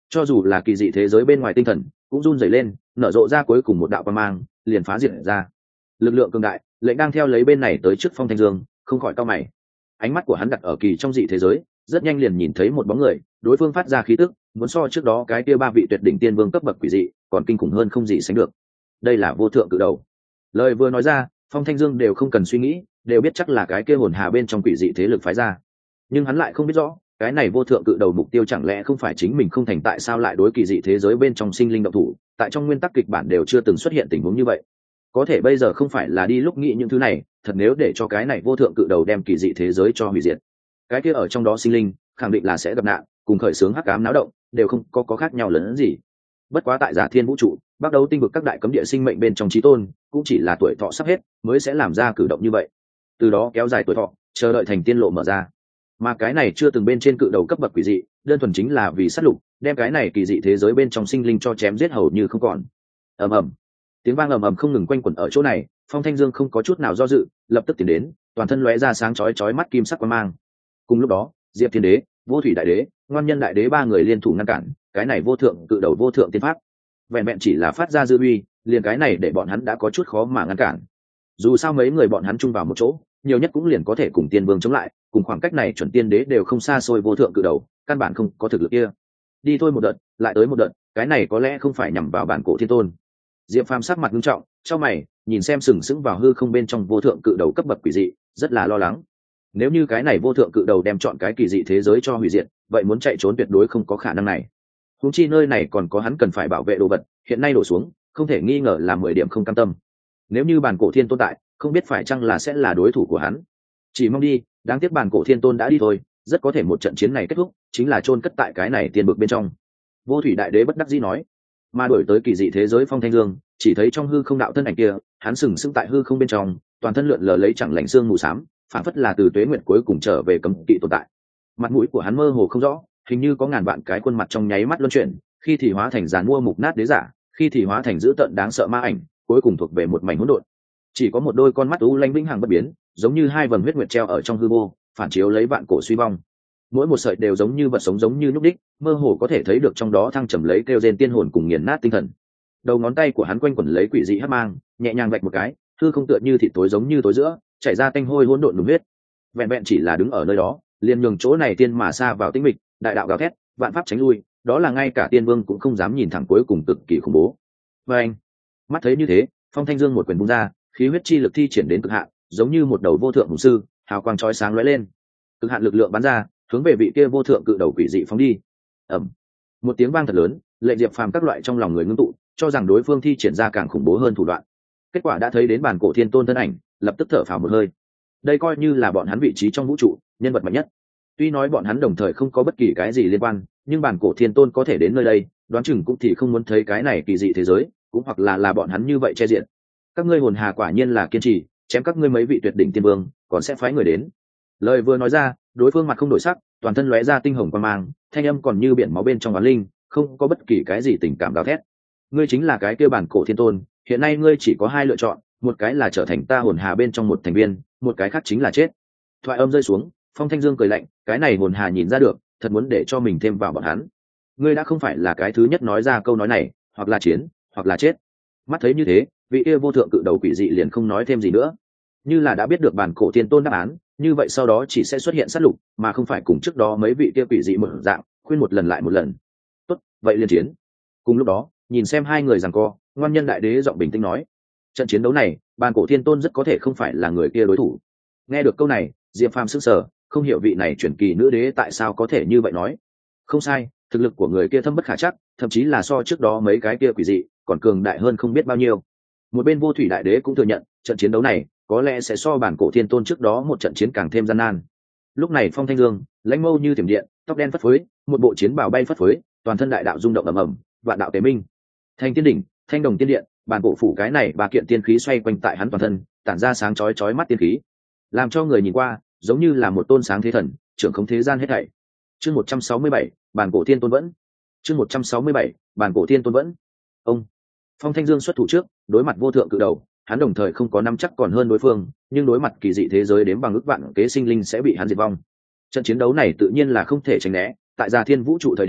cho dù là kỳ dị thế giới bên ngoài tinh thần cũng run rẩy lên, nở rộ ra cuối cùng một đạo quang mang, liền phá diệt ra. Lực lượng cường đại, lệnh đang theo lấy bên này tới trước Phong Thanh Dương, không khỏi cau mày. Ánh mắt của hắn đặt ở kỳ trong dị thế giới, rất nhanh liền nhìn thấy một bóng người, đối phương phát ra khí tức, muốn so trước đó cái kia ba vị tuyệt đỉnh tiên vương cấp bậc quỷ dị, còn kinh khủng hơn không gì sánh được. Đây là vô thượng cự đầu. Lời vừa nói ra, Phong Thanh Dương đều không cần suy nghĩ, đều biết chắc là cái kia hồn hà bên trong quỷ dị thế lực phái ra. Nhưng hắn lại không biết rõ, cái này vô thượng cự đầu mục tiêu chẳng lẽ không phải chính mình không thành, tại sao lại đối kỳ dị thế giới bên trong sinh linh động thủ, tại trong nguyên tắc kịch bản đều chưa từng xuất hiện tình huống như vậy. Có thể bây giờ không phải là đi lúc nghĩ những thứ này, thật nếu để cho cái này vô thượng cự đầu đem kỳ dị thế giới cho hủy diệt, cái kia ở trong đó sinh linh khẳng định là sẽ gặp nạn, cùng khởi xướng hắc ám náo động đều không có có khác nhau lớn gì. Bất quá tại Giả Thiên vũ trụ, bắt đầu tinh vực các đại cấm địa sinh mệnh bên trong chí tôn, cũng chỉ là tuổi thọ sắp hết mới sẽ làm ra cử động như vậy, từ đó kéo dài tuổi thọ, chờ đợi thành tiên lộ mở ra. Mà cái này chưa từng bên trên cự đầu cấp bậc quỷ dị, đơn thuần chính là vì sát lục, đem cái này kỳ dị thế giới bên trong sinh linh cho chém giết hầu như không còn. Ầm ầm, tiếng vang ầm ầm không ngừng quanh quẩn ở chỗ này. Phong Thanh Dương không có chút nào do dự, lập tức tiến đến, toàn thân lóe ra sáng chói chói mắt kim sắc quang mang. Cùng lúc đó, Diệp Thiên Đế, Vô Thủy Đại Đế, Ngoan Nhân Đại Đế ba người liên thủ ngăn cản cái này vô thượng cự đầu vô thượng tiên pháp. Vẹn vẹn chỉ là phát ra dư uy, liền cái này để bọn hắn đã có chút khó mà ngăn cản. Dù sao mấy người bọn hắn chung vào một chỗ, nhiều nhất cũng liền có thể cùng tiên vương chống lại, cùng khoảng cách này chuẩn tiên đế đều không xa xôi vô thượng cự đầu, căn bản không có thực lực kia. Đi thôi một đợt, lại tới một đợt, cái này có lẽ không phải nhằm vào bản cổ thiên tôn. Diệp Phàm sắc mặt nghiêm trọng, chau mày, nhìn xem sừng sững vào hư không bên trong vô thượng cự đầu cấp bậc quỷ dị, rất là lo lắng. Nếu như cái này vô thượng cự đầu đem chọn cái kỳ dị thế giới cho hủy diệt, vậy muốn chạy trốn tuyệt đối không có khả năng này. Huống chi nơi này còn có hắn cần phải bảo vệ đồ vật, hiện nay đổ xuống, không thể nghi ngờ là mười điểm không cam tâm. Nếu như bản cổ thiên tôn tại, không biết phải chăng là sẽ là đối thủ của hắn. Chỉ mong đi, đáng tiếc bản cổ thiên tôn đã đi thôi, rất có thể một trận chiến này kết thúc chính là chôn cất tại cái này tiền bực bên trong. Vô Thủy Đại Đế bất đắc dĩ nói. Mà đổi tới kỳ dị thế giới Phong Thanh Dương, chỉ thấy trong hư không đạo thân ảnh kia, hắn sừng sững tại hư không bên trong, toàn thân lượn lờ lấy chẳng lành xương mù xám, phản phất là từ tuế nguyệt cuối cùng trở về cấm kỵ tồn tại. Mặt mũi của hắn mơ hồ không rõ, hình như có ngàn vạn cái khuôn mặt trong nháy mắt luân chuyển, khi thì hóa thành giàn mua mục nát đế giả, khi thì hóa thành dữ tợn đáng sợ ma ảnh, cuối cùng thuộc về một mảnh hỗn độn. Chỉ có một đôi con mắt u lanh vĩnh hằng bất biến, giống như hai vầng huyết nguyệt treo ở trong hư vô, phản chiếu lấy vạn cổ suy vong. Mỗi một sợi đều giống như vật sống, giống như nhúc đích, mơ hồ có thể thấy được trong đó thăng trầm lấy kêu rên tiên hồn cùng nghiền nát tinh thần. Đầu ngón tay của hắn quanh quẩn lấy quỷ dị hắc mang, nhẹ nhàng vạch một cái, hư không tựa như thịt tối giống như tối giữa, chảy ra tanh hôi hỗn độn đúng huyết. Vẹn vẹn chỉ là đứng ở nơi đó, liền nhường chỗ này tiên mà xa vào tĩnh mịch, đại đạo gào thét, vạn pháp tránh lui, đó là ngay cả tiên vương cũng không dám nhìn thẳng, cuối cùng cực kỳ khủng bố. Và anh, mắt thấy như thế, Phong Thanh Dương một quyền bung ra, khí huyết chi lực thi triển đến cực hạn, giống như một đầu vô thượng hùng sư, hào quang chói sáng lóe lên, cực hạn lực lượng bắn ra, hướng về vị kia vô thượng cự đầu quỷ dị phóng đi. Ầm, một tiếng vang thật lớn, lệnh Diệp Phàm các loại trong lòng người ngưng tụ, cho rằng đối phương thi triển ra càng khủng bố hơn thủ đoạn. Kết quả đã thấy đến bản cổ thiên tôn thân ảnh, lập tức thở phào một hơi. Đây coi như là bọn hắn vị trí trong vũ trụ, nhân vật mạnh nhất. Tuy nói bọn hắn đồng thời không có bất kỳ cái gì liên quan, nhưng bản cổ thiên tôn có thể đến nơi đây, đoán chừng cũng thì không muốn thấy cái này kỳ dị thế giới, cũng hoặc là là bọn hắn như vậy che diện. Các ngươi hồn hà quả nhiên là kiên trì, chém các ngươi mấy vị tuyệt đỉnh tiên vương, còn sẽ phái người đến. Lời vừa nói ra, đối phương mặt không đổi sắc, toàn thân lóe ra tinh hồng quang mang, thanh âm còn như biển máu bên trong oán linh, không có bất kỳ cái gì tình cảm gào thét. Ngươi chính là cái kia bản cổ thiên tôn, hiện nay ngươi chỉ có hai lựa chọn, một cái là trở thành ta hồn hà bên trong một thành viên, một cái khác chính là chết. Thoại âm rơi xuống, Phong Thanh Dương cười lạnh, cái này hồn hà nhìn ra được, thật muốn để cho mình thêm vào bọn hắn. Ngươi đã không phải là cái thứ nhất nói ra câu nói này, hoặc là chiến, hoặc là chết. Mắt thấy như thế, vị kia vô thượng cự đầu quỷ dị liền không nói thêm gì nữa, như là đã biết được bản cổ thiên tôn đáp án, như vậy sau đó chỉ sẽ xuất hiện sát lục, mà không phải cùng trước đó mấy vị kia quỷ dị một dạng, khuyên một lần lại một lần. Tốt, vậy liên chiến. Cùng lúc đó, nhìn xem hai người giằng co, Ngoan Nhân Đại Đế giọng bình tĩnh nói, trận chiến đấu này, bản cổ thiên tôn rất có thể không phải là người kia đối thủ. Nghe được câu này, Diệp Phàm sững sờ, không hiểu vị này truyền kỳ nữ đế tại sao có thể như vậy nói. Không sai, thực lực của người kia thâm bất khả trắc, thậm chí là so trước đó mấy cái kia quỷ dị còn cường đại hơn không biết bao nhiêu. Một bên Vô Thủy Đại Đế cũng thừa nhận, trận chiến đấu này có lẽ sẽ so bản cổ thiên tôn trước đó một trận chiến càng thêm gian nan. Lúc này Phong Thanh Dương, lãnh mâu như thiểm điện, tóc đen phất phới, một bộ chiến bào bay phất phới, toàn thân đại đạo rung động ầm ầm, vạn đạo tế minh. Thanh Tiên đỉnh, Thanh Đồng Tiên điện, bản cổ phủ cái này ba kiện tiên khí xoay quanh tại hắn toàn thân, tản ra sáng chói chói mắt tiên khí, làm cho người nhìn qua giống như là một tôn sáng thế thần, trưởng không thế gian hết thảy. Chương một trăm sáu mươi bảy, bản cổ thiên tôn vẫn. Chương một trăm sáu mươi bảy, bản cổ thiên tôn vẫn. Ông Phong Thanh Dương xuất thủ trước, đối mặt vô thượng cự đầu, hắn đồng thời không có nắm chắc còn hơn đối phương, nhưng đối mặt kỳ dị thế giới đếm bằng ước vạn kế sinh linh sẽ bị hắn diệt vong. Trận chiến đấu này tự nhiên là không thể tránh né, tại Già Thiên vũ trụ thời điểm,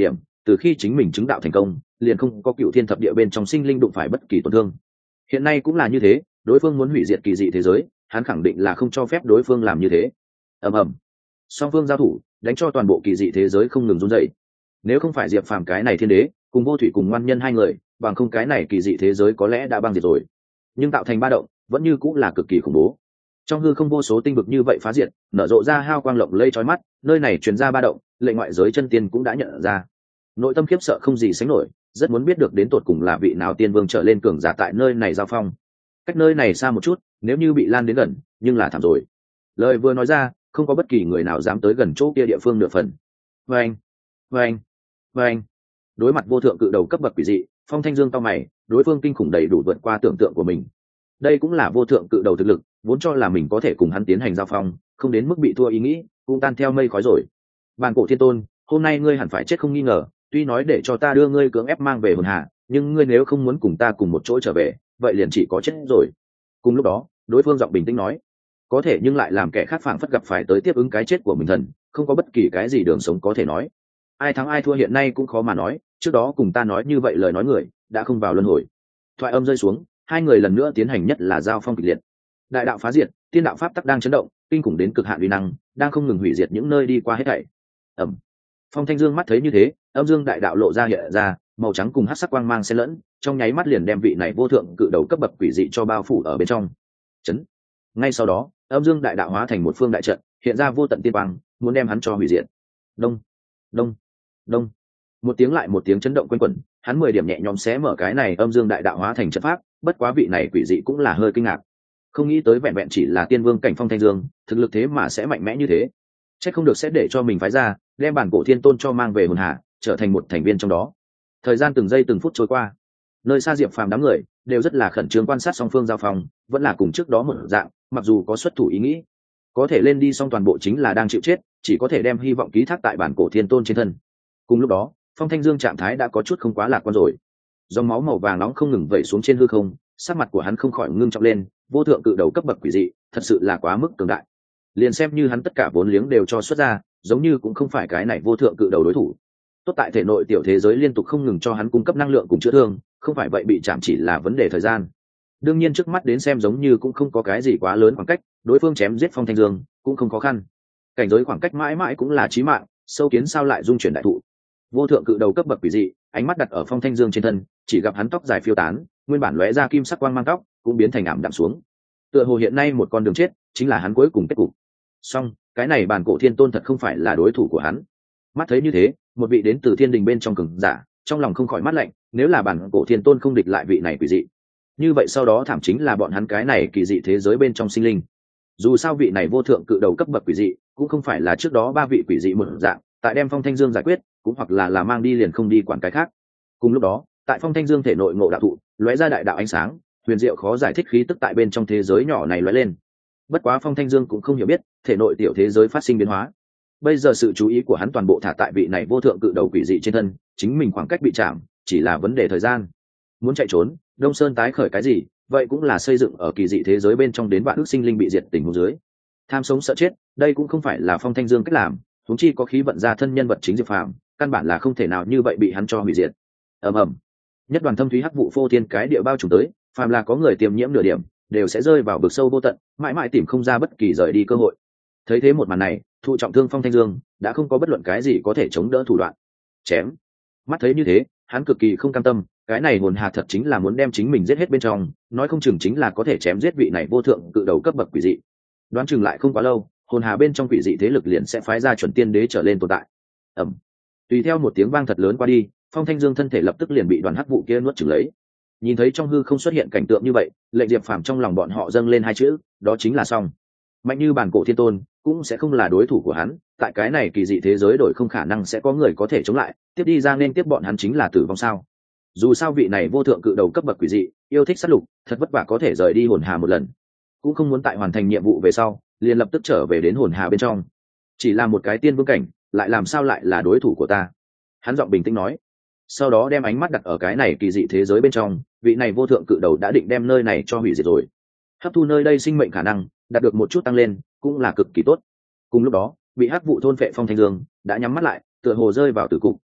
từ khi chính mình chứng đạo thành công liền không có cựu thiên thập địa bên trong sinh linh đụng phải bất kỳ tổn thương. Hiện nay cũng là như thế, đối phương muốn hủy diệt kỳ dị thế giới, hắn khẳng định là không cho phép đối phương làm như thế. ầm ầm, song phương giao thủ đánh cho toàn bộ kỳ dị thế giới không ngừng run dậy. Nếu không phải diệp phàm cái này thiên đế cùng vô thủy cùng ngoan nhân hai người, bằng không cái này kỳ dị thế giới có lẽ đã băng diệt rồi, nhưng tạo thành ba động vẫn như cũng là cực kỳ khủng bố. Trong hư không vô số tinh vực như vậy phá diệt, nở rộ ra hao quang lộng lây chói mắt, nơi này truyền ra ba động, lệnh ngoại giới chân tiên cũng đã nhận ra. Nội tâm khiếp sợ không gì sánh nổi, rất muốn biết được đến tột cùng là vị nào tiên vương trở lên cường giả tại nơi này giao phong. Cách nơi này xa một chút, nếu như bị lan đến gần, nhưng là thảm rồi. Lời vừa nói ra, không có bất kỳ người nào dám tới gần chỗ kia địa phương nửa phần. Vâng, vâng, vâng. Đối mặt vô thượng cự đầu cấp bậc quỷ dị, Phong Thanh Dương cau mày, đối phương kinh khủng đầy đủ vượt qua tưởng tượng của mình. Đây cũng là vô thượng cự đầu thực lực, vốn cho là mình có thể cùng hắn tiến hành giao phong, không đến mức bị thua ý nghĩ, cũng tan theo mây khói rồi. Bàn cổ thiên tôn, hôm nay ngươi hẳn phải chết không nghi ngờ, tuy nói để cho ta đưa ngươi cưỡng ép mang về hồn hà, nhưng ngươi nếu không muốn cùng ta cùng một chỗ trở về, vậy liền chỉ có chết rồi. Cùng lúc đó, đối phương giọng bình tĩnh nói, có thể nhưng lại làm kẻ khác phảng phất gặp phải tới tiếp ứng cái chết của mình thần, không có bất kỳ cái gì đường sống có thể nói. Ai thắng ai thua hiện nay cũng khó mà nói, trước đó cùng ta nói như vậy lời nói người đã không vào luân hồi. Thoại âm rơi xuống, hai người lần nữa tiến hành nhất là giao phong kịch liệt. Đại đạo phá diệt, tiên đạo pháp tắc đang chấn động, kinh khủng đến cực hạn uy năng, đang không ngừng hủy diệt những nơi đi qua hết thảy. Ầm. Phong Thanh Dương mắt thấy như thế, âm dương đại đạo lộ ra hiện ra, màu trắng cùng hắc sắc quang mang xen lẫn, trong nháy mắt liền đem vị này vô thượng cự đầu cấp bậc quỷ dị cho bao phủ ở bên trong. Chấn. Ngay sau đó, âm dương đại đạo hóa thành một phương đại trận, hiện ra vô tận tiên quang, muốn đem hắn cho hủy diệt. Đông, đông, đông. Một tiếng lại một tiếng chấn động quanh quẩn, hắn mười điểm nhẹ nhõm xé mở cái này âm dương đại đạo hóa thành trận pháp, bất quá vị này quỷ dị cũng là hơi kinh ngạc. Không nghĩ tới vẹn vẹn chỉ là tiên vương cảnh Phong Thanh Dương, thực lực thế mà sẽ mạnh mẽ như thế. Chắc không được sẽ để cho mình phái ra, đem bản cổ thiên tôn cho mang về hồn hà, trở thành một thành viên trong đó. Thời gian từng giây từng phút trôi qua, nơi xa Diệp Phàm đám người đều rất là khẩn trương quan sát song phương giao phòng, vẫn là cùng trước đó một dạng, mặc dù có xuất thủ ý nghĩ, có thể lên đi xong toàn bộ chính là đang chịu chết, chỉ có thể đem hy vọng ký thác tại bản cổ thiên tôn trên thân. Cùng lúc đó, Phong Thanh Dương trạng thái đã có chút không quá lạc quan rồi, dòng máu màu vàng nóng không ngừng vẩy xuống trên hư không, sắc mặt của hắn không khỏi ngưng trọng lên. Vô thượng cự đầu cấp bậc quỷ dị, thật sự là quá mức cường đại. Liền xem như hắn tất cả vốn liếng đều cho xuất ra, giống như cũng không phải cái này vô thượng cự đầu đối thủ. Tốt tại thể nội tiểu thế giới liên tục không ngừng cho hắn cung cấp năng lượng cùng chữa thương, không phải vậy bị chạm chỉ là vấn đề thời gian. Đương nhiên trước mắt đến xem giống như cũng không có cái gì quá lớn khoảng cách, đối phương chém giết Phong Thanh Dương cũng không khó khăn. Cảnh giới khoảng cách mãi mãi cũng là chí mạng, sâu kiến sao lại dung chuyển đại thụ. Vô thượng cự đầu cấp bậc quỷ dị, ánh mắt đặt ở Phong Thanh Dương trên thân, chỉ gặp hắn tóc dài phiêu tán, nguyên bản lóe ra kim sắc quang mang tóc cũng biến thành ảm đạm xuống. Tựa hồ hiện nay một con đường chết chính là hắn cuối cùng kết cục. Song cái này bản cổ thiên tôn thật không phải là đối thủ của hắn. Mắt thấy như thế, một vị đến từ thiên đình bên trong cường giả, trong lòng không khỏi mát lạnh, nếu là bản cổ thiên tôn không địch lại vị này quỷ dị, như vậy sau đó thảm chính là bọn hắn cái này kỳ dị thế giới bên trong sinh linh. Dù sao vị này vô thượng cự đầu cấp bậc quỷ dị cũng không phải là trước đó ba vị quỷ dị một dạng, tại đem Phong Thanh Dương giải quyết, cũng hoặc là là mang đi liền không đi quản cái khác. Cùng lúc đó, tại Phong Thanh Dương thể nội ngộ đạo thụ lóe ra đại đạo ánh sáng, huyền diệu khó giải thích khí tức tại bên trong thế giới nhỏ này lóe lên. Bất quá Phong Thanh Dương cũng không hiểu biết thể nội tiểu thế giới phát sinh biến hóa. Bây giờ sự chú ý của hắn toàn bộ thả tại vị này vô thượng cự đầu quỷ dị trên thân, chính mình khoảng cách bị chạm chỉ là vấn đề thời gian. Muốn chạy trốn, Đông Sơn tái khởi cái gì, vậy cũng là xây dựng ở kỳ dị thế giới bên trong đến vạn ước sinh linh bị diệt tình huống dưới. Tham sống sợ chết, đây cũng không phải là Phong Thanh Dương cách làm, huống chi có khí vận ra thân nhân vật chính Diệp Phàm, căn bản là không thể nào như vậy bị hắn cho hủy diệt. Ầm ầm. Nhất đoàn thâm thúy hắc vụ phô thiên cái địa bao trùm tới, phàm là có người tiềm nhiễm nửa điểm, đều sẽ rơi vào vực sâu vô tận, mãi mãi tìm không ra bất kỳ rời đi cơ hội. Thấy thế một màn này, thụ trọng thương Phong Thanh Dương đã không có bất luận cái gì có thể chống đỡ thủ đoạn. Chém. Mắt thấy như thế, hắn cực kỳ không cam tâm, cái này hồn hạt thật chính là muốn đem chính mình giết hết bên trong, nói không chừng chính là có thể chém giết vị này vô thượng cự đầu cấp bậc quỷ dị. Đoán chừng lại không quá lâu, hồn hà bên trong quỷ dị thế lực liền sẽ phái ra chuẩn tiên đế trở lên tồn tại. Ầm. Tùy theo một tiếng vang thật lớn qua đi, Phong Thanh Dương thân thể lập tức liền bị đoàn hắc vụ kia nuốt chửng lấy. Nhìn thấy trong hư không xuất hiện cảnh tượng như vậy, lệnh Diệp Phàm trong lòng bọn họ dâng lên hai chữ, đó chính là xong. Mạnh như bản cổ thiên tôn cũng sẽ không là đối thủ của hắn, tại cái này kỳ dị thế giới đổi không khả năng sẽ có người có thể chống lại, tiếp đi ra nên tiếp bọn hắn chính là tử vong sao. Dù sao vị này vô thượng cự đầu cấp bậc quỷ dị, yêu thích sát lục, thật vất vả có thể rời đi hồn hà một lần, cũng không muốn tại hoàn thành nhiệm vụ về sau, liền lập tức trở về đến hồn hà bên trong. Chỉ là một cái tiên vương cảnh, lại làm sao lại là đối thủ của ta? Hắn giọng bình tĩnh nói, sau đó đem ánh mắt đặt ở cái này kỳ dị thế giới bên trong, vị này vô thượng cự đầu đã định đem nơi này cho hủy diệt rồi, hấp thu nơi đây sinh mệnh khả năng đạt được một chút tăng lên, cũng là cực kỳ tốt. Cùng lúc đó, bị hắc vụ thôn phệ Phong Thanh Dương đã nhắm mắt lại, tựa hồ rơi vào tử cục,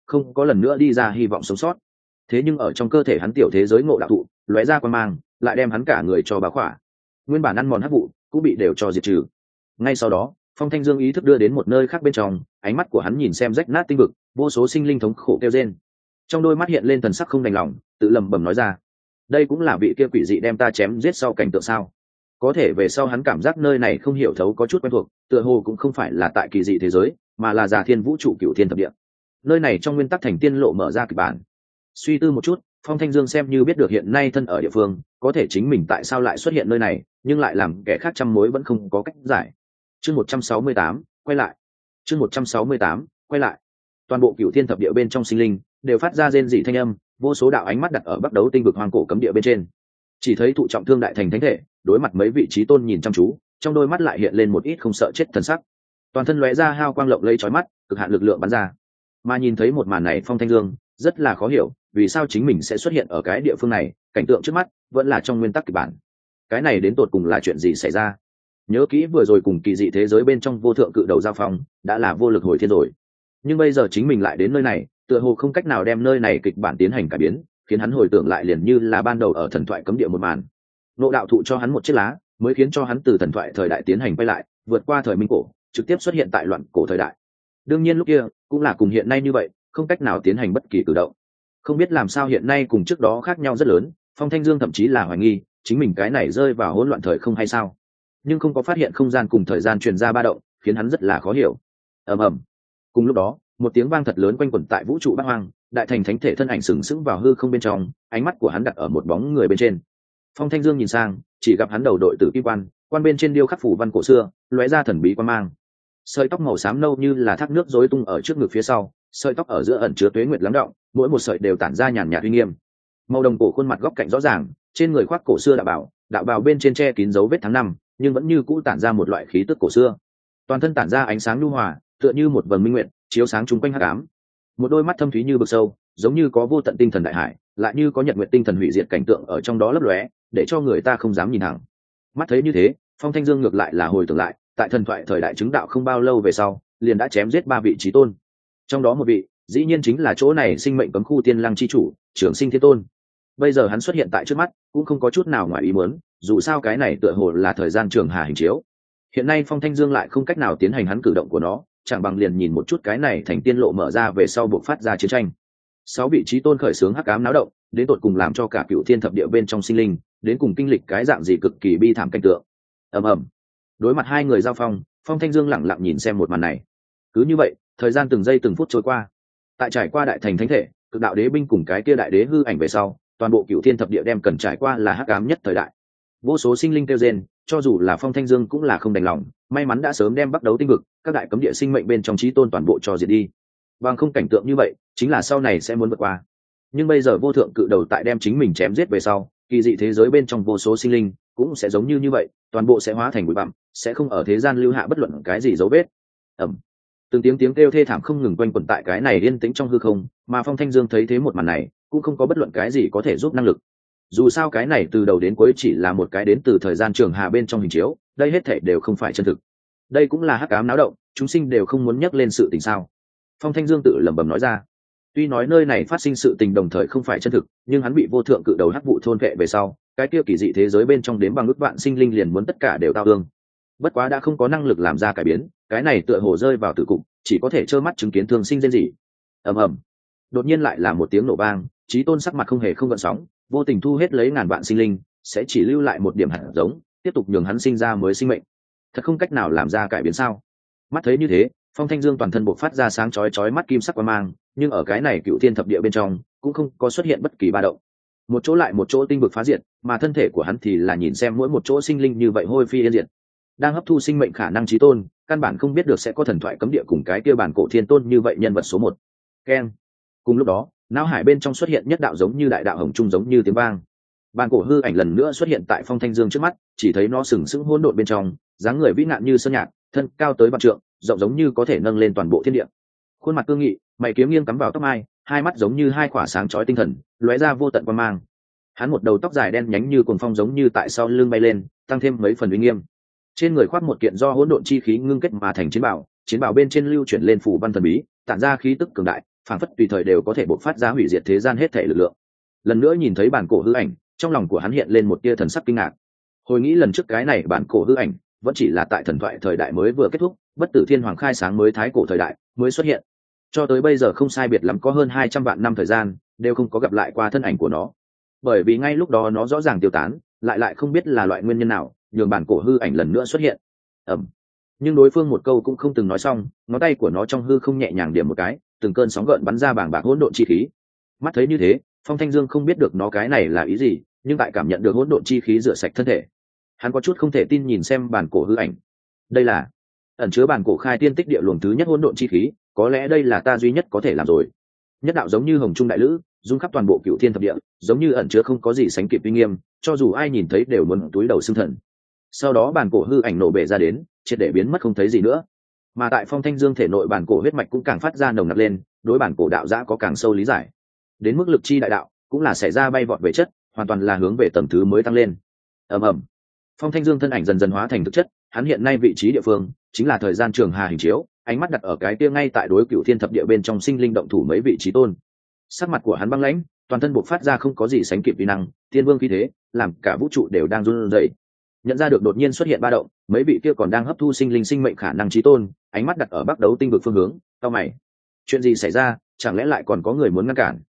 không có lần nữa đi ra hy vọng sống sót. Thế nhưng ở trong cơ thể hắn tiểu thế giới ngộ đạo thụ lóe ra quan mang, lại đem hắn cả người cho bá khỏa. Nguyên bản ăn mòn hắc vụ cũng bị đều cho diệt trừ. Ngay sau đó, Phong Thanh Dương ý thức đưa đến một nơi khác bên trong, ánh mắt của hắn nhìn xem rách nát tinh vực, vô số sinh linh thống khổ kêu rên. Trong đôi mắt hiện lên thần sắc không đành lòng, tự lẩm bẩm nói ra: đây cũng là vị kia quỷ dị đem ta chém giết sau cảnh tượng sao? Có thể về sau hắn cảm giác nơi này không hiểu thấu có chút quen thuộc, tựa hồ cũng không phải là tại kỳ dị thế giới, mà là Già Thiên vũ trụ Cửu Thiên thập địa. Nơi này trong nguyên tắc thành tiên lộ mở ra kịch bản. Suy tư một chút, Phong Thanh Dương xem như biết được hiện nay thân ở địa phương, có thể chính mình tại sao lại xuất hiện nơi này, nhưng lại làm kẻ khác trăm mối vẫn không có cách giải. Chương một trăm sáu mươi tám, quay lại. Chương một trăm sáu mươi tám, quay lại. Toàn bộ Cửu Thiên thập địa bên trong sinh linh đều phát ra rên rỉ thanh âm, vô số đạo ánh mắt đặt ở Bắc Đấu tinh vực hoang cổ cấm địa bên trên. Chỉ thấy thụ trọng thương đại thành thánh thể, đối mặt mấy vị trí tôn nhìn chăm chú, trong đôi mắt lại hiện lên một ít không sợ chết thần sắc. Toàn thân lóe ra hào quang lộng lẫy chói mắt, cực hạn lực lượng bắn ra. Mà nhìn thấy một màn này, Phong Thanh Dương rất là khó hiểu, vì sao chính mình sẽ xuất hiện ở cái địa phương này, cảnh tượng trước mắt vẫn là trong nguyên tắc kịch bản. Cái này đến tột cùng là chuyện gì xảy ra? Nhớ kỹ vừa rồi cùng kỳ dị thế giới bên trong vô thượng cự đầu giao phong, đã là vô lực hồi thiên rồi. Nhưng bây giờ chính mình lại đến nơi này, tựa hồ không cách nào đem nơi này kịch bản tiến hành cải biến, khiến hắn hồi tưởng lại liền như là ban đầu ở thần thoại cấm địa một màn. Ngộ đạo thụ cho hắn một chiếc lá, mới khiến cho hắn từ thần thoại thời đại tiến hành quay lại, vượt qua thời minh cổ, trực tiếp xuất hiện tại loạn cổ thời đại. Đương nhiên lúc kia cũng là cùng hiện nay như vậy, không cách nào tiến hành bất kỳ cử động. Không biết làm sao hiện nay cùng trước đó khác nhau rất lớn, Phong Thanh Dương thậm chí là hoài nghi chính mình cái này rơi vào hỗn loạn thời không hay sao, nhưng không có phát hiện không gian cùng thời gian truyền ra ba động, khiến hắn rất là khó hiểu. Ầm ầm. Cùng lúc đó, một tiếng vang thật lớn quanh quẩn tại vũ trụ bát hoang, đại thành thánh thể thân ảnh sừng sững vào hư không bên trong, ánh mắt của hắn đặt ở một bóng người bên trên. Phong Thanh Dương nhìn sang, chỉ gặp hắn đầu đội tử kim quan, quan bên trên điêu khắc phủ văn cổ xưa, lóe ra thần bí quan mang. Sợi tóc màu xám nâu như là thác nước rối tung ở trước ngực phía sau, sợi tóc ở giữa ẩn chứa tuế nguyệt lắng đọng, mỗi một sợi đều tản ra nhàn nhạt uy nghiêm. Màu đồng cổ khuôn mặt góc cạnh rõ ràng, trên người khoác cổ xưa đạo bào, đạo bào bên trên che kín dấu vết tháng năm, nhưng vẫn như cũ tản ra một loại khí tức cổ xưa. Toàn thân tản ra ánh sáng nhu hòa, tựa như một vầng minh nguyệt, chiếu sáng chúng quanh hắc ám. Một đôi mắt thâm thúy như vực sâu, giống như có vô tận tinh thần đại hải, lại như có nhật nguyệt tinh thần hủy diệt cảnh tượng ở trong đó lấp lóe, để cho người ta không dám nhìn thẳng. Mắt thấy như thế, Phong Thanh Dương ngược lại là hồi tưởng lại, tại thần thoại thời đại chứng đạo không bao lâu về sau, liền đã chém giết ba vị chí tôn. Trong đó một vị, dĩ nhiên chính là chỗ này sinh mệnh cấm khu Tiên Lăng chi chủ, Trường Sinh Thiên Tôn. Bây giờ hắn xuất hiện tại trước mắt, cũng không có chút nào ngoài ý muốn, dù sao cái này tựa hồ là thời gian trường hà hình chiếu. Hiện nay Phong Thanh Dương lại không cách nào tiến hành hắn cử động của nó, chẳng bằng liền nhìn một chút cái này thành tiên lộ mở ra về sau buộc phát ra chiến tranh. Sáu vị chí tôn khởi xướng hắc ám náo động, đến tột cùng làm cho cả Cửu Thiên thập địa bên trong sinh linh, đến cùng kinh lịch cái dạng gì cực kỳ bi thảm cảnh tượng. Ầm ầm. Đối mặt hai người giao phong, Phong Thanh Dương lặng lặng nhìn xem một màn này. Cứ như vậy, thời gian từng giây từng phút trôi qua. Tại trải qua đại thành thánh thể, cực đạo đế binh cùng cái kia đại đế hư ảnh về sau, toàn bộ Cửu Thiên thập địa đem cần trải qua là hắc ám nhất thời đại. Vô số sinh linh kêu rên, cho dù là Phong Thanh Dương cũng là không đành lòng, may mắn đã sớm đem Bắc Đấu tinh vực, các đại cấm địa sinh mệnh bên trong chí tôn toàn bộ cho diệt đi. Bằng không cảnh tượng như vậy, chính là sau này sẽ muốn vượt qua. Nhưng bây giờ vô thượng cự đầu tại đem chính mình chém giết về sau, kỳ dị thế giới bên trong vô số sinh linh cũng sẽ giống như như vậy, toàn bộ sẽ hóa thành bụi bặm, sẽ không ở thế gian lưu hạ bất luận cái gì dấu vết. Ầm. Từng tiếng tiếng kêu thê thảm không ngừng quanh quẩn tại cái này yên tĩnh trong hư không, mà Phong Thanh Dương thấy thế một màn này, cũng không có bất luận cái gì có thể giúp năng lực. Dù sao cái này từ đầu đến cuối chỉ là một cái đến từ thời gian trường hà bên trong hình chiếu, đây hết thảy đều không phải chân thực. Đây cũng là hắc ám náo động, chúng sinh đều không muốn nhắc lên sự tình sao? Phong Thanh Dương tự lẩm bẩm nói ra. Tuy nói nơi này phát sinh sự tình đồng thời không phải chân thực, nhưng hắn bị vô thượng cự đầu hắc vụ thôn vệ về sau, cái kia kỳ dị thế giới bên trong đếm bằng ức vạn sinh linh liền muốn tất cả đều tao ương. Bất quá đã không có năng lực làm ra cải biến, cái này tựa hồ rơi vào tử cục, chỉ có thể trơ mắt chứng kiến thương sinh rên rỉ. Ầm ầm. Đột nhiên lại là một tiếng nổ vang, Chí Tôn sắc mặt không hề không gợn sóng, vô tình thu hết lấy ngàn vạn sinh linh, sẽ chỉ lưu lại một điểm hạt giống, tiếp tục nhường hắn sinh ra mới sinh mệnh. Thật không cách nào làm ra cải biến sao? Mắt thấy như thế, Phong Thanh Dương toàn thân bộc phát ra sáng chói chói mắt kim sắc quang mang, nhưng ở cái này Cửu Thiên thập địa bên trong, cũng không có xuất hiện bất kỳ ba động. Một chỗ lại một chỗ tinh vực phá diệt, mà thân thể của hắn thì là nhìn xem mỗi một chỗ sinh linh như vậy hôi phi yên diệt. Đang hấp thu sinh mệnh khả năng Chí Tôn, căn bản không biết được sẽ có thần thoại cấm địa cùng cái kia bản cổ thiên tôn như vậy nhân vật số một. Keng. Cùng lúc đó, não hải bên trong xuất hiện nhất đạo giống như đại đạo hồng trung giống như tiếng vang. Bản cổ hư ảnh lần nữa xuất hiện tại Phong Thanh Dương trước mắt, chỉ thấy nó sừng sững hỗn độn bên trong, dáng người vĩ ngạn như sơn nhạc, thân cao tới vạn trượng, rộng giống như có thể nâng lên toàn bộ thiên địa. Khuôn mặt cương nghị, mày kiếm nghiêng cắm vào tóc mai, hai mắt giống như hai quả sáng chói tinh thần, lóe ra vô tận quang mang. Hắn một đầu tóc dài đen nhánh như cuồng phong giống như tại sau lưng bay lên, tăng thêm mấy phần uy nghiêm. Trên người khoác một kiện do hỗn độn chi khí ngưng kết mà thành chiến bào, chiến bào bên trên lưu chuyển lên phủ văn thần bí, tản ra khí tức cường đại, phảng phất tùy thời đều có thể bộc phát ra hủy diệt thế gian hết thể lực lượng. Lần nữa nhìn thấy bản cổ hư ảnh, trong lòng của hắn hiện lên một tia thần sắc kinh ngạc. Hồi nghĩ lần trước cái này bản cổ hư ảnh vẫn chỉ là tại thần thoại thời đại mới vừa kết thúc, bất tử thiên hoàng khai sáng mới thái cổ thời đại mới xuất hiện, cho tới bây giờ không sai biệt lắm có hơn hai trăm vạn năm thời gian đều không có gặp lại qua thân ảnh của nó. Bởi vì ngay lúc đó nó rõ ràng tiêu tán, lại lại không biết là loại nguyên nhân nào nhường bản cổ hư ảnh lần nữa xuất hiện. ẩm Nhưng đối phương một câu cũng không từng nói xong, ngón tay của nó trong hư không nhẹ nhàng điểm một cái, từng cơn sóng gợn bắn ra bàng bạc hỗn độn chi khí. Mắt thấy như thế, Phong Thanh Dương không biết được nó cái này là ý gì, nhưng tại cảm nhận được hỗn độn chi khí rửa sạch thân thể, hắn có chút không thể tin nhìn xem bản cổ hư ảnh. Đây là ẩn chứa bản cổ khai tiên tích địa luồng thứ nhất hỗn độn chi khí, có lẽ đây là ta duy nhất có thể làm rồi. Nhất đạo giống như hồng trung đại lữ, dung khắp toàn bộ cựu thiên thập địa, giống như ẩn chứa không có gì sánh kịp uy nghiêm, cho dù ai nhìn thấy đều muốn túi đầu xương thần. Sau đó bản cổ hư ảnh nổ bể ra đến, triệt để biến mất không thấy gì nữa. Mà tại Phong Thanh Dương thể nội bản cổ huyết mạch cũng càng phát ra nồng nặc lên, đối bản cổ đạo giã có càng sâu lý giải. Đến mức lực chi đại đạo, cũng là xảy ra bay vọt về chất, hoàn toàn là hướng về tầng thứ mới tăng lên. Ầm ầm. Phong Thanh Dương thân ảnh dần dần hóa thành thực chất, hắn hiện nay vị trí địa phương chính là thời gian trường hà hình chiếu, ánh mắt đặt ở cái kia ngay tại đối cựu thiên thập địa bên trong sinh linh động thủ mấy vị trí tôn. Sắc mặt của hắn băng lãnh, toàn thân bộc phát ra không có gì sánh kịp uy năng, tiên vương khí thế, làm cả vũ trụ đều đang run rẩy. Nhận ra được đột nhiên xuất hiện ba động, mấy vị kia còn đang hấp thu sinh linh sinh mệnh khả năng trí tôn, ánh mắt đặt ở bắc đấu tinh vực phương hướng, cao mày. Chuyện gì xảy ra, chẳng lẽ lại còn có người muốn ngăn cản?